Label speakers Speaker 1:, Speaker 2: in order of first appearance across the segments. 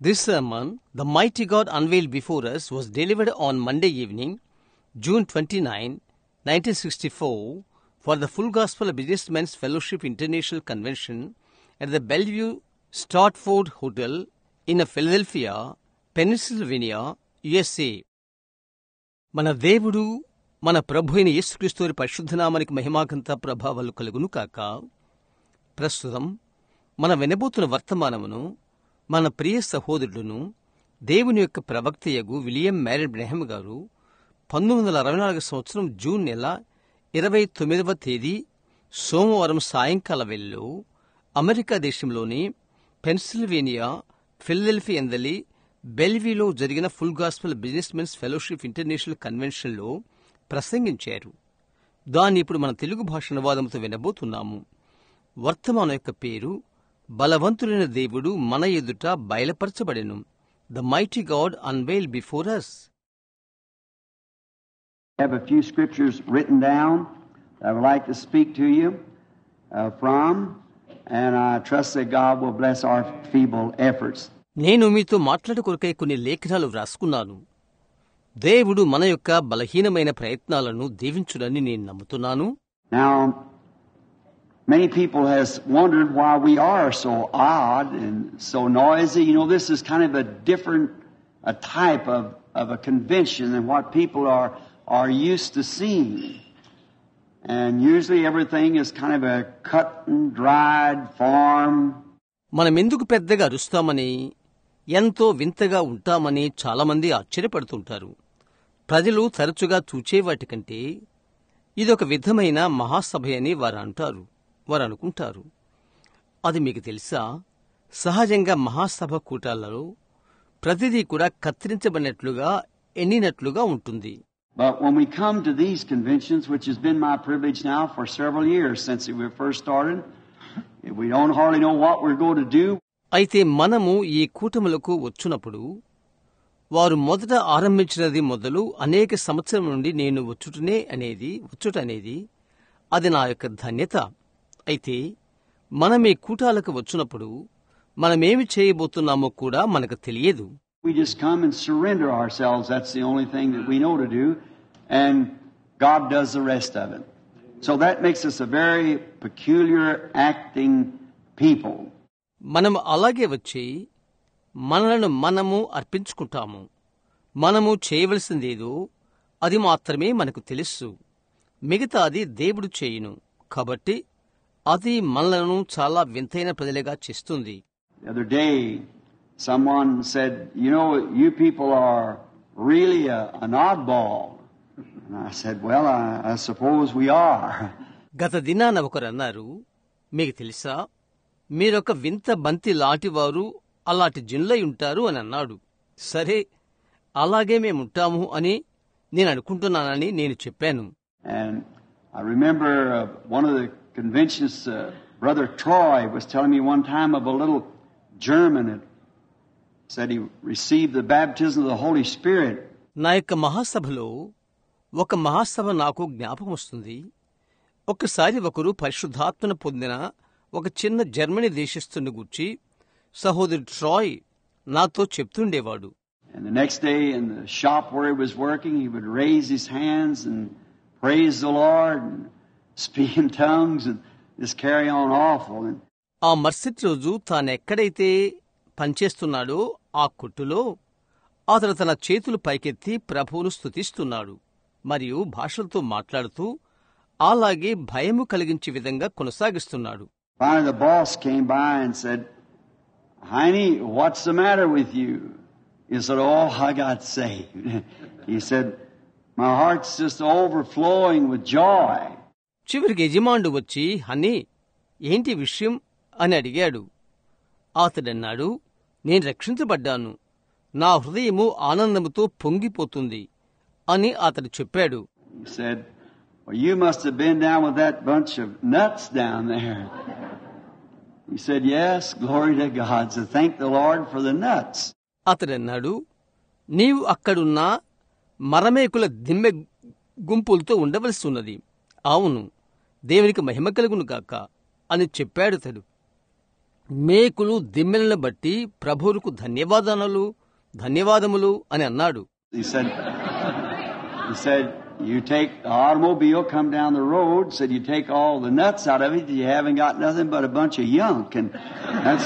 Speaker 1: This sermon, The Mighty God Unveiled Before Us, was delivered on Monday evening, June 29, 1964, for the Full Gospel Businessmen's Fellowship International Convention at the Bellevue Stratford Hotel in Philadelphia, Pennsylvania, USA. మన దేవుడు, మన ప్రభు అయిన యేసుక్రీస్తు వారి పరిశుద్ధనామానికి మహిమాకంత ప్రభావాలు కలుగును కాక. ప్రస్తుతం మన వినబోతున్న వర్తమానమును మన ప్రియ సహోదరుడును దేవుని యొక్క ప్రవక్తయగు విలియం మ్యారిన్ బ్రహ్మ్ గారు 1964 సంవత్సరం జూన్ నెల 29వ తేదీ సోమవారం సాయంకాల వేళలో అమెరికా దేశంలోని పెన్సిల్వేనియా, ఫిలడెల్ఫియా ఎందలి బెల్వీలో జరిగిన full gospel businessmens fellowship international కన్వెన్షన్లో ప్రసంగించారు. దాన్ని ఇప్పుడు మన తెలుగు భాష అనువాదంతో వినబోతున్నాము. వర్తమానం యొక్క పేరు బలవంతుడైన దేవుడు మన ఎదుట బయలుపరచబడెను. The mighty god unveiled before us.
Speaker 2: I have a few scriptures written down that I would like to speak to you from, and I trust that God will bless our feeble efforts.
Speaker 1: నేను మీతో మాట్లాడుకొరకై కొన్ని లేఖనాలు వ్రాసుకున్నాను. దేవుడు మన యొక్క బలహీనమైన ప్రయత్నాలను దీవించుడని నేను నమ్ముతున్నాను.
Speaker 2: Now, many people has wondered why we are so odd and so noisy. You know, this is kind of a different type of a convention than what people are used to seeing. And usually everything is kind of a cut and dried form.
Speaker 1: మనమెందుకు పెద్దగా అరుస్తామని, ఎంతో వింతగా ఉంటామని చాలామంది ఆశ్చర్యపడుతుంటారు. ప్రజలు తరచుగా చూచేవాటి కంటే ఇదొక విధమైన మహాసభ అని వారు అనుకుంటారు. అది మీకు తెలుసా? సహజంగా మహాసభ కూటాలలో ప్రతిదీ కూడా కత్తిరించబడినట్లుగా, ఎన్నినట్లుగా ఉంటుంది.
Speaker 2: But when we come to these conventions, which has been my privilege now for several years since we first started, we don't hardly know what we're going to do.
Speaker 1: అయితే మనము ఈ కూటములకు వచ్చునప్పుడు, వారు మొదట ఆరంభించినది మొదలు అనేక సంవత్సరం నుండి నేను వచ్చుట అనేది అది నా యొక్క ధన్యత. అయితే మనం ఈ కూటాలకు వచ్చినప్పుడు మనమేమి చేయబోతున్నామో కూడా మనకు తెలియదు.
Speaker 2: We just come and surrender ourselves. That's the only thing that we know to do, and God does the rest of it. So that makes us a very peculiar acting people.
Speaker 1: మనం అలాగే వచ్చి మనలను మనము అర్పించుకుంటాము. మనము చేయవలసిందేదో అది మాత్రమే మనకు తెలుసు, మిగతాది దేవుడు చేయును. కాబట్టి అది మనలను చాలా వింతైన ప్రజలుగా చేస్తుంది.
Speaker 2: The other day, someone said, you know, you people are really an oddball. And I said, well, I suppose we are.
Speaker 1: గత దినాన ఒకరు అన్నారు, మీకు తెలుసా, మీరొక వింత బంతి లాంటివారు, అలాంటి జనులై ఉంటారు అని అన్నాడు. సరే, అలాగే మేముంటాము అని నేను అనుకుంటున్నానని నేను చెప్పాను.
Speaker 2: And I remember one of the conventions, Brother Troy was telling me one time of a little German that said he received the baptism of the Holy Spirit.
Speaker 1: నా యొక్క మహాసభలో ఒక మహాసభ నాకు జ్ఞాపకం వస్తుంది. ఒకసారి ఒకరు పరిశుద్ధాత్మను పొందిన ఒక చిన్న జర్మనీ దేశస్థుని గూర్చి సహోదరు ట్రాయ్ నాతో చెప్తుండేవాడు.
Speaker 2: And the next day in the shop where he was working, he would raise his hands and praise the Lord and speak in tongues and just carry on awful.
Speaker 1: ఆ మరుసటి రోజు తానెక్కడైతే పనిచేస్తున్నాడో ఆ కొట్టులో అతను తన చేతులు పైకెత్తి ప్రభువును స్తుతిస్తున్నాడు మరియు భాషలతో మాట్లాడుతూ అలాగే భయము కలిగించే విధంగా కొనసాగిస్తున్నాడు.
Speaker 2: Finally the boss came by and said, Heine, what's the matter with you? He said, oh, I got saved. He said, my heart's just overflowing with joy.
Speaker 1: చివరికి యజమానుడు వచ్చి, హనీ, ఏంటి విషయం అని అడిగాడు. అతడన్నాడు, నేను రక్షించబడ్డాను, నా హృదయము ఆనందముతో పొంగిపోతుంది అని అతడు చెప్పాడు.
Speaker 2: He said, well, you must have been down with that bunch of nuts down there. He said, yes, glory to God. So thank the Lord for the nuts.
Speaker 1: అతడన్నాడు, నీవు అక్కడున్న మరమేకుల దిమ్మె గుంపులతో ఉండవలసి ఉన్నది. అవును, దేవునికి మహిమ కలుగును గాక అని చెప్పాడు. అతడు మేకులు దిమ్మెలను బట్టి ప్రభువుకు ధన్యవాదములు అని అన్నాడు.
Speaker 2: He said, you take the automobile, come down the road, said you take all the nuts out of it, you haven't got nothing but a bunch of junk. And that's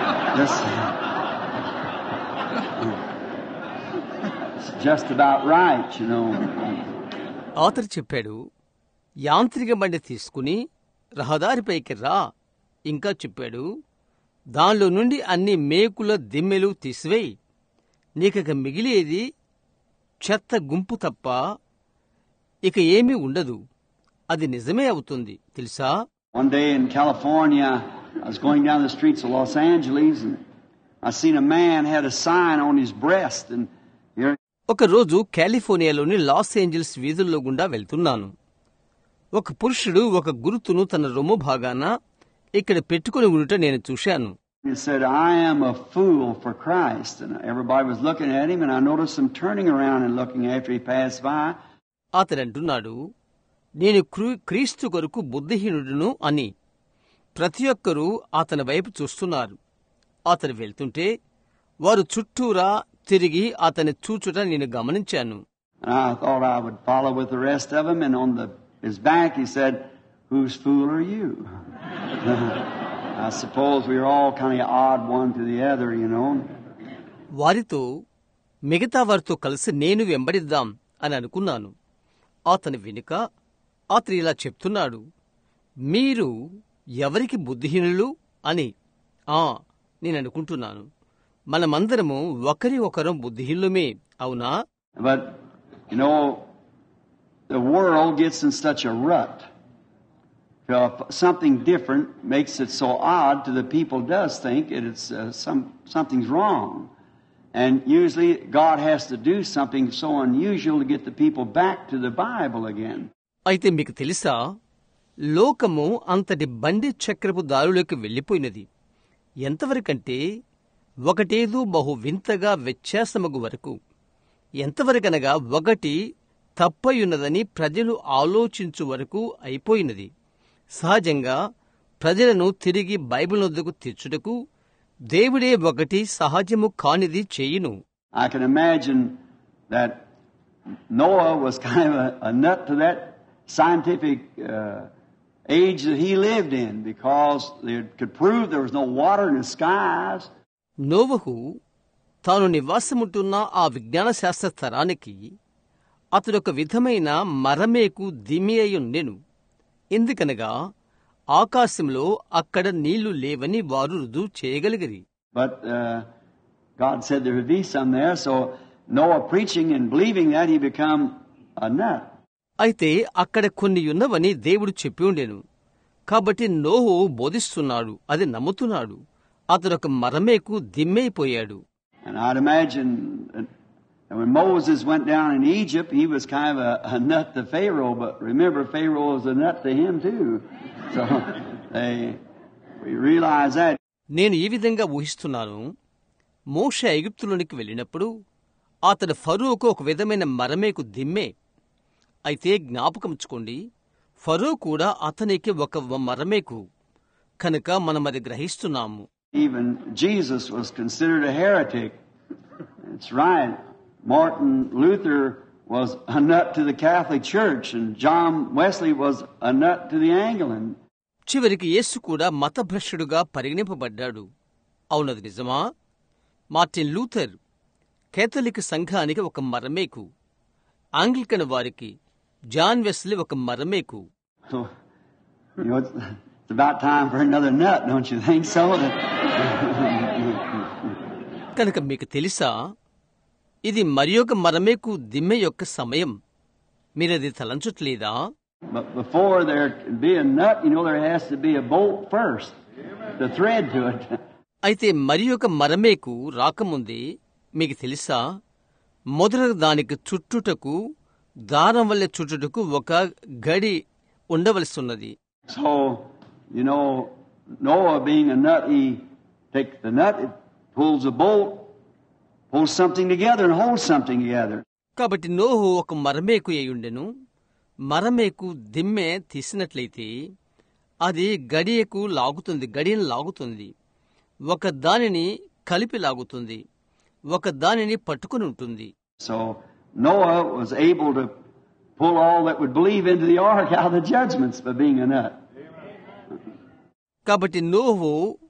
Speaker 2: just about right, you know.
Speaker 1: ఆతరు చెప్పాడు, యాంత్రిక బండి తీసుకుని రహదారిపైకి రా. ఇంకా చెప్పాడు, దానిలో నుండి అన్ని మేకుల దిమ్మెలు తీసివేయి. నీకక మిగిలేది చెత్త గుంపు తప్ప ఇక ఏమీ ఉండదు. అది నిజమే అవుతుంది తెలుసా.
Speaker 2: One day in California, I was going down the streets of Los Angeles and I seen a man had a sign on his breast and
Speaker 1: ఒక రోజు కాలిఫోర్నియాలోని లాస్ ఏంజల్స్ వీధుల్లో గుండా వెళ్తున్నాను. ఒక పురుషుడు ఒక గుర్తును తన రొమ్ము భాగాన ఇక్కడ పెట్టుకుని ఉండుట నేను చూశాను.
Speaker 2: He said, I am a fool for Christ. And everybody was looking at him and I noticed him turning around and looking after he passed by.
Speaker 1: అతడంటున్నాడు, నేను క్రీస్తు కొరకు బుద్ధిహీనుడును అని. ప్రతి ఒక్కరూ అతని వైపు చూస్తున్నారు. అతను వెళ్తుంటే వారు చుట్టూరా తిరిగి అతని చూచుట నేను గమనించాను.
Speaker 2: I thought I would follow with the rest of them, and on his back he said, whose fool are you? I suppose we are all kind of odd one to the other, you know.
Speaker 1: వారితో మిగతా వారితో కలిసి నేను వెంబడిద్దాం అని అనుకున్నాను. అతని వెనుక అతను ఇలా చెప్తున్నాడు, మీరు ఎవరికి బుద్ధిహీనులు అని. నేను అనుకుంటున్నాను, మనమందరము ఒకరి ఒకరం బుద్ధిహీనులమే, అవునా?
Speaker 2: But you know, the world gets in such a rut. Something different makes it so odd to the people. Does think it's something's wrong, and usually God has to do something so unusual to get the people back to the Bible again.
Speaker 1: అయితే మీకు తెలుసా, లోకము అంతటి బండి చక్రపు దారులోకి వెళ్లిపోయినది. ఎంతవరకంటే ఒకటేదో బహు వింతగా వ్యత్యాసమగు వరకు. ఎంతవరకనగా ఒకటి తప్పయున్నదని ప్రజలు ఆలోచించు వరకు అయిపోయినది. సహజంగా ప్రజలను తిరిగి బైబిల్ వద్దకు తెచ్చుటకు దేవుడే ఒకటి సహజము కానిది చేయును.
Speaker 2: I can imagine that Noah was kind of a nut to that scientific age that he lived in, because they could prove there was no water in the skies.
Speaker 1: నోవహు తాను నివాసముంటున్న ఆ విజ్ఞాన శాస్త్ర తరానికి అతడొక విధమైన మరమేకు దిమ్మి అయ్యుండెను. ఎందుకనగా ఆకాశంలో అక్కడ నీళ్లు లేవని వారు రుజువు చేయగలిగిరి.
Speaker 2: But God said there would be some there, so Noah preaching and believing that, he become a nut.
Speaker 1: అయితే అక్కడ కొన్ని ఉన్నవని దేవుడు చెప్పి ఉండెను. కాబట్టి నోహు బోధిస్తున్నాడు, అది నమ్ముతున్నాడు. అతడొక మరమేకు దిమ్మైపోయాడు.
Speaker 2: And I'd imagine that when Moses went down in Egypt, he was kind of a nut to Pharaoh, but remember, Pharaoh was a nut to him too. So we realize that.
Speaker 1: నేను ఈ విధంగా ఊహిస్తున్నాను, మోషే ఐగుప్తులోనికి వెళ్ళినప్పుడు అతడు ఫరోకు ఒక విధమైన మరమేకు దిమ్మే. అయితే జ్ఞాపకముచ్చుకోండి, ఫరో కూడా అతనికి ఒక మరమేకు. కనుక మనం అది గ్రహిస్తున్నాము.
Speaker 2: Even Jesus was considered a heretic. It's right. Martin Luther was a nut to the Catholic Church, and John Wesley was a nut to the Anglican.
Speaker 1: చివరికి యేసు కూడా మతభ్రష్టుడుగా పరిగణింపబడ్డాడు. అవునది నిజమా? మార్టిన్ లూథర్ కేథలిక్ సంఘానికి ఒక మరమేకు, ఆంగ్లికన్ వారికి జాన్ వెస్లీ ఒక మరమేకు.
Speaker 2: So, you know, it's about time for another nut, don't you think so?
Speaker 1: కనుక మీకు తెలుసా, ఇది మరియొక మరమేకు దిమ్మె యొక్క సమయం. మీరది తలంచట్లేదా?
Speaker 2: But before there can be a nut, you know, there has to be a bolt first, the thread to it.
Speaker 1: అయితే మరియొక మరమేకు రాకముందే మీకు తెలుసా, మొదట దానికి చుట్టుటకు, దారం వల్ల చుట్టుటకు ఒక గడి ఉండవలసిన్నది.
Speaker 2: So, you know, Noah being a nut, he takes the nut, it pulls a bolt, pulls something together and holds something together.
Speaker 1: కాబట్టి నోహు ఒక మరమేకు అయ్యుండెను. మరమేకు దిమ్మె తీసినట్లయితే అది గడియను లాగుతుంది. ఒక దానిని కలిపి లాగుతుంది, ఒక దానిని పట్టుకుని ఉంటుంది.
Speaker 2: So Noah was able to pull all that would believe into the ark out of the judgments by being a nut.
Speaker 1: కాబట్టి నోహు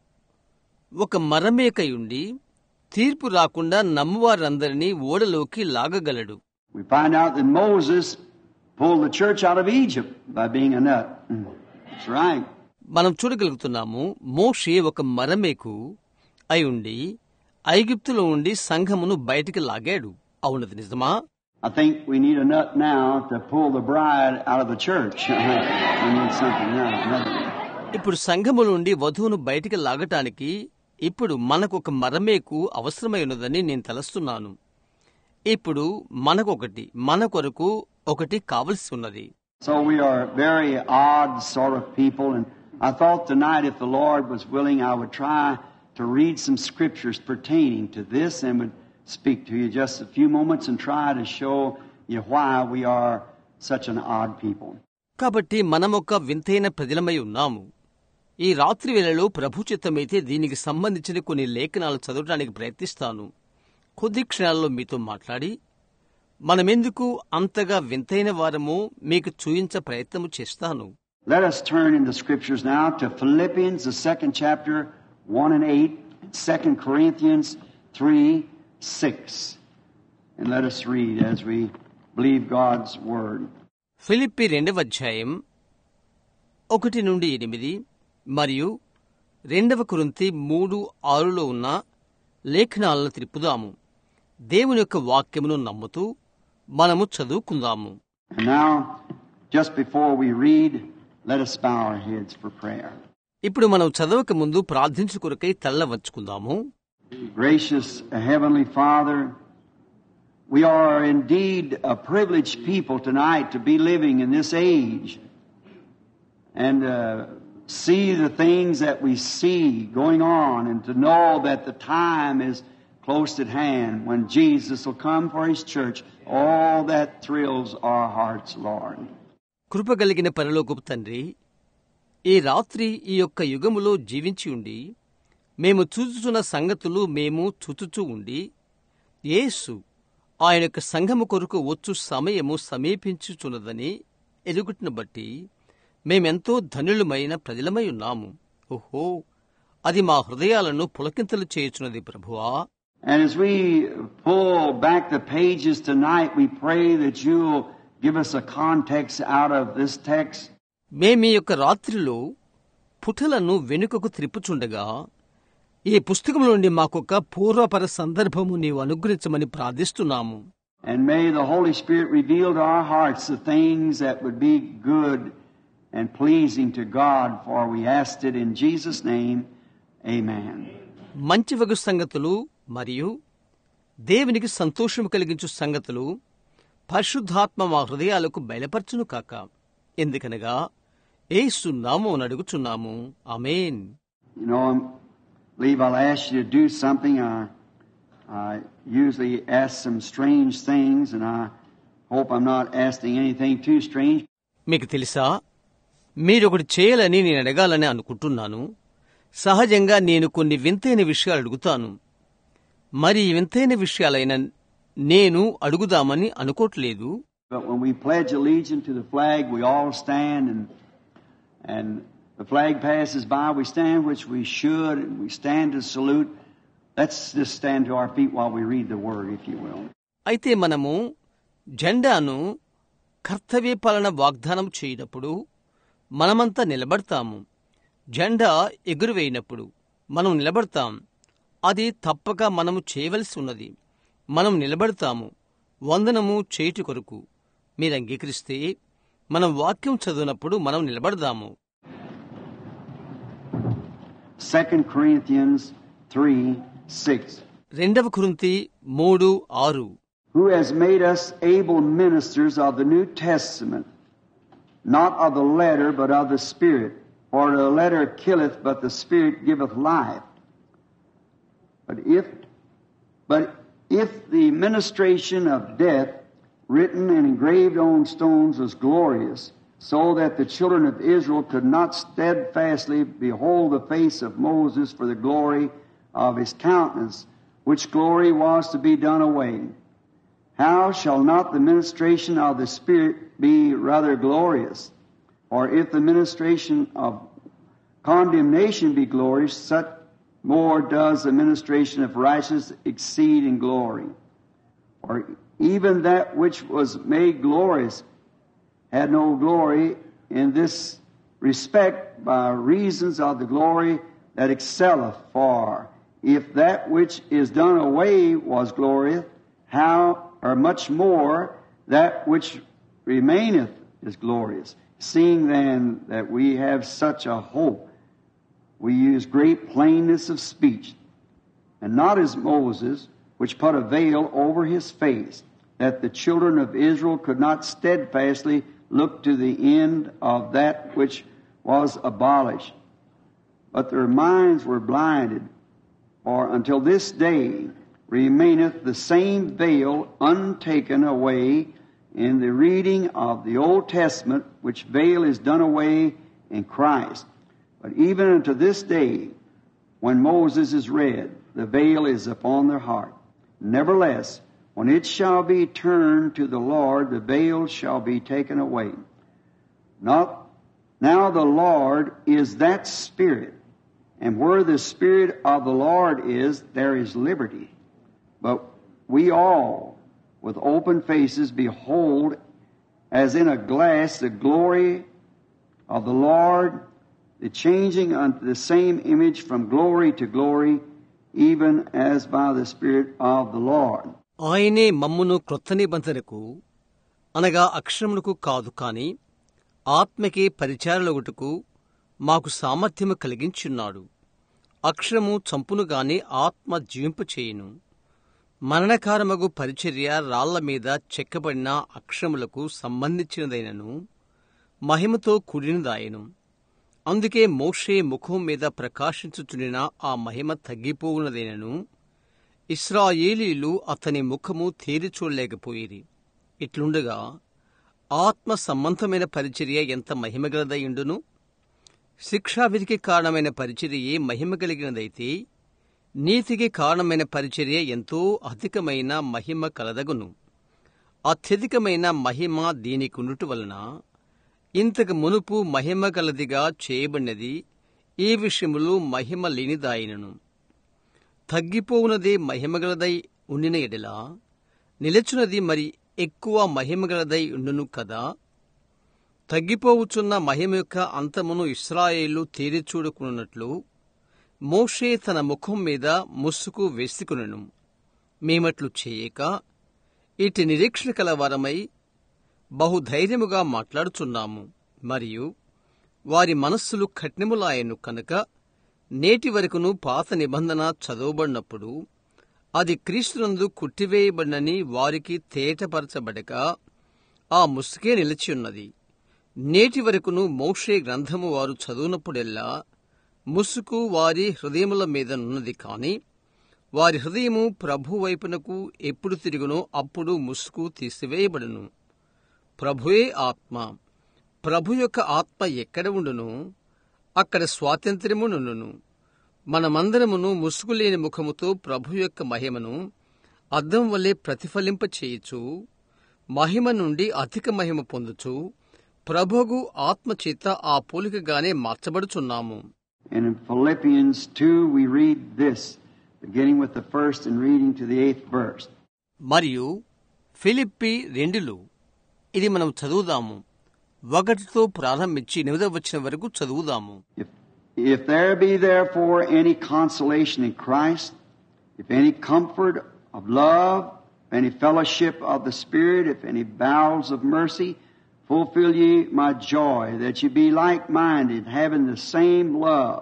Speaker 1: ఒక మరమేకై ఉండి తీర్పు రాకుండా నమ్మువారందరినీ ఓడలోకి లాగగలడు.
Speaker 2: We find out that Moses pulled the church out of Egypt by being a nut. That's right.
Speaker 1: మనం చూడగలుగుతున్నాము, మోషే ఒక మరమేకు అయి ఉండి ఐగుప్తులో ఉండి సంఘమును బయటికి లాగాడు. అవునది నిజమా?
Speaker 2: I think we need a nut now to pull the bride out of the church. We need something now.
Speaker 1: ఇప్పుడు సంఘము నుండి వధువును బయటికి లాగటానికి ఇప్పుడు మనకు ఒక మరమేకు అవసరమై ఉన్నదని నేను తలస్తున్నాను. ఇప్పుడు మన కొరకు ఒకటి కావలసి ఉన్నది.
Speaker 2: So we are very odd sort of people, and I thought tonight if the Lord was willing I would try to read some scriptures pertaining to this and would speak to you just a few moments and try to show you why we are such an odd people.
Speaker 1: కాబట్టి మనం ఒక వింతైన ప్రజలమై ఉన్నాము. ఈ రాత్రి వేళలో ప్రభు చిత్తమైతే దీనికి సంబంధించిన కొన్ని లేఖనాలు చదవడానికి ప్రయత్నిస్తాను. కొద్ది క్షణాల్లో మీతో మాట్లాడి మనమెందుకు అంతగా వింతైన వారమో మీకు చూయించ ప్రయత్నము చేస్తాను.
Speaker 2: Let us turn in the scriptures now to Philippians, the 2nd chapter, 1 and 8, 2 Corinthians 3:6. And let us read as we believe God's word.
Speaker 1: Philippi 2వ అధ్యాయం 1 నుండి 8 మరియు 2 కొరింథీ 3:6లో ఉన్న లేఖనాలను త్రిప్పుదాము. దేవుని యొక్క వాక్యమును నమ్ముతూ మనము చదువుకుందాము.
Speaker 2: And now, just before we read, let us bow our heads for prayer.
Speaker 1: ఇప్పుడు మనం చదవక ముందు ప్రార్థించు కొరకై తల్ల వంచుకుందాము.
Speaker 2: Gracious Heavenly Father, we are indeed a privileged people tonight to be living in this age and see the things that we see going on and to know that the time is close at hand when Jesus will come for His church. All that thrills our hearts, Lord.
Speaker 1: కృపగలిగిన పరలోకపు తండ్రి, ఈ రాత్రి ఈ యొక్క యుగములో జీవించి ఉండి మేము చూచుచున్న సంగతులు మేము చూచుచూ ఉండి యేసు ఆయన యొక్క సంఘము కొరకు వచ్చు సమయము సమీపించుచున్నదని ఎరుగుట్ను బట్టి మేమెంతో ధన్యులమైన ప్రజలమై ఉన్నాము. ఓహో, అది మా హృదయాలను పులకింతలు చేయుచున్నది ప్రభువా.
Speaker 2: And as we pull back the pages tonight, we pray that you'll give us a context out of this text.
Speaker 1: మేమీ యొక్క రాత్రిలో పుటలను వెనుకకు త్రిప్పుచుండగా ఈ పుస్తకం నుండి మాకొక పూర్వపర సందర్భము నీవు అనుగ్రహించమని ప్రార్థిస్తున్నాము.
Speaker 2: And may the Holy Spirit reveal to our hearts the things that would be good and pleasing to God, for we asked it in Jesus' name. Amen.
Speaker 1: మంచివగు సంగతులు మరియు దేవునికి సంతోషము కలిగించు సంగతులు పరిశుద్ధాత్మ మా హృదయాలకు బయలుపరచును కాక. ఎందుకనగా యేసు నామమున అడుగుచున్నాము. ఆమేన్.
Speaker 2: You know, I believe I'll ask you to do something. I usually ask some strange things, and I hope I'm not asking anything too strange.
Speaker 1: మీకు తెలుసా, మీరొకటి చేయాలని నేను అడగాలని అనుకుంటున్నాను. సహజంగా నేను కొన్ని వింతైన విషయాలు అడుగుతాను. మరి వింతైన విషయాలైన నేను అడుగుదామని అనుకోవట్లేదు.
Speaker 2: But when we pledge allegiance to the flag, we all stand, and the flag passes by, we stand, which we should, and we stand to salute. Let's just stand to our feet while we read the word, if you will.
Speaker 1: అయితే మనము జెండాను కర్తవ్య పాలన వాగ్దానం చేయనప్పుడు మనమంతా నిలబడతాము. జెండా ఎగురువేయినప్పుడు మనం నిలబడతాం. అది తప్పక మనము చేయవలసి ఉన్నది. మనం నిలబడతాము వందనము చేయుట కొరకు. మీరు అంగీకరిస్తే మనం వాక్యం చదివినప్పుడు మనం నిలబడదాము.
Speaker 2: 2 Corinthians 3:6.
Speaker 1: 2 కొరింథీ 3:6.
Speaker 2: Who has made us able ministers of the New Testament, not of the letter, but of the Spirit. For the letter killeth, but the Spirit giveth life. But if the ministration of death, written and engraved on stones, is glorious, so that the children of Israel could not steadfastly behold the face of Moses for the glory of his countenance, which glory was to be done away. How shall not the ministration of the Spirit be rather glorious? Or if the ministration of condemnation be glorious, such more does the ministration of righteousness exceed in glory. For even that which was made glorious had no glory in this respect by reasons of the glory that excelleth. For if that which is done away was glorious, how or much more that which remaineth is glorious. Seeing then that we have such a hope, we use great plainness of speech, and not as Moses, which put a veil over his face, that the children of Israel could not steadfastly look to the end of that which was abolished. But their minds were blinded, for until this day remaineth the same veil untaken away in the reading of the Old Testament, which veil is done away in Christ. But even unto this day, when Moses is read, the veil is upon their heart. Nevertheless, when it shall be turned to the Lord, the veil shall be taken away. Now the Lord is that Spirit, and where the Spirit of the Lord is, there is liberty. But we all, with open faces, behold, as in a glass, the glory of the Lord, the changing unto the same image from glory to glory, even as by the Spirit of the Lord.
Speaker 1: ఆయనే మమ్మును క్రొత్త నిబంధనకు అనగా అక్షరములకు కాదు కాని ఆత్మకే పరిచారలొగుటకు మాకు సామర్థ్యము కలిగించున్నాడు. అక్షరము చంపునుగాని ఆత్మ జీవింపచేయును. మరణకారమగు పరిచర్య రాళ్ల మీద చెక్కబడిన అక్షరములకు సంబంధించినదైనను మహిమతో కూడినదాయను. అందుకే మోషే ముఖం మీద ప్రకాశించుచుండిన ఆ మహిమ తగ్గిపోవునదైనను ఇశ్రాయేలీయులు అతని ముఖము తేరి చూడలేకపోయిరి. ఇట్లుండగా ఆత్మ సంబంధమైన పరిచర్య ఎంత మహిమగలదయుండును? శిక్షావిధికి కారణమైన పరిచర్యే మహిమ కలిగినదైతే నీతికి కారణమైన పరిచర్య ఎంతో అధికమైన మహిమ కలదగును. అత్యధికమైన మహిమ దీనికుండుట వలన ఇంతకు మునుపు మహిమ గలదిగా చేయబడినది ఈ విషయములు మహిమ లేనిదాయినను. తగ్గిపోవునదే మహిమగలదై ఉండిన ఎడల నిలచున్నది మరి ఎక్కువ మహిమగలదై ఉండును కదా. తగ్గిపోవుచున్న మహిమ యొక్క అంతమును ఇశ్రాయేలు తేరిచూడుకున్నట్లు మోషే తన ముఖం మీద ముసుగు వేసుకునెను. మేమట్లు చేయక ఇటు నిరీక్షణ కల వారమై బహుధైర్యముగా మాట్లాడుచున్నాము. మరియు వారి మనస్సులు కఠినములాయను కనుక నేటి వరకును పాత నిబంధన చదవబడినప్పుడు అది క్రీస్తునందు కుట్టివేయబడినని వారికి తేటపరచబడక ఆ ముసుగే నిలిచియున్నది. నేటి వరకును మోషే గ్రంథము వారు చదువునప్పుడెల్లా ముసుగు వారి హృదయముల మీదనున్నది కాని వారి హృదయము ప్రభు వైపునకు ఎప్పుడు తిరుగునో అప్పుడు ముసుగు తీసివేయబడును. ప్రభువే ఆత్మ. ప్రభు యొక్క ఆత్మ ఎక్కడ ఉండును అక్కడ స్వాతంత్ర్యము నుండును. మనమందరమును ముసుగులేని ముఖముతో ప్రభు యొక్క మహిమను అద్దం వల్లే ప్రతిఫలింపచేయుచు మహిమ నుండి అధిక మహిమ పొందుచు ప్రభువు ఆత్మచేత ఆ పోలికగానే మార్చబడుచున్నాము.
Speaker 2: And in Philippians 2 we read this, beginning with the first and reading to the 8th verse.
Speaker 1: మరియు ఫిలిప్పి 2 ఇది మనం చదువుదాము. 1తో ప్రారంభించి 8వ వచనం వరకు చదువుదాము.
Speaker 2: If there be therefore any consolation in Christ, if any comfort of love, any fellowship of the Spirit, if any bowels of mercy, fulfill ye my joy, that ye be like-minded, having the same love,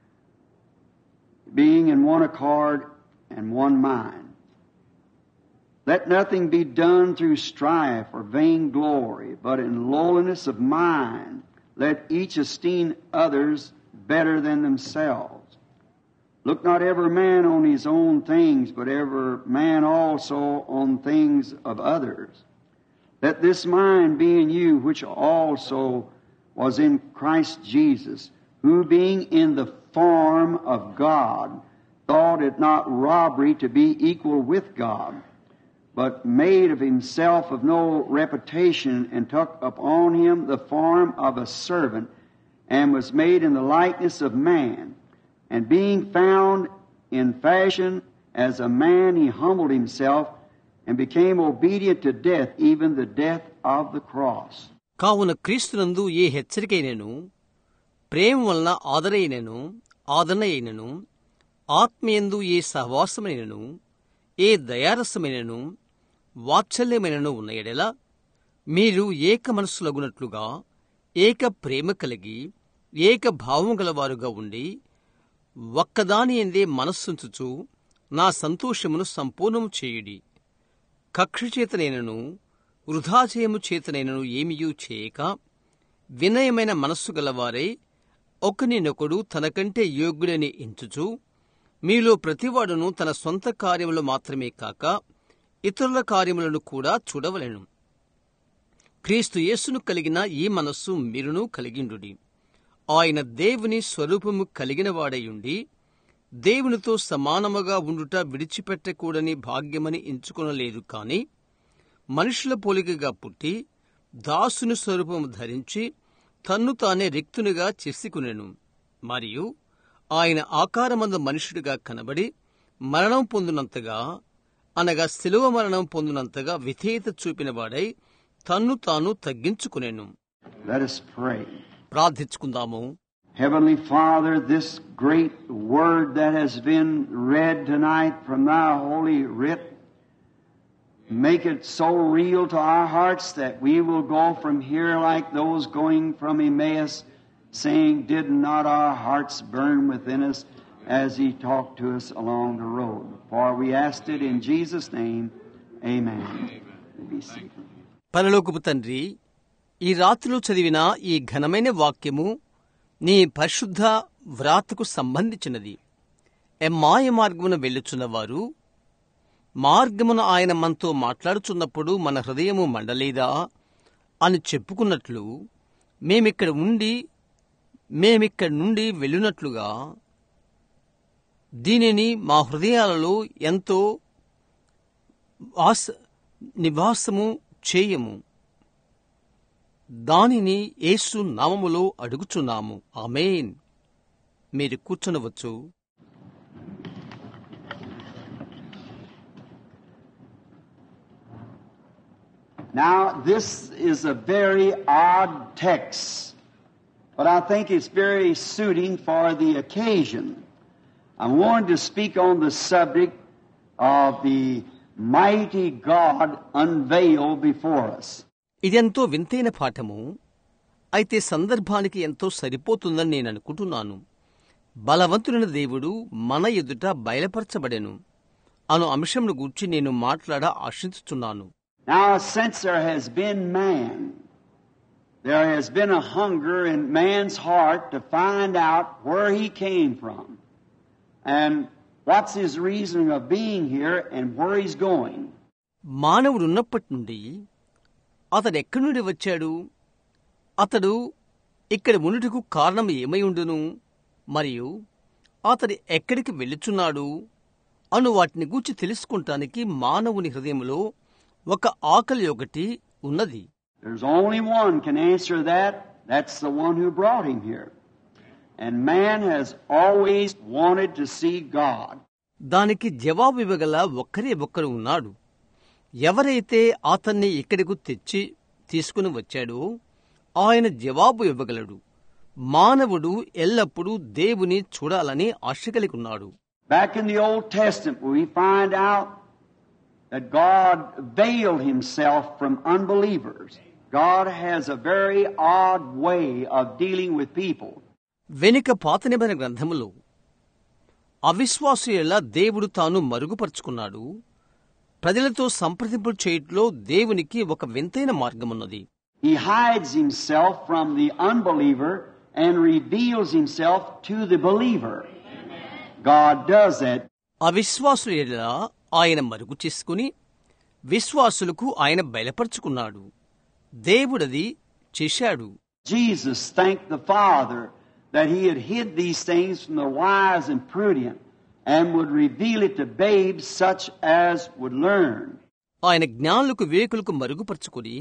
Speaker 2: being in one accord and one mind. Let nothing be done through strife or vainglory, but in lowliness of mind, let each esteem others better than themselves. Look not every man on his own things, but every man also on things of others. Let this mind be in you, which also was in Christ Jesus, who being in the form of God, thought it not robbery to be equal with God, but made of himself of no reputation, and took upon him the form of a servant, and was made in the likeness of man. And being found in fashion as a man, he humbled himself, and became obedient to death, even the death of the cross.
Speaker 1: కావున క్రీస్తునందు ఏ హెచ్చరికైనను, ప్రేమ వలన ఆదరణైనను, ఆత్మయందు ఏ సహవాసమైనను, ఏ దయారసమైనను, వాత్సల్యమైనను ఉన్న ఎడల మీరు ఏక మనస్సులగునట్లుగా ఏక ప్రేమ కలిగి ఏక భావం గలవారుగా ఉండి ఒక్కదాని యందే మనస్సుంచుచు నా సంతోషమును సంపూర్ణము చేయుడి. కక్షచేతనైనను వృధాచయము చేతనైనను ఏమియూ చేయక వినయమైన మనస్సు గలవారై ఒకనినొకడు తనకంటే యోగ్యుడని ఎంచుచు మీలో ప్రతివాడును తన సొంత కార్యములు మాత్రమే కాక ఇతరుల కార్యములను కూడా చూడవలెను. క్రీస్తు యేసును కలిగిన ఈ మనస్సు మీరును కలిగిండుడి. ఆయన దేవుని స్వరూపము కలిగినవాడయుండి దేవునితో సమానముగా ఉండుట విడిచిపెట్టకూడని భాగ్యమని ఎంచుకొనలేదు కాని మనుషుల పోలికగా పుట్టి దాసుని స్వరూపము ధరించి తన్ను తానే రిక్తునిగా చేసుకొనెను. మరియు ఆయన ఆకారమందు మనుష్యుడిగా కనబడి మరణం పొందినంతగా, అనగా శిలువ మరణం పొందినంతగా విధేయత చూపినవాడై తన్ను తాను తగ్గించుకొనెను. ప్రార్థించుకుందాము.
Speaker 2: Heavenly Father, this great word that has been read tonight from Thy holy writ, make it so real to our hearts that we will go from here like those going from Emmaus, saying, did not our hearts burn within us as He talked to us along the road? For we asked it in Jesus' name. Amen.
Speaker 1: పరలోకపు తండ్రి, ఈ రాత్రిలో చదివిన ఈ ఘనమైన వాక్యము నీ పరిశుద్ధ వ్రాతకు సంబంధించినది. ఎమ్మాయ మార్గమున వెళ్ళుచున్నవారు మార్గమున ఆయన మనతో మాట్లాడుచున్నప్పుడు మన హృదయము మండలేదా అని చెప్పుకున్నట్లు మేమిక్కడి నుండి వెళ్ళునట్లుగా దీనిని మా హృదయాలలో ఎంతో నివాసము చేయము. దానిని యేసు నామములో అడుగుచున్నాము. ఆమేన్. మీరు కూర్చొనవచ్చు.
Speaker 2: Now, this is a very odd text, but I think it's very suiting for the occasion. I wanted to speak on the subject of the mighty God unveiled before us.
Speaker 1: ఇదెంతో వింతైన పాఠము, అయితే సందర్భానికి ఎంతో సరిపోతుందని నేను అనుకుంటున్నాను. బలవంతుడైన దేవుడు మన ఎదుట బయలుపరచబడెను అను అంశంను గూర్చి నేను మాట్లాడ ఆశించుచున్నాను.
Speaker 2: Now, since there has been man, there has been a hunger in man's heart to find out where he came from and what's his reason of being here and where he's going.
Speaker 1: మానవుడున్నప్పటి నుండి అతడు ఎక్కడి నుండి వచ్చాడు, అతడు ఇక్కడ ఉండుటకు కారణం ఏమై ఉండును, మరియు అతడు ఎక్కడికి వెళ్ళుచున్నాడు అను వాటిని గూర్చి తెలుసుకుంటానికి మానవుని హృదయంలో ఒక ఆకలి ఒకటి ఉన్నది.
Speaker 2: There's only one can answer that. That's the one who brought him here. And man has always wanted to see God.
Speaker 1: దానికి జవాబు ఇవ్వగల ఒక్కరే ఒక్కరు ఉన్నాడు. ఎవరైతే అతన్ని ఇక్కడికి తీసుకుని వచ్చాడో ఆయన జవాబు ఇవ్వగలడు. మానవుడు ఎల్లప్పుడూ దేవుని చూడాలని ఆశ కలిగి ఉన్నాడు.
Speaker 2: Back in the Old Testament, we find out that God veiled Himself from unbelievers. God has a very odd way of dealing with people.
Speaker 1: వెనుక పాత నిబంధన గ్రంథములో అవిశ్వాసుల దేవుడు తాను మరుగుపరుచుకున్నాడు. ప్రజలతో సంప్రదింపులు చేయట్లో దేవునికి ఒక వింతైన మార్గమున్నది.
Speaker 2: He hides Himself from the unbeliever and reveals Himself to the believer. God does that.
Speaker 1: అవిశ్వాసుల ఆయన మరుగు చేసుకుని విశ్వాసులకు ఆయన బయలుపరుచుకున్నాడు. దేవుడది చేశాడు.
Speaker 2: Jesus thanked the Father that he had hid these things from the wise and prudent and would reveal it to babes such as would learn.
Speaker 1: ఆయన జ్ఞానులకు వివేకులకు మరుగుపరుచుకుని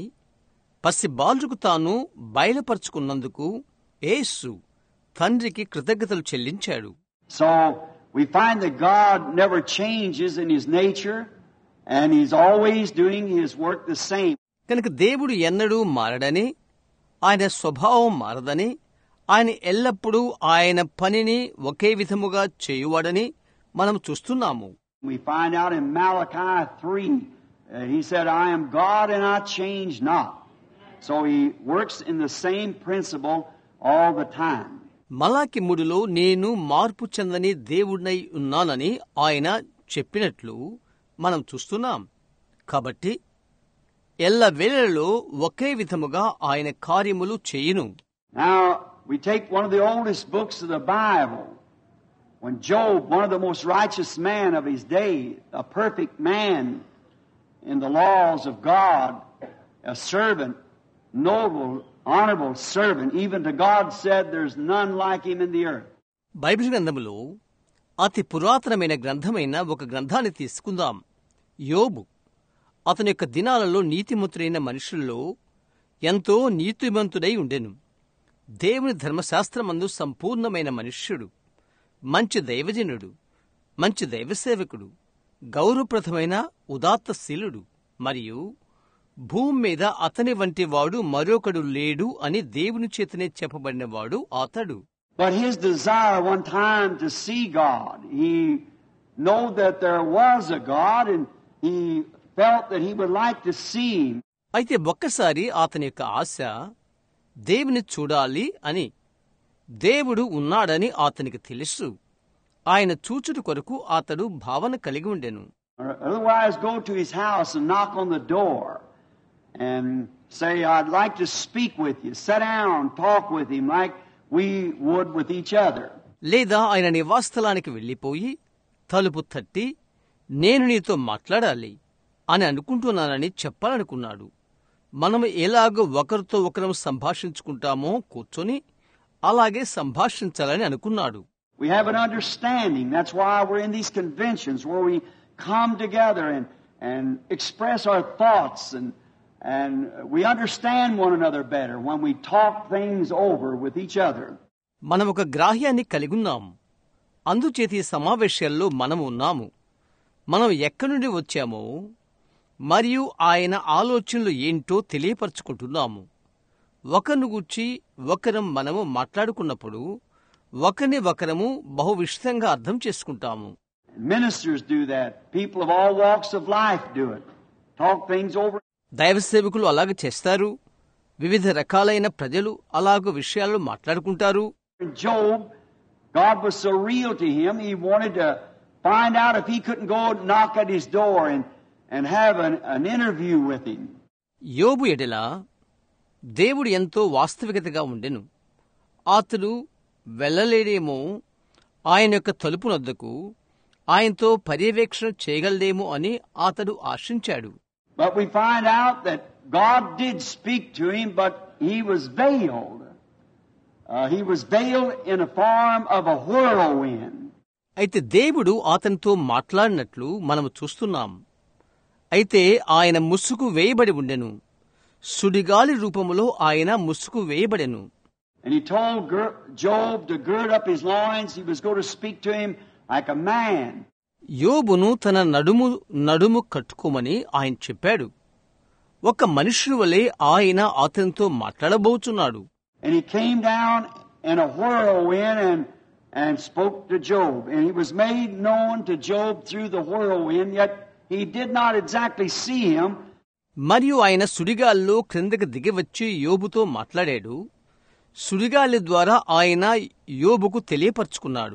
Speaker 1: పసి బాలుకు తాను బయలుపరుచుకున్నందుకు యేసు తండ్రికి కృతజ్ఞతలు చెల్లించాడు.
Speaker 2: So we find that God never changes in his nature and he's always doing his work the same.
Speaker 1: కనుక దేవుడు ఎన్నడూ మారడని, ఆయన స్వభావం మారదని, ఆయన ఎల్లప్పుడూ ఆయన పనిని ఒకే విధముగా చేయువాడని మనం చూస్తున్నాము.
Speaker 2: We find out in Malachi 3, he said, I am God and I change not. So he works in the same principle all the time.
Speaker 1: మలాకి 3లో నేను మార్పు చెందని దేవుడినై ఉన్నానని ఆయన చెప్పినట్లు మనం చూస్తున్నాం. కాబట్టి ఎల్ల వేళలలో ఒకే విధముగా ఆయన కార్యములు చేయును.
Speaker 2: Now, we take one of the oldest books of the Bible. When Job, one of the most righteous men of his day, a perfect man in the laws of God, a servant, noble, honorable servant, even to God said there's none like him in the earth.
Speaker 1: Bible గ్రంథములో అతి పురాతనమైన గ్రంథమైన ఒక గ్రంథాన్ని తీసుకుందాం. యోబు అతని యొక్క దినాలలో నీతిమంతుడైన మనుషుల్లో ఎంతో నీతిమంతుడై ఉండెను. దేవుని ధర్మశాస్త్రమందు సంపూర్ణమైన మనుష్యుడు, మంచి దైవజనుడు, మంచి దైవసేవకుడు, గౌరవప్రదమైన ఉదాత్తశీలుడు, మరియు భూమి మీద అతని వంటి వాడు మరొకడు లేడు అని దేవుని చేతనే చెప్పబడినవాడు అతడు.
Speaker 2: But his desire one time to see God, he know that there was a God and he felt that he would like to see him.
Speaker 1: అయితే ఒక్కసారి అతని యొక్క ఆశ దేవుని చూడాలి అని, దేవుడు ఉన్నాడని అతనికి తెలుసు. ఆయన చూచుట కొరకు అతడు భావన కలిగి ఉండెను.
Speaker 2: Otherwise go to his house and knock on the door and say, I'd like to speak with you. Sit down, talk with him like we would with each other.
Speaker 1: లేదా ఆయన నివాసస్థలానికి వెళ్లిపోయి తలుపు తట్టి నేను నీతో మాట్లాడాలి అని అనుకుంటున్నానని చెప్పాలనుకున్నాడు. మనము ఎలాగో ఒకరితో ఒకరం సంభాషించుకుంటామో కూర్చొని అలాగే సంభాషించాలని అనుకున్నాడు.
Speaker 2: We have an understanding. That's why we're in these conventions where we come together and express our thoughts and we understand one another better when we talk things over with each other.
Speaker 1: మనం ఒక గ్రాహ్యాన్ని కలిగి ఉన్నాం. అందుచేత ఈ సమావేశాల్లో మనము ఉన్నాము. మనం ఎక్కడి నుండి వచ్చామో మరియు ఆయన ఆలోచనలు ఏంటో తెలియపరచుకుంటున్నాము. ఒకరిని గూర్చి ఒకరం మనము మాట్లాడుకున్నప్పుడు ఒకరిని ఒకరము బహు విశదంగా అర్థం చేసుకుంటాము.
Speaker 2: Ministers do that. People of all walks of life do it. Talk things over.
Speaker 1: దైవ సేవకులు అలాగే చేస్తారు. వివిధ రకాలైన ప్రజలు అలాగ విషయాలు మాట్లాడుకుంటారు.
Speaker 2: Job, God was so real to him, he wanted to find out if he couldn't go knock at his door and have an interview with him.
Speaker 1: యోబు ఎడల దేవుడు ఎంతో వాస్తవికతగా ఉండెను. అతడు వెళ్ళలేడేమో, ఆయన యొక్క తలుపు నొద్దకు ఆయనతో పర్యవేక్షణ చేయగలడేమో అని అతడు ఆశించాడు.
Speaker 2: But we find out that God did speak to him, but he was veiled. He was veiled in a form of a whirlwind.
Speaker 1: అయితే దేవుడు అతనితో మాట్లాడినట్లు మనము చూస్తున్నాం. అయితే ఆయన ముసుగు వేయబడి ఉండెను. సుడిగాలి రూపములో ఆయన ముసుగు వేయబడెను.
Speaker 2: And he told Job to gird up his loins. He was going to speak to him like a man.
Speaker 1: యోబును తన నడుము కట్టుకోమని ఆయన చెప్పాడు. ఒక మనుష్యుని వలె ఆయన అతనితో మాట్లాడబోచున్నాడు.
Speaker 2: And he came down in a whirlwind and spoke to Job. And he was made known to Job through the whirlwind, yet he did not exactly see him.
Speaker 1: మరియు ఆయన సుడిగాల్లో క్రిందకి దిగివచ్చి యోబుతో మాట్లాడాడు. సుడిగాలి ద్వారా ఆయన యోబుకు తెలియపరుచుకున్నాడు.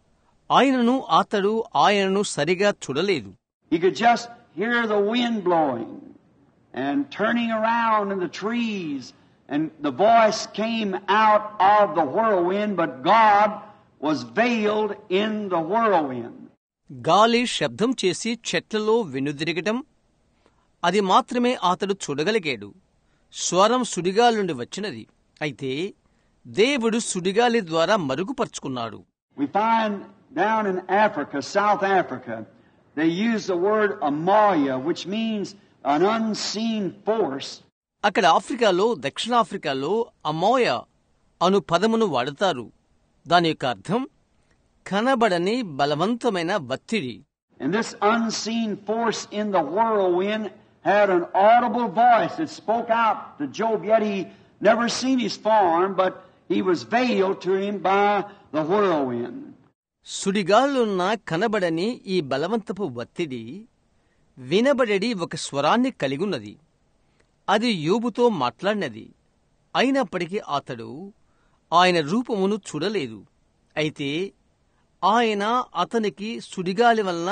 Speaker 1: అతడు ఆయనను సరిగా చూడలేదు.
Speaker 2: He could just hear the wind blowing and turning around in the trees, and the voice came out of the whirlwind, but God was veiled in the whirlwind.
Speaker 1: గాలి శబ్దం చేసి చెట్లలో వెనుదిరగటం, అది మాత్రమే అతడు చూడగలిగాడు. స్వరం సుడిగాలి నుండి వచ్చినది. అయితే దేవుడు సుడిగాలి ద్వారా మరుగుపరుచుకున్నాడు.
Speaker 2: We find down in Africa, South Africa, they use the word amoya, which means an unseen force.
Speaker 1: అక్కడ ఆఫ్రికాలో, దక్షిణాఫ్రికాలో అమోయ అను పదమును వాడతారు. దాని యొక్క అర్థం కనబడని బలవంతమైన ఒత్తిడి.
Speaker 2: And this unseen force in the whirlwind had an audible voice that spoke out to Job, yet he never seen his form, but he was veiled to him by the whirlwind.
Speaker 1: సుడిగాలున్న కనబడని ఈ బలవంతపు ఒత్తిడి వినబడేది ఒక స్వరాన్ని కలిగున్నది. అది యోబుతో మాట్లాడినది. అయినప్పటికీ అతడు ఆయన రూపమును చూడలేదు. అయితే ఆయన అతనికి సుడిగాలి వలన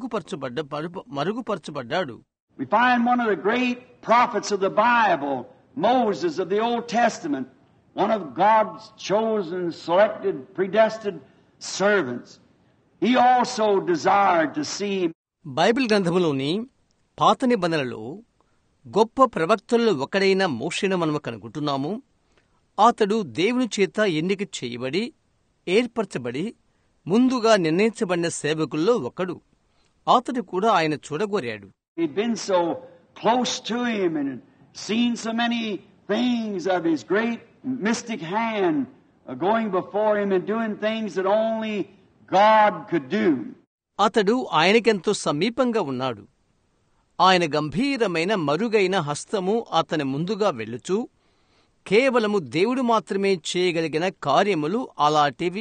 Speaker 1: మరుగుపరచబడ్డాడు.
Speaker 2: We find one of the great prophets of the Bible, Moses of the Old Testament, one of God's chosen, selected, predestined servants. He also desired to see.
Speaker 1: Bible గ్రంథములోని పాత నిబంధనలో గొప్ప ప్రవక్తల్లో ఒకడైన మోషేను మనము కనుగొంటున్నాము. అతడు దేవుని చేత ఎన్నిక చేయబడి, ఏర్పరచబడి, ముందుగా నిర్ణయించబడిన సేవకుల్లో ఒకడు. అతడు కూడా ఆయన చూడగోరాడు.
Speaker 2: He'd been so close to him and had seen so many things of his great mystic hand going before him and doing things that only God could do.
Speaker 1: అతడు ఆయనకెంతో సమీపంగా ఉన్నాడు. ఆయన గంభీరమైన మరుగైన హస్తము అతని ముందుగా వెళ్ళుచూ కేవలము దేవుడు మాత్రమే చేయగలిగిన కార్యములు, అలాంటివి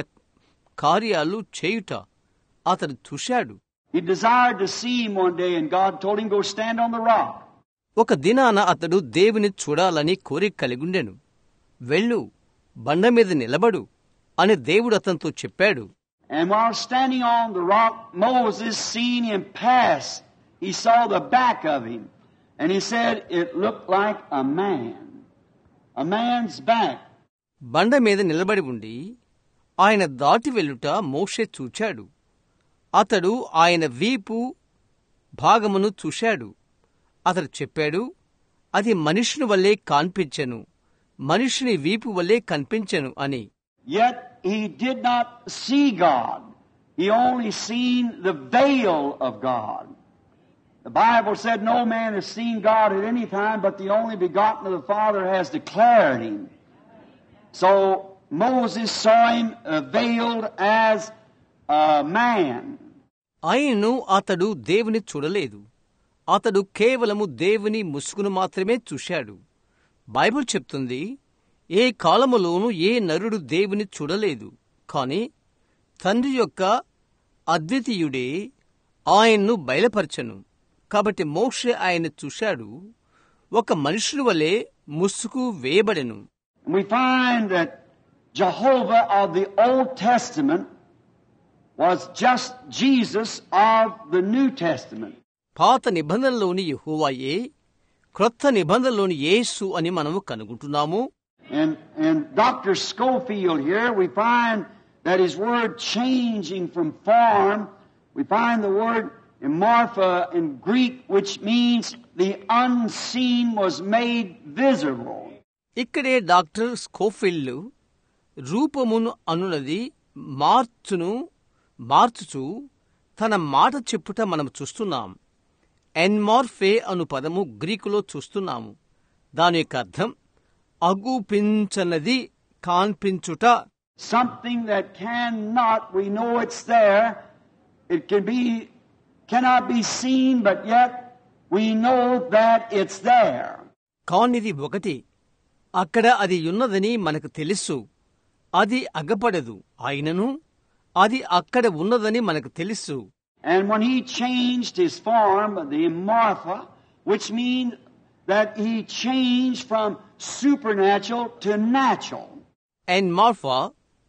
Speaker 1: కార్యాలు చేయుట అతడు చూశాడు.
Speaker 2: He desired to see him one day and God told him, go stand on the rock.
Speaker 1: ఒక దినాన అతడు దేవుని చూడాలని కోరిక కలిగుండెను. వెళ్ళు, బండ మీద నిలబడు అని దేవుడు అతనితో చెప్పాడు.
Speaker 2: And while standing on the rock, Moses seen him pass. He saw the back of him. And he said it looked like a man. A man's back.
Speaker 1: బండ మీద నిలబడి ఉండి ఆయన దాటి వెళ్ళుట మోషే చూచాడు. అతడు ఆయన వీపు భాగమును చూశాడు. అతడు చెప్పాడు, అది మనుషుని వల్లే కనిపించెను, మనుషుని వీపు వల్లే కనిపించెను అని.
Speaker 2: Yet he did not see God. He only seen the veil of God. The Bible said no man has seen God at any time, but the only begotten of the Father has declared him. So Moses saw him veiled as a man.
Speaker 1: ఆయనను అతడు దేవుని చూడలేదు. అతడు కేవలము దేవుని ముసుగును మాత్రమే చూశాడు. Bible చెప్తుంది, ఏ కాలములోనూ ఏ నరుడు దేవుని చూడలేదు, కాని తండ్రి యొక్క అద్వితీయుడే ఆయన్ను బయలుపరచెను. కాబట్టి మోషే ఆయన చూశాడు, ఒక మనుషుని వలె ముసుగు వేయబడెను.
Speaker 2: We find that Jehovah of the Old Testament was just Jesus of the New Testament.
Speaker 1: పాత నిబంధనలోని యెహోవాయే క్రొత్త నిబంధనలోని యేసు అని మనము కనుగొంటున్నాము.
Speaker 2: And Dr. Scofield here, we find that his word changing from form, we find the word morpha in Greek, which means the unseen was made visible.
Speaker 1: ఇక్కడే doctor Scofield రూపమును అనునది మార్చుచు తన మాట చెప్పుట మనం చూస్తున్నాం. ఎన్మార్ఫే అను పదము గ్రీకులో చూస్తున్నాము. దాని యొక్క అర్థం అగుపించనది, కాన్పించుట.
Speaker 2: Something that cannot, we know it's there. It cannot be seen, but yet we know that it's there.
Speaker 1: కానిది ఒకటి, అక్కడ అది ఉన్నదని మనకు తెలుసు. అది అగపడదు, అయినను అది అక్కడ ఉన్నదని మనకు తెలుసు.
Speaker 2: And when he changed his form, the morpha, which means that he changed from supernatural to natural.
Speaker 1: And మార్ఫా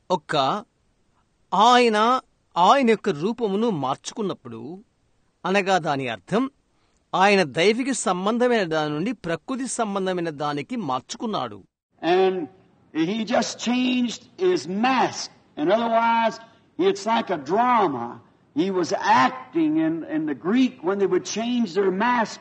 Speaker 1: ఆయన యొక్క రూపమును మార్చుకున్నప్పుడు, అనగా దాని అర్థం ఆయన దైవిక సంబంధమైన దాని నుండి ప్రకృతి సంబంధమైన దానికి మార్చుకున్నాడు.
Speaker 2: And he just changed his mask. And otherwise, it's like a drama. He was acting in the Greek when they would change their mask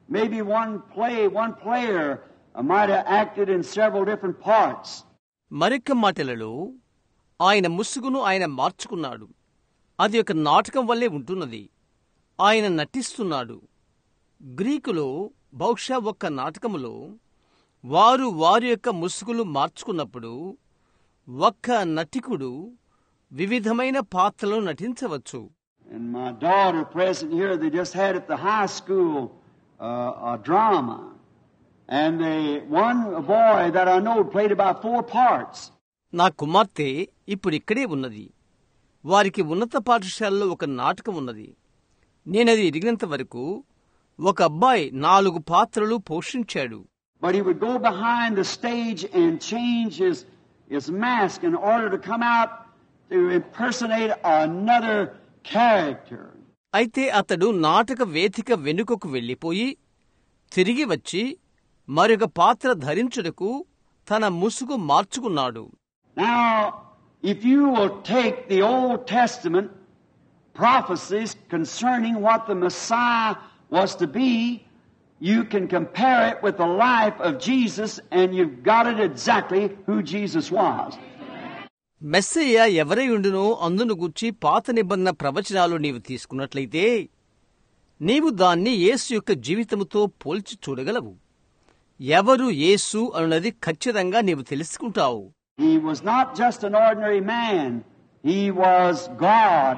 Speaker 2: maybe one player might have acted in several different parts.
Speaker 1: మరొక మాటలలో ఆయన ముసుగును ఆయన మార్చుకున్నాడు. అది ఒక నాటకం వల్లే ఉంటున్నది. ఆయన నటిస్తున్నాడు. గ్రీకులో బహుశా ఒక్క నాటకములో వారు వారి యొక్క ముసుగులు మార్చుకున్నప్పుడు ఒక్క నటికుడు వివిధమైన పాత్రలు నటించవచ్చు.
Speaker 2: And my daughter present here, they just had at the high school a drama. And one boy that I know played about 4 parts.
Speaker 1: నా కుమార్తె ఇప్పుడు ఇక్కడే ఉన్నది. వారికి ఉన్నత పాఠశాలలో ఒక నాటకం ఉన్నది. నేనది ఎరిగినంత వరకు ఒక అబ్బాయి 4 పాత్రలు పోషించాడు.
Speaker 2: But he would go behind the stage and change his mask in order to come out to impersonate another character.
Speaker 1: అయితే అతడు నాటక వేదిక వెనుకకు వెళ్లిపోయి తిరిగి వచ్చి మరొక పాత్ర ధరించుటకు తన ముసుగు మార్చుకున్నాడు.
Speaker 2: Now, if you will take the Old Testament prophecies concerning what the Messiah was to be, you can compare it with the life of Jesus, and you've got it exactly who Jesus was.
Speaker 1: Messiah ఎవరై ఉండునో అందును గూర్చి పాత నిబంధన ప్రవచనాలు నీవు తీసుకున్నట్లయితే నీవు దాన్ని యేసు యొక్క జీవితముతో పోల్చి చూడగలవు. ఎవరు యేసు అన్నది ఖచ్చితంగా నీవు తెలుసుకుంటావు.
Speaker 2: He was not just an ordinary man. He was God,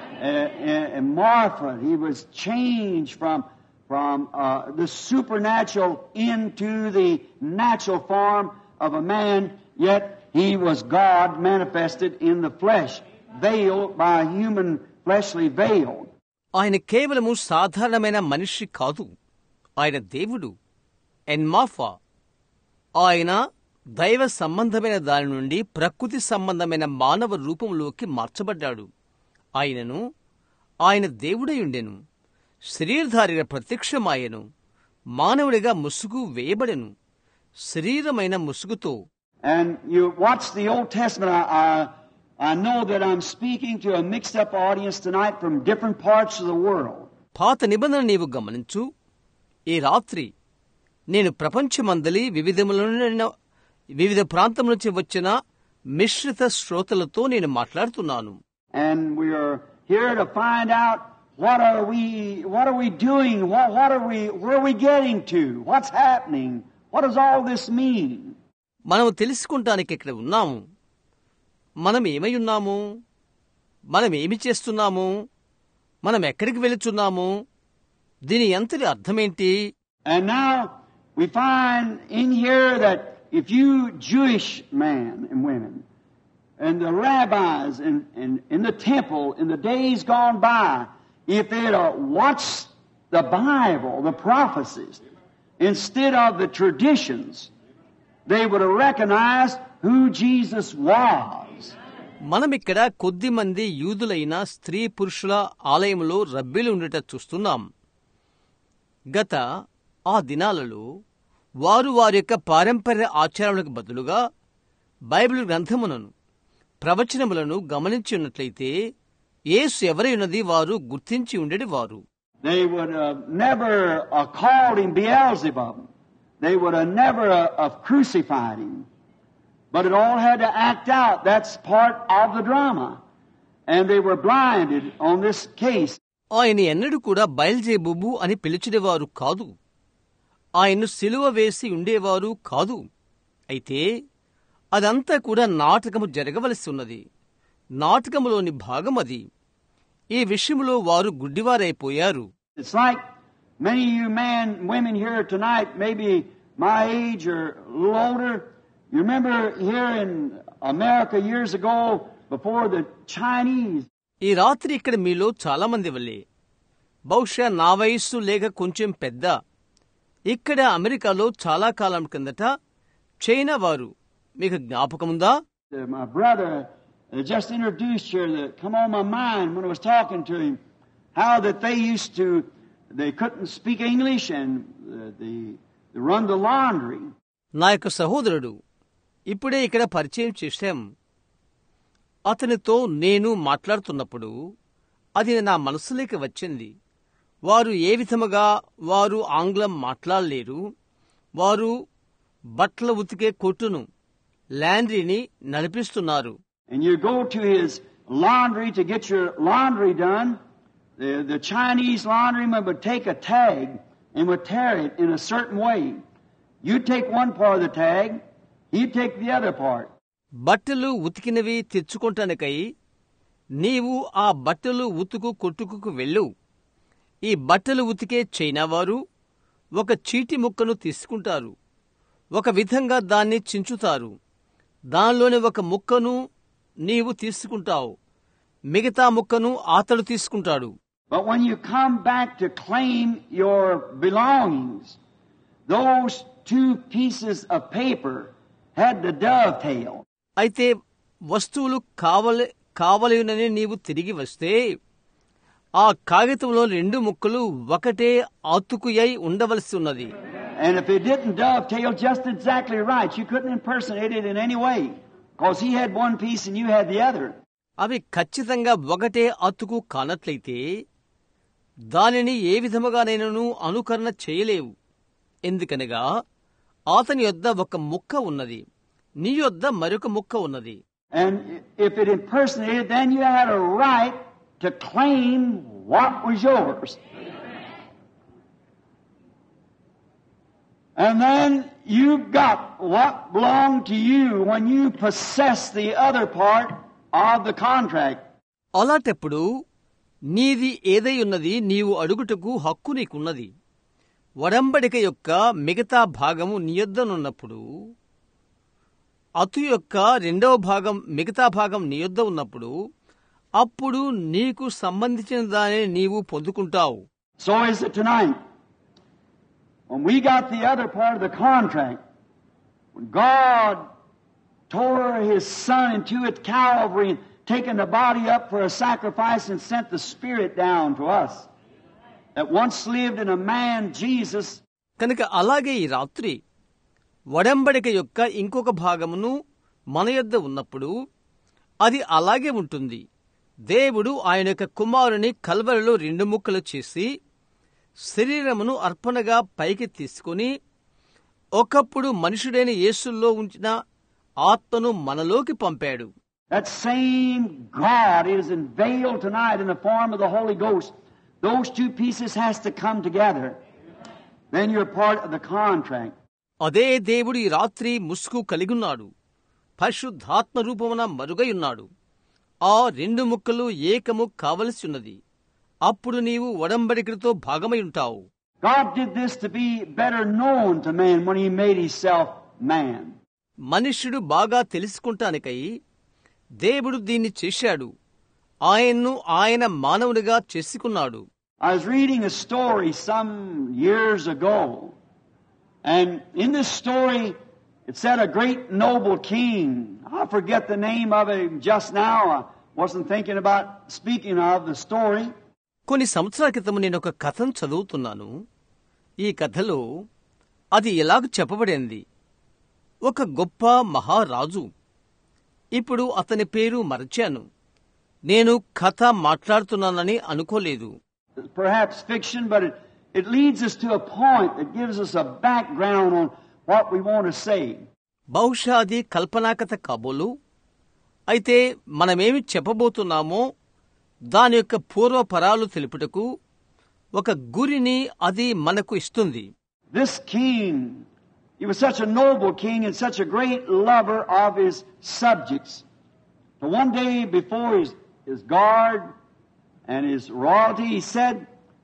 Speaker 2: Martha. He was changed from the supernatural into the natural form of a man, yet he was God manifested in the flesh, veiled by a human fleshly veil.
Speaker 1: ఆయన కేవలము సాధారణమైన మనిషి కాదు. ఆయన దేవుడు, ఎన్మాఫా. ఆయన దైవ సంబంధమైన దాని నుండి ప్రకృతి సంబంధమైన మానవ రూపంలోకి మార్చబడ్డాడు. ఆయన దేవుడయుండెను, శరీరధారిగా ప్రత్యక్షమాయెను, మానవుడిగా ముసుగు వేయబడెను, శరీరమైన ముసుగుతో.
Speaker 2: And you watch the Old Testament. I know that I'm speaking to a mixed up audience tonight from different parts of the world.
Speaker 1: పాత నిబంధన నీవు గమనించు. ఈ రాత్రి నేను ప్రపంచమందలి వివిధ ప్రాంతం నుంచి వచ్చిన మిశ్రిత శ్రోతలతో నేను మాట్లాడుతున్నాను.
Speaker 2: And we are here to find out what are we doing? Where are we getting to? What's happening? What does all this mean?
Speaker 1: మనము తెలుసుకుంటానికి ఇక్కడ ఉన్నాము. మనం ఏమై ఉన్నాము, మనం ఏమి చేస్తున్నాము, మనం ఎక్కడికి వెళుతున్నాము, దీని అంతటి అర్థమేంటి?
Speaker 2: And now we find in here that if you Jewish men and women and the rabbis in the temple in the days gone by, if they'd watched the Bible, the prophecies, instead of the traditions, they would have recognized who Jesus was.
Speaker 1: మనమిక్కడ కొద్ది మంది యూదులైన స్త్రీ పురుషుల ఆలయంలో రబ్బీలు ఉండట చూస్తున్నాం. గత ఆ దినాలలో వారు వారి యొక్క పారంపర్య ఆచారములకు బదులుగా బైబిల్ గ్రంథములను ప్రవచనములను గమనించి ఉన్నట్లయితే యేసు ఎవరై ఉన్నది వారు గుర్తించి ఉండేది వారు.
Speaker 2: They would have never called him Beelzebub. They would have never crucified him. But it all had to act out. That's part of the drama. And they were blinded on this case.
Speaker 1: ఆయన ఎన్నడూ కూడా బయల్జెబూబు అని పిలిచేవారు కాదు. ఆయన్ను సిలువ వేసి ఉండేవారు కాదు. అయితే అదంతా కూడా నాటకము జరగవలసి ఉన్నది. నాటకములోని భాగం అది. ఈ విషయంలో వారు గుడ్డివారైపోయారు.
Speaker 2: It's like many of you men and women here tonight, maybe my age or a little older, you remember here in America years ago before the Chinese.
Speaker 1: ఈ రాత్రి ఇక్కడ మీలో చాలా మంది వల్లే బహుశా నా వయస్సు లేక కొంచెం పెద్ద ఇక్కడ అమెరికాలో చాలా కాలం కిందట చైనా వారు మీకు జ్ఞాపకముందా?
Speaker 2: My brother just introduced here that come on my mind when I was talking to him, how that they couldn't speak English and they run the laundry.
Speaker 1: నా యొక్క సహోదరుడు ఇప్పుడే ఇక్కడ పరిచయం చేశాం. అతనితో నేను మాట్లాడుతున్నప్పుడు అది నా మనసులోకి వచ్చింది. వారు ఏ విధముగా వారు ఆంగ్లం మాట్లాడలేరు. వారు బట్టలు ఉతికే కొట్టును, లాండ్రీని నడిపిస్తున్నారు.
Speaker 2: And you go to his laundry to get your laundry done. The Chinese laundryman would take a tag and would tear it in a certain way. You take one part of the tag, he take the other part.
Speaker 1: బట్టలు ఉతికినవి తెచ్చుకుంటానికై నీవు ఆ బట్టలు ఉతుకు కొట్టుకు వెళ్ళు. ఈ బట్టలు ఉతికే China వారు ఒక చీటి ముక్కను తీసుకుంటారు, ఒక విధంగా దాన్ని చించుతారు. దానిలోని ఒక ముక్కను నీవు తీసుకుంటావు, మిగతా ముక్కను అతడు తీసుకుంటాడు.
Speaker 2: But when you come back to claim your belongings, those two pieces of paper had the dovetail.
Speaker 1: అయితే వస్తువులు కావలేనని నీవు తిరిగి వస్తే ఆ కాగితంలో రెండు ముక్కలు ఒకటే అతుకుయై ఉండవలసి ఉన్నది.
Speaker 2: And if it didn't dovetail just exactly right, you couldn't impersonate it in any way, because he had one piece and you had the other.
Speaker 1: అవి ఖచ్చితంగా ఒకటే అతుకు కానట్లయితే దానిని ఏ విధముగానైనను అనుకరణ చేయలేవు. ఎందుకనగా అతని యొద్ద ఒక ముక్క ఉన్నది, నీ యొద్ద మరొక ముక్క ఉన్నది.
Speaker 2: And if it impersonated, then you had a right to claim what was yours. And then you got what belonged to you when you possessed the other part of the contract.
Speaker 1: అలాంటప్పుడు నీది ఏదై ఉన్నది నీవు అడుగుటకు హక్కు నీకున్నది. ఒడంబడిక యొక్క మిగతా భాగము నీ యొద్దనున్నప్పుడు, అతు యొక్క రెండవ భాగం మిగతా భాగం నీ యొద్ద ఉన్నప్పుడు, అప్పుడు నీకు సంబంధించిన దానిని నీవు పొందుకుంటావు.
Speaker 2: So is it tonight. When we got the other part of the contract, when God tore his son into at Calvary and taken the body up for a sacrifice and sent the Spirit down to us that once lived in a man, Jesus.
Speaker 1: కనుక అలాగే ఈ రాత్రి ఒడంబడిక యొక్క ఇంకొక భాగమును మన యొద్ద ఉన్నప్పుడు అది అలాగే ఉంటుంది. దేవుడు ఆయన యొక్క కుమారుని కల్వరిలో రెండు ముక్కలు చేసి శరీరమును అర్పణగా పైకి తీసుకుని ఒకప్పుడు మనుషుడైన యేసులో ఉంచిన ఆత్మను మనలోకి పంపాడు.
Speaker 2: That same God is unveiled tonight in the form of the Holy Ghost. Those two pieces has to come together. Then you're part of the contract.
Speaker 1: అదే దేవుడు ఈ రాత్రి ముసుగు కలిగున్నాడు, పరిశుద్ధాత్మ రూపమున మరుగై ఉన్నాడు. ఆ రెండు ముక్కలు ఏకము కావలసి ఉన్నది. అప్పుడు నీవు ఒడంబడికతో భాగమై ఉంటావు.
Speaker 2: God did this to be better known to man when he made himself man.
Speaker 1: మనుష్యుడు బాగా తెలుసుకుంటానికై దేవుడు దీన్ని చేశాడు. ఆయన్ను ఆయన మానవునిగా చేసుకున్నాడు.
Speaker 2: I was reading a story some years ago, and in this story it said a great noble king. I forget the name of it just now. I wasn't thinking about speaking of the story.
Speaker 1: కొన్ని సంవత్సరాల క్రితం నేను ఒక కథను చదువుతున్నాను. ఈ కథలో అది ఎలాగ చెప్పబడింది. ఒక గొప్ప మహారాజు, ఇప్పుడు అతని పేరు మరచాను. నేను కథ మాట్లాడుతున్నానని అనుకోలేదు.
Speaker 2: Perhaps fiction, but it leads us to a point that gives us a background on what we want to say.
Speaker 1: బహుశా అది కల్పనాకథ కాబోలు. అయితే మనమేమి చెప్పబోతున్నామో దాని యొక్క పూర్వపరాలు తెలుపుటకు ఒక గురిని అది మనకు ఇస్తుంది.
Speaker 2: This king, he was such a noble king and such a great lover of his subjects. So one day before his guard and his royalty, he said,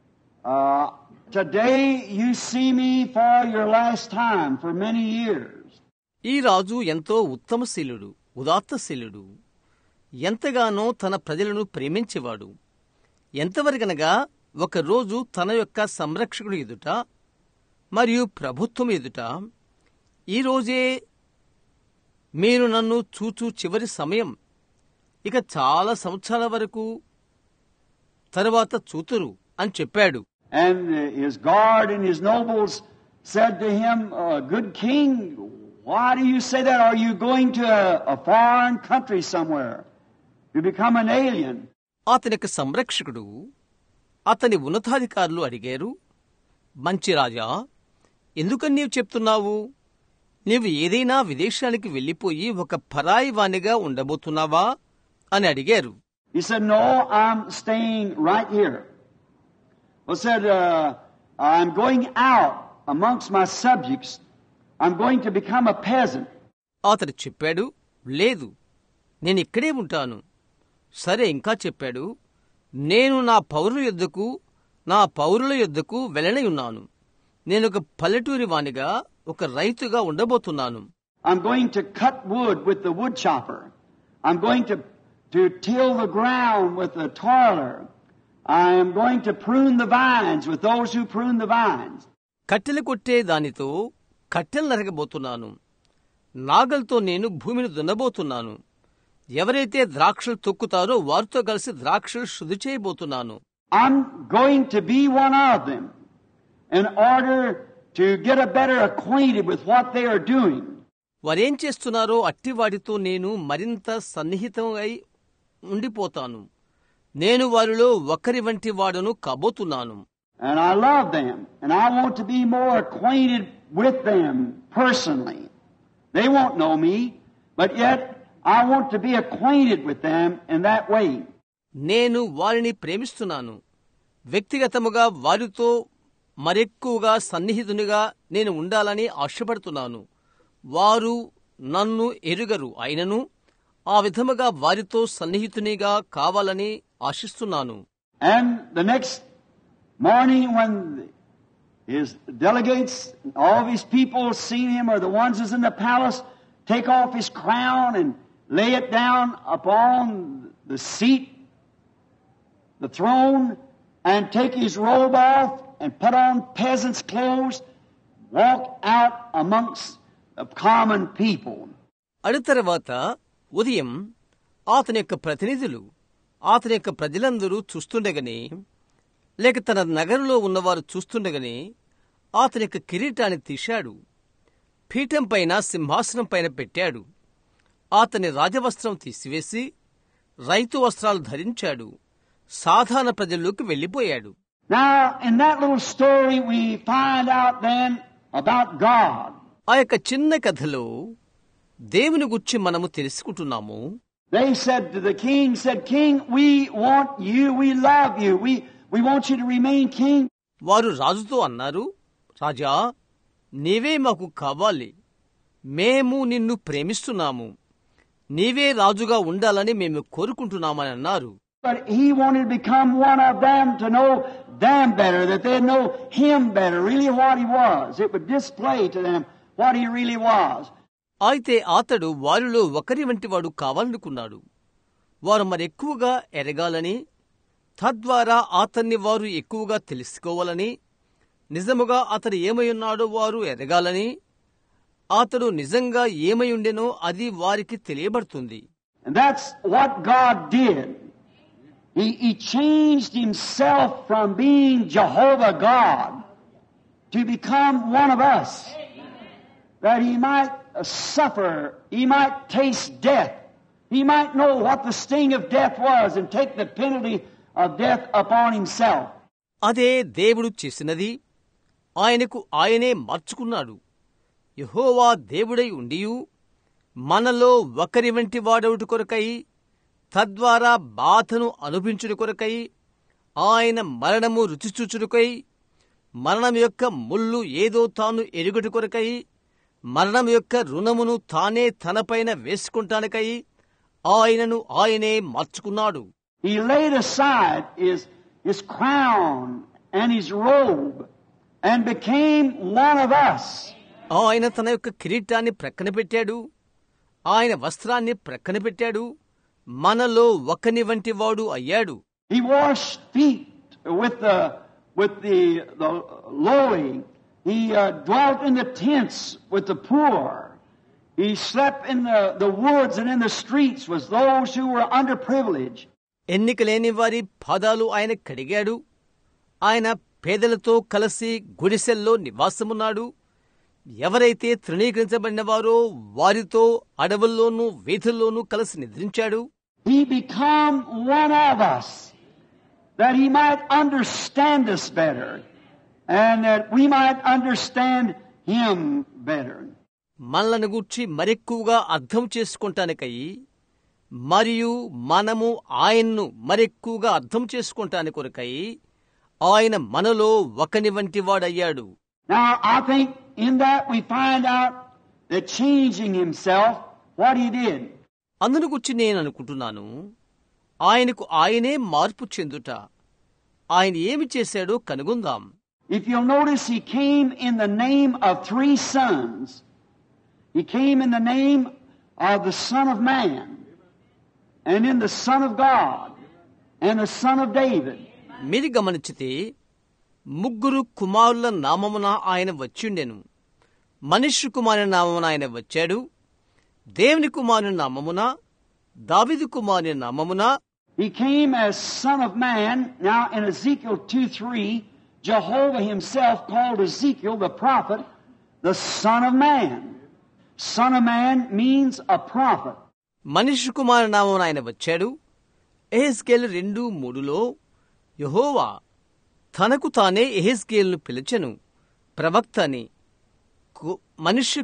Speaker 2: today you see me for your last time for many years.
Speaker 1: ఈ రాజు ఎంతో ఉత్తమశీలుడు, ఉదాత్తశీలుడు, ఎంతగానో తన ప్రజలను ప్రేమించేవాడు. ఎంతవరకనగా ఒకరోజు తన యొక్క సంరక్షకుడు ఎదుట మరియు ప్రభుత్వం ఎదుట, ఈరోజే మీరు నన్ను చూచూ చివరి సమయం, ఇక చాలా సంవత్సరాల వరకు తరువాత చూతురు అని చెప్పాడు.
Speaker 2: And his guard and his nobles said to him, good king, why do you say that? Are you going to a foreign country somewhere to become an alien?
Speaker 1: అతని యొక్క సంరక్షకుడు అతని ఉన్నతాధికారులు అడిగారు, మంచి రాజా, ఎందుకని నీవు చెప్తున్నావు? నీవు ఏదైనా విదేశానికి వెళ్లిపోయి ఒక పరాయి వానిగా ఉండబోతున్నావా అని అడిగారు.
Speaker 2: He said, no, I'm staying right here. He said, I'm going out amongst my subjects. I'm going to become a peasant.
Speaker 1: అతడు చెప్పాడు, లేదు, నేను ఇక్కడే ఉంటాను. సరే, ఇంకా చెప్పాడు, నేను నా పౌరుల యొద్దకు వెళ్ళనయున్నాను. నేనొక పల్లెటూరి వానిగా, ఒక రైతుగా ఉండబోతున్నాను.
Speaker 2: I'm going to cut wood with the wood chopper. I'm going to till the ground with the toiler. I am going to prune the vines with those who prune the vines.
Speaker 1: కట్టెలు కొట్టే దానితో కట్టెలు నరకబోతున్నాను. నాగల్తో నేను భూమిని దున్నబోతున్నాను. ఎవరైతే ద్రాక్షలు తొక్కుతారో వారితో కలిసి ద్రాక్షలు శుద్ధి చేయబోతున్నాను.
Speaker 2: I'm going to be one of them in order to get a better acquainted with what they are doing.
Speaker 1: వారేం చేస్తున్నారో అట్టివాడితో నేను మరింత సన్నిహితంగా ఉండిపోతాను. నేను వారిలో ఒకరి వంటి వాడును కాబోతున్నాను.
Speaker 2: And I love them, and I want to be more acquainted with them personally. They won't know me, but yet I want to be acquainted with them in that way.
Speaker 1: నేను వారిని ప్రేమిస్తున్నాను. వ్యక్తిగతముగా వారితో మరెక్కువగా సన్నిహితునిగా నేను ఉండాలని ఆశపడుతున్నాను. వారు నన్ను ఎరుగరు, అయినను ఆ విధముగా వారితో సన్నిహితునిగా కావాలని ఆశిస్తున్నాను.
Speaker 2: And the next morning when his delegates, all of his people seen him, or the ones who's in the palace, take off his crown and lay it down upon the seat, the throne, and take his robe off and put on peasant's clothes, walk out amongst the common people.
Speaker 1: అడు తర్వాత ఉదయం అతని యొక్క ప్రతినిధులు, అతని యొక్క ప్రజలందరూ చూస్తుండగానే, లేక తన నగరంలో ఉన్నవారు చూస్తుండగానే అతని యొక్క కిరీటాన్ని తీశాడు. పీఠం పైన, సింహాసనం పైన పెట్టాడు. అతని రాజవస్త్రం తీసివేసి రైతు వస్త్రాలు ధరించాడు. సాధారణ ప్రజల్లోకి వెళ్లిపోయాడు.
Speaker 2: Now, in that little story we find out then about God.
Speaker 1: ఆ యొక్క చిన్న కథలో దేవుని గురించి మనము తెలుసుకుంటున్నాము.
Speaker 2: They said to the king, King, we want you, we love you, we want you to remain king.
Speaker 1: వారు రాజుతో అన్నారు, రాజా, నీవే మాకు కావాలి, మేము నిన్ను ప్రేమిస్తున్నాము, నీవే రాజుగా ఉండాలని మేము కోరుకుంటున్నామని అన్నారు.
Speaker 2: But he wanted to become one of them, to know them better, that they'd know him better, really what he was. It would display to them what he really was.
Speaker 1: అయితే అతడు వారిలో ఒకరి వంటి వాడు కావాలనుకున్నాడు. వారు మరెక్కువగా ఎరగాలని, తద్వారా అతన్ని వారు ఎక్కువగా తెలుసుకోవాలని, నిజముగా అతడు ఏమైయున్నాడో వారు ఎరగాలని, అతడు నిజంగా ఏమైయుండెనో అది వారికి తెలియబడుతుంది.
Speaker 2: And that's what God did. He changed himself from being Jehovah God to become one of us, that he might suffer, he might taste death, he might know what the sting of death was and take the penalty of death upon himself.
Speaker 1: అదే దేవుడు చేసినది. ఆయనకు ఆయనే మార్చుకున్నాడు. యెహోవా దేవుడై ఉండియు మనలో ఒకరి వంటి వాడవుటి కొరకై, తద్వారా బాధను అనుభవించుట కొరకై, ఆయన మరణము రుచిచూచుటకై, మరణం యొక్క ముళ్ళు ఏదో తాను ఎరుగుట కొరకై, మరణం యొక్క రుణమును తానే తనపైన వేసుకుంటానికై ఆయనను ఆయనే మార్చుకున్నాడు.
Speaker 2: He laid aside his crown and his robe and became one of us.
Speaker 1: ఆయన తన యొక్క కిరీటాన్ని ప్రక్కన పెట్టాడు, ఆయన వస్త్రాన్ని ప్రక్కన పెట్టాడు, మనలో ఒకని వంటి వాడు అయ్యాడు.
Speaker 2: He washed feet with the lowly. He dwelt in the tents with the poor. He slept in the woods and in the streets with those who were underprivileged.
Speaker 1: ఎన్నిక లేని వారి పాదాలు ఆయన కడిగాడు. ఆయన పేదలతో కలిసి గుడిసెల్లో నివాసమున్నాడు. ఎవరైతే తృణీకరించబడిన వారో వారితో అడవుల్లోనూ వీధుల్లోనూ కలిసి నిద్రించాడు.
Speaker 2: He became one of us. that He might understand us better, and that we might understand Him better.
Speaker 1: మనలను గూర్చి మరెక్కువగా అర్థం చేసుకుంటానికై మరియు మనము ఆయన్ను మరెక్కువగా అర్థం చేసుకుంటాని కొరకై ఆయన మనలో ఒకని వంటి వాడయ్యాడు.
Speaker 2: Now, I think in that we find out that changing Himself, what He did.
Speaker 1: అందును గురించి నేను అనుకుంటున్నాను, ఆయనకు ఆయనే మార్పు చెందుట, ఆయన ఏమి చేశాడో కనుగొందాం.
Speaker 2: If you'll notice, He came in the name of 3 sons. He came in the name of the Son of Man, and in the Son of God, and the Son of David.
Speaker 1: మీరు గమనించితే 3 కుమారుల నామమున ఆయన వచ్చిండెను. మనుష్య కుమారుని నామమున ఆయన వచ్చాడు, దేవుని కుమారుని నామమున, దావీదు కుమారుని నామమున.
Speaker 2: He came as Son of Man. Now in Ezekiel 2:3, Jehovah Himself called Ezekiel the prophet the Son of Man. Son of Man means a prophet.
Speaker 1: మనుష్య కుమారుని నామమున ఆయన వచ్చాడు. ఎహెజ్కేలు 2:3లో యెహోవా తనకు తానే ఎహెజ్కేలును పిలిచెను ప్రవక్త అని. మనుష్య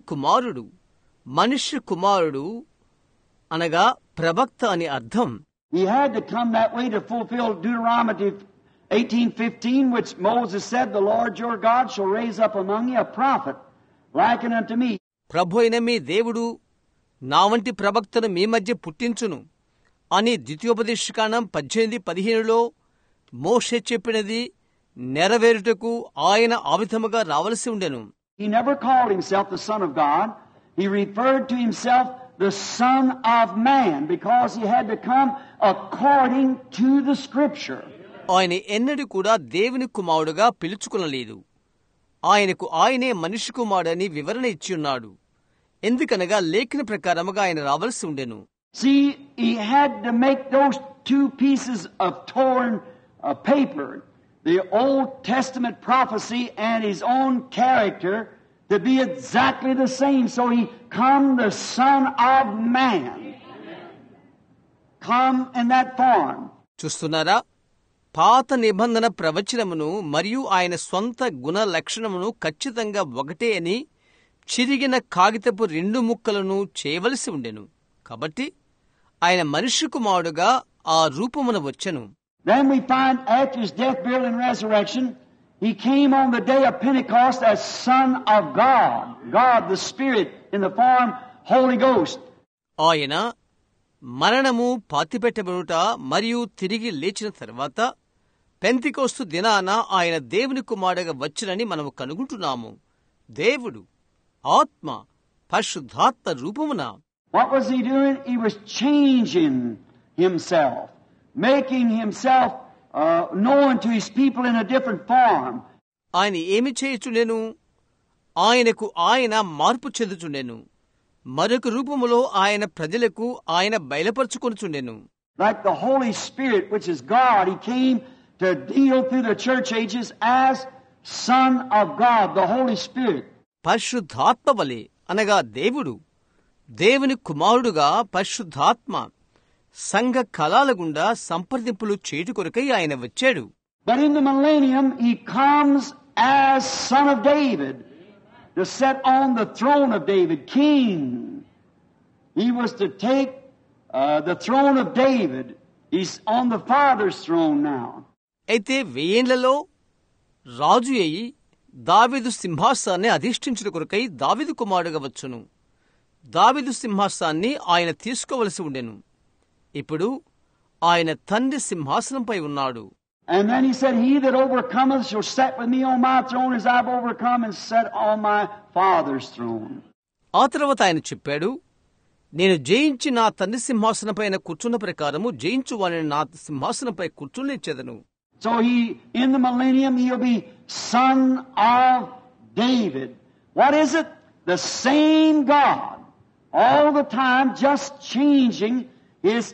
Speaker 1: కుమారుడు అనగా ప్రవక్త అని అర్థం.
Speaker 2: He had to come that way to fulfill Deuteronomy 18:15, which Moses said, "The Lord your God shall raise up among you a prophet like unto me."
Speaker 1: ప్రభు అయిన మీ దేవుడు నా వంటి ప్రవక్తను మీ మధ్య పుట్టించును అని ద్వితీయోపదేశకాండం 18:15లో మోషే చెప్పినది నెరవేరుటకు ఆయన ఆ విధముగా రావలసి ఉండెను.
Speaker 2: He never called Himself the Son of God. He referred to Himself the Son of Man because He had to come according to the Scripture.
Speaker 1: ఆయన ఎన్నడూ కూడా దేవుని కుమారుడుగా పిలుచుకొనలేదు. ఆయనకు ఆయనే మనిషి కుమారుడని వివరణ ఇచ్చియున్నాడు. ఎందుకనగా లేఖన ప్రకారముగా ఆయన రావలసి ఉండెను.
Speaker 2: See, He had to make those 2 pieces of torn paper, the Old Testament prophecy and His own character, to be exactly the same. So He come the Son of Man. Come in that form.
Speaker 1: చూస్తున్నారా, పాత నిబంధన ప్రవచనమును మరియు ఆయన స్వంత గుణ లక్షణమును ఖచ్చితంగా ఒకటే అని చిరిగిన కాగితపు 2 ముక్కలను చేయవలసి ఉండెను. కాబట్టి ఆయన మనుష్య కుమారుడుగా ఆ రూపమున వచ్చెను.
Speaker 2: Then we find after His death, burial, and resurrection, He came on the day of Pentecost as Son of God, God the Spirit in the form Holy Ghost.
Speaker 1: ఆయన మరణము పాతిపెట్టబడుట మరియు తిరిగి లేచిన తర్వాత పెంతెకోస్తు దినాన ఆయన దేవుని కుమారుడుగా వచ్చునని మనము కనుగొంటున్నాము. దేవుడు ఆత్మ పరిశుద్ధాత్మ రూపమున.
Speaker 2: What was He doing? He was changing Himself, making Himself known to His people in a different form.
Speaker 1: ఆయన ఏమి చేయుచుండెను? ఆయనకు ఆయన మార్పు చెందుచుండెను. మరొక రూపములో ఆయన ప్రజలకు ఆయన బయలుపరుచుకొనుచుండెను.
Speaker 2: Like the Holy Spirit, which is God, He came to deal through the church ages as Son of God, the Holy Spirit.
Speaker 1: పరిశుద్ధాత్మ వలె అనగా దేవుని కుమారుడుగా పరిశుద్ధాత్మ సంఘ కళాల గుండా సంప్రదింపులు చేటు కొరకై ఆయన వచ్చాడు.
Speaker 2: But in the millennium, He comes as Son of David to sit on the throne of David, King. He was to take the throne of David. He's on the Father's throne now.
Speaker 1: అయితే 1000లలో రాజు అయి దావీదు సింహాసనాన్ని అధిష్ఠించుట కొరకై దావీదు కుమారుడుగా వచ్చును. దావీదు సింహాసనాన్ని ఆయన తీసుకోవలసి ఉండెను. ఇప్పుడు ఆయన తండ్రి సింహాసనంపై ఉన్నాడు.
Speaker 2: And then He said, "He that overcometh shall sit with me on my throne as I've overcome and sat on my Father's throne."
Speaker 1: ఆ తర్వాత ఆయన చెప్పాడు, నేను జయించి నా తండ్రి సింహాసనంపైన కూర్చున్న ప్రకారము జయించు వారిని నా సింహాసనంపై కూర్చునిచ్చేదను.
Speaker 2: So in the millennium, He'll be Son of David. What is it? The same God. All the time just changing His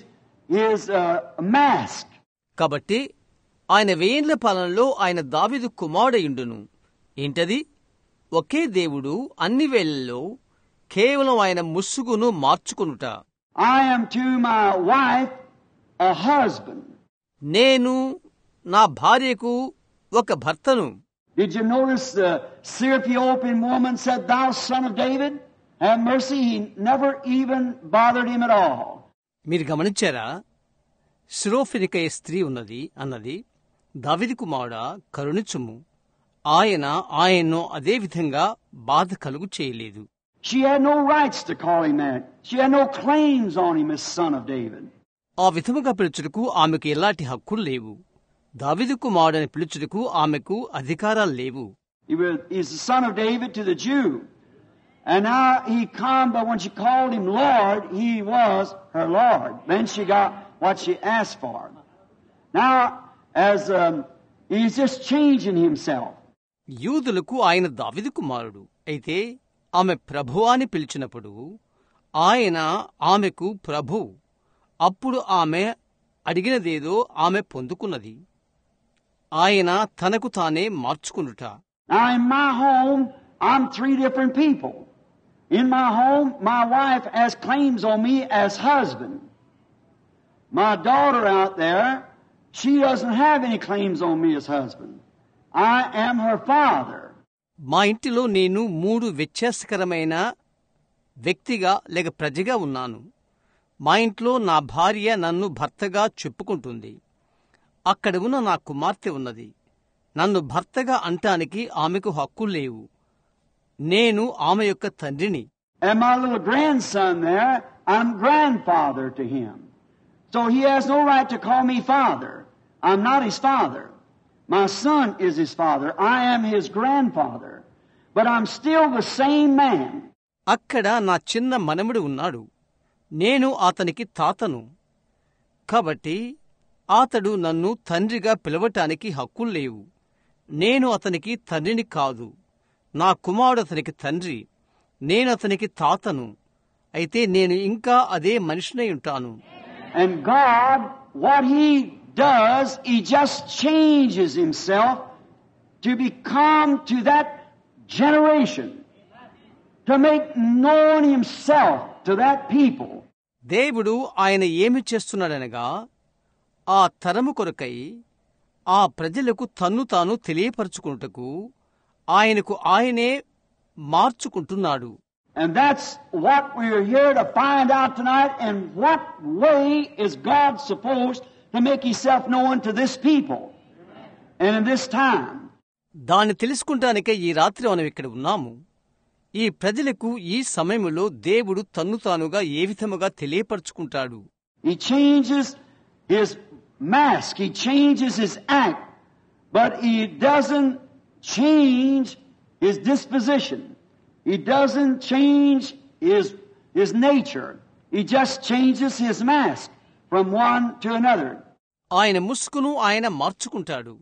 Speaker 2: mask.
Speaker 1: కాబట్టి ఆయన 1000ల పాలనలో ఆయన దావీదు కుమారుడయుండును. ఏంటది? ఒకే దేవుడు అన్ని వేళల్లో కేవలం ఆయన ముసుగును మార్చుకొనుట.
Speaker 2: I am to my wife a husband.
Speaker 1: నేను నా భార్యకు ఒక భర్తను.
Speaker 2: Did you notice the Syrophoenician woman said, "Thou son of David, have mercy"? He never even bothered him at all.
Speaker 1: మీరు గమనించారా? సిరోఫెనికయ స్త్రీ అన్నది, దావీదు కుమారుడా కరుణించుము. ఆయన్ను అదే విధంగా బాధ కలుగు చేయలేదు.
Speaker 2: She had no rights to call him that. She had no claims on him as son of David.
Speaker 1: ఆ విధముగా పిలుచుటకు ఆమెకు ఎలాంటి హక్కులు లేవు. దావీదు కుమారుడని పిలుచుటకు ఆమెకు అధికారాలు లేవు.
Speaker 2: He's the son of David to the Jew. And now he come, but when she called him Lord, he was her Lord. Then she got what she asked for. Now, as he's just changing himself.
Speaker 1: యూదులకు ఆయన దావీదు కుమారుడు అయితే ఆమె ప్రభువా అని పిలిచినప్పుడు ఆయన ఆమెకు ప్రభు. అప్పుడు ఆమె అడిగినదేదో ఆమె పొందుకున్నది. ఆయన తనకు తానే మార్చుకునుట.
Speaker 2: Now in my home, I'm 3 different people. In my home, my wife has claims on me as husband. My daughter out there, she doesn't have any claims on me as husband. I am her father.
Speaker 1: మా ఇంటిలో నేను 3 వ్యత్యాసకరమైన వ్యక్తిగా లేక ప్రజగా ఉన్నాను. మా ఇంట్లో నా భార్య నన్ను భర్తగా చెప్పుకుంటుంది. అక్కడ ఉన్న నా కుమార్తె ఉన్నది. నన్ను భర్తగా అంటానికి ఆమెకు హక్కులు లేవు. నేను ఆమె యొక్క తండ్రిని.
Speaker 2: And my little grandson there, I'm grandfather to him. So he has no right to call me father. I'm not his father. My son is his father. I am his grandfather. But I'm still the same man.
Speaker 1: అక్కడ నా చిన్న మనముడు ఉన్నాడు. నేను అతనికి తాతను. కాబట్టి అతడు నన్ను తండ్రిగా పిలవటానికి హక్కులు లేవు. నేను అతనికి తండ్రిని కాదు. నా కుమారుడు అతనికి తండ్రి. నేను అతనికి తాతను. అయితే నేను ఇంకా అదే మనిషినై ఉంటాను.
Speaker 2: And God, what he does, he just changes himself to become to that generation, to make known himself to that people.
Speaker 1: దేవుడు ఆయన ఏమి చేస్తున్నాడనగా ఆ తరము కొరకై ఆ ప్రజలకు తన్ను తాను తెలియపరచుకుంటకు ఆయనకు ఆయనే మార్చుకుంటున్నాడు.
Speaker 2: And that's what we're here to find out tonight. And what way is God supposed to make himself known to this people and in this time?
Speaker 1: దాన్ని తెలుసుకుంటానికే ఈ రాత్రి మనం ఇక్కడ ఉన్నాము. ఈ ప్రజలకు ఈ సమయంలో దేవుడు తన్ను తానుగా ఏ విధముగా తెలియపరచుకుంటాడు.
Speaker 2: He changes his mask, he changes his act, but he doesn't change his disposition. He doesn't change his nature. He just changes his mask from one to another.
Speaker 1: ఆయన ముసుగును ఆయన మార్చుకుంటాడు.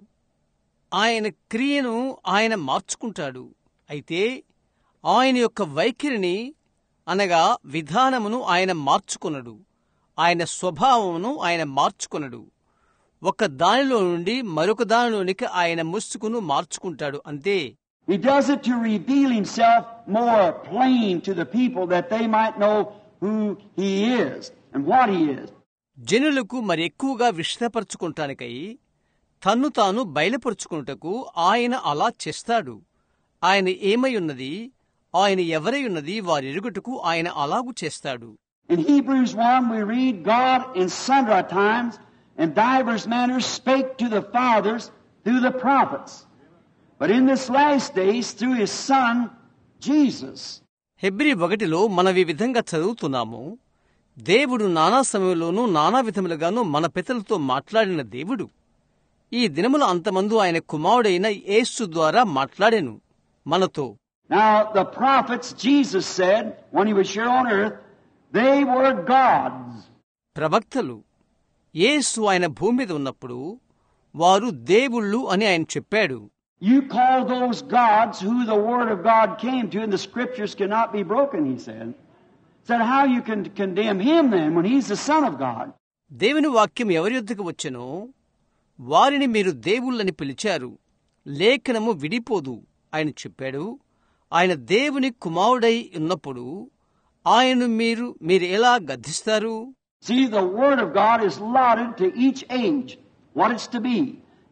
Speaker 1: ఆయన క్రియను ఆయన మార్చుకుంటాడు. అయితే ఆయన యొక్క వైఖరిని అనగా విధానమును ఆయన మార్చుకొనడు. ఆయన స్వభావమును ఆయన మార్చుకొనడు. ఒక దానిలో నుండి మరొక దానిలోనికి ఆయన ముసుగును మార్చుకుంటాడు అంతే.
Speaker 2: He does it to reveal himself more plain to the people that they might know who he is and what he is.
Speaker 1: జనులకు మరి ఎక్కువగా విషదపరచుకుంటానికై తన్ను తాను బయలుపరుచుకుంటకు ఆయన అలా చేస్తాడు. ఆయన ఏమై ఉన్నది, ఆయన ఎవరై ఉన్నది వారెరుగుటకు ఆయన అలాగు చేస్తాడు.
Speaker 2: In Hebrews 1 we read, God in sundry times and divers manners spake to the fathers through the prophets. But in this last days through his son Jesus.
Speaker 1: హెబ్రీ 1లో మనం ఈ విధంగా చదువుతున్నాము. దేవుడు నానా సమయంలోనూ నానా విధములుగాను మన పితరులతో మాట్లాడిన దేవుడు ఈ దినముల అంతమందు ఆయన కుమారుడైన యేసు ద్వారా మాట్లాడెను మనతో.
Speaker 2: Now the prophets, Jesus said when he was here on earth, they were gods.
Speaker 1: ప్రవక్తలు యేసు ఆయన భూమి మీద ఉన్నప్పుడు వారు దేవుళ్ళు అని ఆయన చెప్పాడు.
Speaker 2: You call those gods who the word of God came to, and the scriptures cannot be broken, he said. Said how you can condemn him then when he's the son of God?
Speaker 1: దేవుని వాక్యం ఎవరి యొద్దకు వచ్చెనో వారిని మీరు దేవుళ్ళని పిలిచారు, లేఖనము విడిపోదు ఆయన చెప్పాడు. ఆయన దేవుని కుమారుడై ఉన్నప్పుడు ఆయనను మీరు ఎలా గద్దిస్తారు?
Speaker 2: See, the word of God is allotted to each age what it's to be,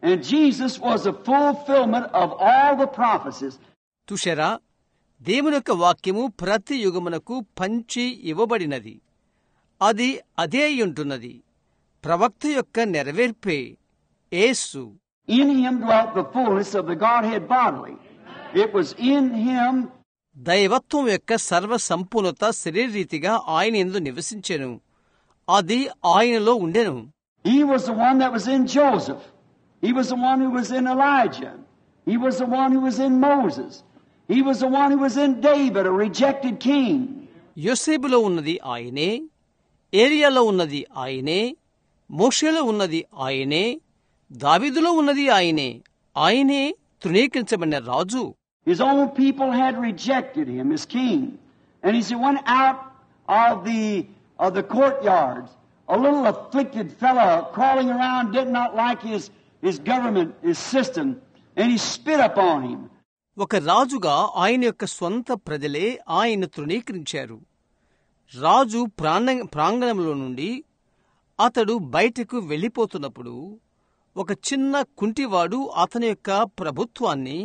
Speaker 2: And Jesus was a fulfillment of all the prophecies.
Speaker 1: చూశారా, దేవుని యొక్క వాక్యము ప్రతి యుగమునకు పంచి ఇవ్వబడినది. అది అదే అయ్యుంటున్నది. ప్రవక్త యొక్క నెరవేర్పే యేసు.
Speaker 2: In him dwelt the fullness of the Godhead bodily. It was in him.
Speaker 1: దైవత్వం యొక్క సర్వ సంపూర్ణత శరీరరీతిగా ఆయన యందు నివసించెను. అది ఆయనలో ఉండెను.
Speaker 2: He was the one that was in Joseph. He was the one who was in Elijah. He was the one who was in Moses. He was the one who was in David, a rejected king.
Speaker 1: యోసేపులో ఉన్నది ఆయనే, ఏలియాలో ఉన్నది ఆయనే, మోషేలో ఉన్నది ఆయనే, దావీదులో ఉన్నది ఆయనే. ఆయనే తృణీకరించబడిన రాజు.
Speaker 2: His own people had rejected him as king. And he went out of the courtyards, a little afflicted fellow crawling around, did not like his government, his system, and he spit upon him.
Speaker 1: ఒక రాజుగా ఆయన యొక్క స్వంత ప్రజలే ఆయన తృణీకరించారు. రాజు ప్రాంగణంలో నుండి అతడు బయటకు వెళ్లిపోతున్నప్పుడు ఒక చిన్న కుంటివాడు అతని యొక్క ప్రభుత్వాన్ని,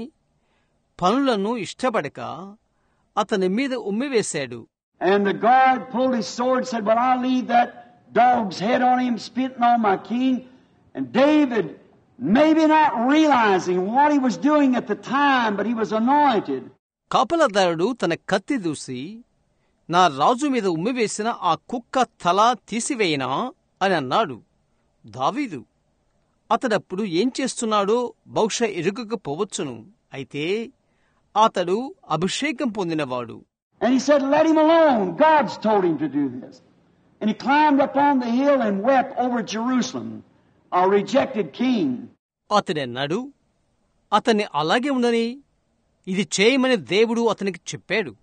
Speaker 1: పనులను ఇష్టపడక అతని మీద ఉమ్మివేశాడు.
Speaker 2: And the guard pulled his sword and said, "Well, I'll leave that dog's head on him, spitting on my king." And David, maybe not realizing what he was doing at the time, but he was anointed.
Speaker 1: కాపలదారుడు తన కత్తి దూసి, నా రాజు మీద ఉమ్మివేసిన ఆ కుక్క తల తీసివేయనా అని అన్నాడు. దావీదు అతడప్పుడు ఏం చేస్తున్నాడో బహుశా ఎరుగకపోవచ్చును. అయితే అతడు అభిషేకం పొందినవాడు.
Speaker 2: And he said, "Let him alone. God's told him to do this." And he climbed up on the hill and wept over Jerusalem, a rejected king.
Speaker 1: అతడన్నాడు, అతన్ని అలాగే ఉండని, ఇది చేయమని దేవుడు అతనికి చెప్పాడు.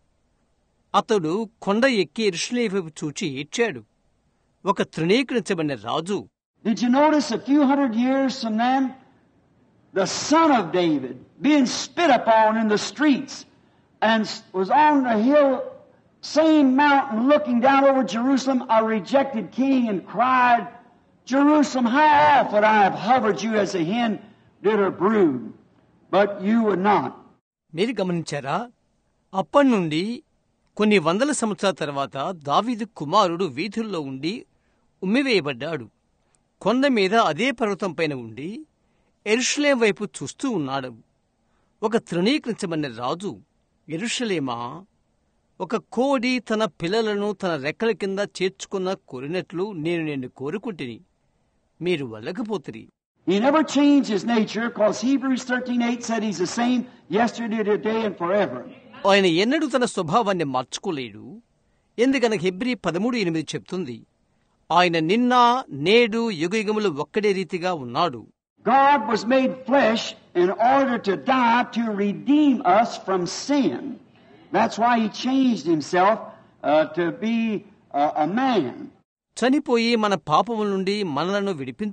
Speaker 1: అతడు కొండ ఎక్కి యెరూషలేము వైపు చూచి ఏడ్చాడు. ఒక తృణీకరించబడిన రాజు.
Speaker 2: Did you notice a few hundred years from then, the son of David being spit upon in the streets and was on the hill, same mountain, looking down over Jerusalem, a rejected king, and cried, "Jerusalem, how often I have hovered you as a hen did her brood, but you would not."
Speaker 1: మీరు గమనించారా? అప్పటి నుండి కొన్ని వందల సంవత్సరాల తర్వాత దావీదు కుమారుడు వీధుల్లో ఉండి ఉమ్మివేయబడ్డాడు. కొండ మీద అదే పర్వతం పైన ఉండి యెరూషలేము వైపు చూస్తూ ఉన్నాడు. ఒక తృణీకరించబడిన రాజు. యెరూషలేమా, ఒక కోడి తన పిల్లలను తన రెక్కల కింద చేర్చుకున్న కోరినట్లు నేను నిన్ను కోరుకుంటుని, మీరు వెళ్ళకపోతిరి.
Speaker 2: He never changed his nature, because Hebrews 13:8 said he's the same yesterday, today, and forever.
Speaker 1: ఆయన ఎన్నడూ తన స్వభావాన్ని మార్చుకోలేడు. ఎందుకనగా హెబ్రీ 13:8 చెప్తుంది, ఆయన నిన్న నేడు యుగయుగములు ఒక్కడే రీతిగా ఉన్నాడు.
Speaker 2: God was made flesh in order to die to redeem us from sin. That's why he changed himself to be a man.
Speaker 1: చనిపోయి మన పాపముల నుండి మనలను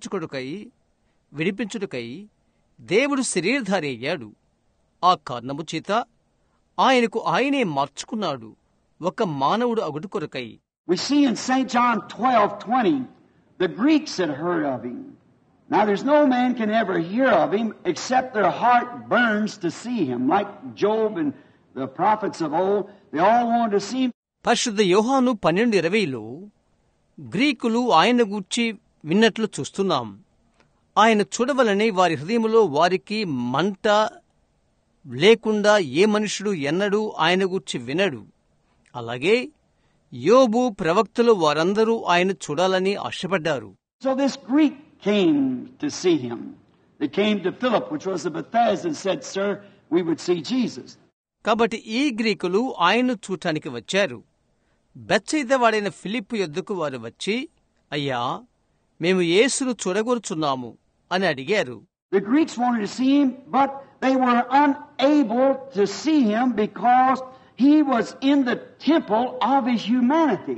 Speaker 1: విడిపించుటకై దేవుడు శరీరధారి అయ్యాడు. ఆ కారణము చేత ఆయనకు ఆయనే మార్చుకున్నాడు, ఒక మానవుడు అగుట కొరకై.
Speaker 2: We see in St. John 12:20, the Greeks had heard of him. Now there's no man can ever hear of him except their heart burns to see him. Like Job and the prophets of old, they all wanted to see him.
Speaker 1: పరిశుద్ధ యోహాను 12:20లో గ్రీకులు ఆయన గూర్చి విన్నట్లు చూస్తున్నాం. ఆయన చూడవలని వారి హృదయములో వారికి మంట లేకుండా ఏ మనుషుడు ఎన్నడూ ఆయన గూర్చి వినడు. అలాగే యోబు, ప్రవక్తలు వారందరూ ఆయన చూడాలని ఆశపడ్డారు.
Speaker 2: So this Greek came to see him. They came to Philip, which was of Bethsaida, and said, "Sir, we would see Jesus."
Speaker 1: కాబట్టి ఈ గ్రీకులు ఆయన్ను చూడటానికి వచ్చారు. బెత్సయిదా వాడైన ఫిలిప్పు యొద్దకు వారు వచ్చి, అయ్యా, మేము యేసును చూడగోరుచున్నాము అని అడిగారు.
Speaker 2: The Greeks wanted to see him, but they were unable to see him because he was in the temple of his humanity.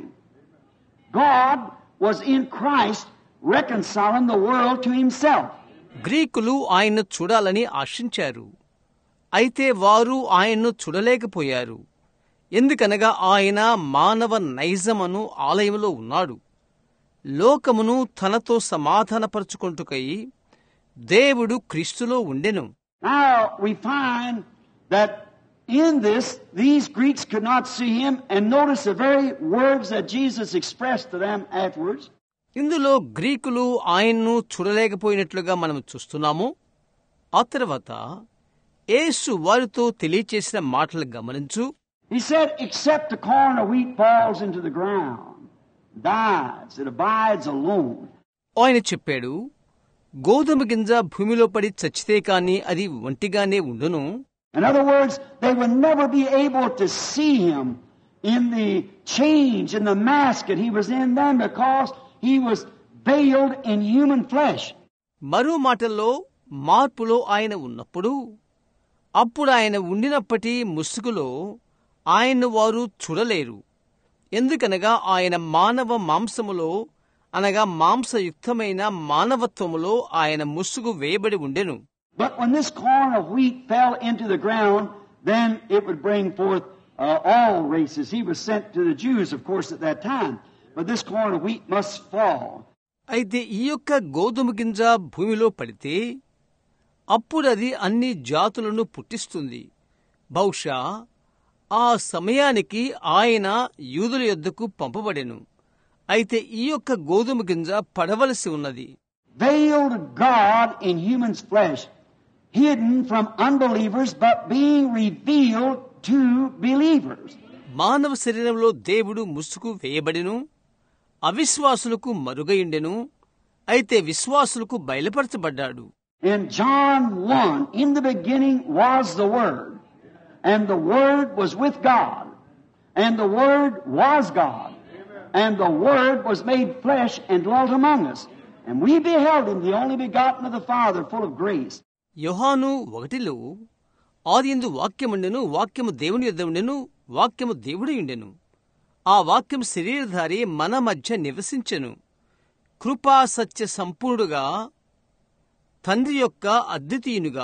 Speaker 2: God was in Christ reconciling the world to himself.
Speaker 1: గ్రీకులు ఆయన్ను చూడాలని ఆశించారు. అయితే వారు ఆయన్ను చూడలేకపోయారు. ఎందుకనగా ఆయన మానవ నైజమను ఆలయంలో ఉన్నాడు. లోకమును తనతో సమాధానపరచుకొంటుకై దేవుడు క్రీస్తులో ఉండెను.
Speaker 2: Now we find that in this, these Greeks could not see him, and notice the very words that Jesus expressed to them afterwards.
Speaker 1: ఇందులో గ్రీకులు ఆయన్ను చూడలేకపోయినట్లుగా మనం చూస్తున్నాము. ఆ తర్వాత యేసు వారితో తెలియచేసిన మాటలు గమనించు.
Speaker 2: He said, except the corn of wheat falls into the ground, dies, it abides alone.
Speaker 1: ఆయన చెప్పాడు, గోధుమ గింజ భూమిలో పడి చచ్చితే కాని అది ఒంటిగానే ఉండును.
Speaker 2: In other words, they would never be able to see him in the change, in the mask that he was in then, because he was veiled in human flesh.
Speaker 1: మరో మాటల్లో మార్పులో ఆయన ఉన్నప్పుడు, అప్పుడు ఆయన ఉండినప్పటి ముసుగులో ఆయన్ను వారు చూడలేరు. ఎందుకనగా ఆయన మానవ మాంసములో అనగా మాంసయుక్తమైన మానవత్వములో ఆయన ముసుగు వేయబడి ఉండెను.
Speaker 2: But when this corn of wheat fell into the ground, then it would bring forth all races. He was sent to the Jews, of course, at that time. But this corn of wheat must fall.
Speaker 1: అయితే ఈ యొక్క గోధుమ గింజ భూమిలో పడితే అప్పుడది అన్ని జాతులను పుట్టిస్తుంది. బహుశా ఆ సమయానికి ఆయన యూదుల యొద్దకు పంపబడెను. అయితే ఈ యొక్క గోధుమ గింజ పడవలసి ఉన్నది.
Speaker 2: Veiled God in human's flesh, hidden from unbelievers, but being revealed to believers.
Speaker 1: మానవ శరీరంలో దేవుడు ముసుగు వేయబడెను, అవిశ్వాసులకు మరుగయుండెను, అయితే విశ్వాసులకు బయలుపరచబడ్డాడు.
Speaker 2: In John 1, in the beginning was the Word, and the Word was with God, and the Word was God, and the Word was made flesh and dwelt among us, and we beheld him, the only begotten of the Father, full of grace.
Speaker 1: యోహాను 1లో ఆదియందు వాక్యముండెను, వాక్యము దేవుని యొద్ద ఉండెను, వాక్యము దేవుడయుండెను. ఆ వాక్యం శరీరధారి మన మధ్య నివసించెను. కృపా సత్య సంపూర్ణుడుగా తండ్రి యొక్క అద్వితీయునిగా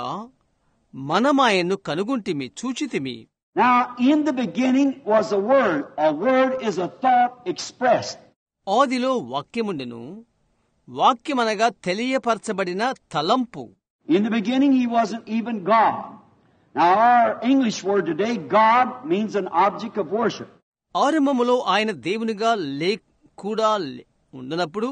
Speaker 1: మనమాయన్ను కనుగొంటిమి, చూచితిమి.
Speaker 2: Now, in the beginning was a Word. A word is a thought expressed.
Speaker 1: ఆదిలో వాక్యముండెను, వాక్యమనగా తెలియపరచబడిన తలంపు.
Speaker 2: In the beginning, he wasn't even God. Now, our English word today, God, means an object of worship.
Speaker 1: ఆరంభములో ఆయన దేవునిగా కూడా ఉండనప్పుడు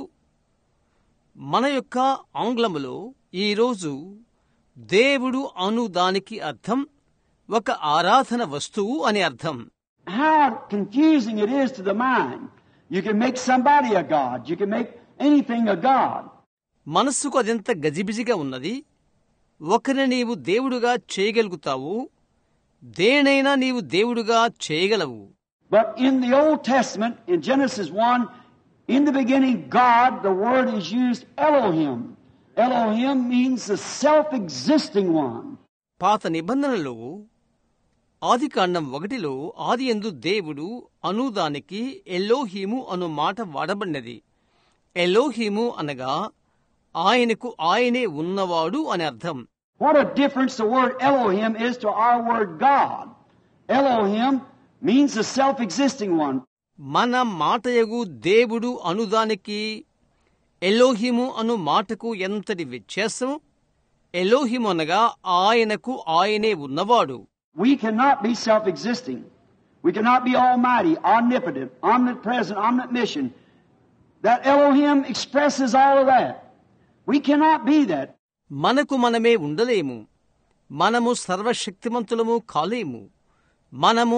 Speaker 1: మన యొక్క ఆంగ్లములో ఈరోజు దేవుడు అను దానికి అర్థం ఒక ఆరాధన వస్తువు అని అర్థం.
Speaker 2: How confusing it is to the mind. You can make somebody a God. You can make anything a God.
Speaker 1: మనస్సుకు అదెంత గజిబిజిగా ఉన్నది. ఒకరిని నీవు దేవుడుగా చేయగలుగుతావు, దేనైనా నీవు దేవుడుగా చేయగలవు.
Speaker 2: But in the Old Testament, in Genesis 1, in the beginning, God, the word is used Elohim. Elohim means the self-existing one.
Speaker 1: పాత నిబంధనలో ఆదికాండం 1లో ఆదియందు దేవుడు అనుదానికి ఎలోహీము అను మాట వాడబడినది. ఎలోహీము అనగా ఆయనకు ఆయనే ఉన్నవాడు అని అర్థం.
Speaker 2: What a difference the word Elohim is to our word God. Elohim means the self-existing one.
Speaker 1: మన మాటయగు దేవుడు అనుదానికి ఎలోహిము అను మాటకు ఎంతటి వ్యత్యాసం. ఎలోహిము అనగా ఆయనకు ఆయనే ఉన్నవాడు.
Speaker 2: We cannot be self-existing. We cannot be almighty, omnipotent, omnipresent, omniscient. That Elohim expresses all of that. We cannot be that.
Speaker 1: మనకు మనమే ఉండలేము. మనము సర్వశక్తిమంతులము కాలేము. మనము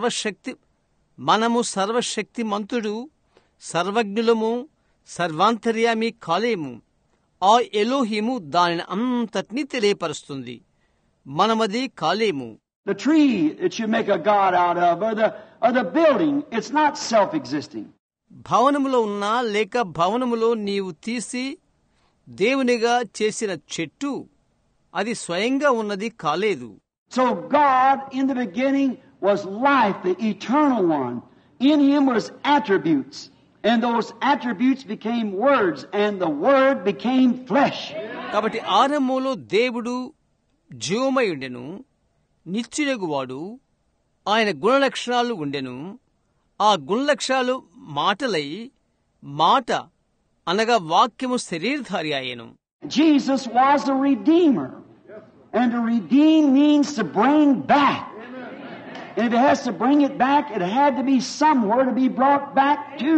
Speaker 1: సర్వశక్తిమంతుడు, సర్వజ్ఞులము, సర్వాంతర్యామి కాలేము. ఆ ఎలోహిము దానిని అంతటినీ తెలియపరుస్తుంది. మనమది కాలేము.
Speaker 2: The tree that you make a god out of, or the building, it's not self-existing.
Speaker 1: భవనములో ఉన్నా లేక భవనములో నీవు తీసి దేవునిగా చేసిన చెట్టు అది స్వయంగా ఉన్నది కాలేదు.
Speaker 2: So God in the beginning was life, the eternal one. In him was attributes, and those attributes became words, and the word became flesh.
Speaker 1: కాబట్టి ఆరంభంలో దేవుడు జీవమయుండెను, నిత్యుడగువాడు. ఆయన గుణలక్షణాలు ఉండెను. ఆ గుణలక్షణాలు మాటలై మాట అనగా వాక్యము శరీరధారి అయ్యెను.
Speaker 2: Jesus was a redeemer. And to redeem means to bring back. And if it has to bring it back, it had to be somewhere to be brought back to.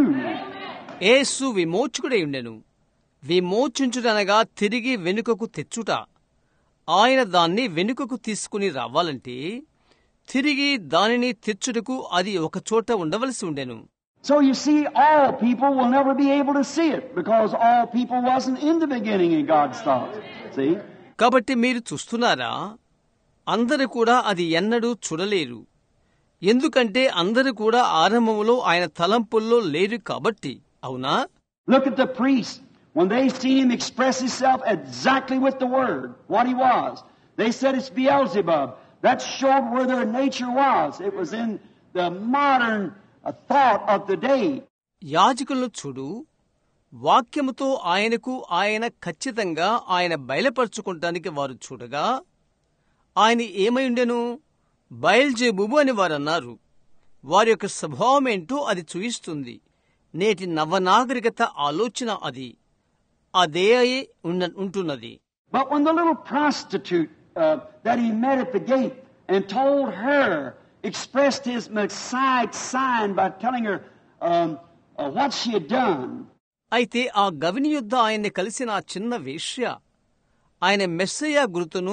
Speaker 1: యేసు విమోచకుడై ఉండెను. విమోచించుటనగా తిరిగి వెనుకకు తెచ్చుట. ఆయన దాన్ని వెనుకకు తీసుకుని రావాలంటే తిరిగి దానిని తెచ్చుటకు అది ఒక చోట ఉండవలసి ఉండెను.
Speaker 2: So you see, all people will never be able to see it because all people wasn't in the beginning in God's thoughts. See?
Speaker 1: కాబట్టి మీరు చూస్తున్నారా, అందరూ కూడా అది ఎన్నడూ చూడలేరు. ఎందుకంటే అందరూ కూడా ఆరంభంలో ఆయన తలంపుల్లో లేరు కాబట్టి. అవునా?
Speaker 2: Look at the priest. When they see him express himself exactly with the word, what he was, they said it's Beelzebub. That showed where their nature was. It was in the modern thought of the day.
Speaker 1: యాజకులను చూడు, వాక్యముతో ఆయనకు ఆయన ఖచ్చితంగా ఆయన బయలుపరుచుకుంటానికి వారు చూడగా ఆయన ఏమై ఉండెను? బయల్జెబూబు అని వారన్నారు. వారి యొక్క స్వభావమేంటో అది చూయిస్తుంది. నేటి నవనాగరికత ఆలోచన అది అదే అయి ఉంటున్నది.
Speaker 2: But when the little prostitute that he met at the gate and told her, expressed his Messiah sign by telling her what she had done.
Speaker 1: అయితే ఆ గవిని యుద్ధ ఆయన్ని కలిసిన ఆ చిన్న వేశ్య ఆయన మెస్సయ్య గుర్తును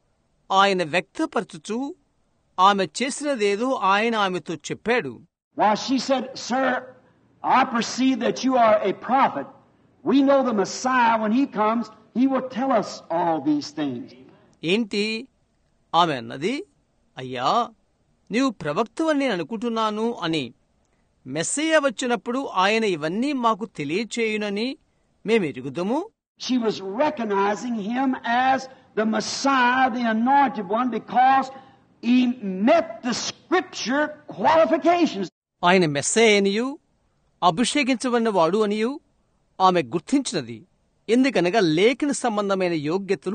Speaker 1: ఆయన వ్యక్తపరచుచు ఆమె చేసినదేదో ఆయన ఆమెతో చెప్పాడు.
Speaker 2: Why, she said, "Sir, I perceive that you are a prophet. We know the Messiah, when he comes, he will tell us all these things."
Speaker 1: ఏంటి ఆమె అన్నది? అయ్యా, నీవు ప్రవక్తవని నేను అనుకుంటున్నాను అని. మెస్సయ్య వచ్చినప్పుడు ఆయన ఇవన్నీ మాకు తెలియచేయునని మేమెరుగుదము.
Speaker 2: She was recognizing him as the Messiah, the anointed one, because he met the scripture qualifications.
Speaker 1: ఆయన మెస్సయ్య అనియు అభిషేకించబడిన వాడు అనియు ఆమె గుర్తించినది. ఎందుకనగా లేఖన సంబంధమైన యోగ్యతలు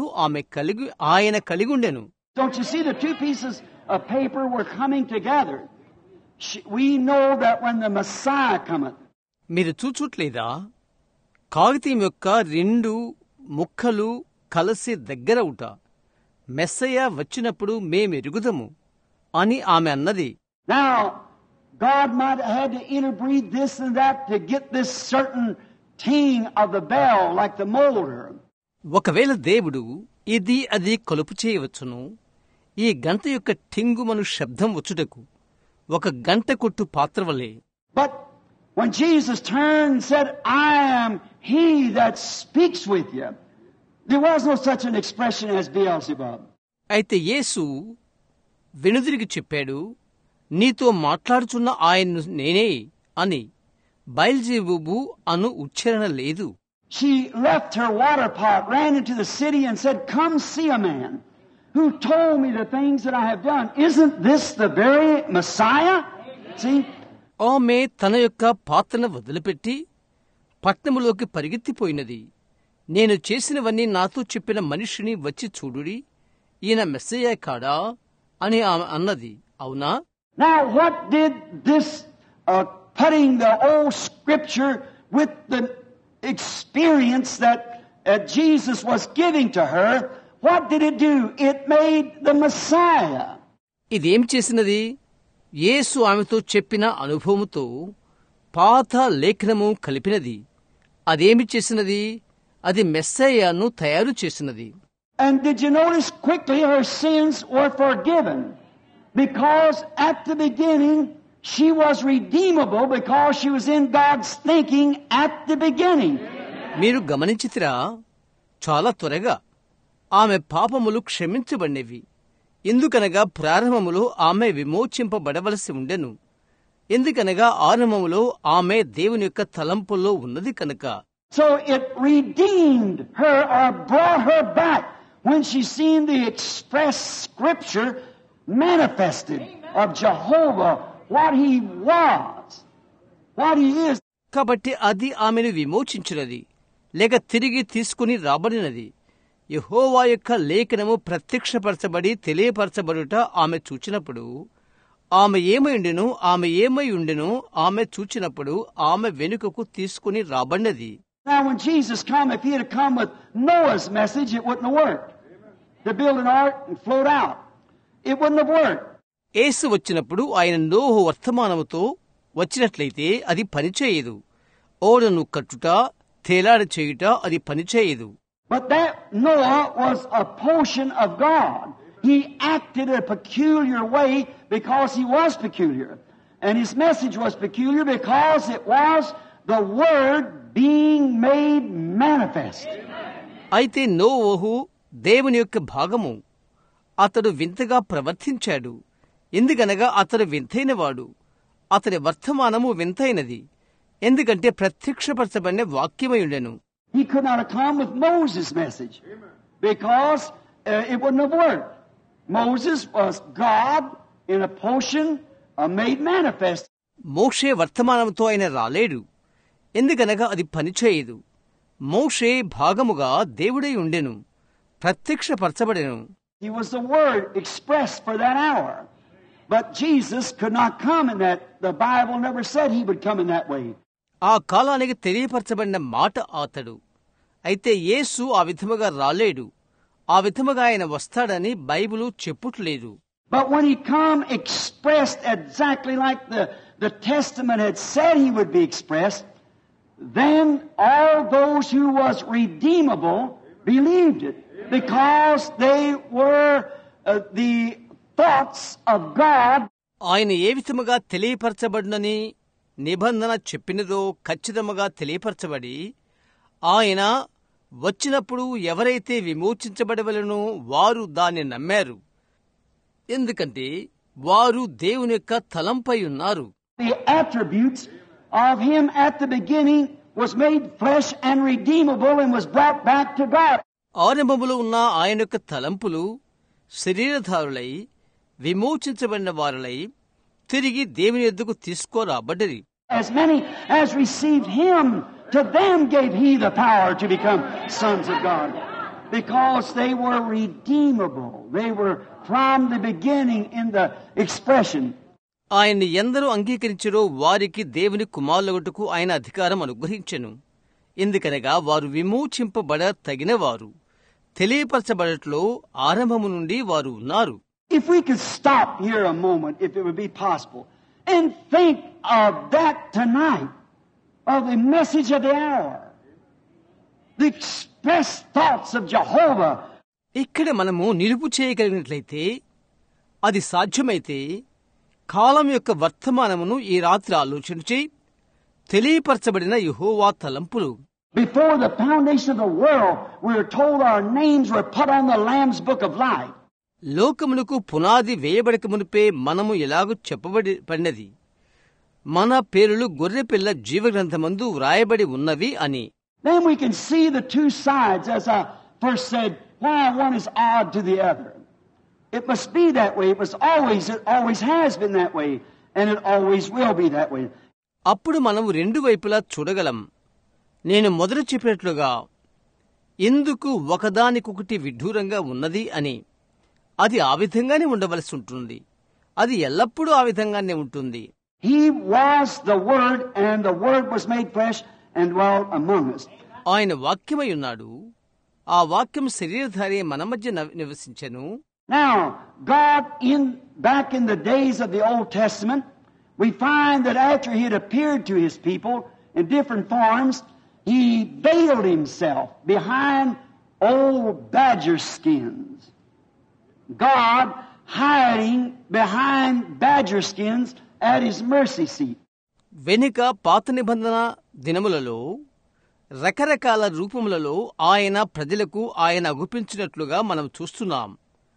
Speaker 1: ఆయన కలిగి ఉండెను.
Speaker 2: Don't you see the two pieces of paper were coming together? We know that when the Messiah cometh.
Speaker 1: మీరు చూచుట్లేదా? కాగితం యొక్క రెండు ముక్కలు కలిసి దగ్గర ఉట మెస్సయ్య వచ్చినప్పుడు మేమెరుగుదము అని ఆమె అన్నది.
Speaker 2: Now, God might have had to interbreed this and that to get this certain ting of the bell like the molder.
Speaker 1: ఒకవేళ దేవుడు ఇది అది కలుపు చేయవచ్చును. ఈ గంట యొక్క టింగుమను శబ్దం వచ్చుటకు ఒక గంట కొట్టు పాత్ర వలె.
Speaker 2: But when Jesus turned and said, "I am he that speaks with you," there was no such an expression as Beelzebub.
Speaker 1: అయితే యేసు వెనుదిరిగి చెప్పాడు, నీతో మాట్లాడుచున్న ఆయన్ను నేనే అని. బయల్జెబూబు అను ఉచ్చారణ లేదు.
Speaker 2: She left her water pot, ran into the city and said, "Come see a man who told me the things that I have done. Isn't this the very Messiah?" See?
Speaker 1: ఆమె తన యొక్క పాత్రను వదిలిపెట్టి పట్నములోకి పరిగెత్తిపోయినది. నేను చేసినవన్నీ నాతో చెప్పిన మనిషిని వచ్చి చూడుడి, ఈయన మెస్సయ్య కాడా అని ఆమె అన్నది. అవునా?
Speaker 2: Now what did this putting the old scripture with the experience that Jesus was giving to her, what did it do? It made the Messiah.
Speaker 1: ఇదేం చేసినది? యేసు ఆమెతో చెప్పిన అనుభవముతో పాత లేఖనము కలిపినది. అదేమి చేసినది? అది మెస్సయ్యను తయారు చేసినది.
Speaker 2: And did you notice quickly her sins were forgiven? Because at the beginning she was redeemable because she was in God's thinking at the beginning.
Speaker 1: మీరు గమనించితిరా? చాలా త్వరగా ఆమె పాపములు క్షమించబడినవి. ఎందుకనగా ప్రారంభములో ఆమె విమోచింపబడవలసి ఉండెను. ఎందుకనగా ఆరంభములో ఆమె దేవుని యొక్క తలంపుల్లో ఉన్నది కనుక.
Speaker 2: So it redeemed her or brought her back when she seen the express scripture manifested of Jehovah, what he was, what he is.
Speaker 1: కాబట్టి అది ఆమెను విమోచించినది, లేక తిరిగి తీసుకుని రాబడినది. యెహోవా యొక్క లేఖనము ప్రత్యక్షపరచబడి తెలియపరచబడుట ఆమె చూచినప్పుడు ఆమె ఏమై ఉండెను ఆమె చూచినప్పుడు ఆమె వెనుకకు తీసుకుని రాబడినది.
Speaker 2: Now when Jesus come, if he had come with Noah's message, it wouldn't have worked. To build an ark and float out. It wouldn't have worked.
Speaker 1: యేసు వచ్చినప్పుడు ఆయన నోహు వర్తమానముతో వచ్చినట్లయితే అది పనిచేయదు. ఓడను కట్టుట, తేలాడ చేయుట అది పనిచేయదు.
Speaker 2: But that Noah was a portion of God. He acted a peculiar way because he was peculiar. And his message was peculiar because it was the Word being made manifest.
Speaker 1: అయితే నోవహు దేవుని యొక్క భాగము. అతడు వింతగా ప్రవర్తించాడు. ఎందుకనగా అతడు వింతైనవాడు. అతడి వర్తమానము వింతైనది. ఎందుకంటే ప్రత్యక్షపరచబడిన వాక్యమయుండెను.
Speaker 2: He could not have come with Moses' message because it wouldn't have worked. Moses was God in a portion made manifest.
Speaker 1: మోషే వర్తమానంతో ఆయన రాలేడు. ఎందుకనగా అది పనిచేయదు. మోషే భాగముగా దేవుడై ఉండెను, ప్రత్యక్షపరచబడెను.
Speaker 2: He was the Word expressed for that hour. But Jesus could not come in that. The Bible never said he would come in that way.
Speaker 1: ఆ కాలానికి తెలియపరచబడిన మాట అతడు. అయితే యేసు ఆ విధముగా రాలేడు. ఆ విధముగా ఆయన వస్తాడని బైబిలు చెప్పుట్లేదు.
Speaker 2: But when he come expressed exactly like the Testament had said he would be expressed, then all those who was redeemable believed it because they were the thoughts of God.
Speaker 1: ఆయన ఏ విధముగా తెలియపరచబడినని నిబంధన చెప్పినదో ఖచ్చితముగా తెలియపరచబడి ఆయన వచ్చినప్పుడు ఎవరైతే విమోచించబడవలెనో వారు దాన్ని నమ్మారు. ఎందుకంటే వారు దేవుని యొక్క తలంపై ఉన్నారు.
Speaker 2: The attributes of him at the beginning was made flesh and redeemable and was brought back to God.
Speaker 1: ఆరంభములో ఉన్న ఆయన యొక్క తలంపులు శరీరధారులై విమోచించబడిన వారులై తిరిగి దేవుని యొద్దకు తీసుకురాబడ్డది.
Speaker 2: As many as received him, to them gave he the power to become sons of God. Because they were redeemable. They were from the beginning in the expression.
Speaker 1: ఆయన్ని ఎందరూ అంగీకరించారో వారికి దేవుని కుమారులగుటకు ఆయన అధికారం అనుగ్రహించెను. ఎందుకనగా వారు విమోచింపబడ తగినవారు. తెలియపరచబడట్లో ఆరంభము నుండి వారు ఉన్నారు.
Speaker 2: If we could stop here a moment, if it would be possible, and think of that tonight, of the message of the hour, the expressed thoughts of Jehovah.
Speaker 1: ఇక్కడ మనము నిలుపు చేయగలిగినట్లయితే, అది సాధ్యమైతే కాలం యొక్క వర్తమానమును ఈ రాత్రి ఆలోచించి తెలియపరచబడిన యెహోవా తలంపులు.
Speaker 2: Before the foundation of the world, we were told our names were put on the Lamb's book of life.
Speaker 1: లోకమునకు పునాది వేయబడక మునిపే మనము ఎలాగూ చెప్పబడినది, మన పేరులు గొర్రెపిల్ల జీవగ్రంథమందు వ్రాయబడి ఉన్నవి అని.
Speaker 2: Then we can see the two sides, as I first said, why one is odd to the other. It must be that way. It always has been that way, and it always will be that way.
Speaker 1: అప్పుడు మనము రెండు వైపులా చూడగలం. నేను మొదట చెప్పినట్లుగా ఎందుకు ఒకదానికొకటి విడ్డూరంగా ఉన్నది అని. అది ఆ విధంగానే ఉండవలసి ఉంటుంది. అది ఎల్లప్పుడూ ఆ విధంగానే ఉంటుంది.
Speaker 2: He was the Word, and the Word was made flesh and dwelt among us.
Speaker 1: ఆయన వాక్యమై ఉన్నాడు. ఆ వాక్యం శరీరధారి మన మధ్య నివసించెను.
Speaker 2: Now, God, back in the days of the Old Testament, we find that after he had appeared to his people in different forms, he veiled himself behind old badger skins. God hiding behind badger skins at his mercy seat.
Speaker 1: వెనుక పాత నిబంధన దినములలో రకరకాల రూపములలో ఆయన ప్రజలకు ఆయన అగుపించినట్లుగా మనం చూస్తున్నాం.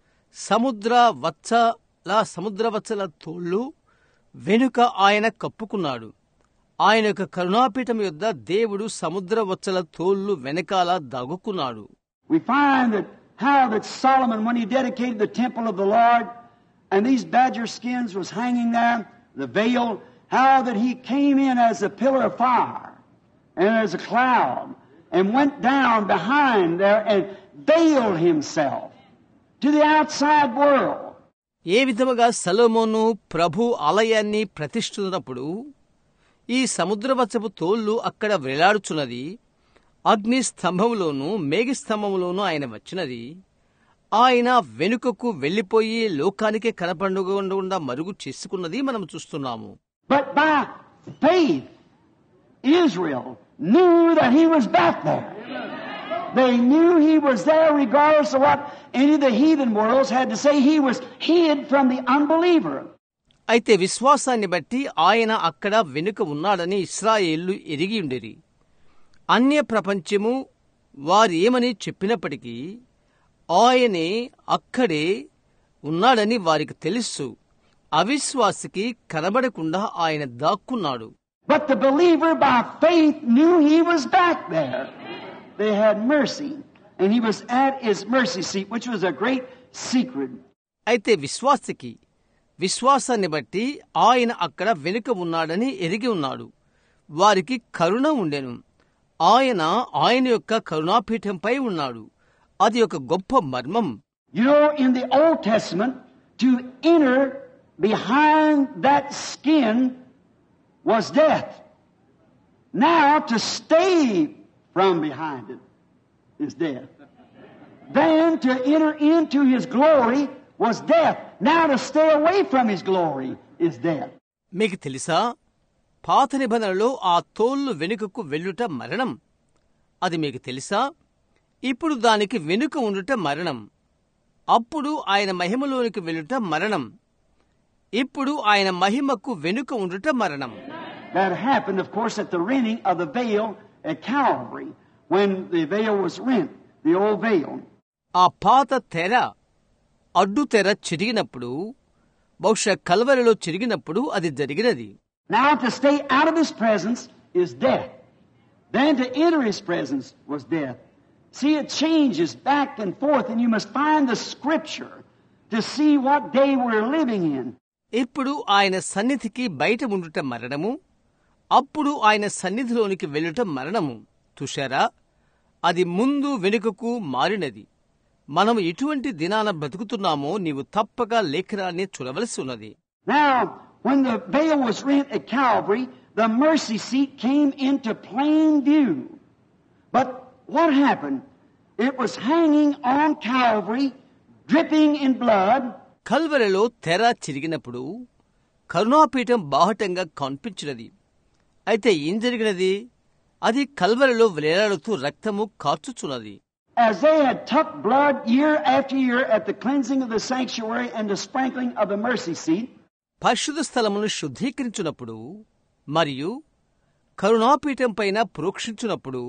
Speaker 1: సముద్రవత్సల తోళ్లు వెనుక ఆయన కప్పుకున్నాడు. ఆయన యొక్క కరుణాపీఠం యొద్ద దేవుడు సముద్రవత్సల తోళ్లు వెనకాల దాగుకున్నాడు.
Speaker 2: We find that how that Solomon, when he dedicated the temple of the Lord, and these badger skins was hanging there, the veil, how that he came in as a pillar of fire and as a cloud and went down behind there and veiled himself to the outside world.
Speaker 1: ఏ విధముగా సొలొమోను ప్రభు ఆలయాన్ని ప్రతిష్ఠించినప్పుడు ఈ సముద్రవత్సపు తోళ్లు అక్కడ వేలాడుచున్నది, అగ్ని స్తంభంలోనూ మేఘస్తంభంలోనూ ఆయన వచ్చినది. ఆయన వెనుకకు వెళ్లిపోయి లోకానికి కనపడకుండా మరుగు చేసుకున్నది మనం చూస్తున్నాము.
Speaker 2: But by faith, Israel knew that he was back there. They knew he was there regardless of what any of the heathen worlds had to say. He was hid from the unbeliever.
Speaker 1: అయితే విశ్వాసాన్ని బట్టి ఆయన అక్కడ వెనుక ఉన్నాడని ఇశ్రాయేళ్లు ఎరిగి ఉండేరి. అన్య ప్రపంచము వారేమని చెప్పినప్పటికీ ఆయనే అక్కడే ఉన్నాడని వారికి తెలుసు. అవిశ్వాసికి కనబడకుండా ఆయన దాక్కున్నాడు.
Speaker 2: But the believer by faith knew he was back there. They had mercy, and he was at his mercy seat, which was a great secret.
Speaker 1: అయితే విశ్వాసికి విశ్వాసాన్ని బట్టి ఆయన అక్కడ వెనుక ఉన్నాడని ఎరిగి ఉన్నాడు. వారికి కరుణ ఉండెను. ఆయన యొక్క కరుణాపీఠంపై ఉన్నాడు. అది ఒక గొప్ప మర్మం.
Speaker 2: You know, in the Old Testament, to enter behind that skin was death. Now to stay from behind it is death. Then to enter into his glory was death. Now to stay away from his glory is death.
Speaker 1: మీకు తెలుసా, పాత నిబంధనలో ఆ తోళ్లు వెనుకకు వెళ్ళుట మరణం. అది మీకు తెలుసా? ఇప్పుడు దానికి వెనుక ఉండుట మరణం. అప్పుడు ఆయన మహిమలోనికి వెళ్ళుట మరణం. ఇప్పుడు ఆయన మహిమకు వెనుక ఉండుట మరణం.
Speaker 2: That happened, of course, at the rending of the veil at Calvary, when the veil was rent, the old veil.
Speaker 1: ఆ పాత తెర, అడ్డు తెర చిరిగినప్పుడు, బహుశా కల్వరిలో చిరిగినప్పుడు అది జరిగినది.
Speaker 2: Now to stay out of his presence is death. Then to enter his presence was death. See, it changes back and forth, and you must find the scripture to see what day we're living in.
Speaker 1: ఇప్పుడు ఆయన సన్నిధికి బయట ఉండుట మరణము, అప్పుడు ఆయన సన్నిధిలోనికి వెళ్ళుట మరణము. చూశారా, అది ముందు వెనుకకు మారినది. మనం ఎటువంటి దినాన బ్రతుకుతున్నామో నీవు తప్పక లేఖనాన్ని చూడవలసి ఉన్నది.
Speaker 2: Now, when the veil was rent at Calvary, the mercy seat came into plain view. But what happened? It was hanging on Calvary, dripping in blood.
Speaker 1: కల్వరిలో తెర చిరిగినప్పుడు కరుణాపీఠం బాహటంగా కనిపించినది. అయితే ఏం జరిగినది? అది కల్వరిలో వేలాడుతూ రక్తము కార్చుచున్నది.
Speaker 2: As they had tucked blood year after year at the cleansing of the sanctuary and the sprinkling of the mercy seat,
Speaker 1: పరిశుద్ధ స్థలమును శుద్ధీకరించున్నప్పుడు మరియు కరుణాపీఠం పైన ప్రోక్షించున్నప్పుడు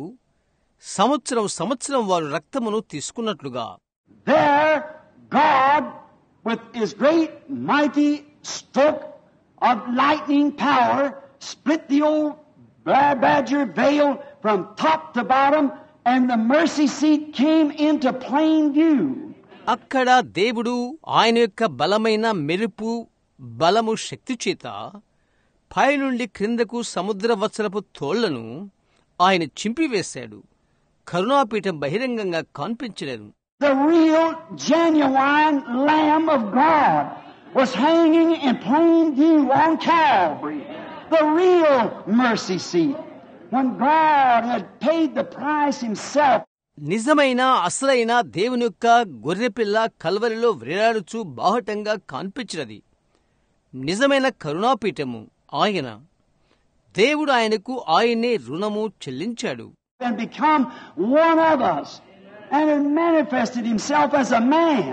Speaker 1: సంవత్సరం వారు రక్తమును తీసుకున్నట్లుగా,
Speaker 2: there God, with his great mighty stroke of lightning power, split the old badger veil from top to bottom, and the mercy seat came into plain view.
Speaker 1: అక్కడ దేవుడు ఆయన యొక్క బలమైన మెరుపు బలము శక్తి చేత పైనుండి క్రిందకు సముద్ర వత్సరపు తోళ్లను ఆయన చింపివేశాడు. కరుణాపీఠం బహిరంగంగా కనిపించలేదు.
Speaker 2: The real, genuine Lamb of God was hanging in plain view on Calvary. The real mercy seat. When God had paid the price himself.
Speaker 1: నిజమైన అసలైన దేవుని యొక్క గొర్రెపిల్ల కల్వరిలో వ్రేలాడుచూ బాహటంగా కనిపించినది. నిజమైన కరుణాపీఠము ఆయన. దేవుడు ఆయనకు ఆయనే రుణము చెల్లించాడు.
Speaker 2: And become one of us, and had manifested himself as a man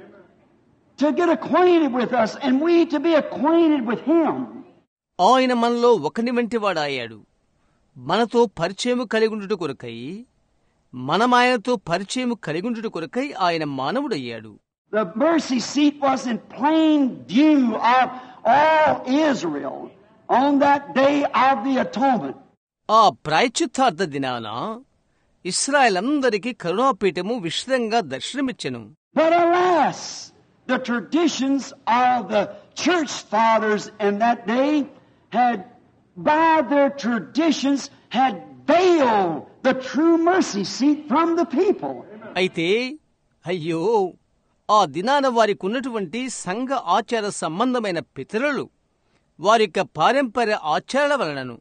Speaker 2: to get acquainted with us, and we to be acquainted with him.
Speaker 1: ఆయన మనలో ఒకని వంటి వాడాయాడు. మనతో పరిచయము కలిగుండుట కొరకై, మనమాయనతో పరిచయము కలిగుండుట కొరకై ఆయన మానవుడయ్యాడు.
Speaker 2: The mercy seat was in plain view of all Israel on that day of the atonement.
Speaker 1: ఆ ప్రాయశ్చిత్తార్థ దినాన ఇశ్రాయేలందరికీ కరుణాపీఠము విశదంగా దర్శనమిచ్చెను.
Speaker 2: But alas, the traditions of the church fathers in that day had, by their traditions, had veiled the true mercy seat from the people.
Speaker 1: అయితే అయ్యో, ఆ దినాన వారికి ఉన్నటువంటి సంఘ ఆచార సంబంధమైన పితరులు వారి యొక్క పారంపర్య ఆచారాల వలనను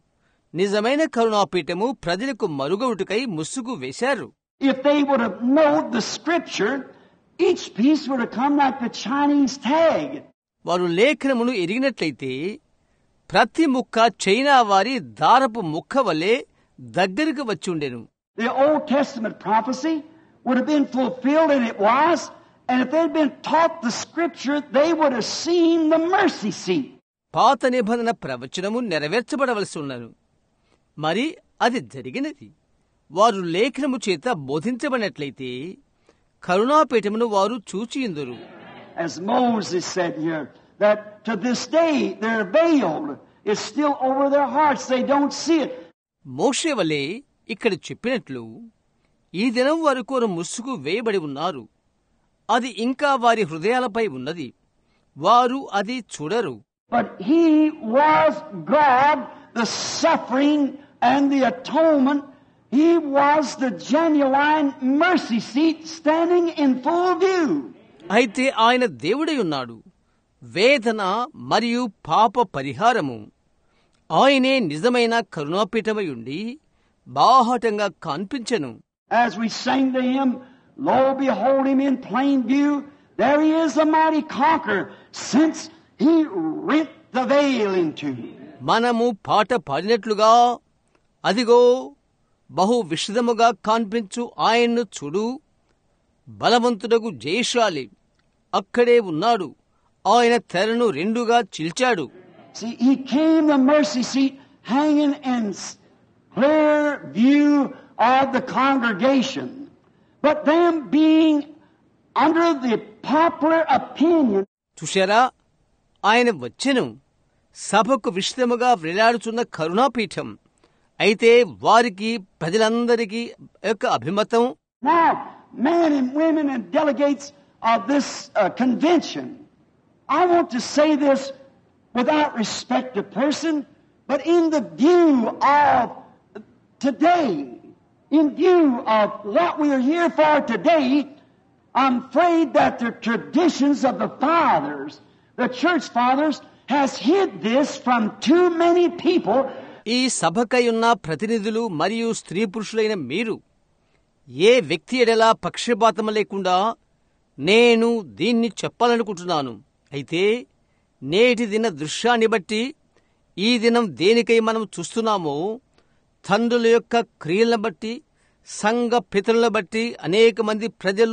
Speaker 1: నిజమైన కరుణాపీఠము ప్రజలకు మరుగవుటకై ముసుగు వేశారు.
Speaker 2: If they would have known the scripture, each piece would have come like the Chinese tag.
Speaker 1: వారు లేఖనమును ఎరిగినట్లయితే ప్రతి ముక్క చైనా వారి దారపు ముక్క వలె దగ్గరకు వచ్చి ఉండెను.
Speaker 2: The Old Testament prophecy would have been fulfilled, and it was. And if they'd been taught the scripture, they would have seen the mercy seat.
Speaker 1: పాత నిబంధన ప్రవచనము నెరవేర్చబడవలసి ఉన్నను. మరి అది జరిగినది. వారు లేఖనము చేత బోధించబడినట్లయితే కరుణాపీఠమును వారు చూచియుందురు.
Speaker 2: As Moses said here, that to this day their veil is still over their hearts. They don't see it.
Speaker 1: మోషే వలె ఇక్కడ చెప్పినట్లు ఈ దినం వరకు వారు ముసుగు వేయబడి ఉన్నారు. అది ఇంకా వారి హృదయాలపై ఉన్నది. వారు అది చూడరు.
Speaker 2: But he was God, the suffering and the atonement. He was the genuine mercy seat standing in full view.
Speaker 1: అయితే ఆయన దేవుడై ఉన్నాడు. వేదన మరియు పాప పరిహారము. ఆయనే నిజమైన కరుణాపీఠమై ఉండి బాహటంగా కనిపించెను.
Speaker 2: As we sang to him, Lo, behold him in plain view. There he is, the mighty conqueror, since he rent the veil in two.
Speaker 1: మనము పాట పాడినట్లుగా, అదిగో బహు విశదముగా కనిపించు ఆయన్ను చూడు, బలవంతుడగు జయశాలి అక్కడే ఉన్నాడు. ఆయన తెరను రెండుగా చిల్చాడు.
Speaker 2: See, he came the mercy seat hanging in clear view of the congregation. But them being under the popular opinion.
Speaker 1: చూశారా, ఆయన వచ్చెను సభకు విషదముగా వేలాడుచున్న కరుణాపీఠం. అయితే వారికి ప్రజలందరికీ యొక్క అభిమతం.
Speaker 2: Now, men and women and delegates of this convention, I want to say this without respect to person, but in the view of today, in view of what we are here for today, I'm afraid that the traditions of the fathers, the church fathers, has hid this from too many people.
Speaker 1: ఈ సభకై ఉన్న ప్రతినిధులు మరియు స్త్రీ పురుషులైన మీరు ఏ వ్యక్తి ఎడలా పక్షపాతం లేకుండా నేను దీన్ని చెప్పాలనుకుంటున్నాను. అయితే నేటి దిన దృశ్యాన్ని బట్టి, ఈ దినం దేనికై మనం చూస్తున్నామో, తండ్రుల యొక్క క్రియలను బట్టి, సంఘ పితరులను బట్టి అనేక మంది ప్రజలు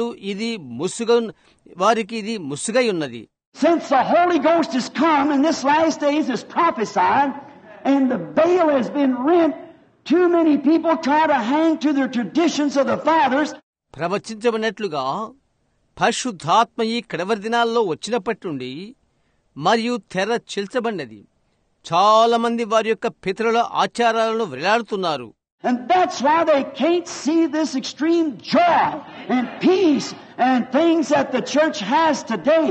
Speaker 1: వారికి ఇది ముసుగై ఉన్నది.
Speaker 2: Since the Holy Ghost has come in this last days is prophesied, and the veil has been rent, too many people try to hang to their traditions of the fathers.
Speaker 1: ప్రవచించబడినట్లుగా పరిశుద్ధాత్మ ఈ కడవరి దినాల్లో వచ్చినప్పటి నుండి మరియు తెర చిల్చబడినది. చాలా మంది వారి యొక్క పితరుల ఆచారాలను వేలాడుతున్నారు.
Speaker 2: And that's why they can't see this extreme joy and peace and things that the church has today.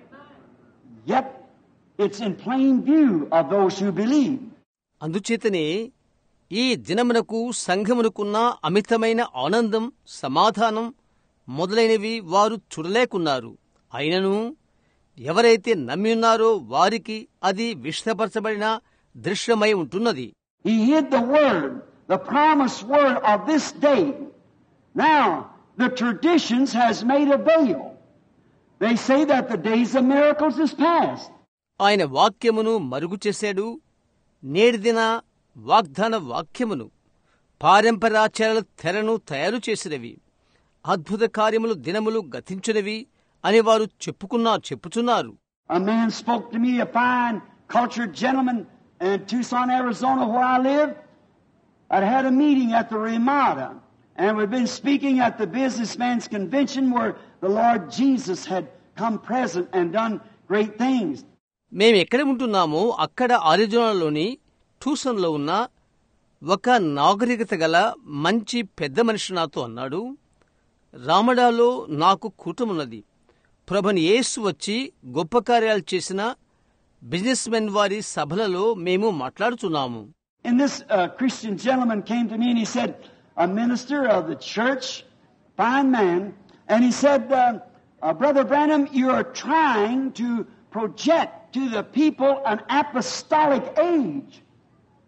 Speaker 2: Yet it's in plain view of those who believe.
Speaker 1: అందుచేతనే ఈ దినమునకు సంఘమునకున్న అమితమైన ఆనందం, సమాధానం మొదలైనవి వారు చూడలేకున్నారు. అయినను ఎవరైతే నమ్మి ఉన్నారో వారికి అది విశదపరచబడిన దృశ్యమై ఉంటున్నది.
Speaker 2: He hid the word, the promised word of this day. Now, the traditions has made a veil. They say that the days of miracles is past.
Speaker 1: ఆయన వాక్యమును మరుగు చేశాడు. నేటి దిన వాగ్దాన వాక్యమును పారంపరాచారాల తెరను తయారు చేసినవి, అద్భుత కార్యములు దినములు గతించినవి అని వారు చెప్పుచున్నారు.
Speaker 2: A man spoke to me, a fine, cultured gentleman in Tucson, Arizona, where I live. I'd had a meeting at the Ramada, and we've been speaking at the businessman's convention where the Lord Jesus had come present and done great things.
Speaker 1: మేము ఎక్కడ ఉంటున్నామో అక్కడ అరిజోనాలోని ట్యూసన్లో ఉన్న ఒక నాగరికత గల మంచి పెద్ద మనిషి నాతో అన్నాడు, రామడాలో నాకు కూటమున్నది. ప్రభుని యేసు వచ్చి గొప్ప కార్యాలు చేసిన బిజినెస్ మెన్ వారి సభలలో మేము మాట్లాడుతున్నాము.
Speaker 2: And this Christian gentleman came to me and he said, a minister of the church, fine man, and he said, Brother Branham, you are trying to project to the people an apostolic age.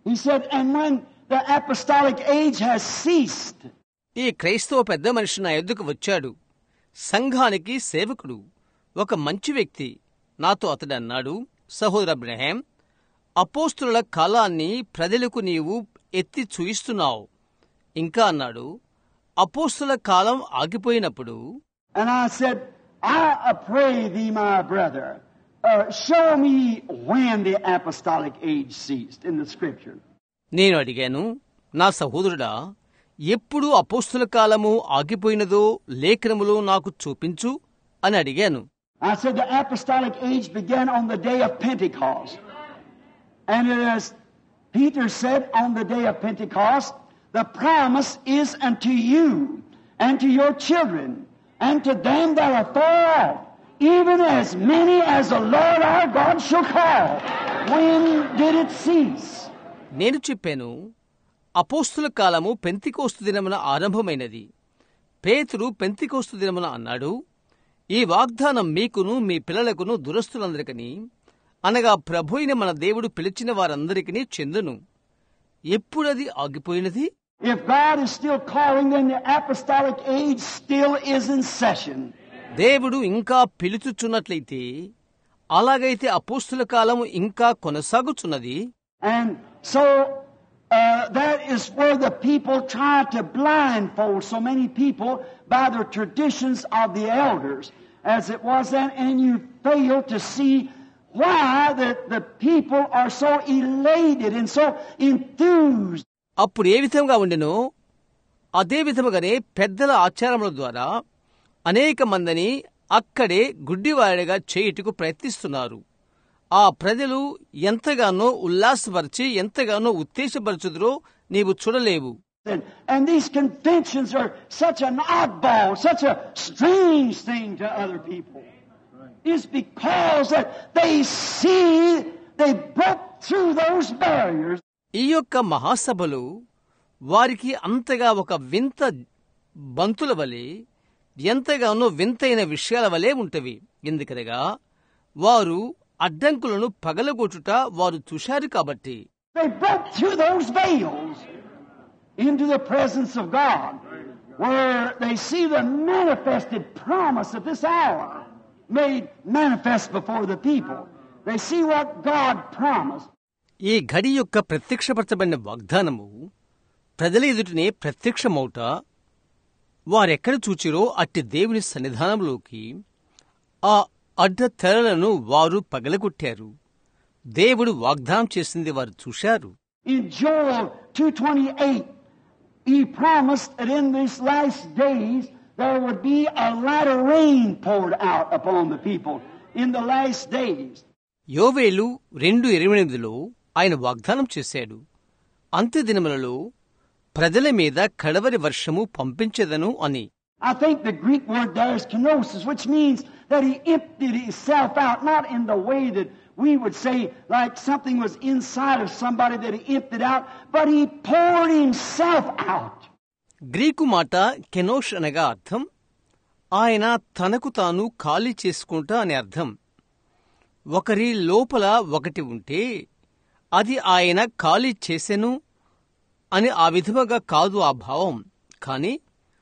Speaker 2: He said, and when the apostolic age has ceased.
Speaker 1: ఈ క్రైస్తవ పెద్ద మనిషి నా యొద్దకు వచ్చాడు, సంఘానికి సేవకుడు, ఒక మంచి వ్యక్తి. నాతో అతడు అన్నాడు, సహోదర అబ్రహాం, అపోస్తుల కాలాన్ని ప్రజలకు నీవు ఎత్తి చూయిస్తున్నావు. ఇంకా అన్నాడు, అపోస్తుల కాలం ఆగిపోయినప్పుడు.
Speaker 2: And I said, I pray thee, my brother, show me when the apostolic age ceased in the scripture.
Speaker 1: నేను అడిగాను, నా సహోదరుడా, ఎప్పుడు అపోస్తుల కాలము ఆగిపోయినదో లేఖనములో నాకు చూపించు అని అడిగాను.
Speaker 2: I said the apostolic age began on the day of Pentecost. And as Peter said on the day of Pentecost, the promise is unto you and to your children and to them that are far off, even as many as the Lord our God shall call. When did it cease?
Speaker 1: నేను చెప్పాను, అపోస్తుల కాలము Pentecost దినమున ఆరంభమైనది. పేతురు Pentecost దినమున అన్నాడు, ఈ వాగ్దానం మీకును మీ పిల్లలకును దురస్తులందరికీ, అనగా ప్రభు అయిన మన దేవుడు పిలిచిన వారందరికీ చెందును. ఎప్పుడది ఆగిపోయినది?
Speaker 2: If God is still calling, then the apostolic age still is in session.
Speaker 1: దేవుడు ఇంకా పిలుచుచున్నట్లయితే, అలాగైతే అపోస్తుల కాలము ఇంకా కొనసాగుచున్నది.
Speaker 2: And so that is where the people try to blindfold so many people by the traditions of the elders, as it was then, and you fail to see why the people are so elated and so enthused.
Speaker 1: అప్పుడు ఏ విధంగా ఉండెనో అదే విధముగానే పెద్దల ఆచారముల ద్వారా అనేక మందిని అక్కడే గుడ్డివారిగా చేయుటకు ప్రయత్నిస్తున్నారు. ఆ ప్రజలు ఎంతగానో ఉల్లాసపరిచి ఎంతగానో ఉత్తేజపరచుదురో నీవు చూడలేవు.
Speaker 2: And these conventions are such an oddball, such a strange thing to other people. It's because that they see they broke through those barriers.
Speaker 1: ఈ యొక్క మహాసభలు వారికి అంతగా ఒక వింత బంతుల వలె, ఎంతగానో వింతైన విషయాల వలె ఉంటవి. ఎందుకనగా వారు అడ్డంకులను పగలగొట్టుట వారు చూశారు కాబట్టి.
Speaker 2: They broke through those veils into the presence of God, where they see the manifested promise of this hour made manifest before the people. They see what God promised.
Speaker 1: ఈ ఘడి యొక్క ప్రత్యక్షపరచబడిన వాగ్దానము ప్రజల ఎదుటనే ప్రత్యక్షమౌట వారెక్కడ చూచిరో అట్టి దేవుని సన్నిధానంలోకి ఆ అడ్డ తెరలను వారు పగలగొట్టారు. దేవుడు వాగ్దానం చేసింది వారు చూశారు.
Speaker 2: In Joel 2:28, he promised that in these last days there would be a latter rain poured out upon the people in the last days.
Speaker 1: యోవేలు 2:28లో ఆయన వాగ్దానం చేశాడు, అంత్య దినములలో ప్రజల మీద కడవరి వర్షము పంపించెదను అని.
Speaker 2: I think the Greek word there is kenosis, which means that he emptied himself out, not in the way that we would say like something was inside of somebody that he emptied out, but he poured himself out.
Speaker 1: Greek మాట కెనోష్ అనగా అర్థం ఆయన తనకు తాను ఖాళీ చేసుకుంటా అని అర్థం. ఒకరి లోపల ఒకటి ఉంటే అది ఆయన ఖాళీ చేసెను అని ఆ విధముగా కాదు ఆ భావం. కాని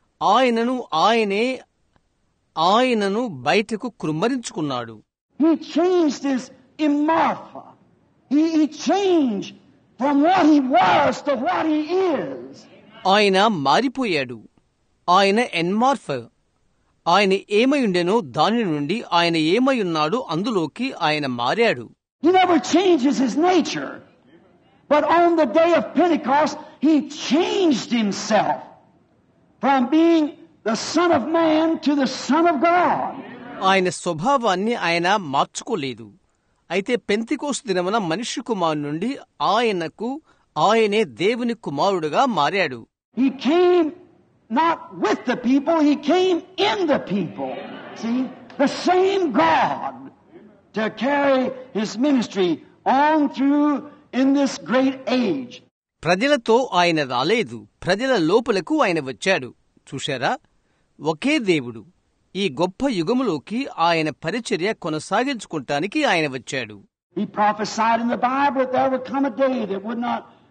Speaker 1: ఆయనను బయటకు కృమ్మరించుకున్నాడు.
Speaker 2: He changed his immorpha. He changed from what he was to what he is.
Speaker 1: ఆయన మారిపోయాడు. ఆయన ఎన్మార్ఫ్. ఆయన ఏమైయుండెనో దాని నుండి ఆయన ఏమైయున్నాడో అందులోకి ఆయన మారాడు.
Speaker 2: He never changes his nature. But on the day of Pentecost, he changed himself from being the Son of Man to the Son of God.
Speaker 1: ఆయన స్వభావాన్ని ఆయన మార్చుకోలేదు. అయితే పెంతెకోస్తు దినమున మనిషి కుమారుని నుండి ఆయనే దేవుని కుమారుడుగా మారాడు.
Speaker 2: He came not with the people, he came in the people. See, the same God to carry his ministry on through in this great age.
Speaker 1: ప్రజలతో ఆయన రాలేదు, ప్రజల లోపలకు ఆయన వచ్చాడు. చూశారా, ఒకే దేవుడు ఈ గొప్ప యుగములోకి ఆయన పరిచర్య కొనసాగించుకుంటానికి ఆయన వచ్చాడు.
Speaker 2: He prophesied in the Bible that there would come a day that would not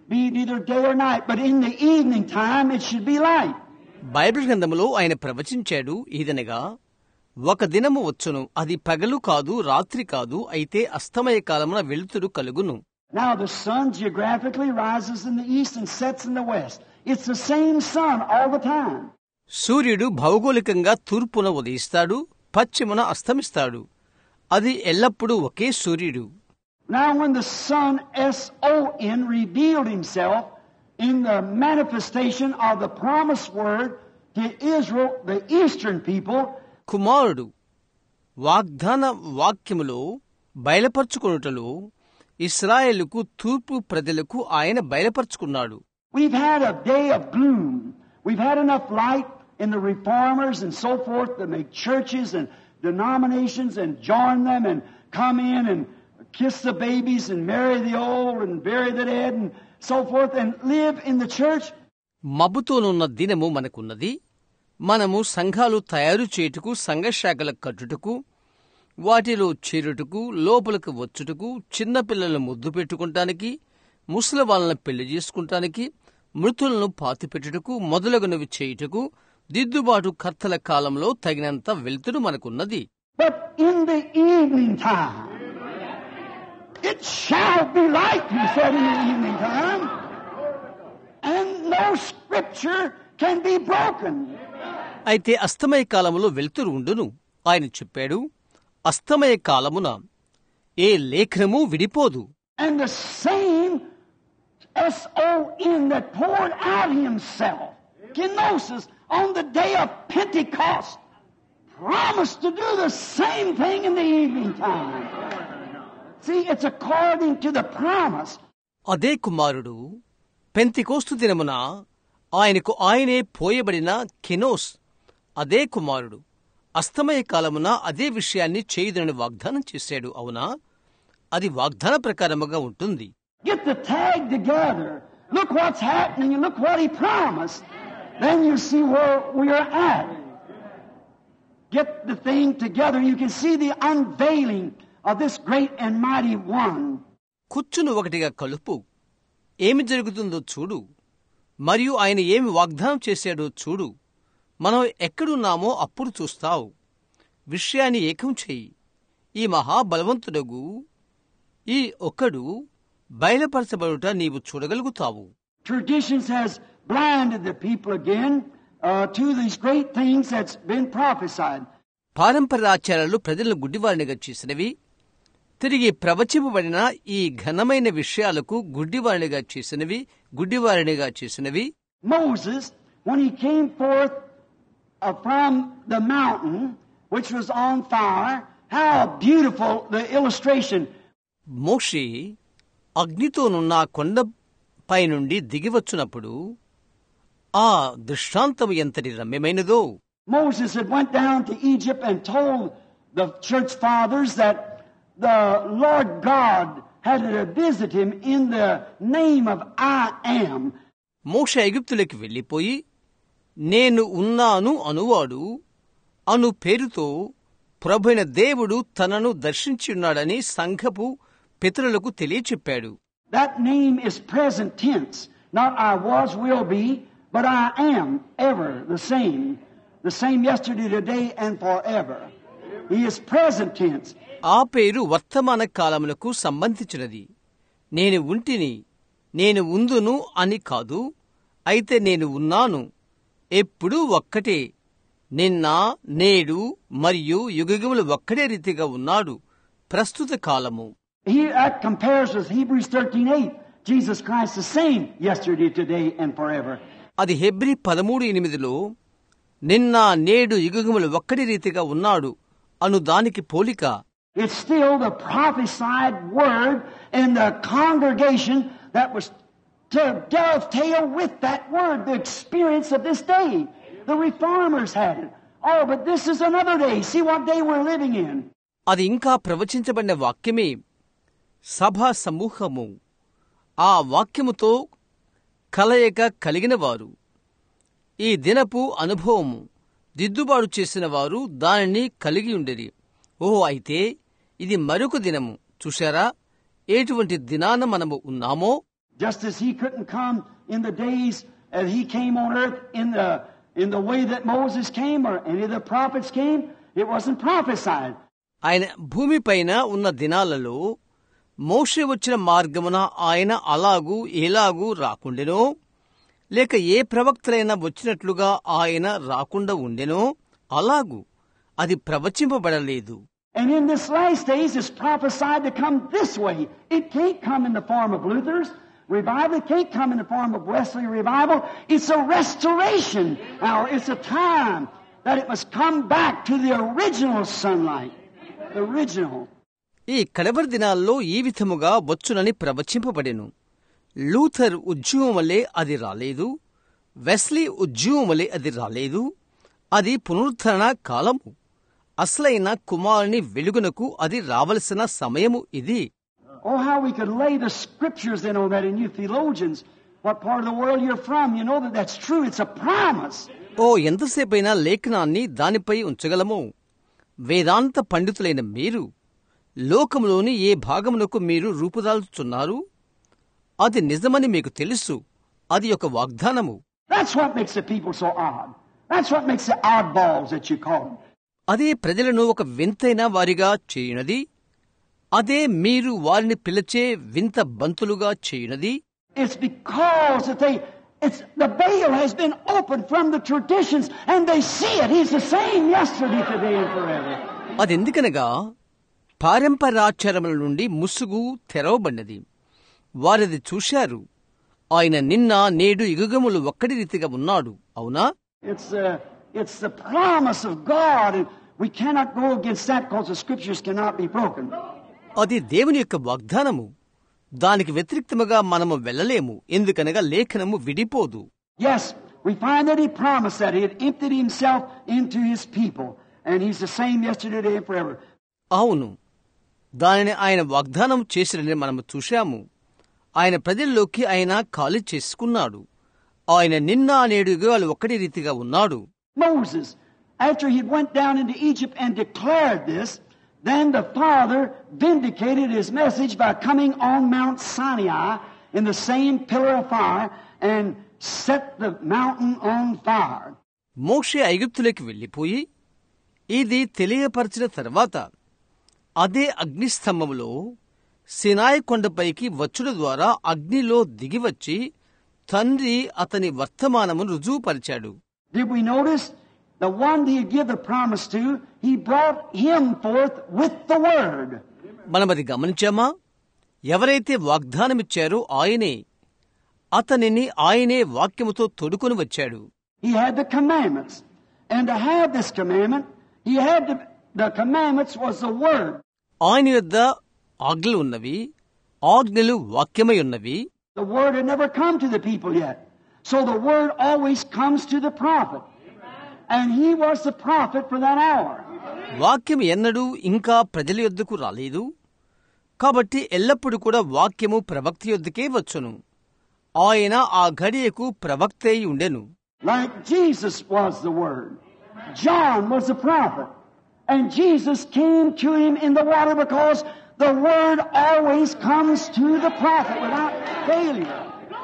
Speaker 2: be neither day or night, but in the evening time it should be light.
Speaker 1: Bible గ్రంథములో ఆయన ప్రవచించాడు ఇదనగా, ఒక దినము వచ్చును, అది పగలు కాదు రాత్రి కాదు, అయితే అస్తమయ కాలమున వెలుతురు కలుగును.
Speaker 2: Now the sun geographically rises in the east and sets in the west. It's the same sun all the time.
Speaker 1: సూర్యుడు భౌగోళికంగా తూర్పున ఉదయిస్తాడు, పశ్చిమున అస్తమిస్తాడు. అది ఎల్లప్పుడూ ఒకే సూర్యుడు.
Speaker 2: Now when the Son, S-O-N, revealed himself in the manifestation of the promised word to Israel, the eastern people,
Speaker 1: కుమారుడు వాగ్దాన వాక్యములో బయలుపరుచుకొనుటలో ఇశ్రాయేలుకు తూర్పు ప్రజలకు ఆయన బయలుపరుచుకున్నాడు.
Speaker 2: we've had a day of gloom. We've had enough light in the reformers and so forth to make churches and denominations and join them and come in and kiss the babies and marry the old and bury the dead and so forth and live in the church.
Speaker 1: మబ్బుతోనున్న దినము మనకున్నది. మనము సంఘాలు తయారు చేయుటకు, సంఘశాఖల కట్టుటకు, వాటిలో చేరుటకు, లోపలికి వచ్చుటకు, చిన్నపిల్లలను ముద్దు పెట్టుకుంటానికి, ముసలి వాళ్ళని పెళ్లి చేసుకుంటానికి, మృతులను పాతిపెట్టుటకు మొదలగునవి చేయుటకు దిద్దుబాటు కర్తల కాలంలో తగినంత వెలుతురు మనకున్నది.
Speaker 2: But in the evening time, it shall be light, he said, in the evening time, and no scripture can be broken.
Speaker 1: అయితే అస్తమయ కాలములో వెలుతురు ఉండును ఆయన చెప్పాడు. అస్తమయ కాలమున ఏ లేఖనము విడిపోదు.
Speaker 2: And the same S-O-N that poured out himself, kenosis, on the day of Pentecost, promised to do the same thing in the evening time. See, it's according to the promise.
Speaker 1: అదే కుమారుడు పెంతెకోస్తు దినమున ఆయనకు ఆయనే పోయబడిన కెనోస్, అదే కుమారుడు అస్తమయ కాలమున అదే విషయాన్ని చేయుదని వాగ్దానం చేశాడు. అవునా, అది వాగ్దాన ప్రకారముగా ఉంటుంది.
Speaker 2: Get the tag together. Look what's happening and look what he promised. Then you see where we are at. Get the thing together. You can see the unveiling of this great and mighty one.
Speaker 1: కుచ్చును ఒకటిగా కలుపు, ఏమి జరుగుతుందో చూడు, మరియు ఆయన ఏమి వాగ్దానం చేశాడో చూడు. మనం ఎక్కడున్నామో అప్పుడు చూస్తావు. విషయాన్ని ఏకం చెయ్యి. ఈ మహాబలవంతుడగు ఈ ఒక్కడు బయలుపరచబడుట నీవు చూడగలుగుతావు.
Speaker 2: Traditions has blinded the people again to these great things that's been prophesied.
Speaker 1: పారంపర్యాచారాలు ప్రజలను గుడ్డివారినిగా చేసినవి, తిరిగి ప్రవచింపబడిన ఈ ఘనమైన విషయాలకు గుడ్డివారినిగా చేసినవి.
Speaker 2: Moses, when he came forth from the mountain which was on fire, how beautiful the illustration.
Speaker 1: మోషే అగ్నితోనున్న కొండపై నుండి దిగివచ్చునప్పుడు ఆ దృష్టాంతము ఎంతటి రమ్యమైనదో.
Speaker 2: Moses had went down to Egypt and told the church fathers that the Lord God had to visit him in the name of I am.
Speaker 1: మోషే ఐగుప్తులోకి వెళ్లిపోయి నేను ఉన్నాను అనువాడు అను పేరుతో ప్రభువైన దేవుడు తనను దర్శించున్నాడని సంఘపు పితరులకు తెలియచెప్పాడు.
Speaker 2: That name is present tense. Not I was, will be, but I am ever the same. The same yesterday, today, and forever. He is present tense.
Speaker 1: ఆ పేరు వర్తమాన కాలములకు సంబంధించినది. నేను ఉంటిని, నేను ఉందును అని కాదు, అయితే నేను ఉన్నాను, ఎప్పుడూ ఒక్కటే, నిన్న నేడు మరియు యుగములు ఒక్కడే రీతిగా ఉన్నాడు. ప్రస్తుత కాలము.
Speaker 2: That compares with Hebrews 13:8. Jesus Christ the same yesterday, today, and forever.
Speaker 1: అది హెబ్రీ 13:8లో నిన్న నేడు యుగములు ఒక్కడి రీతిగా ఉన్నాడు అను దానికి పోలిక.
Speaker 2: It's still the prophesied word in the congregation that was to dovetail with that word, the experience of this day. The reformers had it. Oh, but this is another day. See what day we're living in.
Speaker 1: అది ఇంకా ప్రవచించబడిన వాక్యమే. సభా సమూహము ఆ వాక్యముతో కలయిక కలిగిన వారు, ఈ దినపు అనుభవము దిద్దుబాటు చేసిన వారు దానిని కలిగి ఉండేది. ఓహో, అయితే ఇది మరొక దినము. చూశారా ఎటువంటి దినాన మనము ఉన్నామో.
Speaker 2: Just as he couldn't come in the days as he came on earth in the way that Moses came or any of the prophets came, it wasn't prophesied.
Speaker 1: ఆయన భూమిపైన ఉన్న దినాలలో మోషే వచ్చిన మార్గమున ఆయన అలాగూ ఎలాగూ రాకుండెనో, లేక ఏ ప్రవక్తలైనా వచ్చినట్లుగా ఆయన రాకుండా ఉండెనో అలాగూ అది ప్రవచింపబడలేదు.
Speaker 2: And in this last days it's prophesied to come this way. It can't come in the form of Luther's revival. It can't come in the form of Wesley revival. It's a restoration. Now, it's a time that it must come back to the original sunlight. The original.
Speaker 1: ఈ కడవరి దినాల్లో ఈ విధముగా వచ్చునని ప్రవచింపబడెను. Luther ఉద్యమం వలె అది రాలేదు. Wesley ఉద్యమం వలె అది రాలేదు. అది పునరుద్ధరణ కాలము. అసలైన కుమారుని వెలుగునకు అది రావలసిన సమయము ఇది.
Speaker 2: Oh, how we could lay the scriptures in on that, and you theologians, what part of the world you're from, you know that that's true. It's a promise.
Speaker 1: ఓ ఎంతసేపైనా లేఖనాన్ని దానిపై ఉంచగలము. వేదాంత పండితులైన మీరు లోకములోని ఏ భాగమునకు మీరు రూపుదాల్చుచున్నారు, అది నిజమని మీకు తెలుసు. అది ఒక వాగ్దానము.
Speaker 2: That's what makes the people so odd. That's what makes the oddballs that you call them.
Speaker 1: అదే ప్రజలను ఒక వింతైన వారిగా చేయునది. అదే మీరు వారిని పిలిచే వింత బంతులుగా చేయునది.
Speaker 2: It's because that the veil has been opened from the traditions and they see it. He's the same yesterday, today and forever.
Speaker 1: అదెందుకనగా పారంపరాచారముల నుండి ముసుగు తెరవబడినది. వారిది చూశారు. ఆయన నిన్న నేడు యుగములు ఒక్కడి రీతిగా ఉన్నాడు. అవునా?
Speaker 2: It's the promise of God, and we cannot go against that because the scriptures cannot be broken.
Speaker 1: అది దేవుని యొక్క వాగ్దానము. దానికి వ్యతిరేక్తముగా మనము వెళ్ళలేము. ఎందుకనగా లేఖనము విడిపోదు.
Speaker 2: Yes, we find that he promised that he had emptied himself into his people, and he's the same yesterday, today, and forever.
Speaker 1: అవును, దానిని ఆయన వాగ్దానం చేసినని మనము చూశాము. ఆయన ప్రజల్లోకి ఆయన ఖాళీ చేసుకున్నాడు. ఆయన నిన్న నేడు యుగాలు ఒక్కడి రీతిగా ఉన్నాడు.
Speaker 2: Moses, after he went down into Egypt and declared this, then the Father vindicated his message by coming on Mount Sinai in the same pillar of fire and set the mountain on fire.
Speaker 1: మోషే ఐగుప్తులోకి వెళ్లిపోయి ఇది తెలియపరిచిన తర్వాత అదే అగ్నిస్తంభములో సినాయి కొండపైకి వచ్చుట ద్వారా అగ్నిలో దిగివచ్చి తండ్రి అతని వర్తమానమును రుజువుపరిచాడు.
Speaker 2: Did we notice the one he gave the promise to, he brought him forth with the word.
Speaker 1: మనమది గమనించామా? ఎవరైతే వాగ్దానమిచ్చారో ఆయనే అతనిని ఆయనే వాక్యముతో తొడుకొని వచ్చాడు.
Speaker 2: He had the commandments, and to have this commandment, he had the commandments was the word.
Speaker 1: ఆయన యొద్ద ఆజ్ఞలు ఉన్నవి, ఆజ్ఞలు వాక్యమై ఉన్నవి.
Speaker 2: The word had never come to the people yet. So the word always comes to the prophet. And he was the prophet for that hour.
Speaker 1: వాక్యం ఎన్నడూ ఇంకా ప్రజల యొద్దకు రాలేదు. కాబట్టి ఎల్లప్పుడూ కూడా వాక్యము ప్రవక్త యొద్దకే వచ్చును. ఆయన ఆ ఘడియకు ప్రవక్త అయి ఉండెను.
Speaker 2: Like Jesus was the word. John was the prophet. And Jesus came to him in the water because the word always comes to the prophet without failure.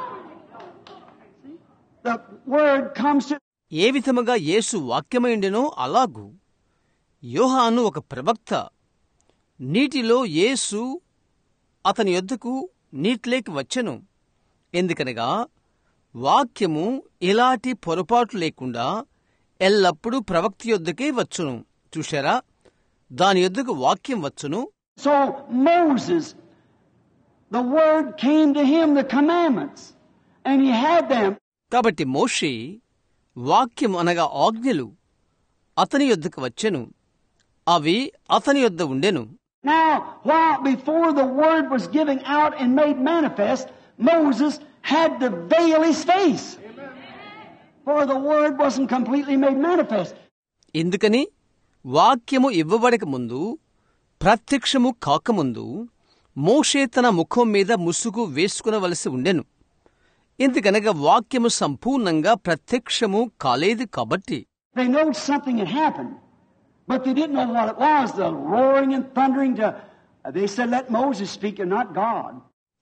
Speaker 2: The word comes to...
Speaker 1: ఏ విధముగా యేసు వాక్యమైండెనో అలాగూ యోహాను ఒక ప్రవక్త. నీటిలో యేసు అతని యొద్దకు నీటిలోకి వచ్చెను. ఎందుకనగా వాక్యము ఎలాంటి పొరపాటు లేకుండా ఎల్లప్పుడూ ప్రవక్త యొద్దకే వచ్చును. చూశారా? దాని యొద్దకు వాక్యం వచ్చును.
Speaker 2: So Moses, the word came to him, the commandments, and he had them.
Speaker 1: కాబట్టి మోషే వాక్యం అనగా ఆజ్ఞలు అతని యొద్దకు వచ్చెను. అవి అతని యొద్ద ఉండెను.
Speaker 2: Now, while before the word was given out and made manifest, Moses had to veil his face. For the word wasn't completely made manifest.
Speaker 1: ఎందుకని? వాక్యము ఇవ్వబడక ముందు, ప్రత్యక్షము కాకముందు మోషే తన ముఖం మీద ముసుగు వేసుకునవలసి ఉండెను. ఎందుకనగా వాక్యము సంపూర్ణంగా ప్రత్యక్షము కాలేదు కాబట్టి.
Speaker 2: They know something had happened, but they didn't know what it was, the roaring and thundering. They said, let Moses speak and not God.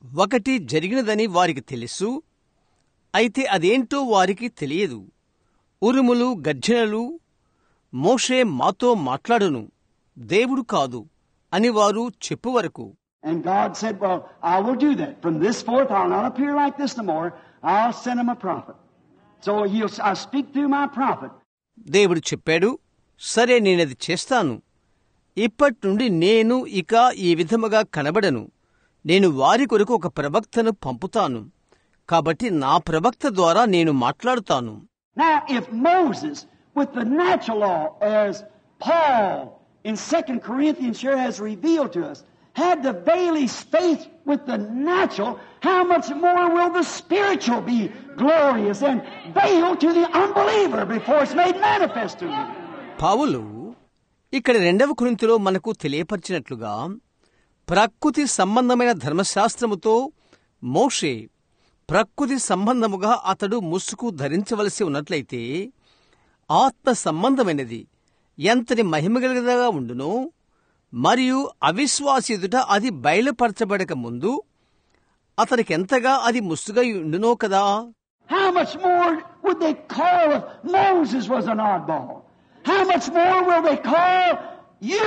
Speaker 1: ఒకటి జరిగినదని వారికి తెలుసు, అయితే అదేంటో వారికి తెలియదు. ఉరుములు, గర్జనలు, మోషే మాతో మాట్లాడును, దేవుడు కాదు అని వారు చెప్పు వరకు.
Speaker 2: And God said, well, I will do that. From this forth, I'll not appear like this no more. I'll send him a prophet. So I'll speak through my prophet.
Speaker 1: దేవుడు చెప్పాడు, సరే నేనది చేస్తాను. ఇప్పటి నుండి నేను ఇక ఈ విధముగా కనబడను. నేను వారి కొరకు ఒక ప్రవక్తను పంపుతాను. కాబట్టి నా ప్రవక్త ద్వారా నేను మాట్లాడుతాను.
Speaker 2: Now, if Moses, with the natural law, as Paul in 2 Corinthians sure has revealed to us, had the Bailey's faith with the natural, how much more will the spiritual be glorious and veiled to the unbeliever before it's made manifest to him?
Speaker 1: పౌలు ఇక్కడ 2 కొరింథీలో మనకు తెలియపరిచినట్లుగా, ప్రకృతి సంబంధమైన ధర్మశాస్త్రముతో మోషే ప్రకృతి సంబంధముగా అతడు ముసుగు ధరించవలసి ఉన్నట్లయితే, ఆత్మ సంబంధమైనది ఎంతటి మహిమగలిగగా ఉండునో, మరియు అవిశ్వాసీదుట అది బయలుపరచబడక ముందు అతనికెంతగా అది ముసుగై ఉండునో కదా.
Speaker 2: How much more would they call if Moses was an oddball? How much more will they call you,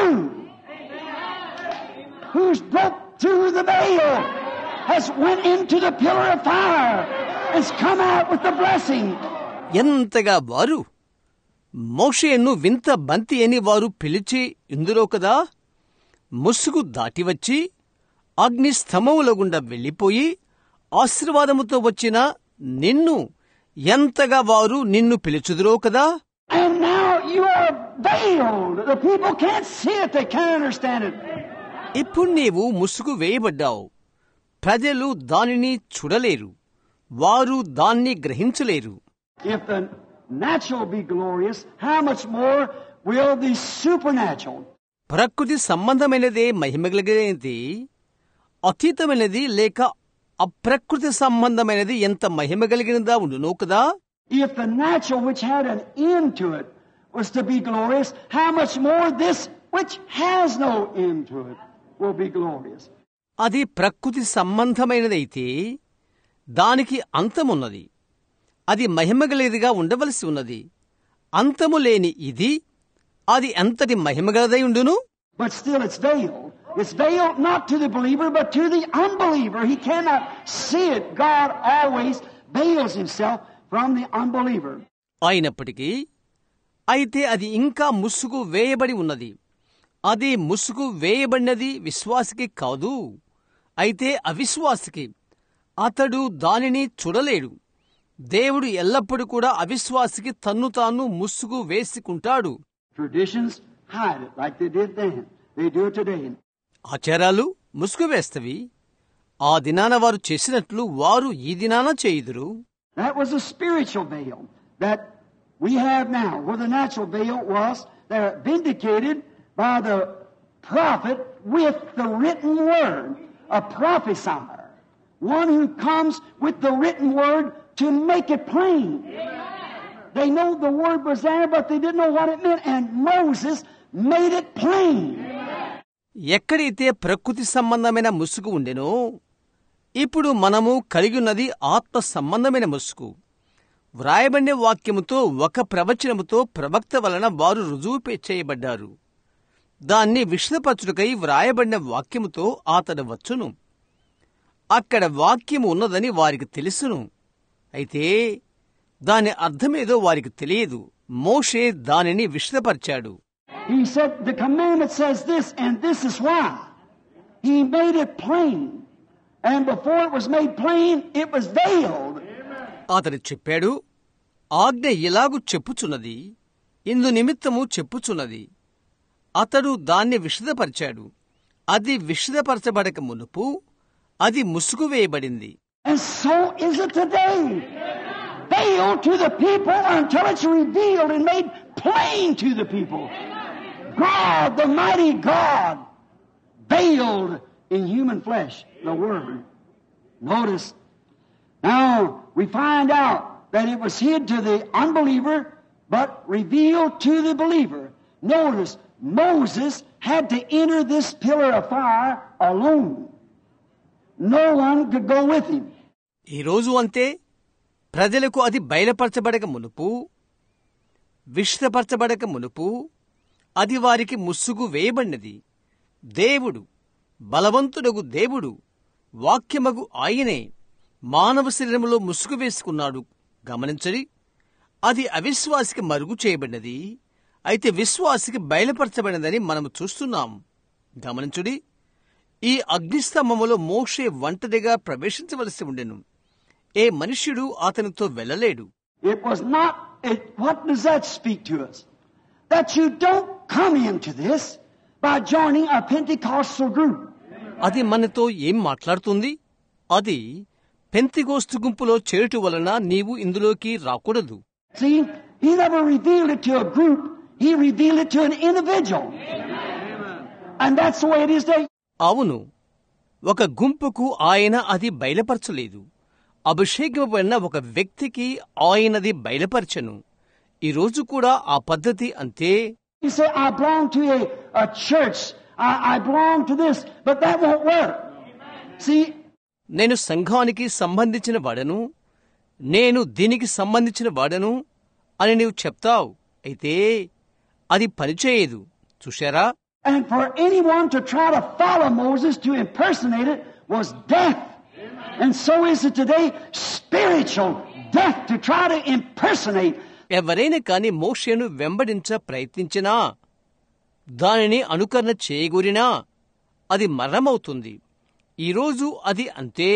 Speaker 2: who's broke through the veil, has went into the pillar of fire, has come out with the blessing?
Speaker 1: ఎంతగా వారు మోషేను వింత బంతి అని వారు పిలిచి ఇందులో కదా, ముసుగు దాటివచ్చి అగ్ని స్తంభముల గుండా వెళ్లిపోయి ఆశీర్వాదముతో వచ్చిన నిన్ను ఎంతగా వారు నిన్ను పిలుచుదురో కదా.
Speaker 2: And now you are veiled. The people can't see it, they can't understand it.
Speaker 1: ఇప్పుడు నీవు ముసుగు వేయబడ్డావు, ప్రజలు దానిని చూడలేరు, వారు దాన్ని గ్రహించలేరు.
Speaker 2: If the natural be glorious, how much more will the supernatural?
Speaker 1: ప్రకృతి సంబంధమైనదే మహిమగలిగినది, అతీతమైనది లేక అప్రకృతి సంబంధమైనది ఎంత మహిమగలిగినదా ఉండునో కదా.
Speaker 2: If the natural which had an end to it was to be glorious, how much more this which has no end to it will be glorious.
Speaker 1: అది ప్రకృతి సంబంధమైనదైతే దానికి అంతమున్నది, అది మహిమగలిగినదిగా ఉండవలసి ఉన్నది. అంతము లేని ఇది అది ఎంతటి మహిమగలదై ఉండును.
Speaker 2: But still it's veiled. It's veiled not to the believer but to the unbeliever. He cannot see it. God always veils himself from the unbeliever.
Speaker 1: అయినప్పటికీ అయితే అది ఇంకా ముసుగు వేయబడి ఉన్నది. అది ముసుగు వేయబడినది విశ్వాసికి కాదు, అయితే అవిశ్వాసికి. అతడు దానిని చూడలేడు. దేవుడు ఎల్లప్పుడూ కూడా అవిశ్వాసికి తన్ను తాను ముసుగు వేసుకుంటాడు.
Speaker 2: Traditions hide it like they did then. They do it today.
Speaker 1: ఆచారాలు ముసుగు వేస్తవి. ఆ దినాన వారు చేసినట్లు వారు ఈ దినాన చేయుదురు.
Speaker 2: That was a spiritual veil that we have now, where the natural veil was they're vindicated by the prophet with the written word, a prophesier, one who comes with the written word to make it plain. They know the word was there, but they didn't know what it meant, and Moses made it plain.
Speaker 1: ఎక్కడైతే ప్రకృతి సంబంధమైన ముసుగు ఉండెనో, ఇప్పుడు మనము కలిగిన్నది ఆత్మ సంబంధమైన ముసుగు. వ్రాయబడిన వాక్యముతో ఒక ప్రవచనముతో ప్రవక్త వలన వారు రుజువు చేయబడ్డారు. దాన్ని విశదపరచుటకై వ్రాయబడిన వాక్యముతో అతడు వచ్చును. అక్కడ వాక్యము ఉన్నదని వారికి తెలుసును, అయితే దాని అర్థమేదో వారికి తెలియదు. మోషే దానిని విశదపరిచాడు.
Speaker 2: He said the commandment says this and this is why. He made it plain. And before it was made plain, it was veiled.
Speaker 1: అతడు చెప్పాడు, ఆజ్ఞ ఇలాగు చెప్పుచున్నది, ఇందు నిమిత్తము చెప్పుచున్నది. అతడు దాన్ని విశదపరిచాడు. అది విశదపరచబడక మునుపు అది ముసుగు వేయబడింది.
Speaker 2: And so is it today. Veiled to the people until it's revealed and made plain to the people. God, the mighty God, veiled in human flesh, the Word. Notice, now we find out that it was hid to the unbeliever, but revealed to the believer. Notice, Moses had to enter this pillar of fire alone. no one could go with him.
Speaker 1: ఈరోజు అంతే. ప్రజలకు అది బయలుపరచబడక మునుపు, విషదపరచబడక మునుపు అది వారికి ముసుగు వేయబడినది. దేవుడు, బలవంతుడగు దేవుడు, వాక్యమగు ఆయనే మానవ శరీరములో ముసుగు వేసుకున్నాడు. గమనించడి, అది అవిశ్వాసికి మరుగు చేయబడినది, అయితే విశ్వాసికి బయలుపరచబడినదని మనము చూస్తున్నాం. గమనించుడి, ఈ అగ్నిస్తంభములో మోషే ఒంటరిగా ప్రవేశించవలసి ఉండెను. ఏ మనుష్యుడు అతనితో వెళ్ళలేడు.
Speaker 2: It was not, what does that speak to us? That you don't come into this by joining a Pentecostal group.
Speaker 1: అది మనతో ఏం మాట్లాడుతుంది? అది పెంతెకోస్తు గుంపులో చేరుట వలన నీవు ఇందులోకి రాకూడదు.
Speaker 2: See, he never revealed it to a group, he revealed it to an individual. And that's the way it is today.
Speaker 1: అవును, ఒక గుంపుకు ఆయన అది బయలుపరచలేదు. అభిషేకమైన ఒక వ్యక్తికి ఆయనది బయలుపరచను. ఈ రోజు కూడా ఆ పద్ధతి అంతే.
Speaker 2: You say, I belong to a church, I belong to this, but that won't work. See,
Speaker 1: నేను సంఘానికి సంబంధించిన వాడను, నేను దీనికి సంబంధించిన వాడను అని నీవు చెప్తావు, అయితే అది పనిచేయదు. చూశారా?
Speaker 2: and for anyone to try to follow Moses to impersonate it was death. And so is it today, spiritual death to try to impersonate.
Speaker 1: ఎవరైనా కాని మోషేను వెంబడించ ప్రయత్నించినా, దానిని అనుకరణ చేయగూరినా అది మరణమవుతుంది. ఈరోజు అది అంతే.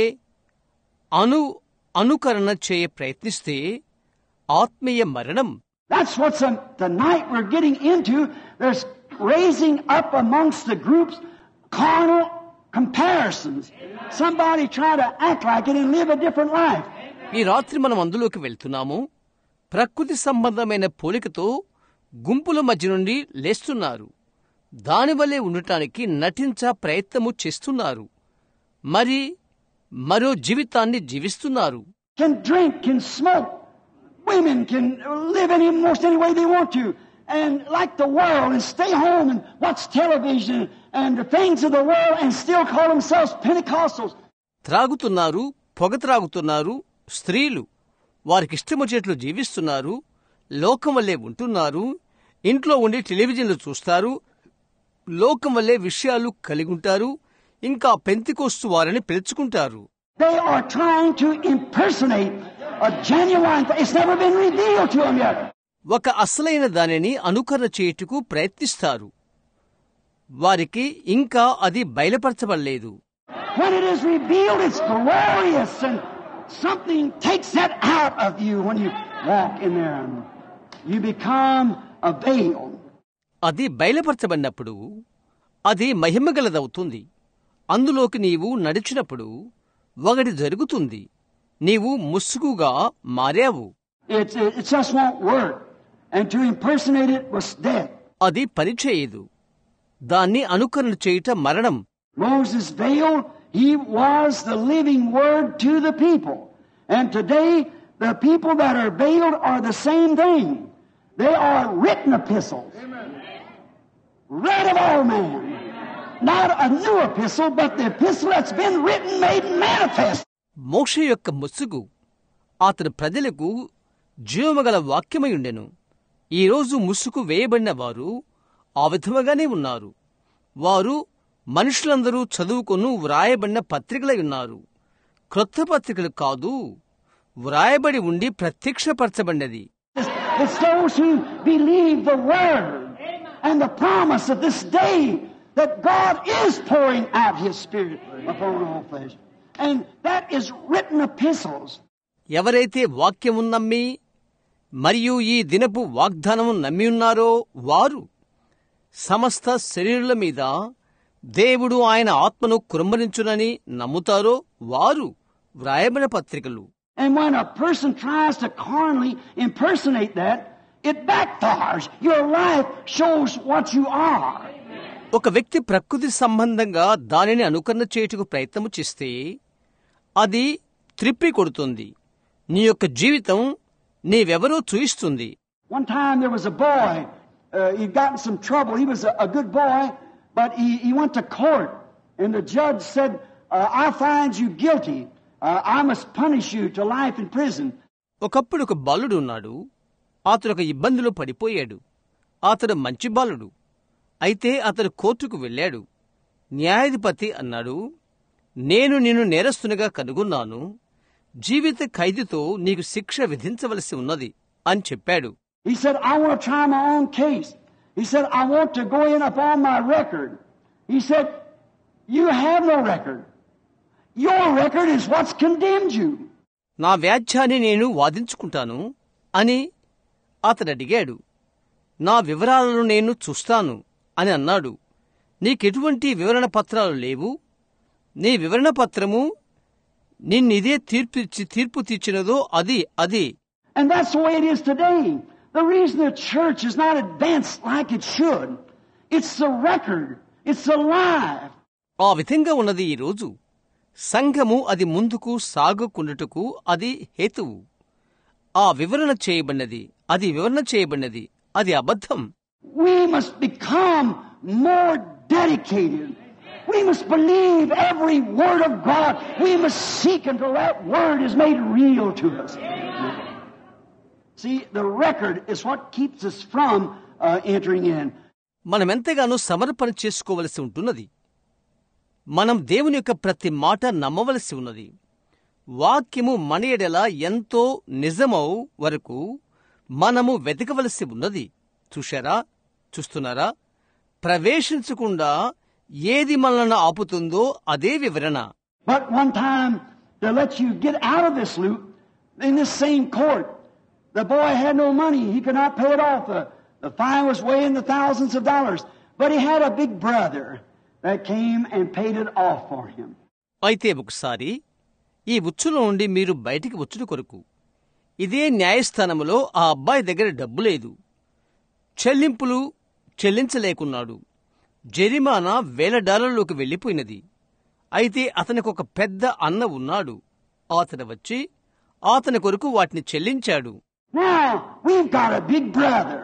Speaker 1: అనుకరణ చేయ ప్రయత్నిస్తే ఆత్మీయ మరణం.
Speaker 2: That's what's the night we're getting into. There's raising up amongst the groups carnal comparisons. Somebody try to act like it and live a different life.
Speaker 1: ఈ రాత్రి మనం అందులోకి వెళ్తున్నాము. ప్రకృతి సంబంధమైన పోలికతో గుంపుల మధ్య నుండి లేస్తున్నారు. దానివల్లే ఉండటానికి నటించ ప్రయత్నము చేస్తున్నారు. మరో జీవితాన్ని జీవిస్తున్నారు.
Speaker 2: Can drink, can smoke. Women can live most any way they want to. And like the world and stay home and watch television and the things of the world and still call themselves Pentecostals.
Speaker 1: త్రాగుతున్నారు, పొగ త్రాగుతున్నారు. స్త్రీలు వారికిష్టమొచ్చేట్లు జీవిస్తున్నారు. లోకం వల్లే ఉంటున్నారు. ఇంట్లో ఉండి టెలివిజన్లు చూస్తారు. లోకం వల్లే విషయాలు కలిగుంటారు. ఇంకా పెంతెకోస్తు వారిని పిలుచుకుంటారు.
Speaker 2: They are trying to impersonate a genuine thing. It's never been revealed to them yet.
Speaker 1: ఒక అసలైన దానిని అనుకరణ చేయుటకు ప్రయత్నిస్తారు. వారికి ఇంకా అది బయలుపరచబడలేదు.
Speaker 2: When it is revealed, it's glorious, and something takes that out of you when you walk in there. You become a veil.
Speaker 1: అది బయలుపరచబడినప్పుడు అది మహిమగలదవుతుంది. అందులోకి నీవు నడిచినప్పుడు ఒకటి జరుగుతుంది. నీవు ముసుగుగా మారావు.
Speaker 2: It just won't work. And to impersonate it was death.
Speaker 1: అది పనిచేయదు. దాన్ని అనుకరణ చేయుట మరణం.
Speaker 2: Moses veiled, he was the living word to the people. And today, the people that are veiled are the same thing. They are written epistles. Read of all men. Not a new epistle, but the epistle that's been written, made manifest.
Speaker 1: మోషే యొక్క ముసుగు అతని ప్రజలకు జీవమగల వాక్యమయుండెను. ఈరోజు ముసుగు వేయబడిన వారు ఆ విధముగానే ఉన్నారు. వారు మనుషులందరూ చదువుకొను వ్రాయబడిన పత్రికలై ఉన్నారు. క్రొత్త పత్రికలు కాదు, వ్రాయబడి ఉండి ప్రత్యక్షపరచబడినది.
Speaker 2: It's those who believe the word and the promise of this day that God is pouring out His Spirit upon all flesh. And that is written epistles.
Speaker 1: ఎవరైతే వాక్యము నమ్మి మరియు ఈ దినపు వాగ్దానము నమ్మి ఉన్నారో వారు సమస్త శరీరుల మీద దేవుడు ఆయన ఆత్మను కుమ్మరించునని నమ్ముతారో వారు వ్రాయబడిన పత్రికలు.
Speaker 2: And when a person tries to carnally impersonate that, it backfires. Your life shows what you are.
Speaker 1: ఒక వ్యక్తి ప్రకృతి సంబంధంగా దానిని అనుకరణ చేయుటకు ప్రయత్నము చేస్తే అది త్రిప్పి కొడుతుంది. నీ యొక్క జీవితం నీవెవరో చూయిస్తుంది.
Speaker 2: One time there was a boy, he'd gotten some trouble. He was a good boy, but he went to court. And the judge said, I find you guilty. I must punish you to life in prison.
Speaker 1: ఒకప్పుడు ఒక బాలుడు ఉన్నాడు. అతడు ఒక ఇబ్బందిలో పడిపోయాడు. అతడు మంచి బాలుడు. అయితే అతడు కోర్టుకు వెళ్ళాడు. న్యాయాధిపతి అన్నాడు, నేను నిన్ను నేరస్తునిగా కనుగొన్నాను. జీవిత ఖైదుతో నీకు శిక్ష విధించవలసి ఉన్నది అని చెప్పాడు.
Speaker 2: He said, I want to try my own case. He said, I want to go in upon my record. He said, you have no record. Your record is what's condemned you.
Speaker 1: నా వ్యాజ్యాన్ని నేను వాదించుకుంటాను అని అతడు అడిగాడు. నా వివరాలను నేను చూస్తాను అని అన్నాడు. నీకెటువంటి వివరణ పత్రాలు లేవు. నీ వివరణ పత్రము నిన్నిదే తీర్పు తీర్చినదో అది.
Speaker 2: And that's the way it is today. The reason the church is not advanced like it should, it's the record. It's alive.
Speaker 1: ఆ విధంగా ఉన్నది ఈరోజు. సంఘము అది ముందుకు సాగుకుండుటకు అది హేతువు. ఆ వివరణ చేయబడినది అది అబద్ధం.
Speaker 2: We must become more dedicated. We must believe every word of God. We must seek until that word is made real to us. See, the record is what keeps us from entering in.
Speaker 1: మనమెంతగానో సమర్పణ చేసుకోవలసి ఉంటున్నది. మనం దేవుని యొక్క ప్రతి మాట నమ్మవలసి ఉన్నది. వాక్యము మన ఎడల ఎంతో నిజమౌ వరకు మనము వెతకవలసి ఉన్నది. చూస్తున్నారా? ప్రవేశించకుండా ఏది మనల్ని ఆపుతుందో అదే వివరణ.
Speaker 2: But one time, to let you get out of this loop, in this same court, the boy had no money. He could not pay it off. The fine was way in the thousands of dollars. But he had a big brother that came and paid it off for him.
Speaker 1: అయితే ఒకసారి ఈ ఉచ్చులో నుండి మీరు బయటికి వచ్చుట కొరకు ఇదే న్యాయస్థానములో ఆ అబ్బాయి దగ్గర డబ్బు లేదు. చెల్లింపులు చెల్లించలేకున్నాడు. జరిమానా $1000 వెళ్లిపోయినది. అయితే అతనికి ఒక పెద్ద అన్న ఉన్నాడు. అతను వచ్చి అతని కొరకు వాటిని చెల్లించాడు.
Speaker 2: Now, we've got a big brother,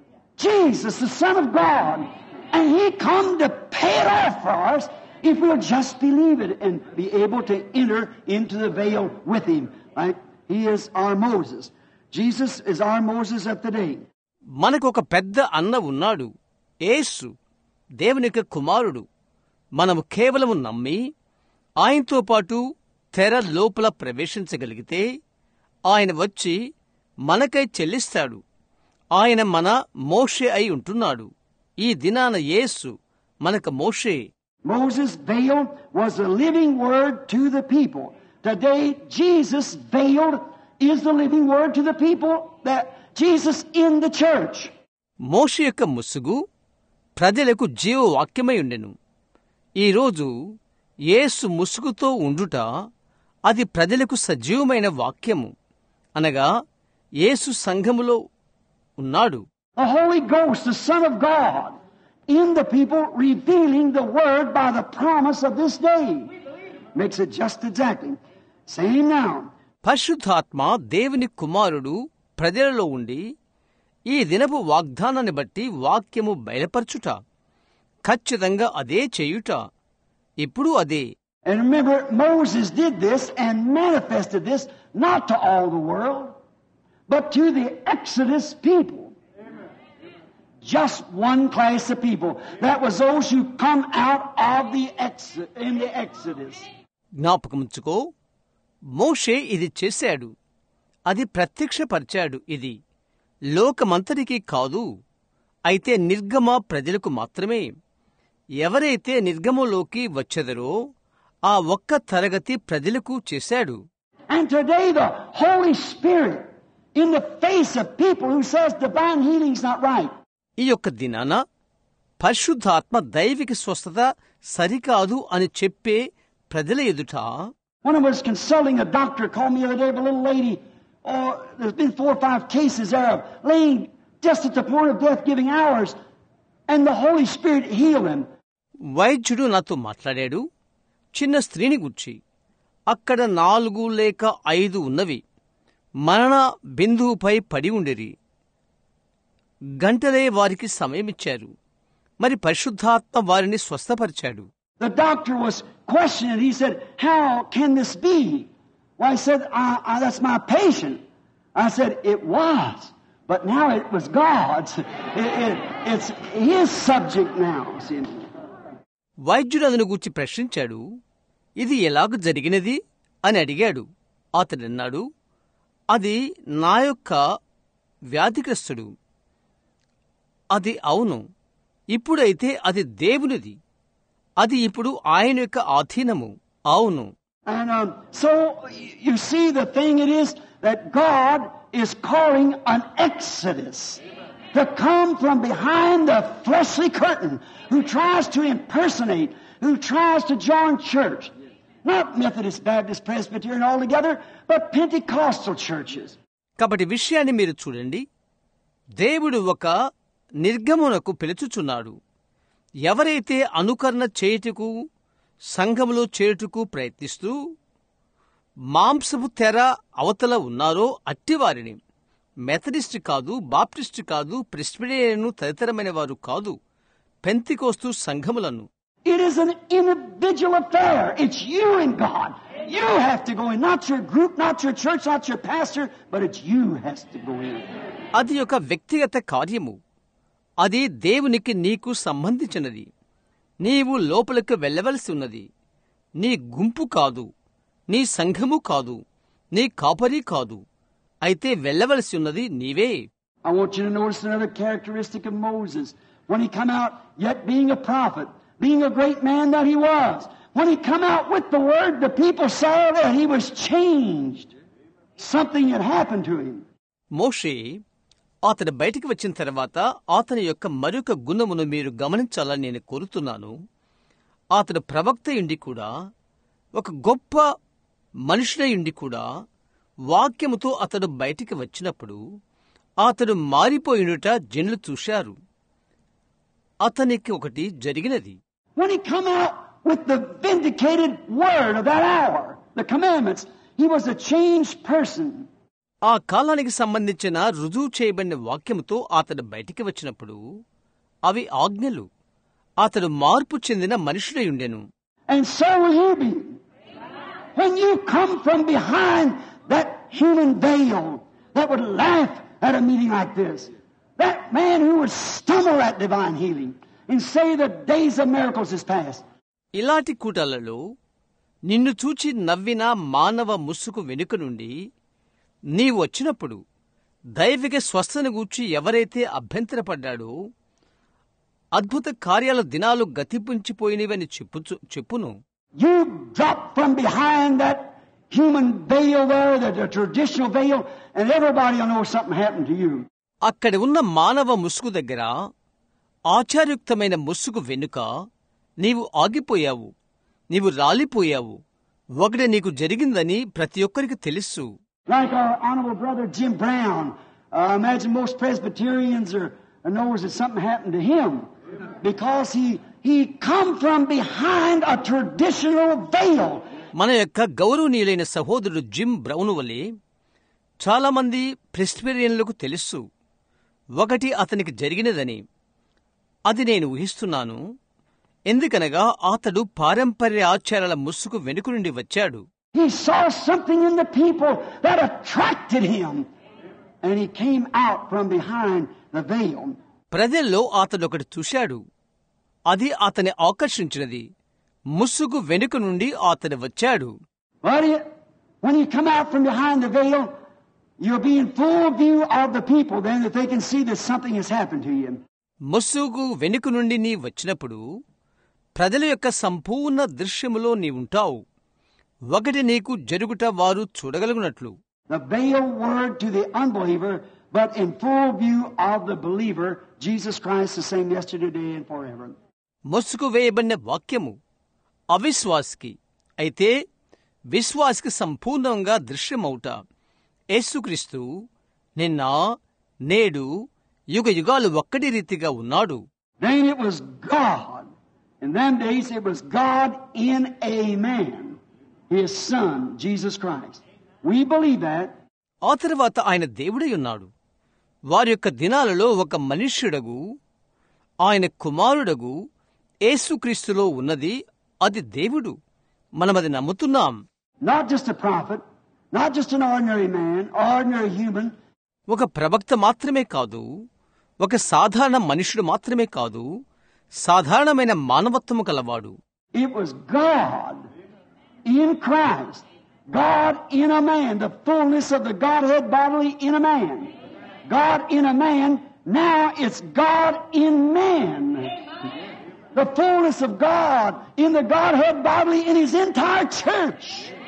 Speaker 2: Jesus, the Son of God, and He come to pay it off for us if we'll just believe it and be able to enter into the veil with Him. Like He is our Moses. Jesus is our Moses of today.
Speaker 1: మనకు ఒక పెద్ద అన్న ఉన్నాడు, యేసు, దేవుని యొక్క కుమారుడు. మనము కేవలము నమ్మి ఆయనతో పాటు తెర లోపల ప్రవేశించగలిగితే ఆయన వచ్చి మనకై చెల్లిస్తాడు. ఆయన మన మోషే అయి ఉంటున్నాడు. ఈ దినాన యేసు మనకు మోషే.
Speaker 2: Moses' veil was a living word to the people. Today, Jesus veiled is the living word to the people, that Jesus in the church.
Speaker 1: మోషే యొక్క ముసుగు ప్రజలకు జీవవాక్యమై ఉండెను. ఈరోజు యేసు ముసుగుతో ఉండుట అది ప్రజలకు సజీవమైన వాక్యము. అనగా యేసు సంఘములో ఉన్నాడు.
Speaker 2: The Holy Ghost, the Son of God, in the people, revealing the Word by the promise of this day. Makes it just exactly. Same now.
Speaker 1: పరిశుద్ధాత్మ దేవుని కుమారుడు ప్రజలలో ఉండి ఈ దినపు వాగ్దానాన్ని బట్టి వాక్యము బయలుపరచుట. ఖచ్చితంగా అదే చేయుట. ఇప్పుడు అదే.
Speaker 2: And remember, Moses did this and manifested this not to all the world, but to the Exodus people. Just one class of people. That was those who come out of the Exodus.
Speaker 1: జ్ఞాపకముంచుకో, మోషే ఇది చేశాడు, అది ప్రత్యక్షపరిచాడు. ఇది లోకమంతటికీ కాదు, అయితే నిర్గమ ప్రజలకు మాత్రమే. ఎవరైతే నిర్గమలోకి వచ్చెదరో ఆ ఒక్క తరగతి ప్రజలకు చేశాడు.
Speaker 2: And today the Holy Spirit in the face of people who says divine healing is not right.
Speaker 1: ఈ యొక్క దినాన పరిశుద్ధాత్మ దైవిక స్వస్థత సరికాదు అని చెప్పే ప్రజల ఎదుట.
Speaker 2: When I was consulting, a doctor called me the other day of a little lady. Oh, there's been 4 or 5 cases there of laying just at the point of death, giving hours, and the Holy Spirit healed them.
Speaker 1: వైద్యుడు నాతో మాట్లాడాడు. చిన్న స్త్రీని గుర్చి అక్కడ 4 లేక 5 ఉన్నవి. మరణ బిందువుపై పడి ఉండిరి. గంటలే వారికి సమయమిచ్చారు. మరి పరిశుద్ధాత్మ వారిని స్వస్థపరిచాడు.
Speaker 2: The doctor was questioning. He said, "How can this be?" Well, I said, "That's my patient." I said, "It was, but now it was God's. It's His subject now." See?
Speaker 1: వైద్యుడు అతను గూర్చి ప్రశ్నించాడు. ఇది ఎలాగ జరిగినది అని అడిగాడు. అతడన్నాడు, అది నా యొక్క వ్యాధిగ్రస్తుడు. అది అవును, ఇప్పుడైతే అది దేవునిది. అది ఇప్పుడు ఆయన యొక్క ఆధీనము. అవును.
Speaker 2: And so you see, the thing it is that God is calling an exodus to come from behind the fleshly curtain, who tries to impersonate, who tries to join church. Not Methodist, Baptist, Presbyterian altogether, but Pentecostal churches.
Speaker 1: కాబట్టి విషయాన్ని మీరు చూడండి. దేవుడు ఒక నిర్గమనకు పిలుచుచున్నాడు. ఎవరైతే అనుకరణ చేయుటకు, సంఘములో చేయుటకు ప్రయత్నిస్తూ మాంసపు తెర అవతల ఉన్నారో అట్టివారిని, మెథడిస్ట్ కాదు, బాప్టిస్ట్ కాదు, ప్రెస్బిటేరియన్ తదితరమైన వారు కాదు, Pentecost సంఘములను.
Speaker 2: It is an individual affair. It's you and God. You have to go in. Not your group, not your church, not your pastor, but it's you has to go in.
Speaker 1: అది ఒక వ్యక్తిగత కార్యము. అది దేవునికి నీకు సంబంధించినది. నీవు లోపలికి వెళ్ళవలసి ఉన్నది. నీ గుంపు కాదు, నీ సంఘము కాదు, నీ కాపరి కాదు. అయితే వెళ్ళవలసి ఉన్నది నీవే.
Speaker 2: I want you to notice another characteristic of Moses. When he come out, yet being a prophet, being a great man that he was, when he come out with the word, the people saw that he was changed. Something had happened to him.
Speaker 1: మోషే అతడు బయటికి వచ్చిన తర్వాత అతని యొక్క మరొక గుణమును మీరు గమనించాలని నేను కోరుతున్నాను. అతడు ప్రవక్తయుండి కూడా, ఒక గొప్ప మనుషుడయుండి కూడా, వాక్యముతో అతడు బయటికి వచ్చినప్పుడు అతడు మారిపోయినట జనులు చూశారు. అతనికి ఒకటి జరిగినది.
Speaker 2: When he come out with the vindicated word of that hour, the commandments, he was a changed person.
Speaker 1: ఆ కాలానికి సంబంధించిన రుజువు చేయబడిన వాక్యముతో అతడు బయటికి వచ్చినప్పుడు అవి ఆజ్ఞలు. అతడు మార్పు చెందిన మనుషుడయుండెను.
Speaker 2: And so will you be. When you come from behind that human veil that would laugh at a meeting like this, that man who would stumble at divine healing and say the days of miracles is past.
Speaker 1: ఇలాంటి కూటాలలో నిన్ను చూచి నవ్విన మానవ ముసుగు వెనుక నుండి నీవు వచ్చినప్పుడు దైవిక స్వస్థను గూర్చి ఎవరైతే అభ్యంతరపడ్డాడో, అద్భుత కార్యాల దినాలు గతించిపోయినవని చెప్పును.
Speaker 2: You drop from behind that human veil there, the traditional veil, and everybody will know something happened to you.
Speaker 1: అక్కడ ఉన్న మానవ ముసుగు దగ్గర, ఆచారయుక్తమైన ముసుగు వెనుక నీవు ఆగిపోయావు, నీవు రాలిపోయావు. ఒకటి నీకు జరిగిందని ప్రతి ఒక్కరికి తెలుసు.
Speaker 2: Like our honorable brother Jim Brown, I imagine most Presbyterians knows that something happened to him because he come from behind a traditional veil.
Speaker 1: మన యొక్క గౌరవనీయులైన సహోదరుడు జిమ్ బ్రౌన్ వలె చాలా మంది ప్రెస్బిటేరియన్లకు తెలుసు ఒకటి అతనికి జరిగినదని. అది నేను ఊహిస్తున్నాను. ఎందుకనగా అతడు పారంపర్య ఆచారాల ముసుగు వెనుక నుండి వచ్చాడు.
Speaker 2: He saw something in the people that attracted him, and he came out from behind the veil.
Speaker 1: ప్రజల్లో అతడు ఒకటి చూశాడు. అది అతని ఆకర్షించినది. ముసుగు వెనుక నుండి అతడు వచ్చాడు.
Speaker 2: When you come out from behind the veil, you'll be in full view of the people then, that they can see that something has happened to you.
Speaker 1: ముసుగు వెనుక నుండి నీ వచ్చినప్పుడు ప్రజల యొక్క సంపూర్ణ దృశ్యములో నీవుంటావు. ఒకటి నీకు జరుగుట వారు చూడగలుగునట్లు.
Speaker 2: The veil word to the unbeliever, but in full view of the believer, Jesus Christ the same yesterday, today, and forever.
Speaker 1: ముసుగు వేయబడిన వాక్యము అవిశ్వాసికి, అయితే విశ్వాసికి సంపూర్ణంగా దృశ్యమవుట. యేసుక్రీస్తు నిన్న, నేడు, యుగ యుగాలు ఒక్కటి రీతిగా ఉన్నాడు.
Speaker 2: Then it was God. In them days it was God in a man, His Son, Jesus Christ. We believe that.
Speaker 1: ఆ తర్వాత ఆయన దేవుడై ఉన్నాడు. వారి యొక్క దినాలలో ఒక మనుష్యుడగు, ఆయన కుమారుడగు యేసుక్రీస్తులో ఉన్నది అది దేవుడు. మనమది నమ్ముతున్నాం.
Speaker 2: Not just a prophet, not just an ordinary man, ordinary human.
Speaker 1: ఒక ప్రవక్త మాత్రమే కాదు, ఒక సాధారణ మనుషుడు మాత్రమే కాదు, సాధారణమైన మానవత్వము కలవాడు.
Speaker 2: It was God in Christ, God in a man, the fullness of the Godhead bodily in a man. God in a man, now it's God in man. The fullness of God in the Godhead bodily in His entire church.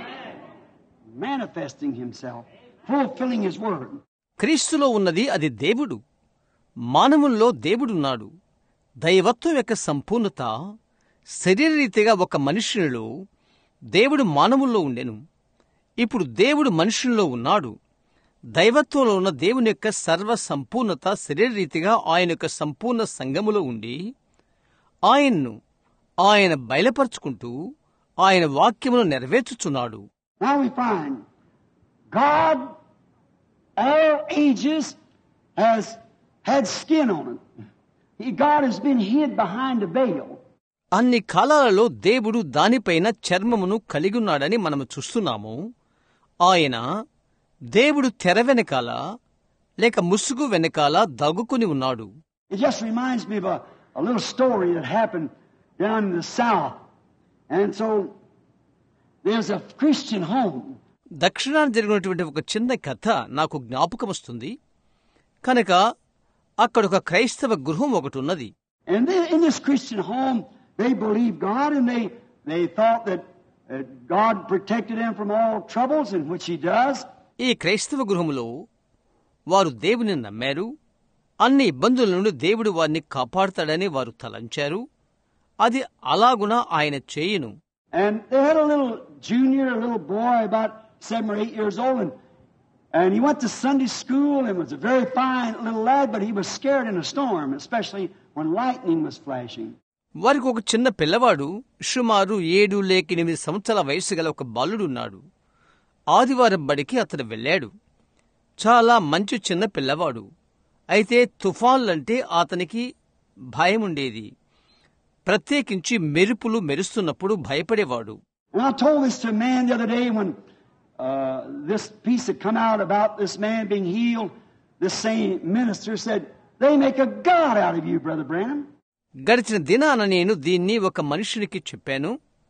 Speaker 2: Manifesting Himself, fulfilling His word.
Speaker 1: క్రీస్తులో ఉన్నది అది దేవుడు. మానవుల్లో దేవుడున్నాడు. దైవత్వం యొక్క సంపూర్ణత శరీరరీతిగా ఒక మనుష్యునిలో, దేవుడు మానవుల్లో ఉండెను. ఇప్పుడు దేవుడు మనుషుల్లో ఉన్నాడు. దైవత్వంలో ఉన్న దేవుని యొక్క సర్వ సంపూర్ణత శరీరరీతిగా ఆయన యొక్క సంపూర్ణ సంఘములో ఉండి ఆయన్ను ఆయన బయలుపరుచుకుంటూ ఆయన వాక్యమును నెరవేర్చుచున్నాడు.
Speaker 2: Now we find God, all ages, has had skin on it. God has been hid behind a veil.
Speaker 1: అన్ని కాలాలలో దేవుడు దానిపైన చర్మమును కలిగున్నాడని మనము చూస్తున్నాము. ఆయన దేవుడు తెర వెనకాల లేక ముసుగు వెనకాల దగ్గుకుని ఉన్నాడు.
Speaker 2: It just reminds me of a little story that happened down in the south. And so there's a Christian home.
Speaker 1: దక్షిణాన జరిగినటువంటి ఒక చిన్న కథ నాకు జ్ఞాపకం వస్తుంది. కనుక అక్కడ ఒక క్రైస్తవ గృహం ఒకటి ఉన్నది.
Speaker 2: And in this Christian home, they believed God, and they thought that God protected them from all troubles, in which He does.
Speaker 1: ఈ క్రైస్తవ గృహములో వారు దేవుని నమ్మారు. అన్ని ఇబ్బందుల నుండి దేవుడు వారిని కాపాడుతాడని వారు తలంచారు. అది అలాగున ఆయన చేయును.
Speaker 2: And they had a little junior, a little boy about 7 or 8 years old, and he went to Sunday school and was a very fine little lad, but he was scared in a storm, especially when lightning was flashing.
Speaker 1: వారికి ఒక చిన్న పిల్లవాడు, సుమారు 7 లేక 8 సంవత్సరాల వయసు గల ఒక బాలుడున్నాడు. ఆదివారం బడికి అతడు వెళ్ళాడు. చాలా మంచి చిన్న పిల్లవాడు. అయితే తుఫాన్లంటే అతనికి భయముండేది. ప్రత్యేకించి మెరుపులు మెరుస్తున్నప్పుడు భయపడేవాడు.
Speaker 2: And I told this to a man the other day when this piece had come out about this man being healed. This same minister said, "They make a god out of you, Brother Branham."
Speaker 1: గడిచిన దినాన నేను దీన్ని ఒక మనుషునికి చెప్పాను.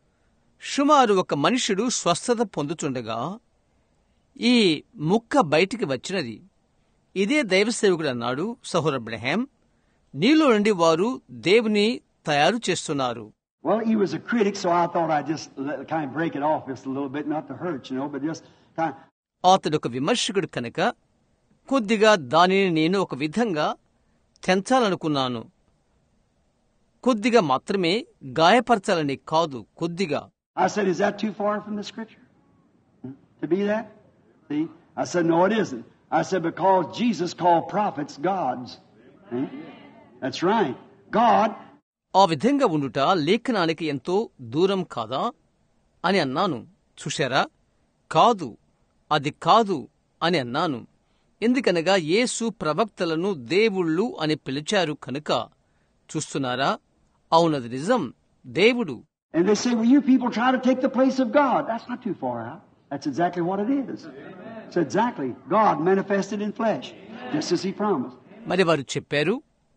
Speaker 1: సుమారు ఒక మనుషుడు స్వస్థత పొందుతుండగా ఈ ముక్క బయటికి వచ్చినది. ఇదే దైవసేవకుడు అన్నాడు, సహోదర బ్రహాం, నీలో నుండి వారు దేవుని తయారు చేస్తున్నారు.
Speaker 2: Well, he was a critic, so I thought I'd just kind of break it off just a little bit, not to hurt, but just kind of...
Speaker 1: అతడు ఒక విమర్శకుడు కనుక కొద్దిగా దానిని నేను ఒక విధంగా తెంచాలనుకున్నాను. కొద్దిగా మాత్రమే, గాయపరచాలని కాదు, కొద్దిగా.
Speaker 2: I said, is that too far from the scripture? To be that? See? I said, no, it isn't. I said, because Jesus called prophets gods. That's right. God.
Speaker 1: ఆ విధంగా ఉండుట లేఖనానికి ఎంతో దూరం కాదా అని అన్నాను. చూశారా? కాదు, అది కాదు అని అన్నాను. ఎందుకనగా యేసు ప్రవక్తలను దేవుళ్ళు అని పిలిచారు కనుక. చూస్తున్నారా? అవునది నిజం, దేవుడు.
Speaker 2: And they say, well, you people try to take the place of God. That's not too far out. That's exactly what it is. It's exactly God manifested in flesh, just as He promised.
Speaker 1: మరి వారు చెప్పారు,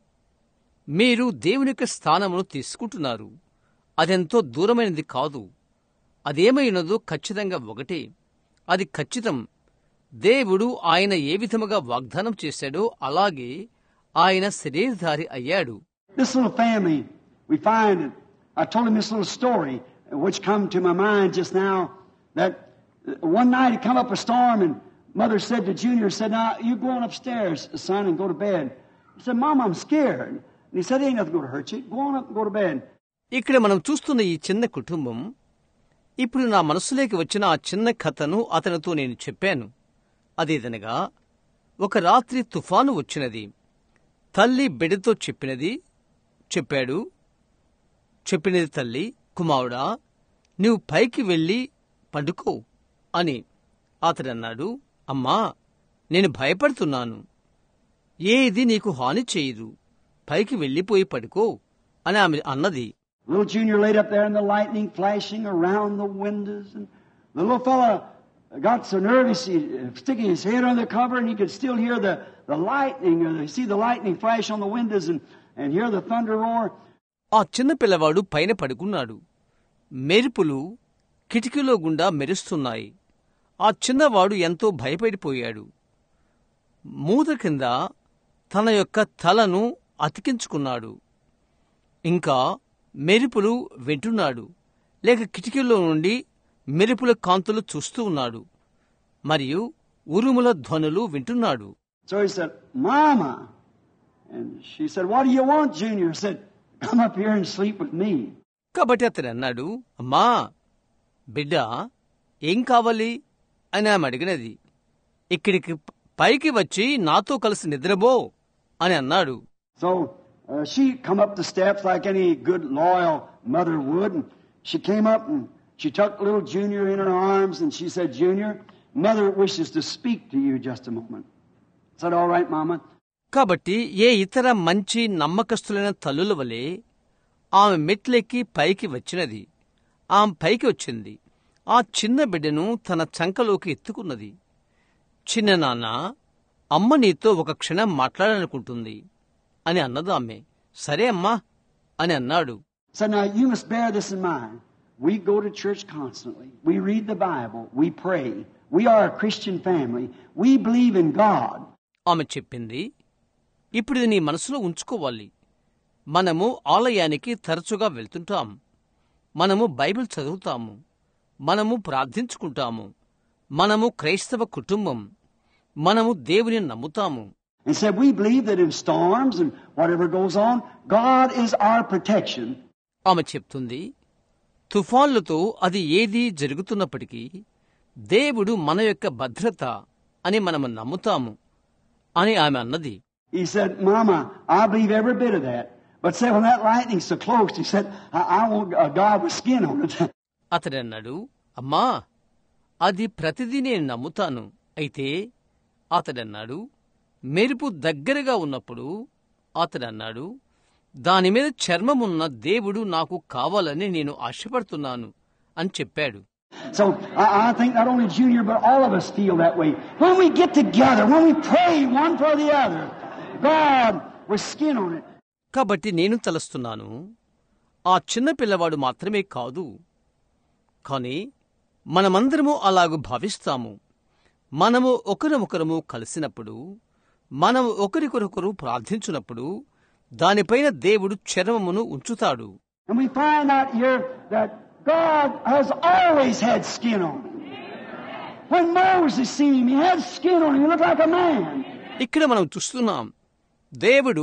Speaker 1: మీరు దేవుని యొక్క స్థానమును తీసుకుంటున్నారు. అదెంతో దూరమైనది కాదు. అదేమైనదో ఖచ్చితంగా ఒకటే. అది ఖచ్చితం. దేవుడు ఆయన ఏ విధముగా వాగ్దానం చేశాడో అలాగే ఆయన శరీరధారి అయ్యాడు.
Speaker 2: This little family, we find, I told him this little story, which come to my mind just now, that one night it come up a storm, and mother said to Junior, said, now, you go on upstairs, son, and go to bed. He said, Mom, I'm scared. And he said, ain't nothing going to hurt you. Go on up and go to bed.
Speaker 1: ఇక్కడ మనం చూస్తున్న ఈ చిన్న కుటుంబం, ఇప్పుడు నా మనసులోకి వచ్చిన ఆ చిన్న కథను అతనితో నేను చెప్పాను. అదేదనగా, ఒక రాత్రి తుఫాను వచ్చినది. తల్లి బిడ్డతో చెప్పినది తల్లి, కుమారుడా, నీవు పైకి వెళ్ళి పండుకో అని. అతడన్నాడు, అమ్మా, నేను భయపడుతున్నాను. ఏది నీకు హాని చేయదు, పైకి వెళ్ళిపోయి పడుకో అని ఆమె అన్నది.
Speaker 2: Little Junior laid up there and the lightning flashing around the windows. And the little fella got so nervous, he sticking his head under the cover, and he could still hear the lightning, or see the lightning flash on the windows and hear the thunder roar.
Speaker 1: ఆ చిన్న పిల్లవాడు పైన పడుకున్నాడు. మెరుపులు కిటికీలో గుండా మెరుస్తున్నాయి. ఆ చిన్నవాడు ఎంతో భయపడిపోయాడు. మూత కింద తన యొక్క తలను అతికించుకున్నాడు. ఇంకా మెరుపులు వింటున్నాడు, లేక కిటికీలో నుండి మెరుపుల కాంతులు చూస్తూ ఉన్నాడు, మరియు ఉరుముల ధ్వనులు వింటున్నాడు.
Speaker 2: So he said, Mama. And she said, What do you want, Junior? He said, Come up here and sleep with me.
Speaker 1: కాబట్టి అతడు అన్నాడు, అమ్మా, బిడ్డ, ఏం కావాలి అని ఆమె అడిగినది. ఇక్కడికి పైకి వచ్చి నాతో కలిసి నిద్రబో అని అన్నాడు.
Speaker 2: So she come up the steps like any good loyal mother would, and she came up and she took little Junior in her arms and she said, Junior, Mother wishes to speak to you just a moment. I said, All right, Mama.
Speaker 1: కాబట్టి ఏ ఇతర మంచి నమ్మకస్తులైన తల్లుల వలె ఆమె మెట్లెక్కి పైకి వచ్చినది. ఆమె పైకి వచ్చింది. ఆ చిన్న బిడ్డను తన చంకలోకి ఎత్తుకున్నది. చిన్న నాన్న, అమ్మ నీతో ఒక క్షణం మాట్లాడాలనుకుంటుంది అని అన్నది ఆమె. సరే అమ్మా అని అన్నాడు.
Speaker 2: So now you must bear this in mind. We go to church constantly. We read the Bible. We pray. We are a Christian family. We believe in God.
Speaker 1: ఆమె చెప్పింది, ఇప్పుడు ఇది నీ మనసులో ఉంచుకోవాలి. మనము ఆలయానికి తరచుగా వెళ్తుంటాం. మనము బైబిల్ చదువుతాము. మనము ప్రార్థించుకుంటాము. మనము క్రైస్తవ కుటుంబం. మనము దేవుని నమ్ముతాము.
Speaker 2: And said we believe that in storms and whatever goes on, God is our protection.
Speaker 1: ఆమె చెప్తుంది, తుఫాన్లతో అది ఏది జరుగుతున్నప్పటికీ దేవుడు మన యొక్క భద్రత అని మనము నమ్ముతాము అని ఆమె అన్నది.
Speaker 2: He said, Mama, I believe every bit of that. But said when that lightning's so close, he said, I want a God with skin on it.
Speaker 1: అతడు అన్నాడు, అమ్మా, అది ప్రతిదీ నేను నమ్ముతాను. అయితే అతడన్నాడు, మెరుపు దగ్గరగా ఉన్నప్పుడు అతడన్నాడు, దానిమీద చర్మమున్న దేవుడు నాకు కావాలని నేను ఆశపడుతున్నాను అని చెప్పాడు.
Speaker 2: So I think not only Junior, but all of us feel that way. When we get together, when we pray one for the other, God with skin on it.
Speaker 1: కాబట్టి నేను తలుస్తున్నాను, ఆ చిన్న పిల్లవాడు మాత్రమే కాదు, కానీ మనమందరము అలాగూ భావిస్తాము. మనము ఒకరొకరము కలిసినప్పుడు, మనము ఒకరికొరొకరు ప్రార్థించినప్పుడు దానిపైన దేవుడు చర్మమును ఉంచుతాడు.
Speaker 2: And we find out here that God has always had skin on him. When Moses seen him, he had skin on him. He looked like a man.
Speaker 1: ఇక్కడ మనం చూస్తున్నాం, దేవుడు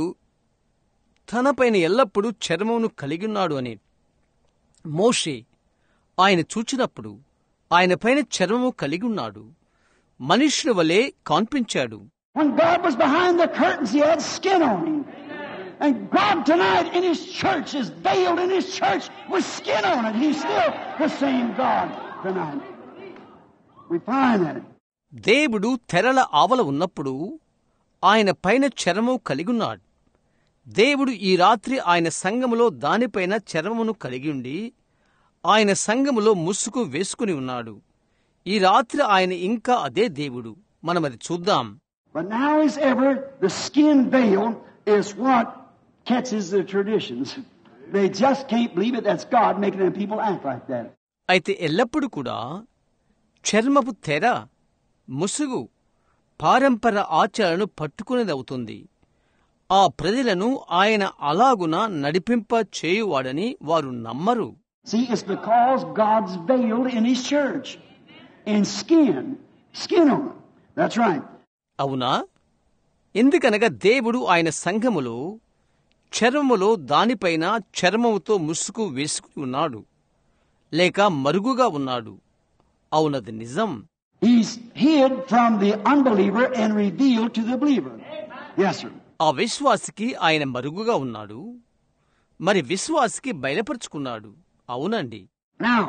Speaker 1: తనపైన ఎల్లప్పుడూ చర్మమును కలిగిన్నాడు అని. మోషే ఆయన చూచినప్పుడు ఆయన పైన చర్మము కలిగి ఉన్నాడు, మనుష్యుల వలె కనిపించాడు.
Speaker 2: When God was behind the curtains, he had skin on him. And God tonight in his church is veiled in his church with skin on it. He's still the same God tonight. We find that.
Speaker 1: దేవుడు తెరల ఆవల ఉన్నప్పుడు ఆయన పైన చర్మము కలిగున్నాడు. దేవుడు ఈ రాత్రి ఆయన సంఘములో దానిపైన చర్మమును కలిగి ఉండి ఆయన సంఘములో ముసుగు వేసుకుని ఉన్నాడు. ఈ రాత్రి ఆయన ఇంకా అదే దేవుడు. మనమది చూద్దాం.
Speaker 2: But now as ever, the skin veil is what catches the traditions. They just can't believe it. That's God making them people act like that.
Speaker 1: అయితే ఎల్లప్పుడూ కూడా చర్మపు తెర, ముసుగు పారంపర ఆచారాలను పట్టుకునేదవుతుంది. ఆ ప్రజలను ఆయన అలాగున నడిపింప చేయువాడని వారు నమ్మరు.
Speaker 2: See, it's because God's veiled in his church. In skin on it. That's right.
Speaker 1: అవునా? ఎందుకనగా దేవుడు ఆయన సంఘములో చర్మములో దానిపైన చర్మముతో ముసుగు వేసుకుని ఉన్నాడు, లేక మరుగుగా ఉన్నాడు. అవునది నిజం.
Speaker 2: He's hid from the unbeliever and revealed to the believer. Yes, sir.
Speaker 1: ఆ విశ్వాసికి ఆయన మరుగుగా ఉన్నాడు, మరి విశ్వాసికి బయలుపరుచుకున్నాడు. అవునండి.
Speaker 2: Now,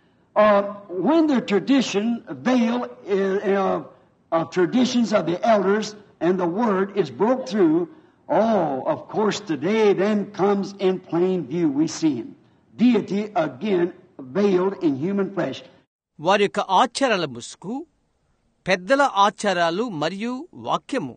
Speaker 2: when the tradition veil of traditions of the elders and the word is broke through, of course today then comes in plain view. We see him. deity again veiled in human flesh.
Speaker 1: వారి యొక్క ఆచారాల ముసుగు, పెద్దల ఆచారాలు మరియు వాక్యము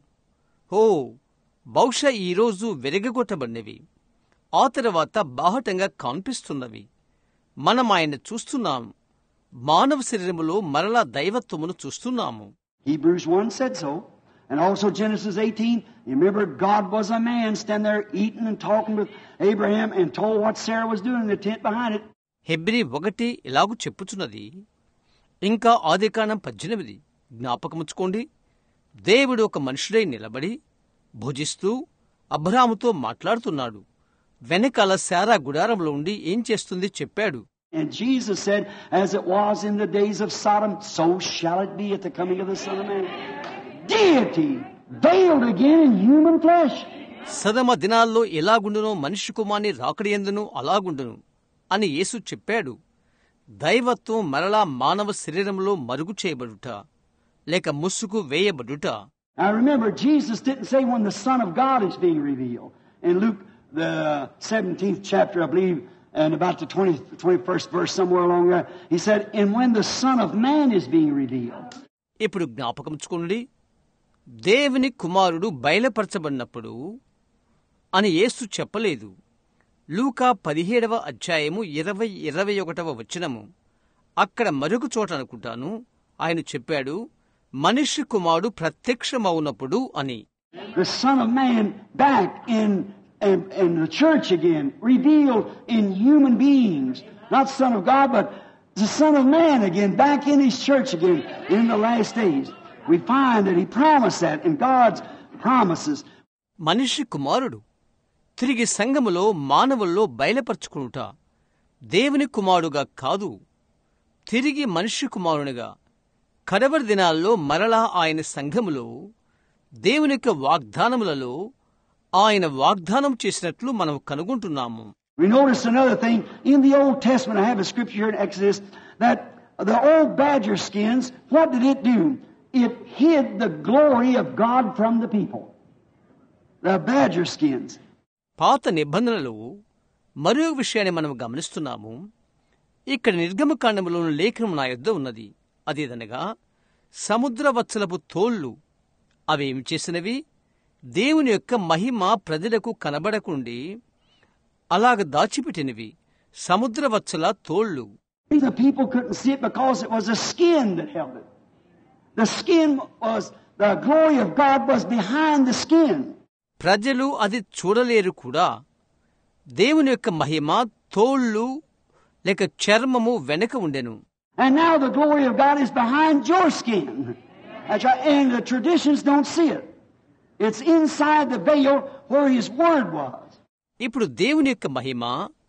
Speaker 1: బహుశా ఈరోజు వెరగగొట్టబడినవి, ఆ తర్వాత బాహటంగా కనిపిస్తున్నవి. మనం ఆయన చూస్తున్నాం, మానవ శరీరములో మరలా దైవత్వమును చూస్తున్నాము.
Speaker 2: Hebrews 1 said so. And also Genesis 18, you remember God was a man standing there eating and talking with Abraham and told what Sarah was doing in the tent behind it.
Speaker 1: హెబ్రీ 1 ఇలాగు చెప్పుచున్నది. ఇంకా ఆదికాండం 18 జ్ఞాపకముచ్చుకోండి. దేవుడు ఒక మనుషుడై నిలబడి భుజిస్తూ అబ్రాహాముతో మాట్లాడుతున్నాడు. వెనకాల శారా గుడారంలో ఉండి ఏం చేస్తుంది చెప్పాడు.
Speaker 2: And Jesus said, as it was in the days of Sodom, so shall it be at the coming of the Son of Man. Deity veiled again in human flesh.
Speaker 1: సదమ దినాల్లో ఎలాగుండునో మనిషి కుమారుని రాకడియందును అలాగుండును అని యేసు చెప్పాడు. దైవత్వం మరలా మానవ శరీరంలో మరుగు చేయబడుట లేక ముసుగు వేయబడుట.
Speaker 2: Now remember, Jesus didn't say when the Son of God is being revealed. In Luke, the 17th chapter, I believe, and about the 21st verse, somewhere along there, he said, and when the Son of Man is being revealed.
Speaker 1: ఇప్పుడు జ్ఞాపకముచ్చుకోండి, దేవుని కుమారుడు బయలుపరచబడినప్పుడు అని యేసు చెప్పలేదు. లూకా 17వ అధ్యాయము 20-21 వచనము. అక్కడ మరొక చోట అనుకుంటాను ఆయన చెప్పాడు, మనిషి కుమారుడు ప్రత్యక్షమవునప్పుడు అని.
Speaker 2: The Son of Man back in the church again, revealed in human beings. Not Son of God, but the Son of Man again, back in His church again in the last days. We find that He promised that in God's promises.
Speaker 1: మనిషి కుమారుడు తిరిగి సంఘములో మానవుల్లో బయలుపరచుకునుట దేవుని కుమారుడుగా కాదు, తిరిగి మనిషి కుమారునిగా కడవరి దినాల్లో మరలా ఆయన సంఘములో దేవుని యొక్క వాగ్దానములలో ఆయన వాగ్దానం చేసినట్లు మనం కనుగొంటున్నాము.
Speaker 2: We notice another thing in the Old Testament. I have a scripture here in Exodus that the old badger skins, what did it do? It hid the glory of God from the people. The badger skins.
Speaker 1: పాత నిబంధనలో మరో విషయాన్ని మనం గమనిస్తున్నాము. ఇక్కడ నిర్గమకాండములోని లేఖనం నా యొద్ద ఉన్నది. అదేదనగా సముద్రవత్సలపు తోళ్లు అవేమి చేసినవి? దేవుని యొక్క మహిమ ప్రజలకు కనబడకుండి అలాగ దాచిపెట్టినవి. సముద్రవత్సల తోళ్లు.
Speaker 2: The people couldn't see it because it was a skin that held it. The skin was, the glory of God was behind the skin.
Speaker 1: ప్రజలు అది చూడలేరు కూడా. దేవుని యొక్క మహిమ తోళ్లు లేక చర్మము వెనక ఉండెను.
Speaker 2: And now the glory of God is behind your skin. That's right. And the traditions don't see it. It's inside the veil where His word was.
Speaker 1: ఇప్పుడు దేవుని యొక్క మహిమ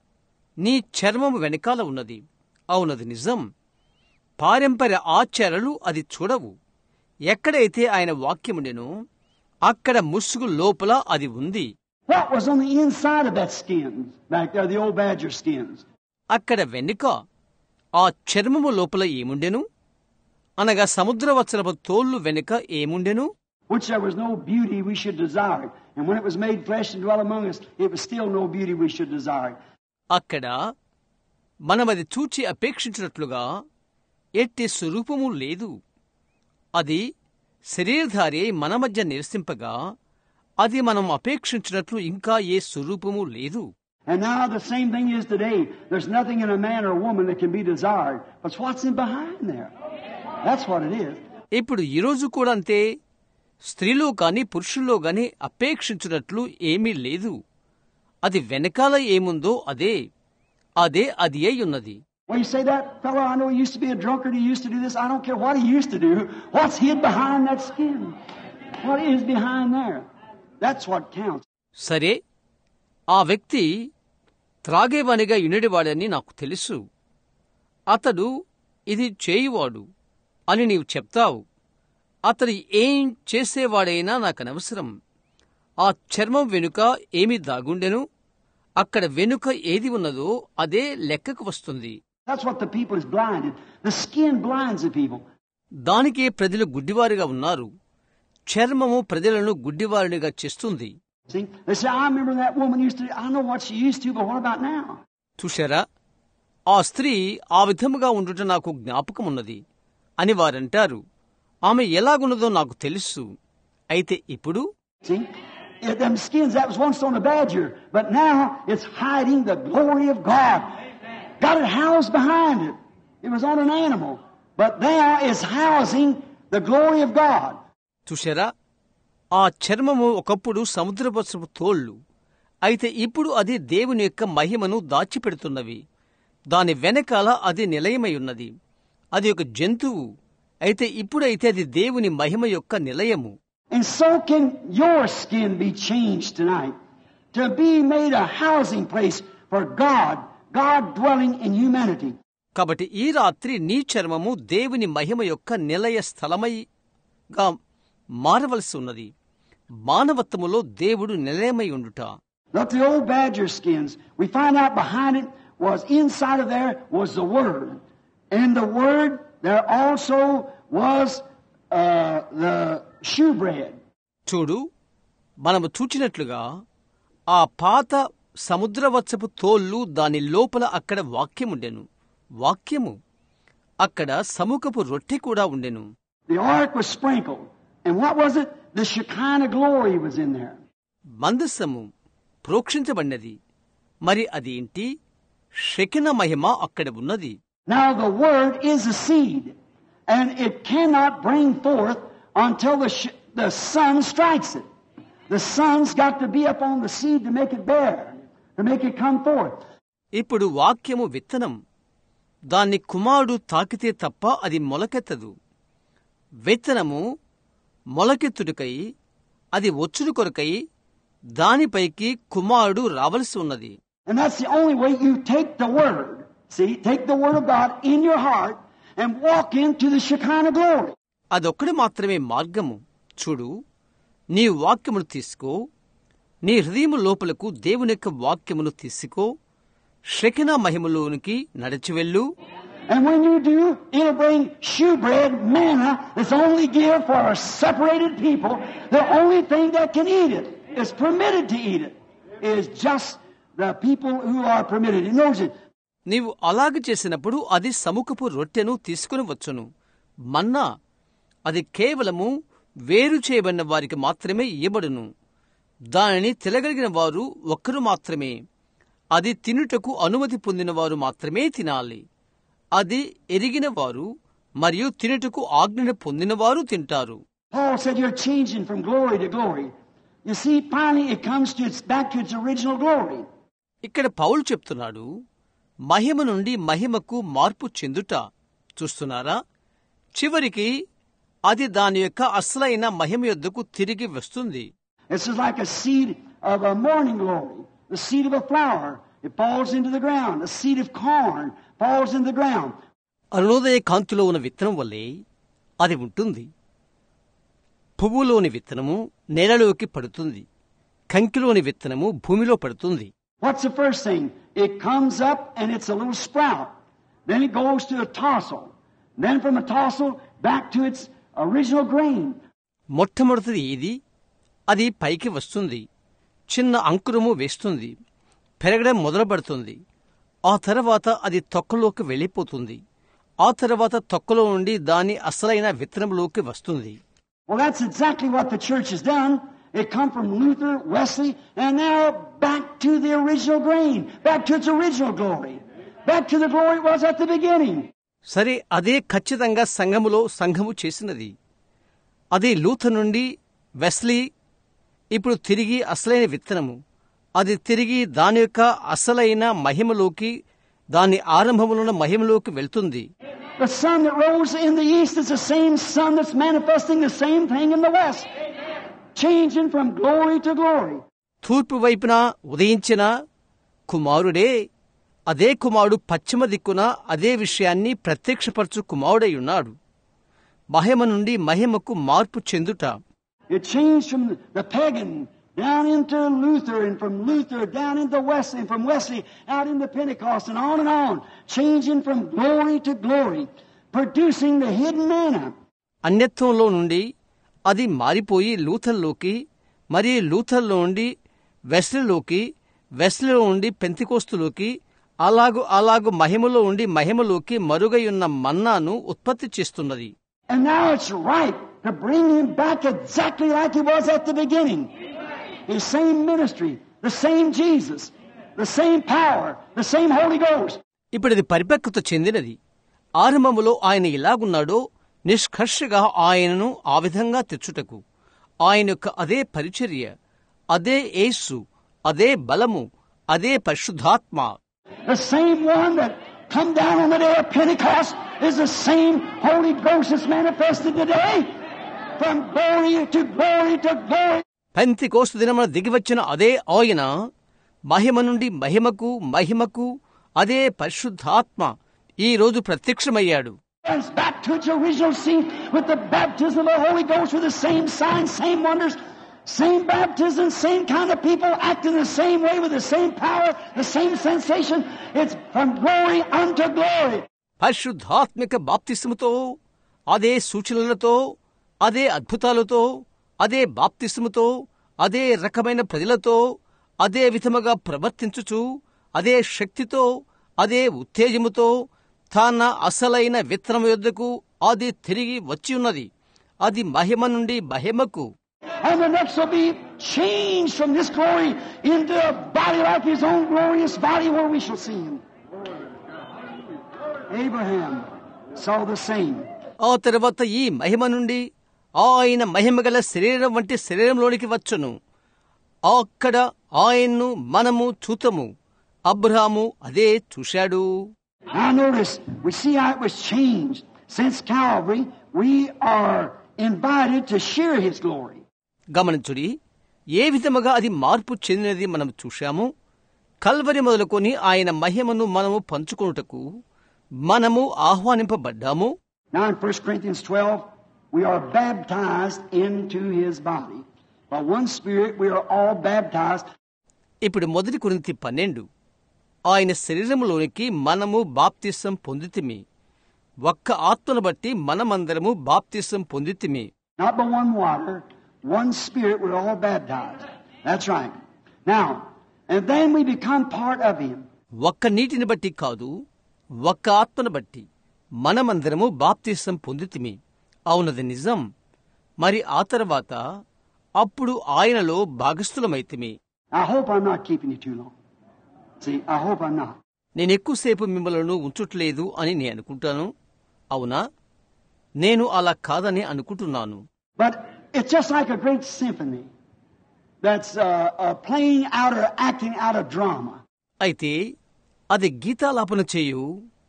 Speaker 1: నీ చర్మము వెనకాల ఉన్నది. అవునది నిజం. పారంపర్య ఆచారాలు అది చూడవు. ఎక్కడైతే ఆయన వాక్యముండెనో అక్కడ ముసుగు లోపల అది ఉంది.
Speaker 2: What was on the inside of that skin back there, the old badger skins?
Speaker 1: అక్కడ వెనుక ఆ చర్మము లోపల ఏముండెను అనగా సముద్రవత్సలపు తోళ్లు వెనుక ఏముండెను?
Speaker 2: Which there was no beauty we should desire it. And when it was made flesh and dwelt among us, it was still no beauty we should desire it.
Speaker 1: అక్కడ మనమది చూచి అపేక్షించినట్లుగా ఎట్టి స్వరూపము లేదు. అది శరీరధారి మన మధ్య నివసింపగా అది మనం అపేక్షించినట్లు ఇంకా ఏ స్వరూపము లేదు.
Speaker 2: And now the same thing is today. There's nothing in a man or a woman that can be desired. But what's in behind there? That's what it is.
Speaker 1: ఇప్పుడు ఈరోజు కూడా అంతే. స్త్రీలో గాని పురుషుల్లో గాని అపేక్షించినట్లు ఏమీ లేదు. అది వెనకాల ఏముందో అదే అది అయి ఉన్నది.
Speaker 2: Well, you say that fellow, I know he used to be a drunkard, he used to do this. I don't care what he used to do. What's hid behind that skin? What is behind there? That's what counts.
Speaker 1: సరే, ఆ వ్యక్తి త్రాగేవానిగా యునిడివాడని నాకు తెలుసు. అతడు ఇది చేయువాడు అని నీవు చెప్తావు. అతడు ఏం చేసేవాడైనా నాకనవసరం. ఆ చర్మం వెనుక ఏమి దాగుండెను? అక్కడ వెనుక ఏది ఉన్నదో అదే లెక్కకు వస్తుంది.
Speaker 2: That's what the people is blinded. The skin blinds the people.
Speaker 1: దానికే ప్రజలు గుడ్డివారిగా ఉన్నారు. చర్మము ప్రజలను గుడ్డివారినిగా చేస్తుంది.
Speaker 2: See, they say, I remember that woman used to, I know what she used to, but what about now?
Speaker 1: చూశారా, ఆ స్త్రీ ఆ విధముగా ఉండుట నాకు జ్ఞాపకమున్నది అని వారంటారు. ఆమె ఎలాగున్నదో నాకు తెలుసు. అయితే ఇప్పుడు
Speaker 2: See, them skins that was once on a badger, but now it's hiding the glory of God. Got it housed behind it. It was on an animal, but now it's housing the glory of God.
Speaker 1: చూశారా, ఆ చర్మము ఒకప్పుడు సముద్రపక్షపు తోళ్లు, అయితే ఇప్పుడు అది దేవుని యొక్క మహిమను దాచిపెడుతున్నవి. దాని వెనకాల అది నిలయమై ఉన్నది. అది ఒక జంతువు, అయితే ఇప్పుడైతే అది దేవుని మహిమ యొక్క నిలయము.
Speaker 2: And so can your skin be changed tonight to be made a housing place for God, God dwelling in humanity.
Speaker 1: కాబట్టి ఈ రాత్రి నీ చర్మము దేవుని మహిమ యొక్క నిలయ స్థలమైగా మారవలసి ఉన్నది. మానవత్వములో దేవుడు నిలయమై ఉండుట.
Speaker 2: Look, the old badger skins, we find out behind it was, inside of there was the Word. And the Word, there also was the shewbread.
Speaker 1: చూడు, మనము చూచినట్లుగా ఆ పాత సముద్రవత్సపు తోళ్లు, దాని లోపల అక్కడ వాక్యముండెను. వాక్యము అక్కడ సముఖపు రొట్టె కూడా ఉండెను.
Speaker 2: The ark was sprinkled. And what was it? The Shekinah glory was in there.
Speaker 1: మందసము ప్రోక్షించబడినది. మరి అది ఏంటి? షెకిన మహిమ అక్కడ ఉన్నది.
Speaker 2: Now the Word is a seed, and it cannot bring forth until the sun strikes it. The sun's got to be up on the seed to make it bear, to make it come forth.
Speaker 1: ఇప్పుడు వాక్యము విత్తనం. దాన్ని కుమారుడు తాకితే తప్ప అది మొలకెత్తదు. విత్తనము మొలకెత్తుడికై, అది వచ్చుడు కొరకై దానిపైకి కుమారుడు రావలసి ఉన్నది.
Speaker 2: And that's the only way you take the Word. See, take the Word of God in your heart and walk into the Shekinah glory.
Speaker 1: అదొక్కడి మాత్రమే మార్గము. చూడు, నీ వాక్యమును తీసుకో, నీ హృదయము లోపలకు దేవుని యొక్క వాక్యమును తీసుకో, షెకినా మహిమలోనికి నడిచివెళ్ళు.
Speaker 2: And when you do, it'll bring shewbread, manna, that's only given for a separated people. The only thing that can eat it, is permitted to eat it, is just the people who are permitted. He knows it.
Speaker 1: నీవు అలాగ చేసినప్పుడు అది సముఖపు రొట్టెను తీసుకుని వచ్చును. మన్నా అది కేవలము వేరు చేయబడిన వారికి మాత్రమే ఇయ్యబడును. దానిని తినగలిగిన వారు ఒక్కరు మాత్రమే, అది తినుటకు అనుమతి పొందిన వారు మాత్రమే తినాలి. అది ఎరిగిన వారు మరియు తినుటకు ఆజ్ఞను పొందినవారు తింటారు.
Speaker 2: Paul said you're changing from glory to glory. You see, finally it comes to back to its original glory.
Speaker 1: ఇక్కడ పౌలు చెప్తున్నాడు, మహిమ నుండి మహిమకు మార్పు చెందుట. చూస్తున్నారా, చివరికి అది దాని యొక్క అసలైన మహిమ యొద్దకు తిరిగి వస్తుంది.
Speaker 2: This is like a seed of a morning glory, the seed of a flower. It falls into the ground. A seed of corn falls into the ground.
Speaker 1: Arunodaya కాంతిలో ఉన్న విత్తనం వల్లే అది ఉంటుంది. పువ్వులోని విత్తనము నేలలోకి పడుతుంది. కంకిలోని విత్తనము భూమిలో పడుతుంది.
Speaker 2: What's the first thing? It comes up and it's a little sprout. Then it goes to a tassel. Then from a tassel back to its original grain.
Speaker 1: మొట్టమొదటిది ఇది. అది పైకి వస్తుంది, చిన్న అంకురము వేస్తుంది, పెరగడం మొదలుపెడుతుంది. ఆ తర్వాత అది తొక్కలోకి వెళ్ళిపోతుంది. ఆ తర్వాత తొక్కలో నుండి దాని అసలైన విత్తనంలోకి వస్తుంది.
Speaker 2: Well, that's exactly what the church has done. It come from Luther, Wesley, and now back to the original grain, back to its original glory, back to the glory it was at the beginning.
Speaker 1: సరే, అదే ఖచ్చితంగా సంఘము చేసినది. అది Luther నుండి Wesley, ఇప్పుడు తిరిగి అసలైన విత్తనము. అది తిరిగి దాని యొక్క అసలైన మహిమలోకి, దాని ఆరంభములున్న మహిమలోకి వెళ్తుంది.
Speaker 2: The sun that rose in the east is the same sun that's manifesting the same thing in the west, changing from glory to glory.
Speaker 1: తూర్పు వైపున ఉదయించిన కుమారుడే, అదే కుమారుడు పశ్చిమ దిక్కున అదే విషయాన్ని ప్రత్యక్షపరచు కుమారుడై ఉన్నాడు. మహిమ నుండి మహిమకు మార్పు చెందుట.
Speaker 2: It changed from the pagan down into Luther, and from Luther down into Wesley, and from Wesley out into Pentecost, and on, changing from glory to glory, producing the hidden manna.
Speaker 1: అన్యత్వంలో నుండి అది మారిపోయి లూథర్లోకి, మరి లూథర్లో నుండి వెస్లీలోకి, వెస్లీలో నుండి పెంతెకోస్తులోకి, అలాగు మహిమలో ఉండి మహిమలోకి మరుగయున్న మన్నాను ఉత్పత్తి చేస్తున్నది.
Speaker 2: And now it's right to bring him back exactly like he was at the beginning. His same ministry, the same Jesus, the same power, the same Holy Ghost.
Speaker 1: ఇప్పుడు ఇది పరిపక్వత చెందినది. ఆరంభములో ఆయన ఇలాగున్నాడో నిష్కర్షగా ఆయనను ఆ విధంగా తెచ్చుటకు ఆయన యొక్క అదే పరిచర్య, అదే యేసు, అదే బలము, అదే పరిశుద్ధాత్మ.
Speaker 2: The same one that come down on the day of Pentecost is the same Holy Ghost that's manifested today. From glory to glory to glory.
Speaker 1: Pentecost దినమున దిగివచ్చిన అదే ఆయన మహిమ నుండి మహిమకు మహిమకు అదే పరిశుద్ధాత్మ ఈ రోజు ప్రత్యక్షమయ్యాడు.
Speaker 2: It's back to its original scene with the baptism of the Holy Ghost with the same signs, same wonders, same baptism, same kind of people acting the same way with the same power, the same sensation. It's from glory unto glory.
Speaker 1: పరిశుద్ధాత్మిక బాప్తిస్ముతో, అదే సూచనలతో, అదే అద్భుతాలతో, అదే బాప్తిస్ముతో, అదే రకమైన ప్రజలతో, అదే విధముగా ప్రవర్తించుచు, అదే శక్తితో, అదే ఉత్తేజముతో తన అసలైన విత్తనము యొద్దకు అది తిరిగి వచ్చి ఉన్నది. అది మహిమ నుండి మహిమకు.
Speaker 2: And the next will be changed from this glory into a body like his own glorious body where we shall see him. Abraham saw the same.
Speaker 1: ఆ తర్వాత ఈ మహిమ నుండి ఆయన మహిమగల శరీరం వంటి శరీరంలోనికి వచ్చును. అక్కడ ఆయన్ను మనము చూతము. అబ్రహాము అదే చూశాడు.
Speaker 2: Now notice, we see how it was changed. Since Calvary, we are invited to share his glory.
Speaker 1: గమనించుడి, ఏ విధముగా అది మార్పు చెందినది మనం చూశాము. కల్వరి మొదలుకొని ఆయన మహిమను మనము పంచుకొనుటకు మనము ఆహ్వానింపబడ్డాము.
Speaker 2: Now in 1 Corinthians 12, we are baptized into his body. By one Spirit, we are all baptized.
Speaker 1: ఇప్పుడు 1 కొరింథీ 12, ఆయన శరీరములోనికి మనము బాప్తిసం పొందితిమి. ఒక్క ఆత్మను బట్టి మనమందరము బాప్తిసం పొందితిమి.
Speaker 2: Not by one water, one Spirit, we're all baptized. That's right. Now, and then we become part of him.
Speaker 1: ఒక్క నీటిని బట్టి కాదు, ఒక్క ఆత్మను బట్టి మనమందరము బాప్తిసం పొందితిమి. అవునది నిజం. మరి ఆ తర్వాత అప్పుడు ఆయనలో భాగస్థులమైతిమి.
Speaker 2: I hope I'm not keeping you too long. See, I hope I'm not.
Speaker 1: నేను ఎక్కువసేపు మిమ్మల్ని ఉంచుట్లేదు అని నేను అనుకుంటాను. అవునా? నేను అలా కాదని అనుకుంటున్నాను.
Speaker 2: But it's just like a great symphony that's playing out or acting out a drama.
Speaker 1: అయితే అది గీతాలాపన చేయు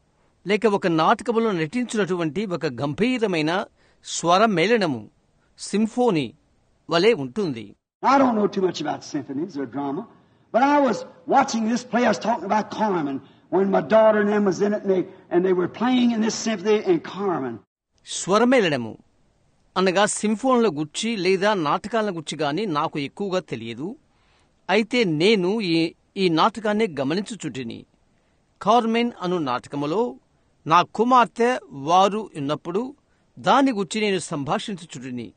Speaker 1: లేక ఒక నాటకములో నటించినటువంటి ఒక గంభీరమైన స్వర మేళనము, సింఫోనీ వలె ఉంటుంది.
Speaker 2: I don't know too much about symphonies or drama, but I was watching this play. I was talking about Carmen when my daughter and them was in it, and they were playing in this symphony in Carmen.
Speaker 1: స్వరమేళనము అనగా సింఫోన్ల గుచ్చి లేదా నాటకాల గుచ్చి గాని నాకు ఎక్కువగా తెలియదు. అయితే నేను ఈ నాటకాన్ని గమనించుచుంటిని. కార్మెన్ అను నాటకములో నా కుమార్తె వారు ఉన్నప్పుడు దాని గుచ్చి నేను సంభాషించుచుంటిని.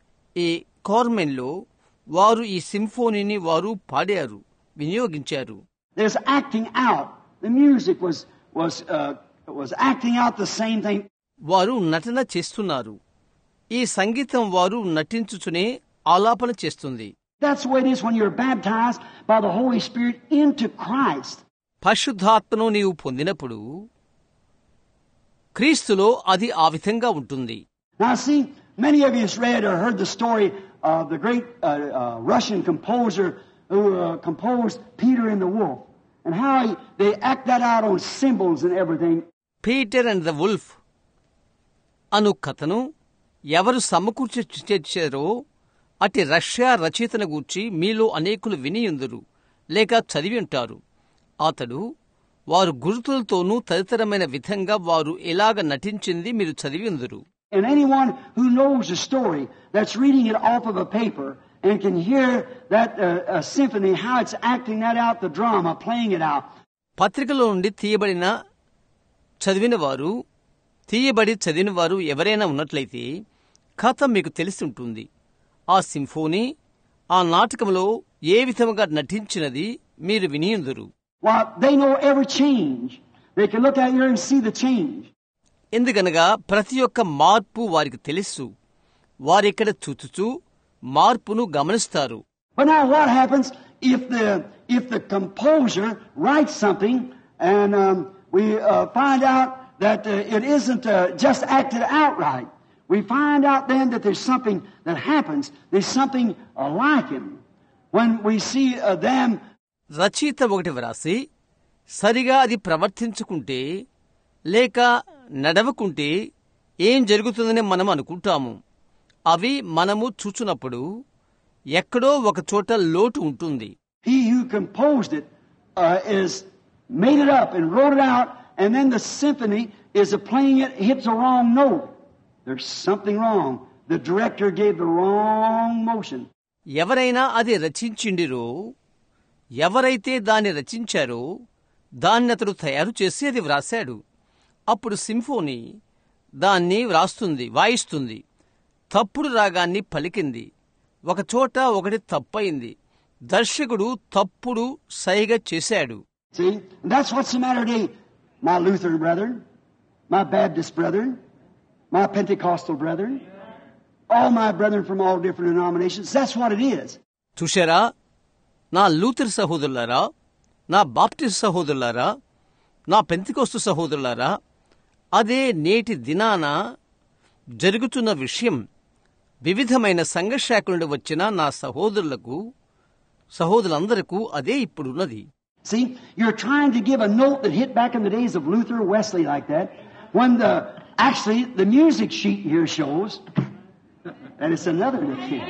Speaker 1: ఈ కార్మెన్లో వారు ఈ సింఫోనీని వారు పాడారు, వినియోగించారు.
Speaker 2: There's acting out. The music was acting out the same thing.
Speaker 1: వారు నటన చేస్తున్నారు. ఈ సంగీతం వారు నటించుచునే ఆలాపన చేస్తుంది.
Speaker 2: That's the way it is when you're baptized by the Holy Spirit into Christ.
Speaker 1: పరిశుద్ధాత్మను నీవు పొందినప్పుడు క్రీస్తులో అది ఆ విధంగా ఉంటుంది.
Speaker 2: Now see, many of you have read or heard the story of the great Russian composer who composed Peter and the Wolf, and how they act that out on cymbals and everything.
Speaker 1: Peter and the wolf అను కథను ఎవరు సమకూర్చారో అట్టి Russia రచయితను గూర్చి మీలో అనేకులు వినియుందురు లేక చదివి ఉంటారు. అతడు వారు గుర్తులతోనూ తదితరమైన విధంగా వారు ఎలాగ నటించింది మీరు చదివి ఉందురు.
Speaker 2: And anyone who knows the story, that's reading it off of a paper and can hear that symphony, how it's acting that out, the drama, playing it out.
Speaker 1: పత్రికలో నుండి చదివిన వారు ఎవరైనా ఉన్నట్లయితే కథ మీకు తెలిసి ఉంటుంది. ఆ సింఫోనీ ఆ నాటకంలో ఏ విధముగా నటించినది మీరు వినియుందురు.
Speaker 2: Well, they know every change. They can look out here and see the change.
Speaker 1: ఎందుకనగా ప్రతి ఒక్క మార్పు వారికి తెలుసు. వారిక్కడ చూచుచూ మార్పును గమనిస్తారు.
Speaker 2: But now what happens if the composer writes something and we find out that it isn't just acted out right. We find out then that there's something that happens. There's something like him. When we see them...
Speaker 1: రచయిత ఒకటి వ్రాసి సరిగా అది ప్రవర్తించుకుంటే లేక నడవకుంటే ఏం జరుగుతుందని మనం అనుకుంటాము. అవి మనము చూచున్నప్పుడు ఎక్కడో ఒక చోట లోటు ఉంటుంది.
Speaker 2: He who composed it is made it up and wrote it out, and then the symphony is playing it, hits a wrong note. There's something wrong. The director gave the wrong motion.
Speaker 1: ఎవరైనా అది రచించిండిరో, ఎవరైతే దాన్ని రచించారో దాన్ని అతడు తయారు చేసి అది వ్రాశాడు. అప్పుడు సింఫోనీ దాన్ని వాయిస్తుంది. తప్పుడు రాగాన్ని పలికింది. ఒకచోట ఒకటి తప్పయింది. దర్శకుడు తప్పుడు సైగ చేశాడు.
Speaker 2: See, that's what's the matter today, my Lutheran brethren, my Baptist brethren, my Pentecostal brethren, all my brethren from all different denominations. That's what it is.
Speaker 1: చూశారా, నా లూథర్ సహోదరులారా, నా బాప్టిస్ట్ సహోదరులారా, నా పెంతెకోస్తు సహోదరులారా, అదే నేటి దినాన జరుగుతున్న విషయం. వివిధమైన సంఘశాఖ నుండి వచ్చిన నా సహోదరులందరకు అదే ఇప్పుడున్నది.
Speaker 2: See, you're trying to give a note that hit back in the days of Luther, Wesley like that, when actually the music sheet here shows that it's another key.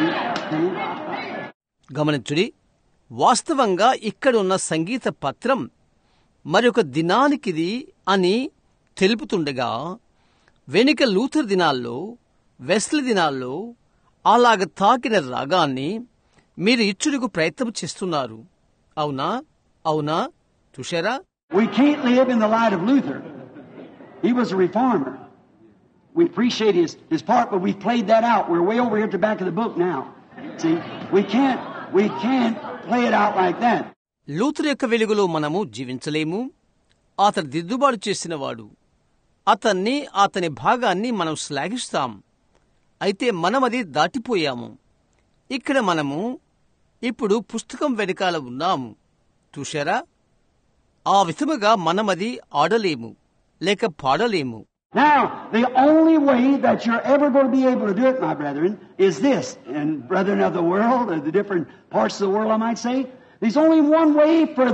Speaker 1: గమనించుడి, వాస్తవంగా ఇక్కడున్న సంగీత పత్రం మరొక దినానికిది అని తెలుపుతుండగా వెనుక లూథర్ దినాల్లో, వెస్లీ దినాల్లో అలాగ తాకిన రాగాన్ని మీరు ఇచ్చుడుకు ప్రయత్నం చేస్తున్నారు. అవునా చూశారా?
Speaker 2: We can't live in the light of Luther. He was a reformer. We appreciate his part, but we've played that out. We're way over here at the back of the book now. See, we can't play it out like that.
Speaker 1: Luther యొక్క వెలుగులో మనము జీవించలేము. అతను దిద్దుబాటు చేసినవాడు. అతని భాగాన్ని మనం శ్లాఘిస్తాం. అయితే మనమది దాటిపోయాము. ఇక్కడ మనము ఇప్పుడు పుస్తకం వెనకాల ఉన్నాము. చూశారా? ఆ విధముగా మనమది ఆడలేము లేక పాడలేము.
Speaker 2: Now, the only way that you're ever going to be able to do it, my brethren, is this. And brethren of the world, or the different parts of the world, I might say, there's only one way for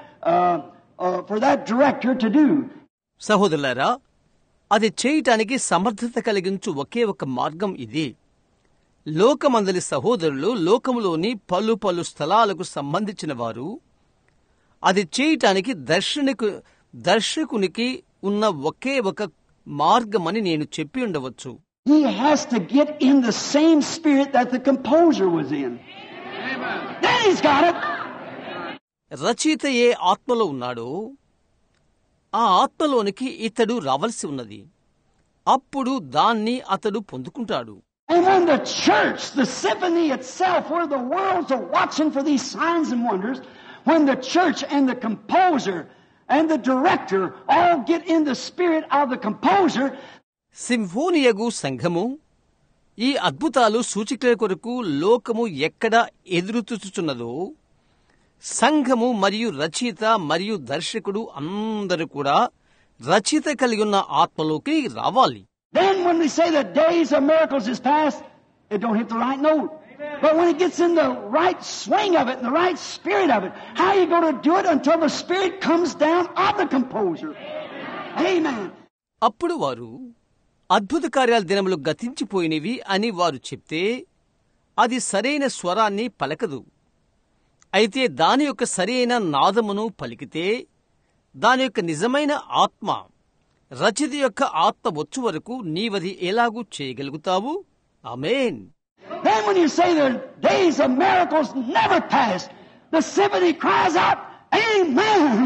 Speaker 2: that director to do.
Speaker 1: సహోదరులారా, అది చేయటానికి సమర్థత కలిగించు ఒకే ఒక మార్గం ఇది. లోకమందలి సహోదరులు, లోకములోని పలు స్థలాలకు సంబంధించిన వారు అది చేయటానికి దర్శకునికి ఉన్న ఒకే ఒక మార్గమని నేను చెప్పి ఉండవచ్చు.
Speaker 2: He has to get in the same spirit that the composer was in. Then he's got it.
Speaker 1: రచయిత ఏ ఆత్మలో ఉన్నాడో ఆ ఆత్మలోనికి ఇతడు రావలసి ఉన్నది. అప్పుడు దాన్ని అతడు పొందుకుంటాడు.
Speaker 2: And when the church, the symphony itself, where the world's are watching for these signs and wonders, when the church and the composer and the director all get in the spirit of the composer,
Speaker 1: సింఫోనియగు సంఘము ఈ అద్భుతాలు సూచికల కొరకు లోకము ఎక్కడ ఎదురుచూచుచున్నదో సంఘము మరియు రచయిత మరియు దర్శకుడు అందరూ కూడా రచయిత కలిగి ఉన్న ఆత్మలోకి రావాలి.
Speaker 2: Then when we say the days of miracles is past, it don't hit the right note. But when it gets in the right swing of it, in the right spirit of it, how are you going to do it until the spirit comes down of the composer? Amen.
Speaker 1: అప్పుడు వారు అద్భుత కార్యాల దినములు గతించిపోయినవి అని వారు చెప్తే అది సరైన స్వరాన్ని పలకదు. అయితే దాని యొక్క సరైన నాదమును పలికితే దాని యొక్క నిజమైన ఆత్మ, రచయిత యొక్క ఆత్మ వచ్చు వరకు నీవది ఎలాగూ చేయగలుగుతావు? ఆమేన్.
Speaker 2: Then when you say the days of miracles never pass, the symphony cries out, Amen.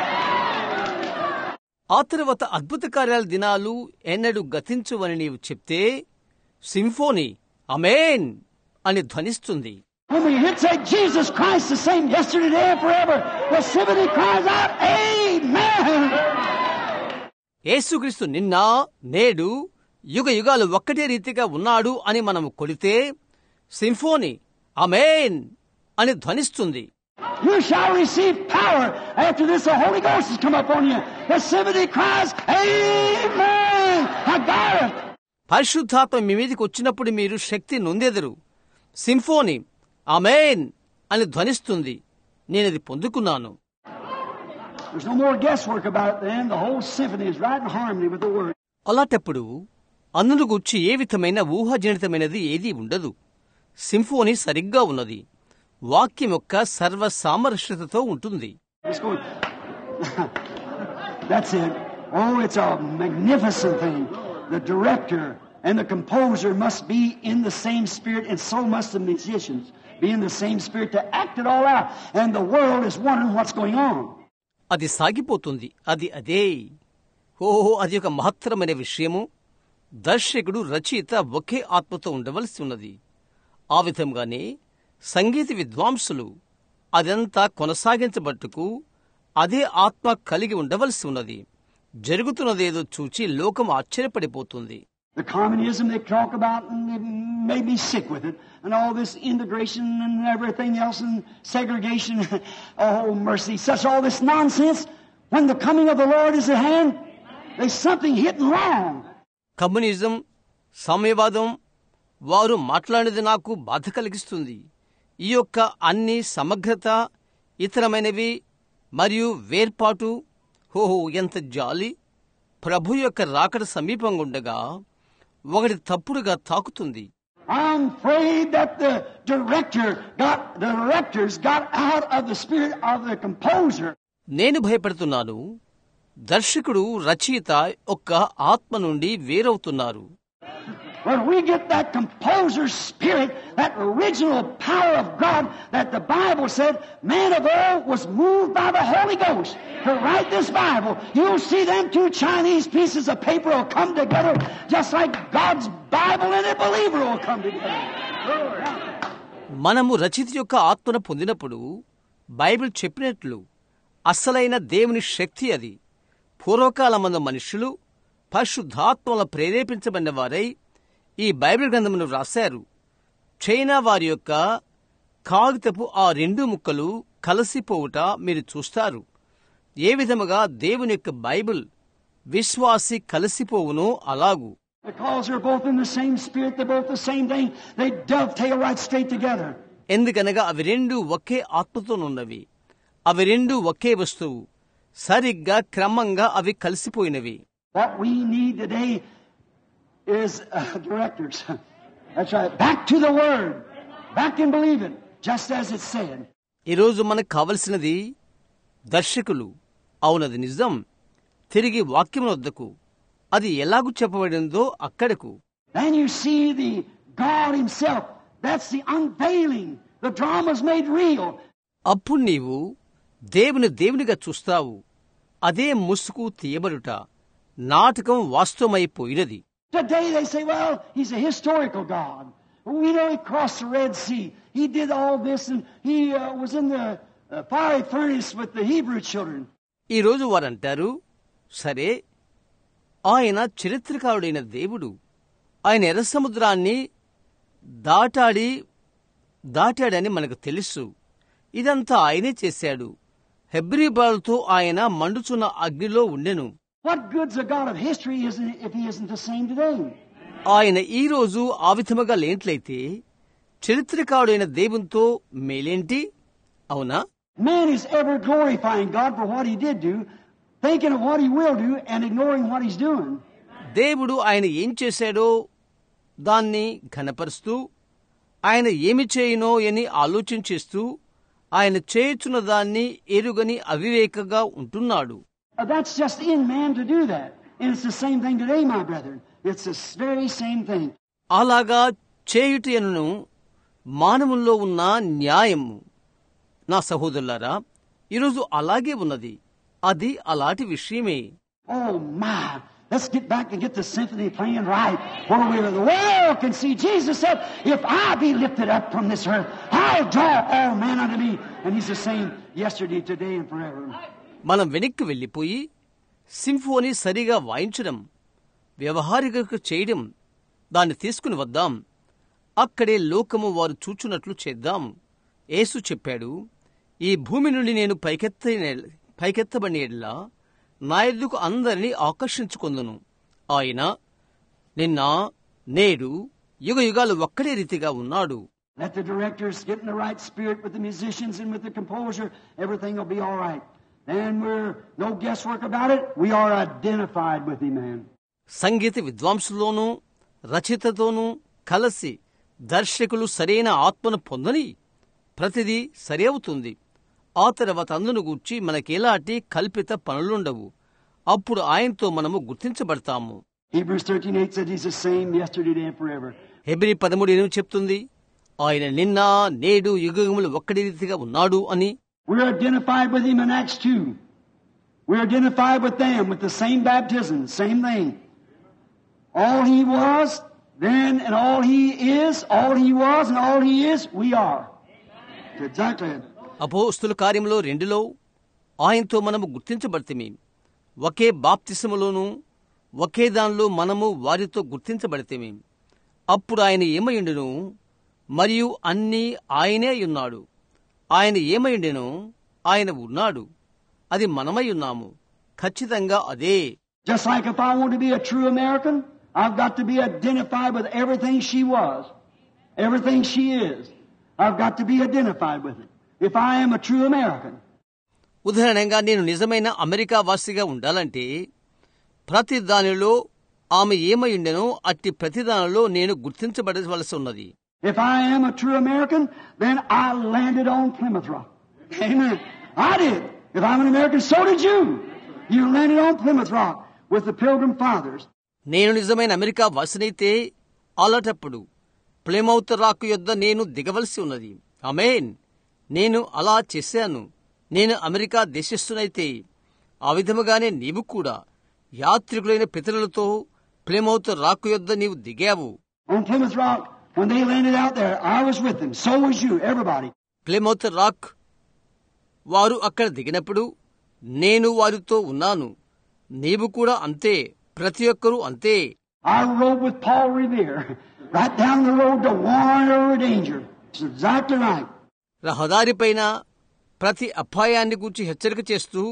Speaker 1: ఆ తరువాత అద్భుత కార్యాల దినాలు ఎన్నడూ గతించువని నీవు చెప్తే సింఫోనీ ఆమేన్ అని ధ్వనిస్తుంది.
Speaker 2: When we hit say Jesus Christ the same yesterday, today, and forever, the symphony cries out, Amen.
Speaker 1: యేసుక్రీస్తు నిన్న నేడు యుగ యుగాలు ఒక్కటే రీతిగా ఉన్నాడు అని మనం కొలితే సింఫోనీ ఆమేన్ అని ధ్వనిస్తుంది.
Speaker 2: You shall receive power after this. The Holy Ghost has come upon you. The symphony cries, Amen. I got it.
Speaker 1: పరిశుద్ధాత్మ మీ మీదకి వచ్చినప్పుడు మీరు శక్తి నొందెదరు. సింఫోనీ ఆమేన్ అని ధ్వనిస్తుంది. నేనది పొందుకున్నాను.
Speaker 2: There's no more guesswork about it then. The whole symphony is right in harmony with the word.
Speaker 1: అలాంటప్పుడు అందును గూర్చి ఏ విధమైన ఊహాజనితమైనది ఏదీ ఉండదు. సింఫోనీ సరిగ్గా ఉన్నది. వాక్యం యొక్క సర్వ సామరస్యతతో ఉంటుంది.
Speaker 2: That's it. Oh, it's a magnificent thing. The director and the composer must be in the same spirit, and so must the musicians be in the same spirit to act it all out. And the world is wondering what's going on.
Speaker 1: అది సాగిపోతుంది. అదే అది ఒక మహత్తరమైన విషయము. దర్శకుడు రచయిత ఒకే ఆత్మతో ఉండవలసి ఉన్నది. ఆ విధంగానే సంగీత విద్వాంసులు అదంతా కొనసాగించబట్టుకు అదే ఆత్మ కలిగి ఉండవలసి ఉన్నది. జరుగుతున్నదేదో చూచి లోకం ఆశ్చర్యపడిపోతుంది.
Speaker 2: The communism they talk about, and they made me sick with it, and all this integration and everything else, and segregation. Oh, mercy, such all this nonsense. When the coming of the Lord is at hand, there's something hitting wrong.
Speaker 1: Communism, సామ్యవాదం వారు మాట్లాడినది నాకు బాధ కలిగిస్తుంది. ఈ యొక్క అన్ని సమగ్రత, ఇతరమైనవి మరియు వేర్పాటు, హోహో ఎంత జాలి! ప్రభు యొక్క రాకడ సమీపంగా ఉండగా ఒకటి తప్పుడుగా తాకుతుంది.
Speaker 2: I'm afraid that the directors got out of the spirit of the composer.
Speaker 1: నేను భయపడుతున్నాను. దర్శకుడు రచయిత ఒక్క ఆత్మ నుండి వేరవుతున్నారు.
Speaker 2: When we get that composer's spirit, that original power of God that the Bible said man of old was moved by the Holy Ghost to write this Bible, you'll see them two Chinese pieces of paper will come together just like God's Bible and a believer will come together.
Speaker 1: మనము రచయిత యొక్క ఆత్మను పొందినప్పుడు Bible చెప్పినట్లు అసలైన దేవుని శక్తి అది. పూర్వకాలమందు మనుషులు పరిశుద్ధాత్మల ప్రేరేపించబడిన వారై ఈ బైబిల్ గ్రంథమును రాశారు. చైనా వారి యొక్క కాగితపు ఆ రెండు ముక్కలు కలిసిపోవుట మీరు చూస్తారు. ఏ విధముగా దేవుని యొక్క బైబిల్ విశ్వాసి కలిసిపోవునో అలాగు.
Speaker 2: Because they're both in the same spirit, they're both the same thing, they dovetail right straight together.
Speaker 1: ఎందుకనగా అవి రెండు ఒకే ఆత్మతోనున్నవి. అవి రెండు ఒకే వస్తువు. సరిగ్గా క్రమంగా అవి కలిసిపోయినవి.
Speaker 2: What we need today is directors. That's right. Back to the Word. Back and believe it, just as it said.
Speaker 1: ఈరోజు మనకు కావలసినది దర్శకులు. అవునది నిజం. తిరిగి వాక్యం వద్దకు, అది ఎలాగూ చెప్పబడిందో అక్కడకు.
Speaker 2: Then you see the God Himself. That's the unveiling. The drama's made real.
Speaker 1: అప్పుడు నీవు దేవునిగా చూస్తావు. అదే ముసుగు తీయబడుట. నాటకం వాస్తవమైపోయినది.
Speaker 2: Today they say, well, He's a historical God. We know He crossed the Red Sea. He did all this, and He was in the fiery furnace with the Hebrew children.
Speaker 1: ఈ రోజు వారంటారు, సరే, ఆయన చరిత్రకారుడైన దేవుడు. ఆయన ఎర్ర సముద్రాన్ని దాటాడని మనకు తెలుసు. ఇదంతా ఆయనే చేశాడు. హెబ్రీ బాలుతో ఆయన మండుచున్న అగ్నిలో ఉండెను.
Speaker 2: What good's a God of history if He isn't the same today?
Speaker 1: ఆయన ఈ రోజు ఆ విధముగా లేంట్లయితే చరిత్రకారుడైన దేవునితో మేలేంటి? అవునా?
Speaker 2: Man is ever glorifying God for what He did do, thinking of what He will do, and ignoring what He's doing.
Speaker 1: దేవుడు ఆయన ఏం చేశాడో దాన్ని ఘనపరుస్తూ, ఆయన ఏమి చేయునో అని ఆలోచన చేస్తూ, ఆయన చేయుచున్న దాన్ని ఎరుగని అవివేకగా ఉంటున్నాడు.
Speaker 2: That's just in man to do that. And it's the same thing today, my brethren. It's the very same thing.
Speaker 1: అలాగా చేయుటను మానవుల్లో ఉన్న న్యాయము. నా సహోదరులారా, ఈరోజు అలాగే ఉన్నది. అది అలాంటి విషయమే.
Speaker 2: Oh my! Let's get back and get the symphony playing right, where the world can see. Jesus said, if I be lifted up from this earth, I'll draw all men unto me. And He's the same yesterday, today, and forever.
Speaker 1: మనం వెనక్కి వెళ్ళిపోయి symphony సరిగా వాయించడం, వ్యవహారిక చేయడం, దాన్ని తీసుకుని వద్దాం. అక్కడే లోకము వారు చూచున్నట్లు చేద్దాం. యేసు చెప్పాడు, ఈ భూమి నుండి నేను పైకెత్తబడినలా నా ఎద్దుకు అందరినీ ఆకర్షించుకొందును. ఆయన నిన్న నేడు యుగ యుగాలు ఒక్కడే రీతిగా ఉన్నాడు.
Speaker 2: Let the directors get in the right spirit with the musicians and with the composer. Everything will be all right. Then we're no guesswork about it. We are identified with Him, man.
Speaker 1: సంగీత విద్వాంసులోనూ రచయితతోనూ కలిసి దర్శకులు సరైన ఆత్మను పొందని ప్రతిదీ సరి అవుతుంది. ఆ తర్వాత అందును గూర్చి మనకెలాంటి కల్పిత పనులుండవు. అప్పుడు ఆయనతో మనము గుర్తించబడతాము.
Speaker 2: Hebrews 13:8 said He's the same yesterday, today, and forever.
Speaker 1: హెబ్రీ 13:8 చెప్తుంది, ఆయన నిన్న నేడు యుగములు ఒక్కడి రీతిగా ఉన్నాడు అని.
Speaker 2: We're identified with Him in Acts 2. We're identified with them with the same baptism, same thing. All He was then and all He is, all He was and all He is, we are. Exactly.
Speaker 1: అపోస్తుల కార్యములో 2లో ఆయనతో మనము గుర్తించబడితిమి. ఒకే బాప్తిసములోనూ ఒకే దానిలో మనము వారితో గుర్తించబడితిమి. అప్పుడు ఆయన ఏమయుండెను, మరియు అన్నీ ఆయనే ఉన్నాడు. ఆయన ఏమయుండెను, ఆయన ఉన్నాడు, అది మనమై ఉన్నాము. ఖచ్చితంగా అదే.
Speaker 2: Just like if I want to be a true American, I've got to be identified with everything she was, everything she is. I've got to be identified with it. If I am a true American.
Speaker 1: ఉదాహరణంగా నేను నిజమైన America వాసిగా ఉండాలంటే ప్రతి దానిలో ఆమె ఏమయుండెనో అట్టి ప్రతి దానిలో నేను గుర్తించబడవలసి ఉన్నది.
Speaker 2: If I am a true American, then I landed on Plymouth Rock. Amen. I did. If I'm an American, so did you. You landed on Plymouth Rock with the Pilgrim Fathers.
Speaker 1: నేను నిజమైన America వాసినైతే అలాటప్పుడు ప్లేమౌత్ Rock యొద్ద నేను దిగవలసి ఉన్నది. ఆమేన్. నేను అలా చేశాను. నేను America దేశస్థునైతే ఆ విధముగానే నీవు కూడా యాత్రికులైన పితరులతో ప్లేమౌత్ రాక్ యొద్ద నీవు దిగావు.
Speaker 2: On Plymouth Rock, when they landed out there, I was with them. So was you, everybody.
Speaker 1: Plymouth Rock వారు అక్కడ దిగినప్పుడు నేను వారితో ఉన్నాను. నీవు కూడా అంతే. ప్రతి ఒక్కరూ అంతే.
Speaker 2: I rode with Paul Revere right down the road to warn over danger. It's exactly right.
Speaker 1: రహదారిపైన ప్రతి అపాయాన్ని గూర్చి హెచ్చరిక చేస్తూ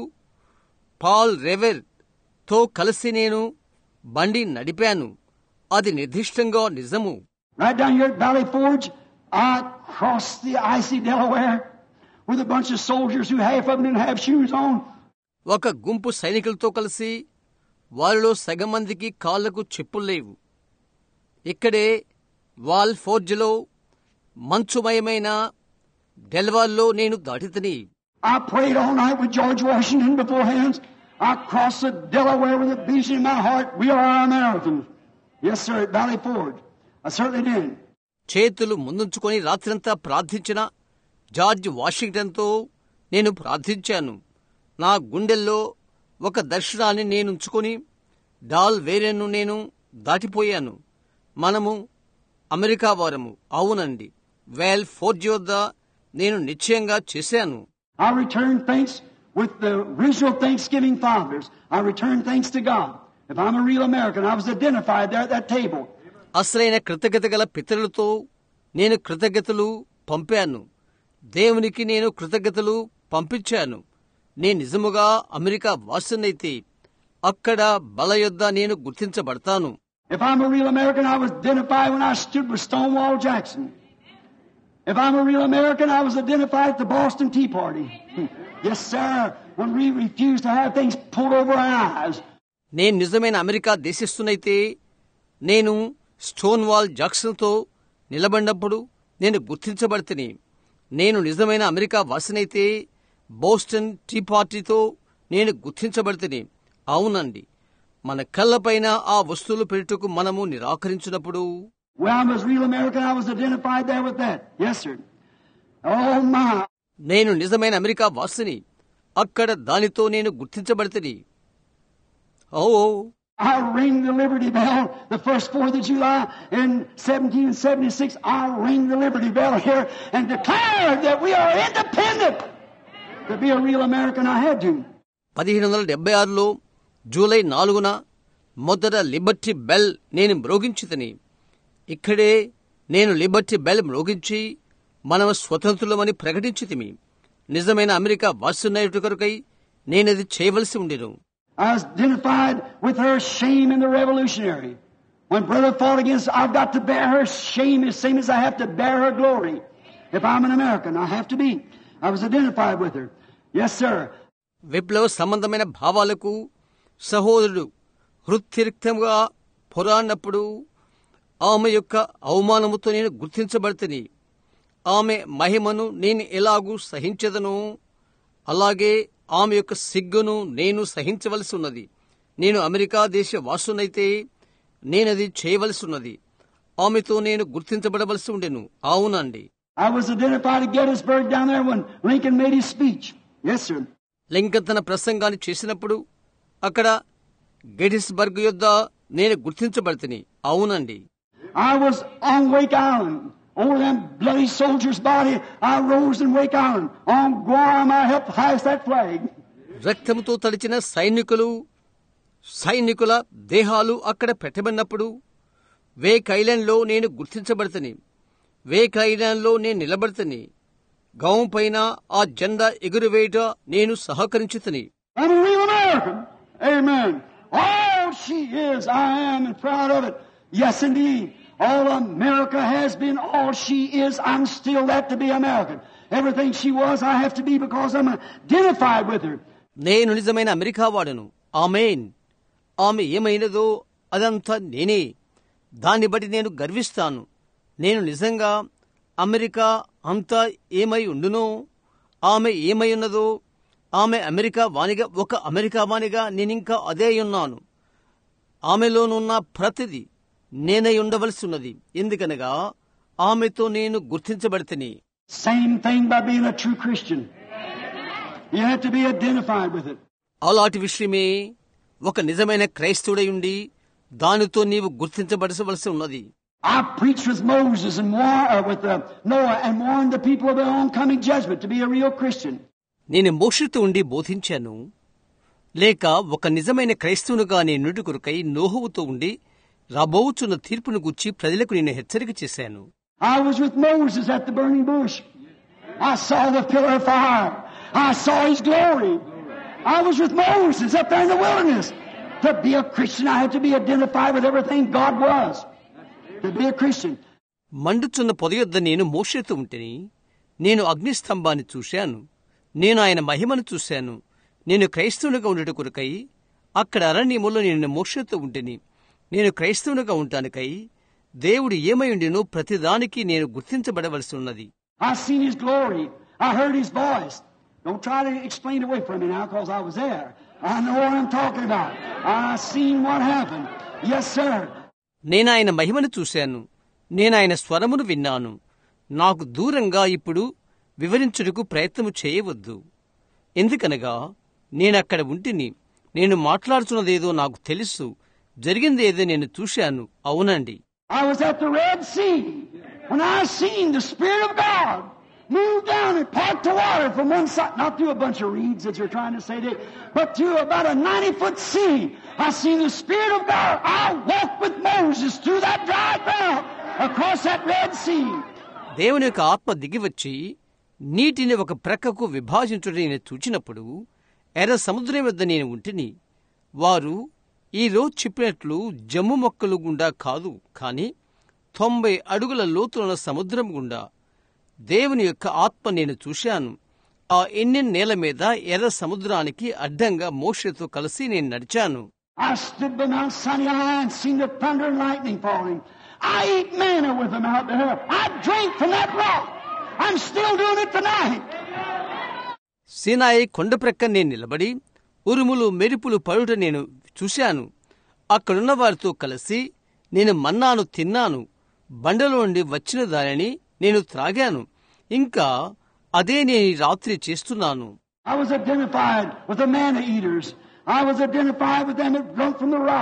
Speaker 1: పాల్ రెవెర్ తో కలిసి నేను బండి నడిపాను. అది నిర్దిష్టంగా నిజము.
Speaker 2: Right down here at Valley Forge, I crossed the icy Delaware with a bunch of soldiers who half of them didn't have shoes on.
Speaker 1: ఒక గుంపు సైనికులతో కలిసి వారిలో సగం మందికి కాళ్లకు చెప్పులు లేవు. ఇక్కడే వాల్ ఫోర్జ్లో మంచుమయమైన డెల్వాల్లో నేను దాటితిని.
Speaker 2: I prayed all night with George Washington before hands. I crossed the Delaware with a beat in my heart. We are Americans. Yes, sir, at Valley Forge. I certainly did.
Speaker 1: చేతులు ముందుంచుకొని రాత్రంతా ప్రార్థించిన George వాషింగ్టన్తో నేను ప్రార్థించాను. నా గుండెల్లో ఒక దర్శనాన్ని నేనుంచుకొని doll వేరెన్ను నేను దాటిపోయాను. మనము అమెరికా వారము. అవునండి. వేల్ ఫోర్జ్ వద్ద నేను నిశ్చయంగా చేశాను.
Speaker 2: I returned thanks with the original Thanksgiving fathers. I returned thanks to God. If I'm a real American, I was identified there at that table.
Speaker 1: అసలైన కృతజ్ఞత గల పితరులతో నేను కృతజ్ఞతలు పంపాను. దేవునికి నేను కృతజ్ఞతలు పంపించాను. నేను నిజముగా అమెరికా వాసినైతే అక్కడ బల యొద్ద నేను గుర్తించబడతాను.
Speaker 2: If I'm a real American, I was identified when I stood with Stonewall Jackson. If I'm a real American, I was identified at the Boston Tea Party. Yes, sir, when we refused to have things pulled over our eyes.
Speaker 1: నేను నిజమైన America దేశస్థునైతే నేను stone wall జాక్సన్తో నిలబడినప్పుడు నేను గుర్తించబడితిని. నేను నిజమైన America వాసినైతే Boston tea పార్టీతో నేను గుర్తించబడితిని. అవునండి. మన కళ్ళపైన ఆ వస్తువులు పెట్టుకు మనము నిరాకరించినప్పుడు
Speaker 2: When I was real American, I was identified there with that. Yes, sir. Oh, my.
Speaker 1: నేను నిజమైన అమెరికా వాసిని. అక్కడ దానితో నేను గుర్తించబడితిని. Oh
Speaker 2: I ring the Liberty Bell the first 4th of July in 1776. I ring the Liberty Bell here and declare that we are independent. To be a real American, I had to.
Speaker 1: 1776లో July 4న మొదట liberty bell నేను మ్రోగించితిని. ఇక్కడే నేను Liberty bell మ్రోగించి మనం స్వతంత్రులమని ప్రకటించితిమి. నిజమైన America వాసునయ్యుట కొరకై నేనది చేయవలసి ఉండెను.
Speaker 2: I was identified with her shame in the Revolutionary. When brother fought against, I've got to bear her shame the same as I have to bear her glory. If I'm an American, I have to be. I was identified with her. Yes, sir.
Speaker 1: విప్లవ సంబంధమైన భావాలకు సహోదరుడు హృత్యరిక్తంగా పోరాడినప్పుడు ఆమె యొక్క అవమానముతో నేను గుర్తించబడితిని. ఆమె మహిమను నేను ఎలాగూ సహించదను, అలాగే ఆమె యొక్క సిగ్గును నేను సహించవలసి ఉన్నది. నేను అమెరికా దేశ వాసునైతే నేనది చేయవలసి ఉన్నది. ఆమెతో నేను గుర్తించబడవలసి ఉండెను. అవునండి.
Speaker 2: I was identified at Gettysburg down there when Lincoln made his speech. Yes, sir.
Speaker 1: Lincoln తన ప్రసంగాన్ని చేసినప్పుడు అక్కడ గెటిస్బర్గ్ యొద్ద నేను గుర్తించబడితిని. అవునండి.
Speaker 2: I was on Wake Island. Over them bloody soldiers' body, I rose in Wake Island. On Guam, I helped hoist that flag.
Speaker 1: రక్తముతో తడిచిన సైనికుల దేహాలు అక్కడ పెట్టబడినప్పుడు వేక్ ఐలాండ్లో నేను గుర్తించబడితిని. వేక్ ఐలాండ్లో నేను నిలబడితిని. గౌం పైన ఆ జెండా ఎగురువేయట నేను సహకరించితిని.
Speaker 2: I'm a real American. Amen. All she is, I am and proud of it. Yes, indeed. All America has been, all she is, I'm still that to be American. Everything she was, I have to be because I'm identified with her.
Speaker 1: నేను నిజమైన America వాడను. ఆమేన్. ఆమె ఏమైనదో అదంతా నేనే. దాన్ని బట్టి నేను గర్విస్తాను. నేను నిజంగా అమెరికా అంతా ఏమై ఉండునో, ఆమె ఏమై ఉన్నదో, ఆమె అమెరికా వానిగా, ఒక అమెరికా వానిగా నేనింకా అదే ఉన్నాను. ఆమెలోనున్న ప్రతిదీ నేనై ఉండవలసి ఉన్నది. ఎందుకనగా ఆమెతో నేను గుర్తించబడితిని.
Speaker 2: Same thing by being a true Christian. You have to be identified with it.
Speaker 1: అలాంటి విషయమే ఒక నిజమైన క్రైస్తవుడై ఉండి దానితో నీవు గుర్తించబడవలసి ఉన్నది.
Speaker 2: I preached with Moses and with Noah and warned the people of their oncoming judgment to be a real Christian.
Speaker 1: నేను మోషేతో ఉండి బోధించాను, లేక ఒక నిజమైన క్రైస్తవునిగా నేను నుండి కొరకై నోహువుతో ఉండి రాబోచున్న తీర్పును గురించి ప్రజలకు నేను హెచ్చరిక చేశాను.
Speaker 2: I was with Moses at the burning bush. I saw the pillar of fire. I saw his glory. I was with Moses up there in the wilderness. To be a Christian, I had to be identified with everything God was. To be a Christian.
Speaker 1: మండుచున్న పొద యొద్ద నేను మోషేతో ఉంటిని. నేను అగ్నిస్తంభాన్ని చూశాను. నేను ఆయన మహిమను చూశాను. నేను క్రైస్తవునిగా ఉండట కొరకై అక్కడ అరణ్యములో నేను మోషేతో ఉంటిని. నేను క్రైస్తవునిగా ఉంటానికై దేవుడు ఏమై ఉండినో ప్రతిదానికి నేను గుర్తించబడవలసి ఉన్నది.
Speaker 2: I seen his glory. I heard his voice. Don't try to explain it away from me now because I was there. I know what I'm talking about. I seen what happened. Yes, sir.
Speaker 1: నేను ఆయన మహిమను చూశాను. నేను ఆయన స్వరమును విన్నాను. నాకు దూరంగా ఇప్పుడు వివరించుటకు ప్రయత్నము చేయవద్దు. ఎందుకనగా నేనక్కడ ఉంటిని. నేను మాట్లాడుతున్నదేదో నాకు తెలుసు. జరిగిందేదో నేను చూశాను. అవునండి.
Speaker 2: I was at the Red Sea when I seen the Spirit of God move down and part the water from one side, not through a bunch of reeds that you're trying to say that, but through about a 90-foot sea. I seen the Spirit of God. I walked with Moses through that dry ground across that Red Sea.
Speaker 1: దేవుని యొక్క ఆత్మ దిగివచ్చి నీటిని ఒక ప్రక్కకు విభాజించుట నేను చూచినప్పుడు ఎర్ర సముద్రం వద్ద నేను ఉంటిని. వారు ఈ రోజు చెప్పినట్లు జమ్ము మొక్కలు గుండా కాదు, కాని 90 అడుగుల లోతున్న సముద్రం గుండా దేవుని యొక్క ఆత్మ నేను చూశాను. ఆ ఎన్నె నేల మీద ఎర్ర సముద్రానికి అడ్డంగా మోషేతో కలిసి నేను నడిచాను.
Speaker 2: I stood by Mount Sinai and seen the thunder and lightning falling. I ate manna with them out there. I drank from that rock. I'm still doing it tonight.
Speaker 1: సీనాయి కొండ ప్రక్క నేను నిలబడి ఉరుములు మెరుపులు పడుట నేను చూశాను. అక్కడున్న వారితో కలిసి నేను మన్నాను తిన్నాను. బండలో నుండి వచ్చిన దానిని నేను త్రాగాను. ఇంకా అదే నేను ఈ రాత్రి చేస్తున్నాను.
Speaker 2: I was identified with the manna eaters. I was identified with them that drunk from the rock.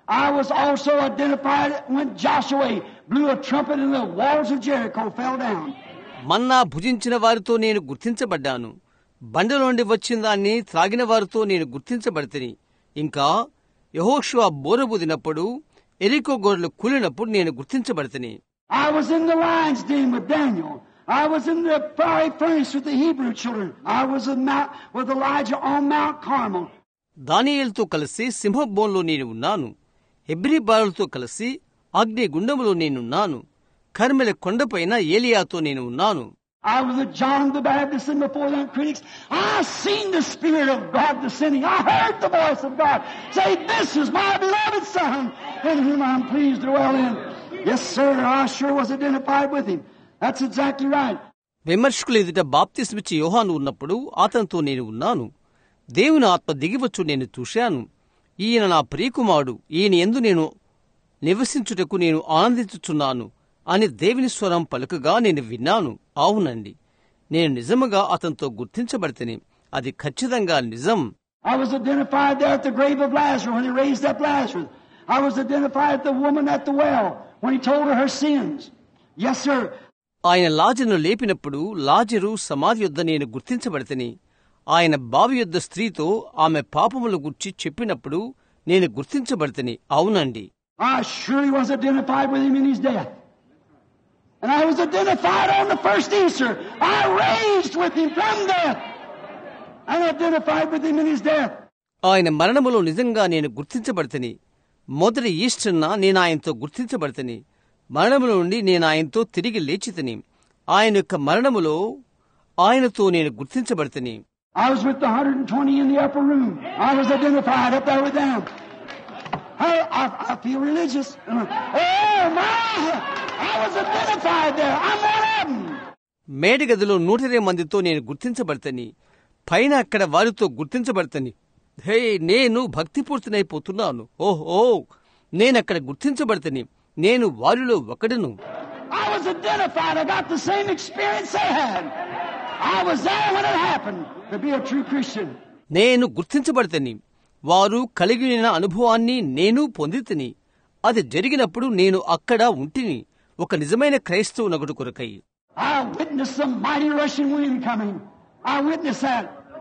Speaker 2: I was also identified when Joshua blew a trumpet and the walls of Jericho fell down.
Speaker 1: మన్నా భుజించిన వారితో నేను గుర్తించబడ్డాను. బండలో నుండి వచ్చిన దాన్ని త్రాగిన వారితో నేను గుర్తించబడితిని. ఇంకా యెహోషువ బోరబూదినప్పుడు ఎరికో గోడలు కూలినప్పుడు నేను గుర్తించబడితిని.
Speaker 2: I was in the lion's den with Daniel. I was in the fiery furnace with the Hebrew children. I was with Elijah on Mount Carmel.
Speaker 1: దానియేలుతో కలిసి సింహబోన్లో నేను ఉన్నాను. హెబ్రీ బాలులతో కలిసి అగ్ని గుండములో నేనున్నాను. కర్మెల కొండపైన ఏలియాతో నేను ఉన్నాను.
Speaker 2: I was with John the Baptist and before them critics. I seen the Spirit of God descending. I heard the voice of God say, "This is my beloved Son, in whom I'm pleased to dwell in." Yes, sir, I sure was identified with him. That's exactly right.
Speaker 1: విమర్శకులు ఎదుట బాప్తిస్మిచ్చి యోహాను ఉన్నప్పుడు అతనితో నేను ఉన్నాను. దేవుని ఆత్మ దిగివచ్చు నేను చూశాను. ఈయన నా ప్రియకుమారుడు, ఈయన యందు నేను నివసించుటకు నేను ఆనందించుచున్నాను అని దేవుని స్వరం పలుకగా నేను విన్నాను. అవునండి, నేను నిజముగా అతనితో గుర్తించబడితేనే. అది ఖచ్చితంగా నిజం.
Speaker 2: I was identified there at the grave of Lazarus when he raised up Lazarus. I was identified at the woman at the well when he told her her sins. Yes, sir.
Speaker 1: ఆయన లాజరును లేపినప్పుడు లాజరు సమాధి యొద్ద నేను గుర్తించబడితేనే. ఆయన బావి యొద్ద స్త్రీతో ఆమె పాపములు గుర్చి చెప్పినప్పుడు నేను గుర్తించబడితేనే. అవునండి.
Speaker 2: I surely was identified with him in his death. And I was identified on the first Easter. I raised with him from death. And identified with him in his death.
Speaker 1: ఆయన మరణములో నిజంగా నేను గుర్తించబడితేనే. మొదటి ఈస్టర్న నేను ఆయనతో గుర్తించబడితేనే. మరణములో నుండి నేను ఆయనతో తిరిగి లేచితిని. ఆయన యొక్క మరణములో ఆయనతో నేను గుర్తించబడితేనే.
Speaker 2: I was with the 120 in the upper room. I was identified up there with them. I feel religious. Oh my! I was identified there. I'm one of them.
Speaker 1: మేడ గదిలో 120 మందితో నేను గుర్తించబడితేని. పైన అక్కడ వారితో గుర్తించబడితేని. హే, నేను భక్తిపూర్తినైపోతున్నాను. ఓహో, నేనక్కడ గుర్తించబడితేని. నేను వారిలో ఒకడును.
Speaker 2: I was identified. I got the same experience they had. I was there when it happened to be a true Christian.
Speaker 1: నేను గుర్తించబడితేని. వారు కలిగిన అనుభవాన్ని నేను పొందితిని. అది జరిగినప్పుడు నేను అక్కడ ఉంటిని, ఒక నిజమైన క్రైస్తవునొకడు కొరకై.
Speaker 2: I witnessed the mighty Russian wind coming. I witnessed that.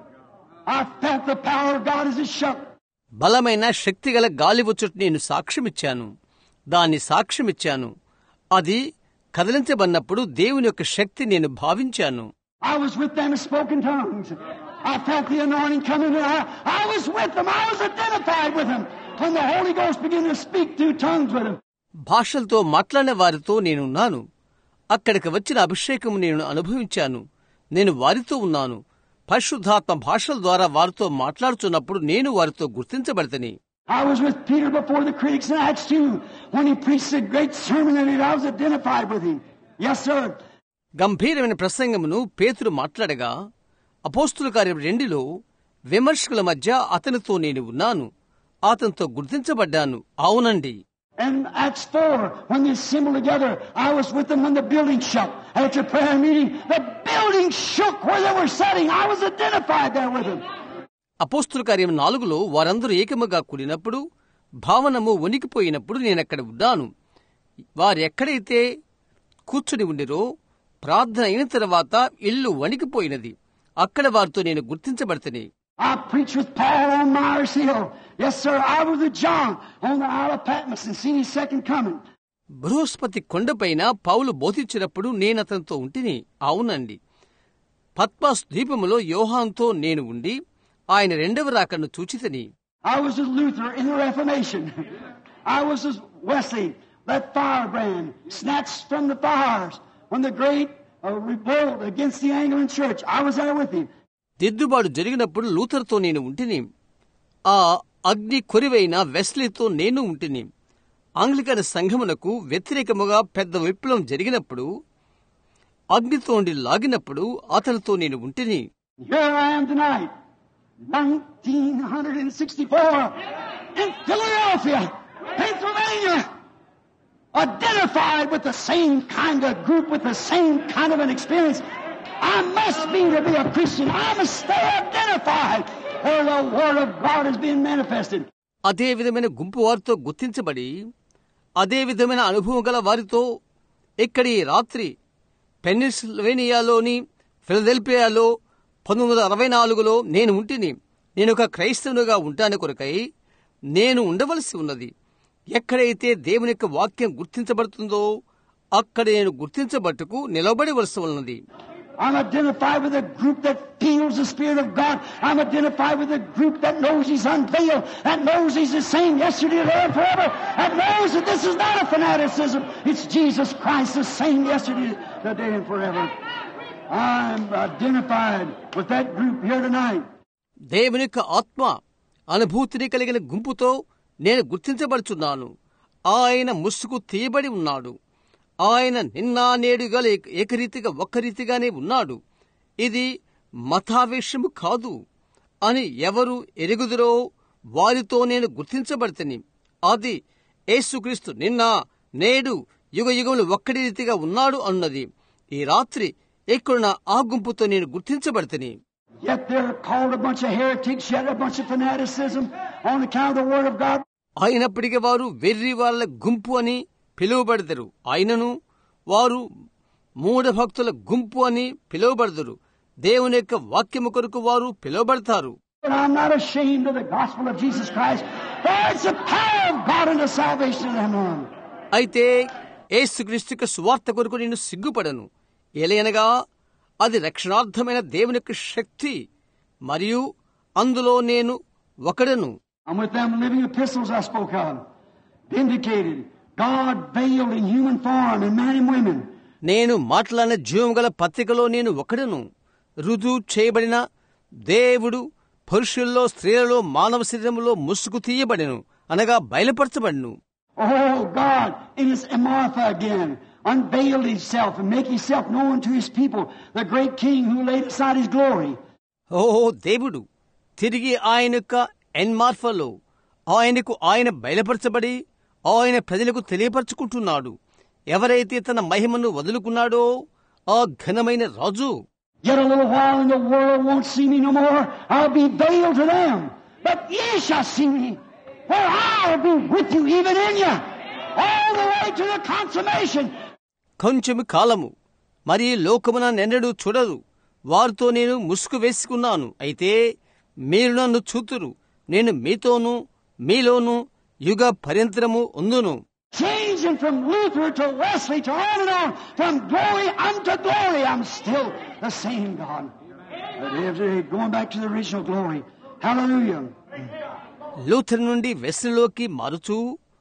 Speaker 2: I felt the power of God as it shook.
Speaker 1: బలమైన శక్తిగల గాలి వచ్చుట నేను సాక్ష్యమిచ్చాను. దాన్ని సాక్ష్యమిచ్చాను. అది కదిలించబడినప్పుడు దేవుని యొక్క శక్తి నేను భావించాను.
Speaker 2: I was with them and spoke in tongues. I felt the anointing coming in. I was with them. I was identified with them. When the Holy Ghost began to speak through tongues with them.
Speaker 1: భాషలతో మాట్లాడిన వారితో నేనున్నాను. అక్కడికి వచ్చిన అభిషేకము నేను అనుభవించాను. నేను వారితో ఉన్నాను. పరిశుద్ధాత్మ భాషల ద్వారా వారితో మాట్లాడుతున్నప్పుడు నేను వారితో గుర్తించబడితేనే.
Speaker 2: I was with Peter before the critics in Acts 2 when he preached a great sermon and I was identified with him. Yes, sir.
Speaker 1: గంభీరమైన ప్రసంగమును పేతురు మాట్లాడగా అపోస్తుల కార్యం 2లో విమర్శకుల మధ్య అతనితో నేను ఉన్నాను. అతనితో గుర్తించబడ్డాను. అవునండి.
Speaker 2: And Acts 4 when they assembled together, I was with them when the building shook. At your prayer meeting, the building shook where they were sitting. I was identified there with them.
Speaker 1: అపోస్తుల కార్యం 4లో వారందరూ ఏకముగా కూడినప్పుడు భవనము వణికిపోయినప్పుడు నేనక్కడ ఉన్నాను. వారెక్కడైతే కూర్చుని ఉండిరో ప్రార్థన అయిన తర్వాత ఇల్లు వణికిపోయినది. అక్కడ వారితో నేను గుర్తించబడితేనే.
Speaker 2: I preached with Paul on Myers Hill. Yes, sir. I was with John on the Isle of Patmos and seen his second coming.
Speaker 1: Brihaspati కొండపైన పౌలు బోధించినప్పుడు నేనతనితో ఉంటిని. అవునండి. పత్మస్ ద్వీపములో యోహానుతో నేను ఉండి ఆయన రెండవ రాకను చూచితిని.
Speaker 2: I was with Luther in the Reformation. I was with Wesley, that firebrand snatched from the fires when the great revolt against the Anglican Church. I was there with him.
Speaker 1: దిద్దుబాటు జరిగినప్పుడు లూథర్తో నేను ఉంటిని. ఆ అగ్ని కొరివైన వెస్లీతో నేను ఉంటిని. ఆంగ్లికన్ సంఘమునకు వ్యతిరేకముగా పెద్ద విప్లవం జరిగినప్పుడు అగ్నితోండి లాగినప్పుడు అతనితో నేను ఉంటిని.
Speaker 2: Here I am tonight, 1964, in Philadelphia, Pennsylvania, identified with the same kind of group, with the same kind of an experience. I must be to be a Christian. I must stay identified where the Word of God is being manifested.
Speaker 1: అదే విధమైన గుంపు వారితో గుర్తించబడి అదే విధమైన అనుభవం గల వారితో ఇక్కడి రాత్రి పెన్సిల్వేనియాలోని ఫిలదెల్ఫియాలో 1964లో నేను ఉంటిని. నేను ఒక క్రైస్తవునిగా ఉంటాను కొరకై నేను ఉండవలసి ఉన్నది. ఎక్కడైతే దేవుని యొక్క వాక్యం గుర్తించబడుతుందో అక్కడ నేను గుర్తించబట్టుకు నిలబడవలసి ఉన్నది.
Speaker 2: I'm identified with a group that feels the Spirit of God. I'm identified with a group that knows He's unveiled, that knows He's the same yesterday, today, and forever, that knows that this is not a fanaticism. It's Jesus Christ, the same yesterday, today, and forever. I'm identified with that group here tonight.
Speaker 1: దేవుని యొక్క ఆత్మ అనుభూతిని కలిగిన గుంపుతో నేను గుర్తించబడుచున్నాను. ఆయన ముసుగు తీయబడి ఉన్నాడు. ఆయన నిన్న నేడుగా ఏకరీతిగా ఒక్కరీతిగానే ఉన్నాడు. ఇది మతావేశము కాదు అని ఎవరు ఎరుగుదురో వారితో నేను గుర్తించబడితిని. అది యేసుక్రీస్తు నిన్న నేడు యుగ యుగములు ఒక్కడి రీతిగా ఉన్నాడు అన్నది. ఈ రాత్రి ఎక్కడున్న ఆ గుంపుతో నేను గుర్తించబడితిని.
Speaker 2: Yet they're called a bunch of heretics, yet a bunch of fanaticism on account of the Word of God.
Speaker 1: అయినప్పటికీ వారు వెర్రి వాళ్ళ గుంపు అని పిలువబడతారు. అయినను వారు మూఢభక్తుల గుంపు అని పిలువబడతారు. దేవుని యొక్క వాక్యము కొరకు వారు పిలువబడతారు.
Speaker 2: But I'm not ashamed of the gospel of Jesus Christ, for it's the power of God unto salvation of them.
Speaker 1: అయితే యేసుక్రీస్తు యొక్క సువార్త కొరకు నేను సిగ్గుపడను. ఎలయనగా అది రక్షణార్థమైన దేవుని యొక్క శక్తి, మరియు అందులో నేను ఒకడను.
Speaker 2: I'm with them living epistles I spoke of, vindicated, God veiled in human form in men and women.
Speaker 1: నేను మాట్లాడిన జీవం గల పత్రికలో నేను ఒకడను. రుజువు చేయబడిన దేవుడు పురుషుల్లో స్త్రీలలో మానవ శరీరంలో ముసుగు తీయబడెను, అనగా బయలుపరచబడను.
Speaker 2: Oh God, in His Martha again, unveiled Himself and make Himself known to His people, the great King who laid aside His glory.
Speaker 1: ఓహో దేవుడు తిరిగి ఆయన యొక్క ఎన్మార్ఫలో ఆయనకు ఆయన బయలుపరచబడి ఆయన ప్రజలకు తెలియపరచుకుంటున్నాడు. ఎవరైతే తన మహిమను వదులుకున్నాడో ఆ ఘనమైన రాజు.
Speaker 2: Yet a little while and the world won't see me no more. I'll be veiled to them. But ye shall see me, for I'll be with you even in you, all the way to the consummation.
Speaker 1: కొంచెము కాలము మరి లోకమున నెన్నడూ చూడదు. వారితో నేను ముసుగు వేసుకున్నాను. అయితే మీరు నన్ను చూతురు. నేను మీతోనూ మీలోనూ యుగ పర్యంతరము ఉందును.
Speaker 2: Changing from Luther to Wesley to on, from glory unto glory, I'm still the same God. Going back to the original glory. Hallelujah.
Speaker 1: Luther నుండి వెస్లీలోకి మారుచూ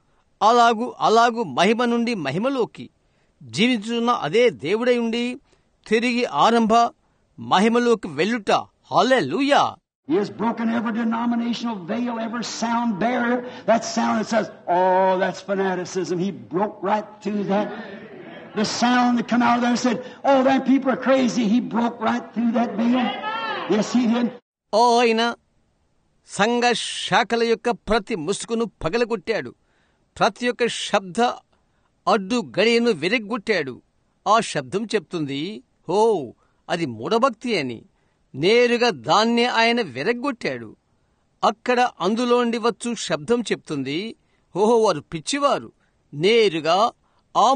Speaker 1: అలాగు మహిమ నుండి మహిమలోకి జీవించున్న అదే దేవుడై ఉండి తిరిగి ఆరంభ మహిమలోకి వెళ్ళుట. హల్లెలూయా.
Speaker 2: He has broken every denominational veil, every sound barrier. That sound that says, oh, that's fanaticism. He broke right through that. The sound that come out of there and said, oh, that people are crazy. He broke right through that veil. Yes, He did.
Speaker 1: ఆయన సంఘ శాఖల యొక్క ప్రతి ముసుగును పగలగొట్టాడు. ప్రతి ఒక్క శబ్ద అడ్డు గడియను విరగ్గొట్టాడు. ఆ శబ్దం చెప్తుంది, ఓ అది మూఢభక్తి అని. నేరుగా దాన్నే ఆయన విరగ్గొట్టాడు. అక్కడ అందులోండి వచ్చు శబ్దం చెప్తుంది, ఓహో వారు పిచ్చివారు. నేరుగా ఆ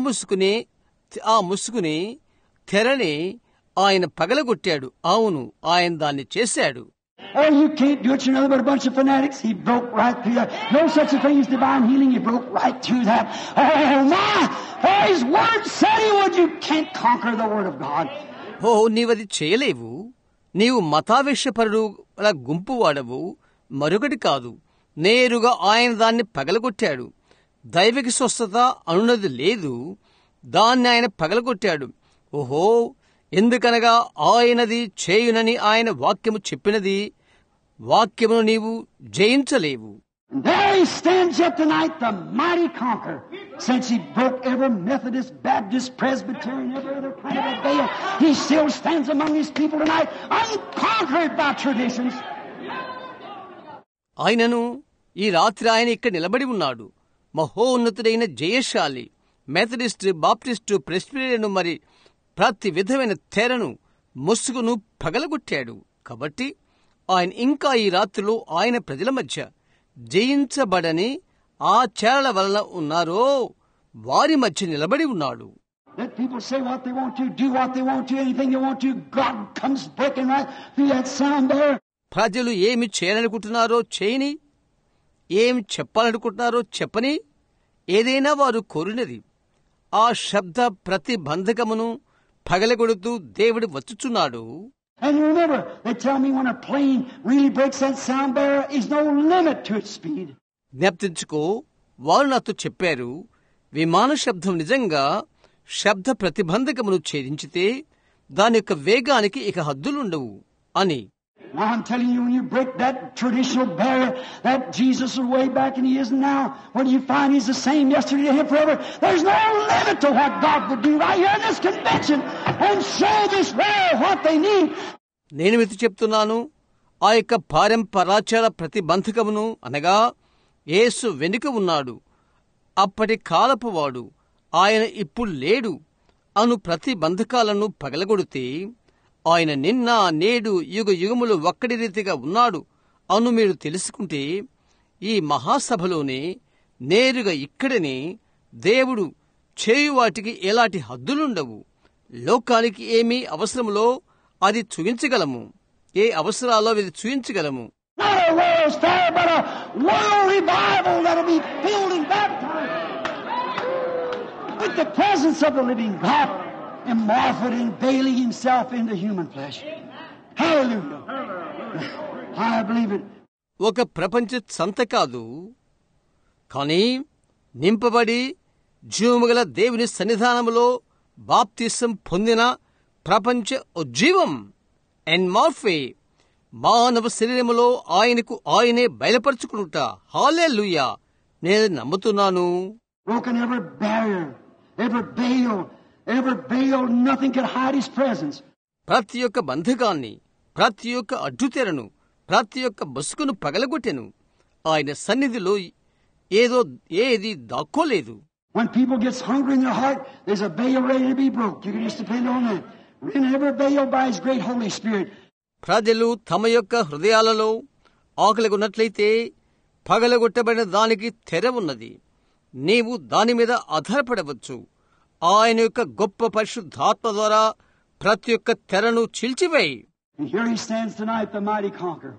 Speaker 1: ముసుగుని తెరని ఆయన పగలగొట్టాడు. అవును, ఆయన దాన్ని చేశాడు.
Speaker 2: Oh, you can't do it, you're nothing but a bunch of fanatics. He broke right through that. No such a thing as divine healing. He broke right through that. Oh my! For His Word said He would. You can't conquer the Word of God.
Speaker 1: ఓ నీవది చేయలేవు. నీవు మతావేశపరుడు గుంపు వాడవు, మరొకటి కాదు. నేరుగా ఆయన దాన్ని పగలగొట్టాడు. దైవిక స్వస్థత అనున్నది లేదు. దాన్ని ఆయన పగలగొట్టాడు. ఓహో, ఎందుకనగా ఆయనది చేయునని ఆయన వాక్యము చెప్పినది. వాక్యమును నీవు జయించలేవు.
Speaker 2: There He stands yet tonight, the mighty conqueror. Since He broke every Methodist, Baptist, Presbyterian, every other kind of a veil, He still stands among His people tonight, unconquered by traditions.
Speaker 1: ఆయనను ఈ రాత్రి ఆయన ఇక్కడ నిలబడి ఉన్నాడు. మహోన్నతుడైన జయశాలి. Methodist, Baptist, Presbyterian మరి ప్రతి విధమైన తెరను ముసుగును పగలగొట్టాడు. కాబట్టి ఆయన ఇంకా ఈ రాత్రిలో ఆయన ప్రజల మధ్య జయించబడని ఆ చేరల వలన ఉన్నారో వారి మధ్య నిలబడి ఉన్నాడు.
Speaker 2: Let people say what they want to, do what they want to, anything they want to. God comes breaking right through that sound there.
Speaker 1: ప్రజలు ఏమి చేయాలనుకుంటున్నారో చేయని, ఏం చెప్పాలనుకుంటున్నారో చెప్పని, ఏదైనా వారు కోరినది ఆ శబ్ద ప్రతిబంధకమును పగలగొడుతూ దేవుడు వచ్చుచున్నాడు.
Speaker 2: And remember, they tell me when a plane really breaks that sound barrier, is no limit to its speed.
Speaker 1: జ్ఞప్తించుకో, వారు నాతో చెప్పారు, విమాన శబ్దం నిజంగా శబ్ద ప్రతిబంధకమును ఛేదించితే దాని యొక్క వేగానికి ఇక హద్దులుండవు అని.
Speaker 2: Now I'm telling you, when you break that traditional barrier, that Jesus was way back and He is now, when you find He's the same yesterday, today, and forever, there's no limit to what God would do right here in this convention and show this world what they need.
Speaker 1: నేను మీకు చెప్తున్నాను, ఆ యొక్క పారంపరాచార ప్రతిబంధకమును అనగా యేసు వెనుక ఉన్నాడు, అప్పటి కాలపు వాడు, ఆయన ఇప్పుడు లేడు అను ప్రతిబంధకాలను పగలగొడితే ఆయన నిన్న నేడు యుగ యుగములు ఒక్కడి రీతిగా ఉన్నాడు అను మీరు తెలుసుకుంటే ఈ మహాసభలోనే నేరుగా ఇక్కడనే దేవుడు చేయువాటికి ఎలాంటి హద్దులుండవు. లోకానికి ఏమీ అవసరములో అది చూయించగలము, ఏ అవసరాలో అది చూయించగలము.
Speaker 2: Not a world's fair, but a world revival that'll be filled and baptized with the presence of the living God, and morphed and veiling Himself into human flesh. Hallelujah! I believe it.
Speaker 1: ఒక ప్రపంచ సంత కాదు, కానీ నింపబడి జీవముగల దేవుని సన్నిధానములో బాప్తిసం పొందిన ప్రపంచ ఉజ్జీవం ఎన్మార్ఫే మానవ శరీరములో ఆయనకు ఆయనే బయలుపరుచుకుంట. హల్లెలూయా! నేను నమ్ముతున్నాను.
Speaker 2: Broken every barrier, every veil, nothing could hide His presence.
Speaker 1: ప్రతి ఒక్క బంధకాన్ని, ప్రతి ఒక్క అడ్డుతెరను, ప్రతి ఒక్క బసుకును పగలగొట్టెను. ఆయన సన్నిధిలో ఏది దాక్కోలేదు.
Speaker 2: When people gets hungry in their heart, there's a veil ready to be broke. You can just depend on that. In every veil by His great Holy Spirit.
Speaker 1: ప్రజలు తమ యొక్క హృదయాలలో ఆకలిగొన్నట్లయితే పగలగొట్టబడిన దానికి తెర ఉన్నది. నీవు దాని మీద ఆధారపడవచ్చు. ఆయన యొక్క గొప్ప పరిశుద్ధాత్మ ద్వారా ప్రతి ఒక్క తెరను చీల్చివేయి.
Speaker 2: And here He stands tonight, the mighty conqueror.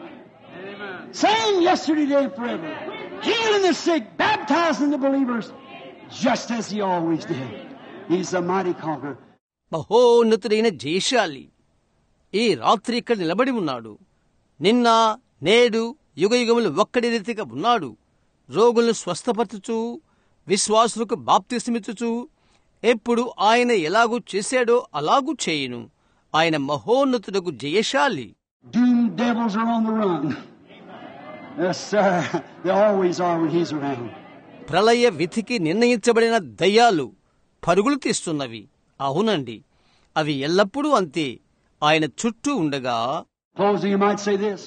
Speaker 2: Same yesterday, today, and forever. Healing the sick, baptizing the believers, just as He always did. He's the mighty conqueror.
Speaker 1: మహోన్నతుడైన జయశాలి ఈ రాత్రి ఇక్కడ నిలబడి ఉన్నాడు. నిన్న నేడు యుగయుగములు ఒక్కడి రీతిగా ఉన్నాడు. రోగులను స్వస్థపరచుచు, విశ్వాసులకు బాప్తిస్మిచ్చుచు, ఎప్పుడు ఆయన ఎలాగూ చేశాడో అలాగూ చేయును. ఆయన మహోన్నతుడకు జయశాలి.
Speaker 2: Doomed devils are on the run. Yes, sir. They always are when He's around.
Speaker 1: ప్రళయ విధికి నిర్ణయించబడిన దయ్యాలు పరుగులు తీస్తున్నవి. అవునండి, అవి ఎల్లప్పుడూ అంతే ఆయన చుట్టూ ఉండగా.
Speaker 2: Closing, you might say this.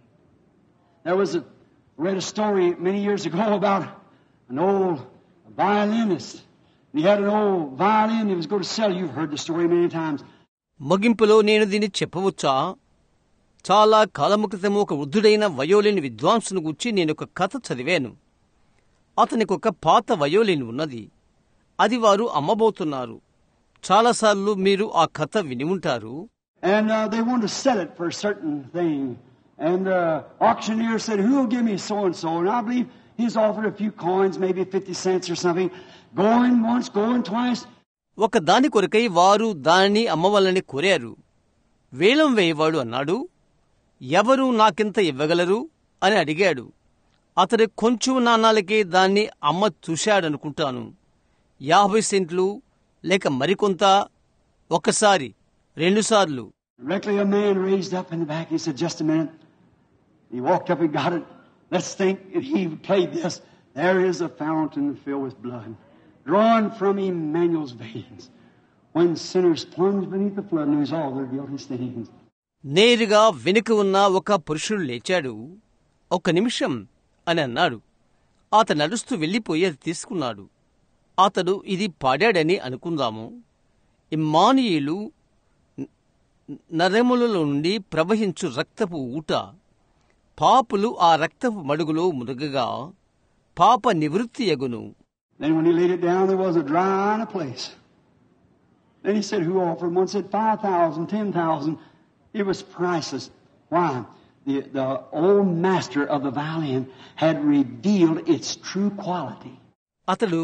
Speaker 2: Read a story many years ago about an old violinist. He had an old violin he was going to sell. You've heard the story many times.
Speaker 1: ముగింపులో నేను దీన్ని చెప్పవచ్చా? చాలా కాలము క్రితం ఒక వృద్ధుడైన violin విద్వాంసును గురించి నేను ఒక కథ చదివాను. అతనికి ఒక పాత వయోలిన్ ఉన్నది. అది వారు అమ్మబోతున్నారు. చాలాసార్లు మీరు ఆ కథ విని ఉంటారు.
Speaker 2: And they wanted to sell it for a certain thing. And the auctioneer said, "Who will give me so and so?" And I believe he's offered a few coins, maybe 50 cents or something. Going once, going twice.
Speaker 1: ఒక దాని కొరకై వారు దానిని అమ్మవలని కోరారు. వేలం వేయవాడు అన్నాడు, ఎవరు నాకింత ఇవ్వగలరు అని అడిగాడు. అతడు కొంచెం నాణాలకే దాన్ని అమ్మ చూశాడనుకుంటాను. 50 సెంట్లు లేక మరికొంత, ఒకసారి, 2 సార్లు.
Speaker 2: Directly a man raised up in the back. He said, "Just a minute." He walked up and got it. Let's think if he played this. There is a fountain filled with blood, drawn from Emmanuel's veins. When sinners plunge beneath the flood and lose all their guilty stains.
Speaker 1: నేరుగా వెనుక ఉన్న ఒక పురుషుడు లేచాడు. 1 నిమిషం అని అన్నాడు. అతను నడుస్తూ వెళ్లిపోయి అది తీసుకున్నాడు. అతడు ఇది పాడాడని అనుకుందాము. ఇమ్మానుయేలు నరములలో నుండి ప్రవహించు రక్తపు ఊట పాపులు ఆ రక్తపు మడుగులో మునగగా పాప నివృత్తి యగును.
Speaker 2: Then when he laid it down, there wasn't a dry eye in a place. Then he said, who offered? One said 5,000, 10,000. It was priceless. Why? The old master of the valiant had revealed its true quality.
Speaker 1: అతడు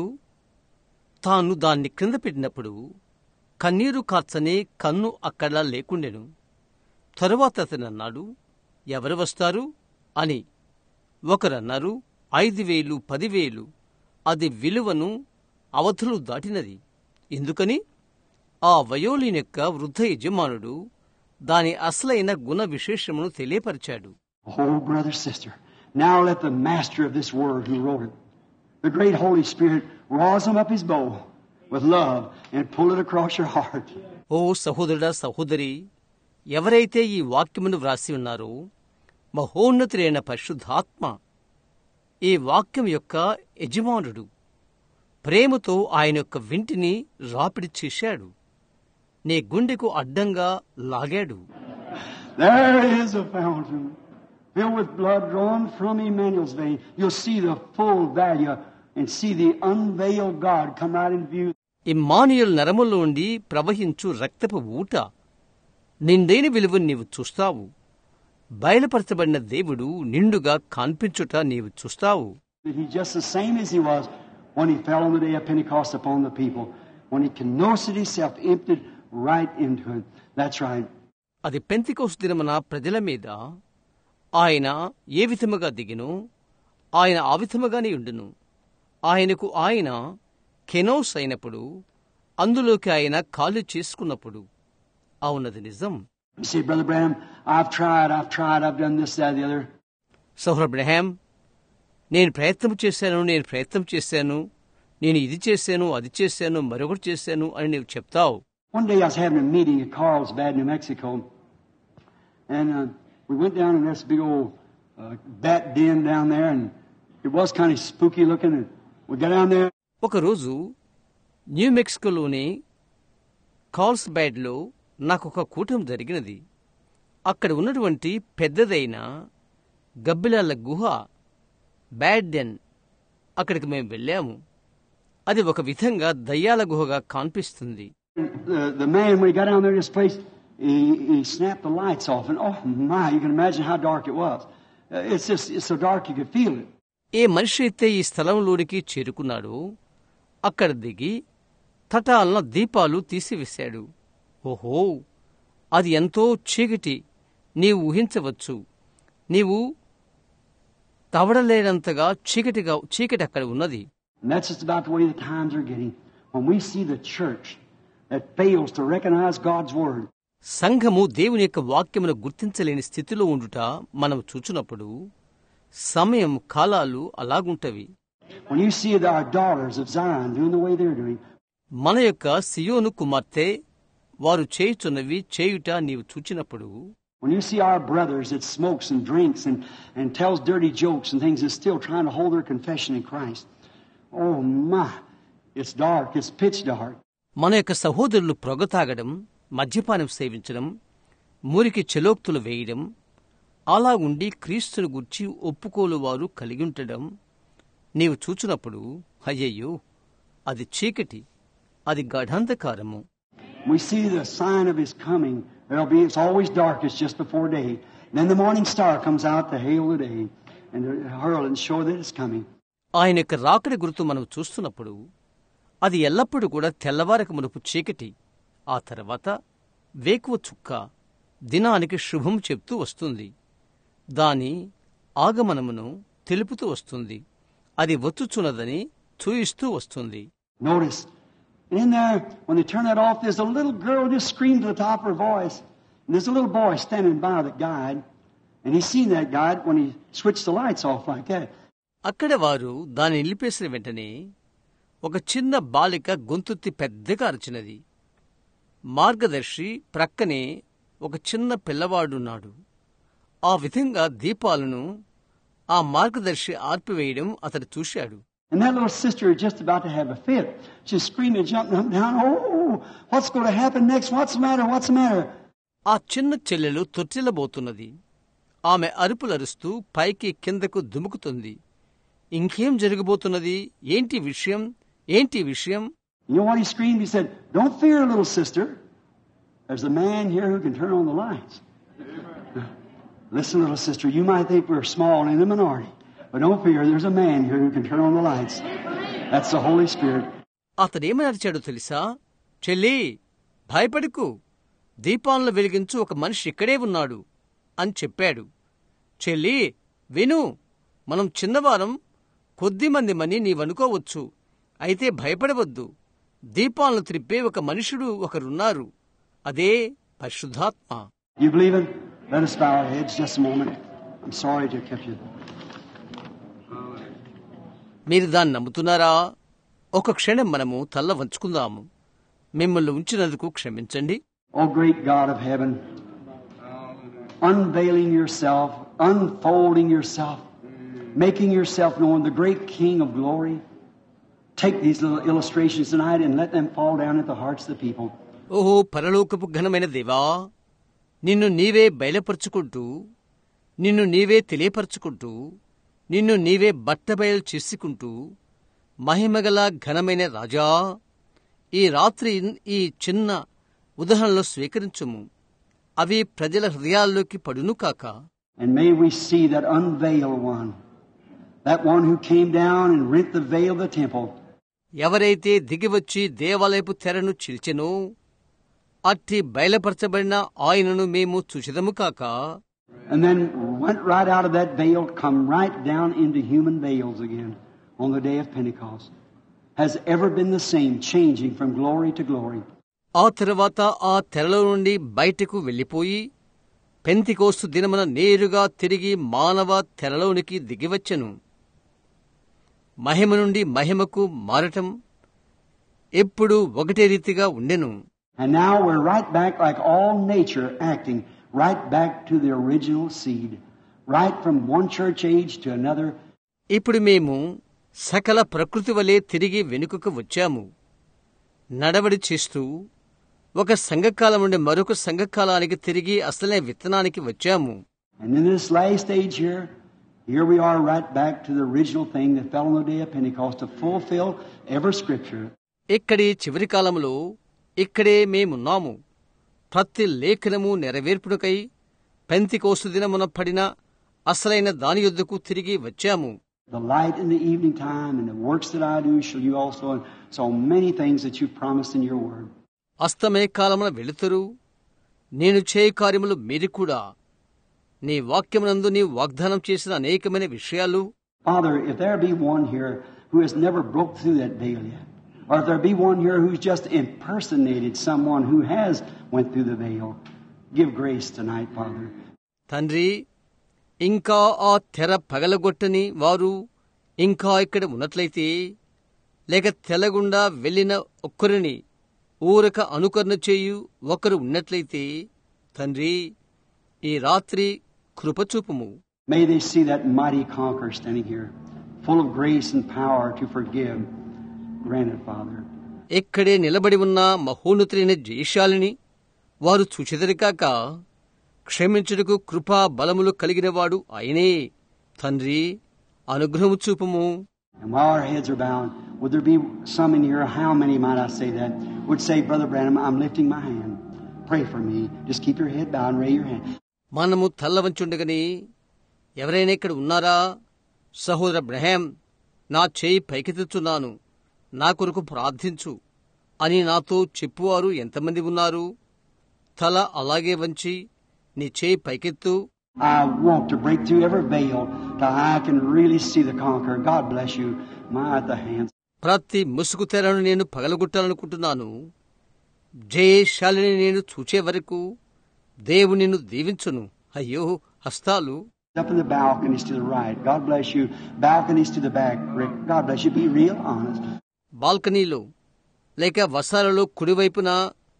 Speaker 1: తాను దాన్ని క్రింద పెట్టినప్పుడు కన్నీరు కార్చని కన్ను అక్కడ లేకుండెను. తరువాత అతను అన్నాడు, ఎవరు వస్తారు అని. ఒకరన్నారు 5,000, 10,000. అది విలువను అవధులు దాటినది. ఎందుకని? ఆ వయోలిన్ యొక్క వృద్ధ యజమానుడు దాని అసలైన గుణ విశేషమును తెలియపరిచాడు.
Speaker 2: Oh, brother, sister, now let the master of this word who wrote it, the great Holy Spirit, rosin up his bow with love and pull it across your heart.
Speaker 1: ఓ సహోదరుడా, సహోదరి, ఎవరైతే ఈ వాక్యమును వ్రాసి ఉన్నారో మహోన్నతుడైన పరిశుద్ధాత్మ, ఈ వాక్యం యొక్క యజమానుడు ప్రేమతో ఆయన యొక్క వింటిని రాపిడి చేశాడు, నీ గుండెకు అడ్డంగా లాగాడు.
Speaker 2: There is a fountain filled with blood drawn from Emmanuel's vein. You'll see the full value and see the unveiled God come right in view.
Speaker 1: Immanuel నరములోండి ప్రవహించు రక్తపు ఊట నిండైన విలువను నీవు చూస్తావు. బయలుపరచబడిన దేవుడు నిండుగా కనిపించుట నీవు చూస్తావు.
Speaker 2: He's just the same as he was when he fell on the day of Pentecost upon the people. When he kenosid himself, emptied right into it. That's right.
Speaker 1: అది పెంతెకోస్తు దినమున ప్రజల మీద ఆయన ఏ విధముగా దిగినో ఆయన ఆ విధముగానే ఉండును. ఆయనకు ఆయన కెనోస్ అయినప్పుడు, అందులోకి ఆయన కాలు చేసుకున్నప్పుడు. అవునది నిజం.
Speaker 2: You say, Brother Branham, I've tried, I've done this, that, the other.
Speaker 1: సోదరుడు బ్రహాం, నేను ప్రయత్నం చేశాను, నేను ఇది చేశాను, అది చేశాను, మరొకటి చేశాను అని నీవు చెప్తావు.
Speaker 2: One day I was having a meeting at Carlsbad, New Mexico, and we went down in this big old bat den down there, and it was kind of spooky looking, and we got down there.
Speaker 1: ఒకరోజు new మెక్సికోలోని కార్ల్స్బాడ్లో నాకొక కూటమి జరిగినది. అక్కడ ఉన్నటువంటి పెద్దదైన గబ్బిలాల గుహ, బ్యాడ్ డెన్, అక్కడికి మేము వెళ్ళాము. అది ఒక విధంగా దయ్యాల గుహగా కనిపిస్తుంది.
Speaker 2: The man, when he got down there to this place, he snapped the lights off, and oh my, you can imagine how dark it was. It's so dark you could feel it.
Speaker 1: ఏ మనిషి అయితే ఈ స్థలంలోనికి చేరుకున్నాడో అక్కడ దిగి తటాలన దీపాలు తీసివేశాడు. ఓహో, అది ఎంతో చీకటి, నీవు ఊహించవచ్చు. నీవు తవడలేనంతగా చీకటి అక్కడ ఉన్నది.
Speaker 2: And that's just about the way the times are getting. When we see the church that fails to recognize God's word.
Speaker 1: సంఘము దేవుని యొక్క వాక్యమును గుర్తించలేని స్థితిలో ఉండుట మనం చూచినప్పుడు సమయం కాలాలు అలాగుంటవి.
Speaker 2: When you see our daughters of Zion doing the way they're doing.
Speaker 1: మన యొక్క సియోను కుమార్తె వారు చేయుట నీవు చూచినప్పుడు,
Speaker 2: when you see our brothers that smokes and drinks and tells dirty jokes and things, is still trying to hold their confession in Christ. Oh my, it's dark, it's pitch dark.
Speaker 1: మన యొక్క సహోదరులు పొగ తాగడం, మద్యపానం సేవించడం, మురికి చెలోక్తులు వేయడం, అలా ఉండి క్రీస్తును గుర్చి ఒప్పుకోలు వారు కలిగి ఉండడం నీవు చూచినప్పుడు, అయ్యయ్యో, అది చీకటి, అది గాఢాంధకారము.
Speaker 2: We see the sign of his coming. It's always dark, it's just before day. Then the morning star comes out to hail the day and to herald and show that it's coming.
Speaker 1: ఆయన యొక్క రాకడి గుర్తు మనం చూస్తున్నప్పుడు అది ఎల్లప్పుడూ కూడా తెల్లవారక మునుపు చీకటి, ఆ తర్వాత వేకువ చుక్క దినానికి శుభం చెప్తూ వస్తుంది. దాని ఆగమనమును తెలుపుతూ వస్తుంది. అది వచ్చుచున్నదని చూయిస్తూ వస్తుంది.
Speaker 2: Notice, in there, when they turn that off, there's a little girl just screamed to the top of her voice. And there's a little boy standing by the guide. And he's seen that guide when he switched the lights off like that.
Speaker 1: అక్కడ వారు దాన్ని నిలిపేసిన వెంటనే ఒక చిన్న బాలిక గొంతుత్తి పెద్దగా అరిచినది. మార్గదర్శి ప్రక్కనే ఒక చిన్న పిల్లవాడున్నాడు. ఆ విధంగా దీపాలను ఆ మార్గదర్శి ఆర్పివేయడం అతడు చూశాడు.
Speaker 2: And that little sister is just about to have a fit. She's screaming, jumping up and down. Oh, what's going to happen next? What's the matter? What's the matter?
Speaker 1: ఆ చిన్న చెల్లెలు తొట్టిల్లబోతున్నది. ఆమె అరుపులరుస్తూ పైకి కిందకు దుముకుతుంది. ఇంకేం జరగబోతున్నది? ఏంటి విషయం? ఏంటి విషయం?
Speaker 2: You know what he screamed? He said, "Don't fear, little sister. There's a man here who can turn on the lights." Listen, little sister, you might think we're small and in the minority, but don't fear, there's a man here who can turn on the lights. That's the Holy Spirit.
Speaker 1: అతడేమని అరిచాడో తెలుసా? చెల్లి, భయపడకు, దీపాలను వెలిగించు, ఒక మనిషి ఇక్కడే ఉన్నాడు అని చెప్పాడు. చెల్లి విను, మనం చిన్నవారం, కొద్దిమందిమని నీవనుకోవచ్చు, అయితే భయపడవద్దు. దీపాలను త్రిప్పే ఒక మనుషుడు ఒకరున్నారు, అదే పరిశుద్ధాత్మ.
Speaker 2: You believe it? Let us bow our heads just a moment. I'm sorry to keep you.
Speaker 1: మీరు దాన్ని నమ్ముతున్నారా? ఒక క్షణం మనము తల్ల వంచుకుందాము. మిమ్మల్ని ఉంచినందుకు క్షమించండి.
Speaker 2: Oh great God of heaven, unveiling yourself, unfolding yourself, making yourself known, the great King of glory. Take these little illustrations tonight and let them fall down at the hearts of the people.
Speaker 1: ఓహో పరలోకపు ఘనమైన దేవా, నిన్ను నీవే బయలుపరుచుకుంటూ, నిన్ను నీవే తెలియపరుచుకుంటూ, నిన్ను నీవే బట్టబయలు చేసుకుంటూ, మహిమగల ఘనమైన రాజా, ఈ రాత్రి ఈ చిన్న ఉదాహరణలో స్వీకరించుము. అవి ప్రజల హృదయాల్లోకి పడును కాక.
Speaker 2: And may we see that unveiled one, that one who came down and rent the veil of the temple.
Speaker 1: ఎవరైతే దిగివచ్చి దేవాలయపు తెరను చిల్చెనో, అట్టి బయలుపరచబడిన ఆయనను మేము చూచెదము కాక.
Speaker 2: And then went right out of that veil, come right down into human veils again on the day of Pentecost. Has ever been the same, changing from glory to glory.
Speaker 1: ఆ తరువాత ఆ తెరలో నుండి బయటకు వెళ్లిపోయి పెంతెకోస్తు దినమున నేరుగా తిరిగి మానవ తెరలోనికి దిగివచ్చెను. మహిమ నుండి మహిమకు మారటం ఎప్పుడు ఒకటే రీతిగా ఉండెను.
Speaker 2: And now we're right back like all nature acting, right back to the original seed, right from one church age to another.
Speaker 1: ఇప్పుడు మేము సకల ప్రకృతి వలె తిరిగి వెనుకకు వచ్చాము. నడవడి చేస్తూ ఒక సంఘకాలం నుండి మరొక సంఘకాలానికి తిరిగి అసలే విత్తనానికి వచ్చాము.
Speaker 2: And in this last stage here we are right back to the original thing that fell on the day of Pentecost to fulfill every scripture.
Speaker 1: ఇక్కడి చివరి కాలంలో ఇక్కడే మేమున్నాము. ప్రతి లేఖనము నెరవేర్పునకై పెంతెకోస్తు దినమున పడిన అసలైన దాని యొద్దకు తిరిగి వచ్చాము.
Speaker 2: The light in the evening time and the works that I do shall you also, and so many things that you promised in your word.
Speaker 1: అస్తమయ కాలమున వెలుతురు, నేను చేయ కార్యములు మీరు కూడా, నీ వాక్యమునందు నీ వాగ్దానం చేసిన అనేకమైన విషయాలు.
Speaker 2: Father, if there be one here who has never broke through that veil yet, or if there be one here who's just impersonated someone who has went through the veil, give grace tonight, Father.
Speaker 1: తండ్రి, ఇంకా ఆ తెర పగలగొట్టని వారు ఇంకా ఇక్కడ ఉన్నట్లయితే, లేక తెలగుండా వెళ్లిన ఒక్కరిని ఊరక అనుకరణ చేయు ఒకరు ఉన్నట్లయితే, తండ్రి ఈ రాత్రి కృపచూపుము.
Speaker 2: May they see that mighty conqueror standing here, full of grace and power to forgive. Grant it, Father.
Speaker 1: ఇక్కడే నిలబడి ఉన్న మహోన్నతులైన జయశాలిని వారు చూచెదరికాక, క్షమించుటకు కృపా బలములు కలిగినవాడు ఆయనే. తండ్రి అనుగ్రహము చూపుము.
Speaker 2: And while our heads are bowed, would there be some in here, how many might I say that, would say, Brother Branham, I'm lifting my hand. Pray for me. Just keep your head bowed and raise your hand.
Speaker 1: మనము తల్ల వంచుండగని ఎవరైనా ఇక్కడ ఉన్నారా? సహోదర బ్రహాం, నా చేయి పైకెత్తుతున్నాను, నా కొరకు ప్రార్థించు అని నాతో చెప్పువారు ఎంతమంది ఉన్నారు? తల అలాగే వంచి నీ చేయి పైకెత్తు.
Speaker 2: I want to break through every veil till I can really see the conqueror. God bless you. My the hands.
Speaker 1: ప్రతి ముసుగు తెరను నేను పగలగొట్టాలనుకుంటున్నాను. జయశాలిని నేను చూచే వరకు దేవుడు నిన్ను దీవించును. అయ్యో హస్తాలు.
Speaker 2: Up in the balconies to the right. God bless you. Balconies to the back. Rick. God bless you. Be real honest.
Speaker 1: బాల్కనీలో లేక వసాలలో కుడివైపున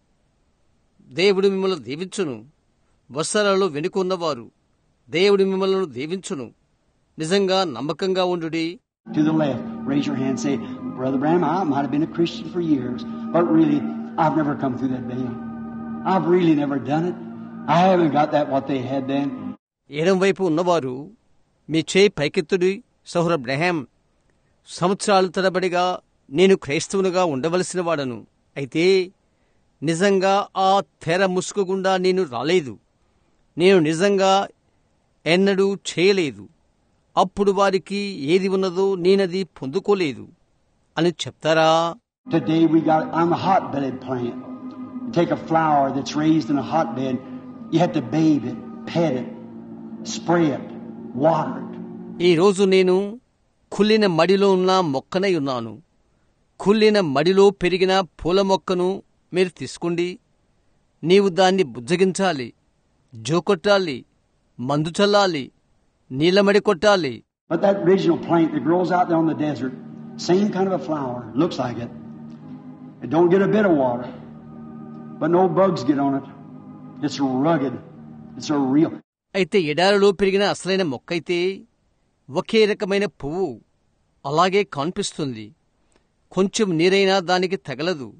Speaker 1: దేవుడు మిమ్మల్ని దీవించును. వసాలలో వెనుక ఉన్నవారు దేవుడు మిమ్మల్ని దీవించును. నిజంగా నమ్మకంగా ఉండుడి.
Speaker 2: To the left, raise your hand and say, Brother Branham, I might have been a Christian for years, but really, I've never come through that veil. I've really never done it. I haven't got that what they had then.
Speaker 1: ఎడంవైపు ఉన్నవారు మీ చేయి పైకెత్తుడి. సహోదర Abraham, సంవత్సరాల తరబడిగా నేను క్రైస్తవునిగా ఉండవలసిన వాడను. అయితే నిజంగా ఆ తెర ముసుగు గుండా నేను రాలేదు. నేను నిజంగా ఎన్నడూ చేయలేదు. అప్పుడు వారికి ఏది ఉన్నదో నేనది పొందుకోలేదు అని చెప్తారా?
Speaker 2: Today we got on the hotbed plant. You take a flower that's raised in a hotbed, you have to bathe it, pet it, spray it, water it.
Speaker 1: ఈ రోజు నేను కుళ్ళిన మడిలో ఉన్న మొక్కనై ఉన్నాను. కుళ్ళిన మడిలో పెరిగిన పూల మొక్కను మీరు తీసుకోండి. నీవు దాన్ని బుజ్జగించాలి, జోకొట్టాలి, మందు చల్లాలి, నీళ్ళమడి కొట్టాలి.
Speaker 2: But that original plant that grows out there on the desert, same kind of a flower, looks like it. It don't get a bit of water, but no bugs get on it. It's rugged. It's a real.
Speaker 1: అయితే ఎడారిలో పెరిగిన అసలైన మొక్కైతే ఒకే రకమైన పువ్వు అలాగే కనిపిస్తుంది. కొంచెం నీరైనా దానికి తగలదు.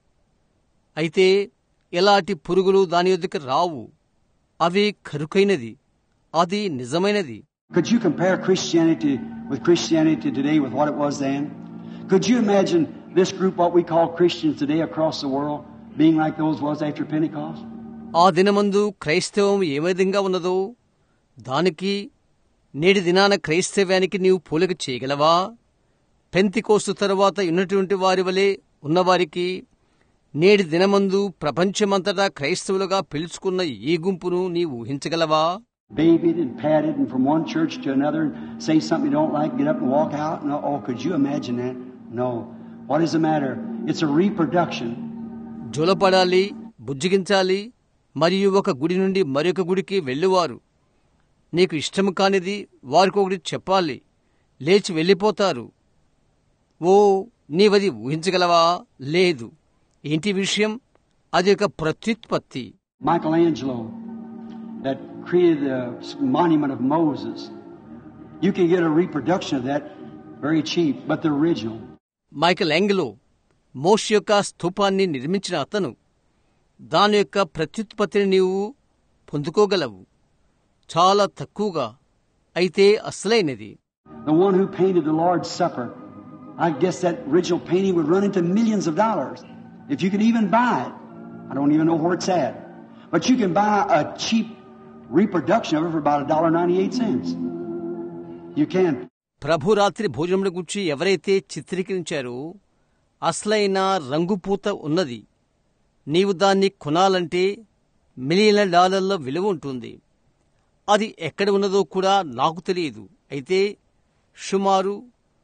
Speaker 1: అయితే ఎలాంటి పురుగులు దాని యొద్దకు రావు. అవి కరుకైనది. అది నిజమైనది.
Speaker 2: Could you compare Christianity with Christianity today with what it was then? Could you imagine this group, what we call Christians today across the world, being like those was after Pentecost?
Speaker 1: ఆ దినమందు క్రైస్తవం ఏ విధంగా ఉన్నదో దానికి నేటి దినాన క్రైస్తవ్యానికి నీవు పోలిక చేయగలవా? పెంతెకోస్తు తరువాత ఉన్నటువంటి వారి వలె ఉన్నవారికి నేటి దినమందు ప్రపంచమంతటా క్రైస్తవులుగా పిలుచుకున్న ఈ గుంపును నీవు ఊహించగలవా?
Speaker 2: Babied and patted and from one church to another and say something you don't like, get up and walk out. No, oh, could you imagine that? No. What is the matter? It's a reproduction.
Speaker 1: జొలపడాలి, బుజ్జిగించాలి, మరియు ఒక గుడి నుండి మరొక గుడికి వెళ్ళువారు. నీకు ఇష్టం కానిది వారికొకటి చెప్పాలి, లేచి వెళ్ళిపోతారు. ఓ, నీవది ఊహించగలవా? లేదు. ఏంటి విషయం? అది ఒక ప్రత్యుత్పత్తి.
Speaker 2: Michelangelo, that created the monument of Moses. You can get a reproduction of that very cheap, but the original.
Speaker 1: Michelangelo మోషే యొక్క స్తూపాన్ని నిర్మించిన అతను. దాని యొక్క ప్రత్యుత్పత్తిని నీవు పొందుకోగలవు చాలా తక్కువగా. అయితే అసలైనది.
Speaker 2: The one who painted the Lord's Supper, I guess that original painting would run into millions of dollars if you could even buy it. I don't even know where it's at, but you can buy a cheap reproduction of it for about $1.98. You can.
Speaker 1: ప్రభు రాత్రి భోజనముల గురించి ఎవరైతే చిత్రీకరించారో అసలైన రంగుపూత ఉన్నది. నీవు దాన్ని కొనాలంటే మిలియన్ల డాలర్ల విలువ ఉంటుంది. అది ఎక్కడ ఉన్నదో కూడా నాకు తెలియదు. అయితే సుమారు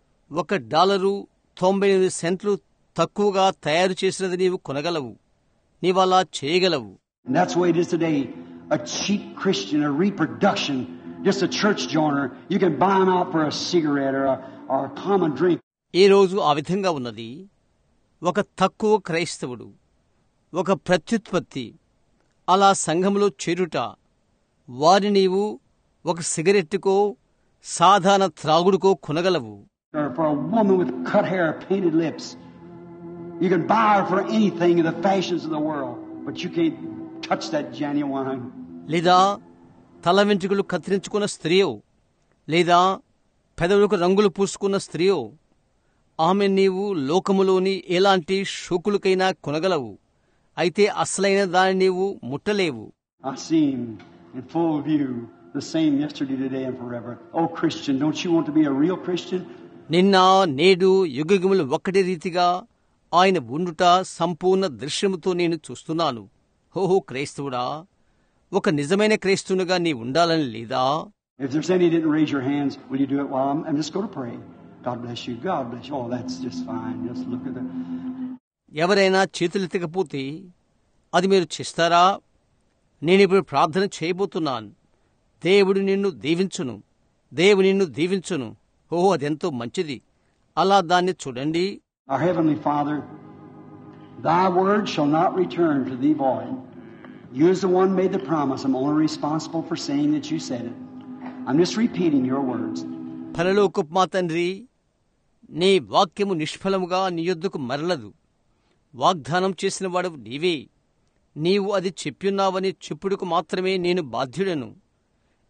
Speaker 1: $1.98 తక్కువగా తయారు చేసినది నీవు కొనగలవు. నీవలా చేయగలవు.
Speaker 2: And that's the way it is today. A cheap Christian, a reproduction, just a church joiner. You can buy them out for a cigarette or a common drink.
Speaker 1: ఈ రోజు ఆ విధంగా ఉన్నది. ఒక తక్కువ క్రైస్తవుడు, ఒక ప్రత్యుత్పత్తి అలా సంఘంలో చేరుట. వారి నీవు ఒక సిగరెట్టుకో సాధారణ త్రాగుడుకో కొనగలవు.
Speaker 2: Or for a woman with cut hair, painted lips. You can buy her for anything in the fashions of the world, but you can't touch that genuine.
Speaker 1: లేదా తల వెంట్రుకలు కత్తిరించుకున్న స్త్రీయో, లేదా పెదవులకు రంగులు పూసుకున్న స్త్రీయో, ఆమె నీవు లోకములోని ఎలాంటి షోకులకైనా కొనగలవు. అయితే అసలైన దాన్ని నీవు ముట్టలేవు.
Speaker 2: I see him in full view, the same yesterday, today, and forever. Oh, Christian, don't you want to be a real Christian?
Speaker 1: నిన్న నేడు యుగయుగములు ఒక్కటి రీతిగా ఆయన ఉండుట సంపూర్ణ దృశ్యముతో నేను చూస్తున్నాను. హోహో క్రైస్తవుడా, ఒక నిజమైన క్రైస్తవునిగా నీ ఉండాలని లేదా?
Speaker 2: If there's any didn't raise your hands, will you do it while I'm just going to pray? God bless you. God bless you. Oh, that's just fine. Just look at the.
Speaker 1: ఎవరైనా చేతులెత్తకపోతే అది మీరు చేస్తారా? నేనిప్పుడు ప్రార్థన చేయబోతున్నాను. దేవుడు నిన్ను దీవించును. దేవుడు నిన్ను దీవించును. ఓహో, అదెంతో మంచిది. అలా దాన్ని చూడండి.
Speaker 2: Our Heavenly Father, Thy word shall not return to Thee void. You as the one made the promise. I'm only responsible for saying that you said it. I'm just repeating your words.
Speaker 1: పరలోకపు మా తండ్రి, నీ వాక్యము నిష్ఫలముగా నీ యొద్దకు మరలదు. వాగ్దానం చేసిన వాడు నీవే. నీవు అది చెప్పిన్నావని చెప్పుడుకు మాత్రమే నేను బాధ్యుడను.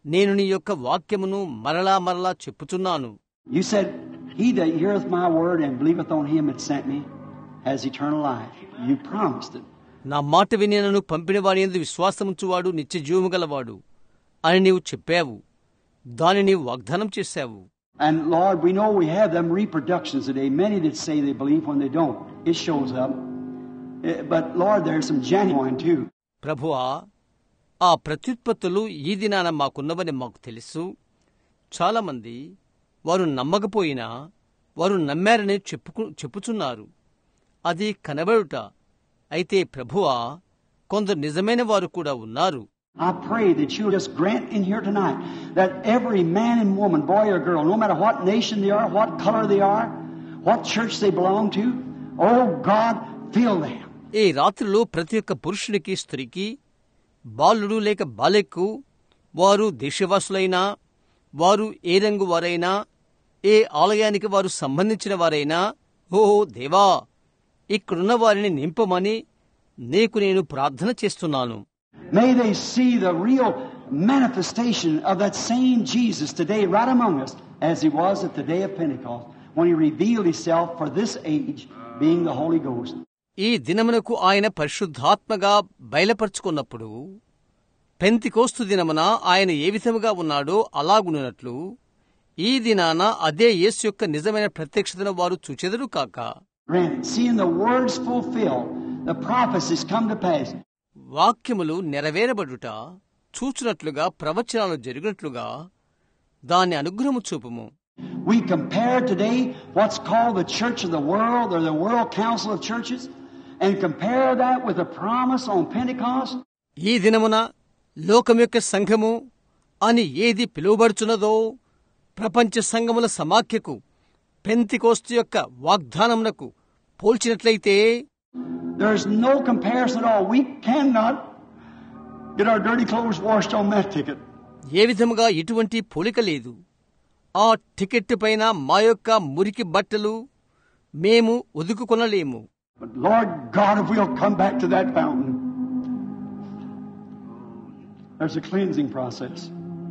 Speaker 1: నేను నీ యొక్క వాక్యమును మరలా మరలా చెప్పుచున్నాను.
Speaker 2: You said, "He that heareth my word and believeth on him that sent me has eternal life." You promised it.
Speaker 1: నా మాట విని నన్ను పంపిన వాని యందు విశ్వాసముంచువాడు నిత్య జీవము గలవాడు అని నీవు చెప్పావు. దాని నీవు వాగ్దానం చేశావు.
Speaker 2: And Lord, we know we have them reproductions today. Many that say they believe when they don't. It shows up. But Lord, there's some genuine too.
Speaker 1: ప్రభువా, ఆ ప్రత్యుత్పత్తులు ఈ దినాన మాకున్నవని మాకు తెలుసు. చాలామంది వారు నమ్మకపోయినా వారు నమ్మారని చెప్పుచున్నారు. అది కనబడుట. అయితే ప్రభువా, కొందరు నిజమైన వారు కూడా ఉన్నారు.
Speaker 2: I pray that you just grant in here tonight that every man and woman, boy or girl, no matter what nation they are, what color they are, what church they belong to, oh God, fill them.
Speaker 1: ఈ రాత్రిలో ప్రతి ఒక్క పురుషునికి, స్త్రీకి, బాలుడు లేక బాలికకు, వారు దేశవాసులైనా, వారు ఏ రంగు వారైనా, ఏ ఆలయానికి వారు సంబంధించిన వారైనా, ఓ దేవా, ఇక్కడున్న వారిని నింపమని నీకు నేను ప్రార్థన చేస్తున్నాను.
Speaker 2: May they see the real manifestation of that same Jesus today right among us as he was at the day of Pentecost when he revealed himself for this age being the Holy Ghost.
Speaker 1: ఈ దినమునకు ఆయన పరిశుద్ధాత్మగా బయలుపరుచుకున్నప్పుడు Pentecost దినమున ఆయన ఏ విధముగా ఉన్నాడో అలాగున్నట్లు ఈ దినాన అదే యేసు యొక్క నిజమైన ప్రత్యక్షతను వారు చూచెదరు కాక.
Speaker 2: Seeing the words fulfilled, the prophecies come to pass.
Speaker 1: వాక్యములు నెరవేరబడుట చూచునట్లుగా, ప్రవచనాలు జరిగినట్లుగా దాని అనుగ్రహము చూపుము.
Speaker 2: We compare today what's called the Church of the World or the World Council of Churches and compare that with the promise on Pentecost.
Speaker 1: ఈ దినమున లోకం యొక్క సంఘము అని ఏది పిలువబడుచున్నదో ప్రపంచ సంఘముల సమాఖ్యకు పెంతెకోస్తు యొక్క వాగ్దానమునకు పోల్చినట్లయితే
Speaker 2: there's no comparison at all. We cannot get our dirty clothes washed on that ticket.
Speaker 1: ఏ విధముగా ఎటువంటి పోలిక లేదు. ఆ టికెట్ పైన మా యొక్క మురికి బట్టలు మేము ఉదుకుకొనలేము.
Speaker 2: But Lord God, if we'll come back to that fountain, there's a cleansing process.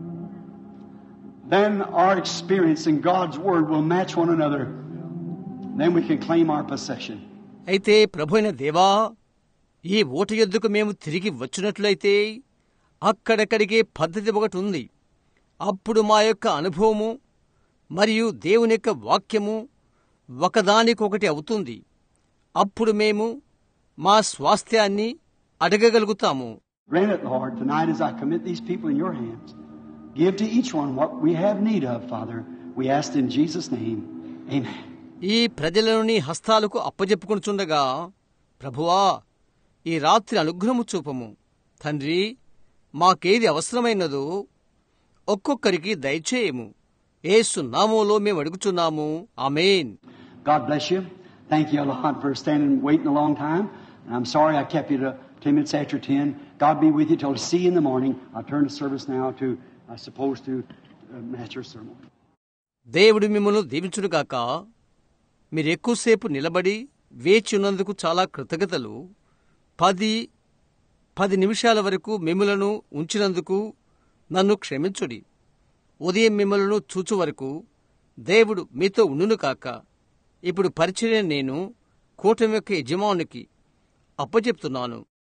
Speaker 2: Then our experience in God's Word will match one another. Then we can claim our possession.
Speaker 1: అయితే ప్రభువైన దేవా, ఈ ఓట యొద్దకు మేము తిరిగి వచ్చినట్లయితే అక్కడక్కడికే పద్ధతి ఒకటి ఉంది. అప్పుడు మా యొక్క అనుభవము మరియు దేవుని యొక్క వాక్యము ఒకదానికొకటి అవుతుంది. అప్పుడు మేము మా స్వాస్థ్యాన్ని అడగగలుగుతాము.
Speaker 2: Grant it, Lord, tonight as I commit these people in your hands. Give to each one what we have need of, Father. We ask in Jesus' name. Amen.
Speaker 1: ఈ ప్రజలను నీ హస్తాలకు అప్పజెప్పుకొనుచుండగా, ప్రభువా, ఈ రాత్రి అనుగ్రహము చూపము. తండ్రి, మాకేది అవసరమైనదో ఒక్కొక్కరికి దయచేయము. యేసు నామములో మేము అడుగుచున్నాము. ఆమేన్.
Speaker 2: God bless you. Thank you a lot for standing waiting a long time. And I'm sorry I kept you to 10 minutes after 10. God be with you till to see you in the morning. I'll turn the service now to, I suppose, to Master's sermon.
Speaker 1: దేవుడు మిమ్మల్ని దీవించునుగాక. మీరు ఎక్కువసేపు నిలబడి వేచి ఉన్నందుకు చాలా కృతజ్ఞతలు. 10 నిమిషాల వరకు మిమ్మలను ఉంచినందుకు నన్ను క్షమించుడి. ఉదయం మిమ్మలను చూచు వరకు దేవుడు మీతో ఉండును కాక. ఇప్పుడు పరిచర్య నేను కూటమి యొక్క యజమానికి అప్పచెప్తున్నాను.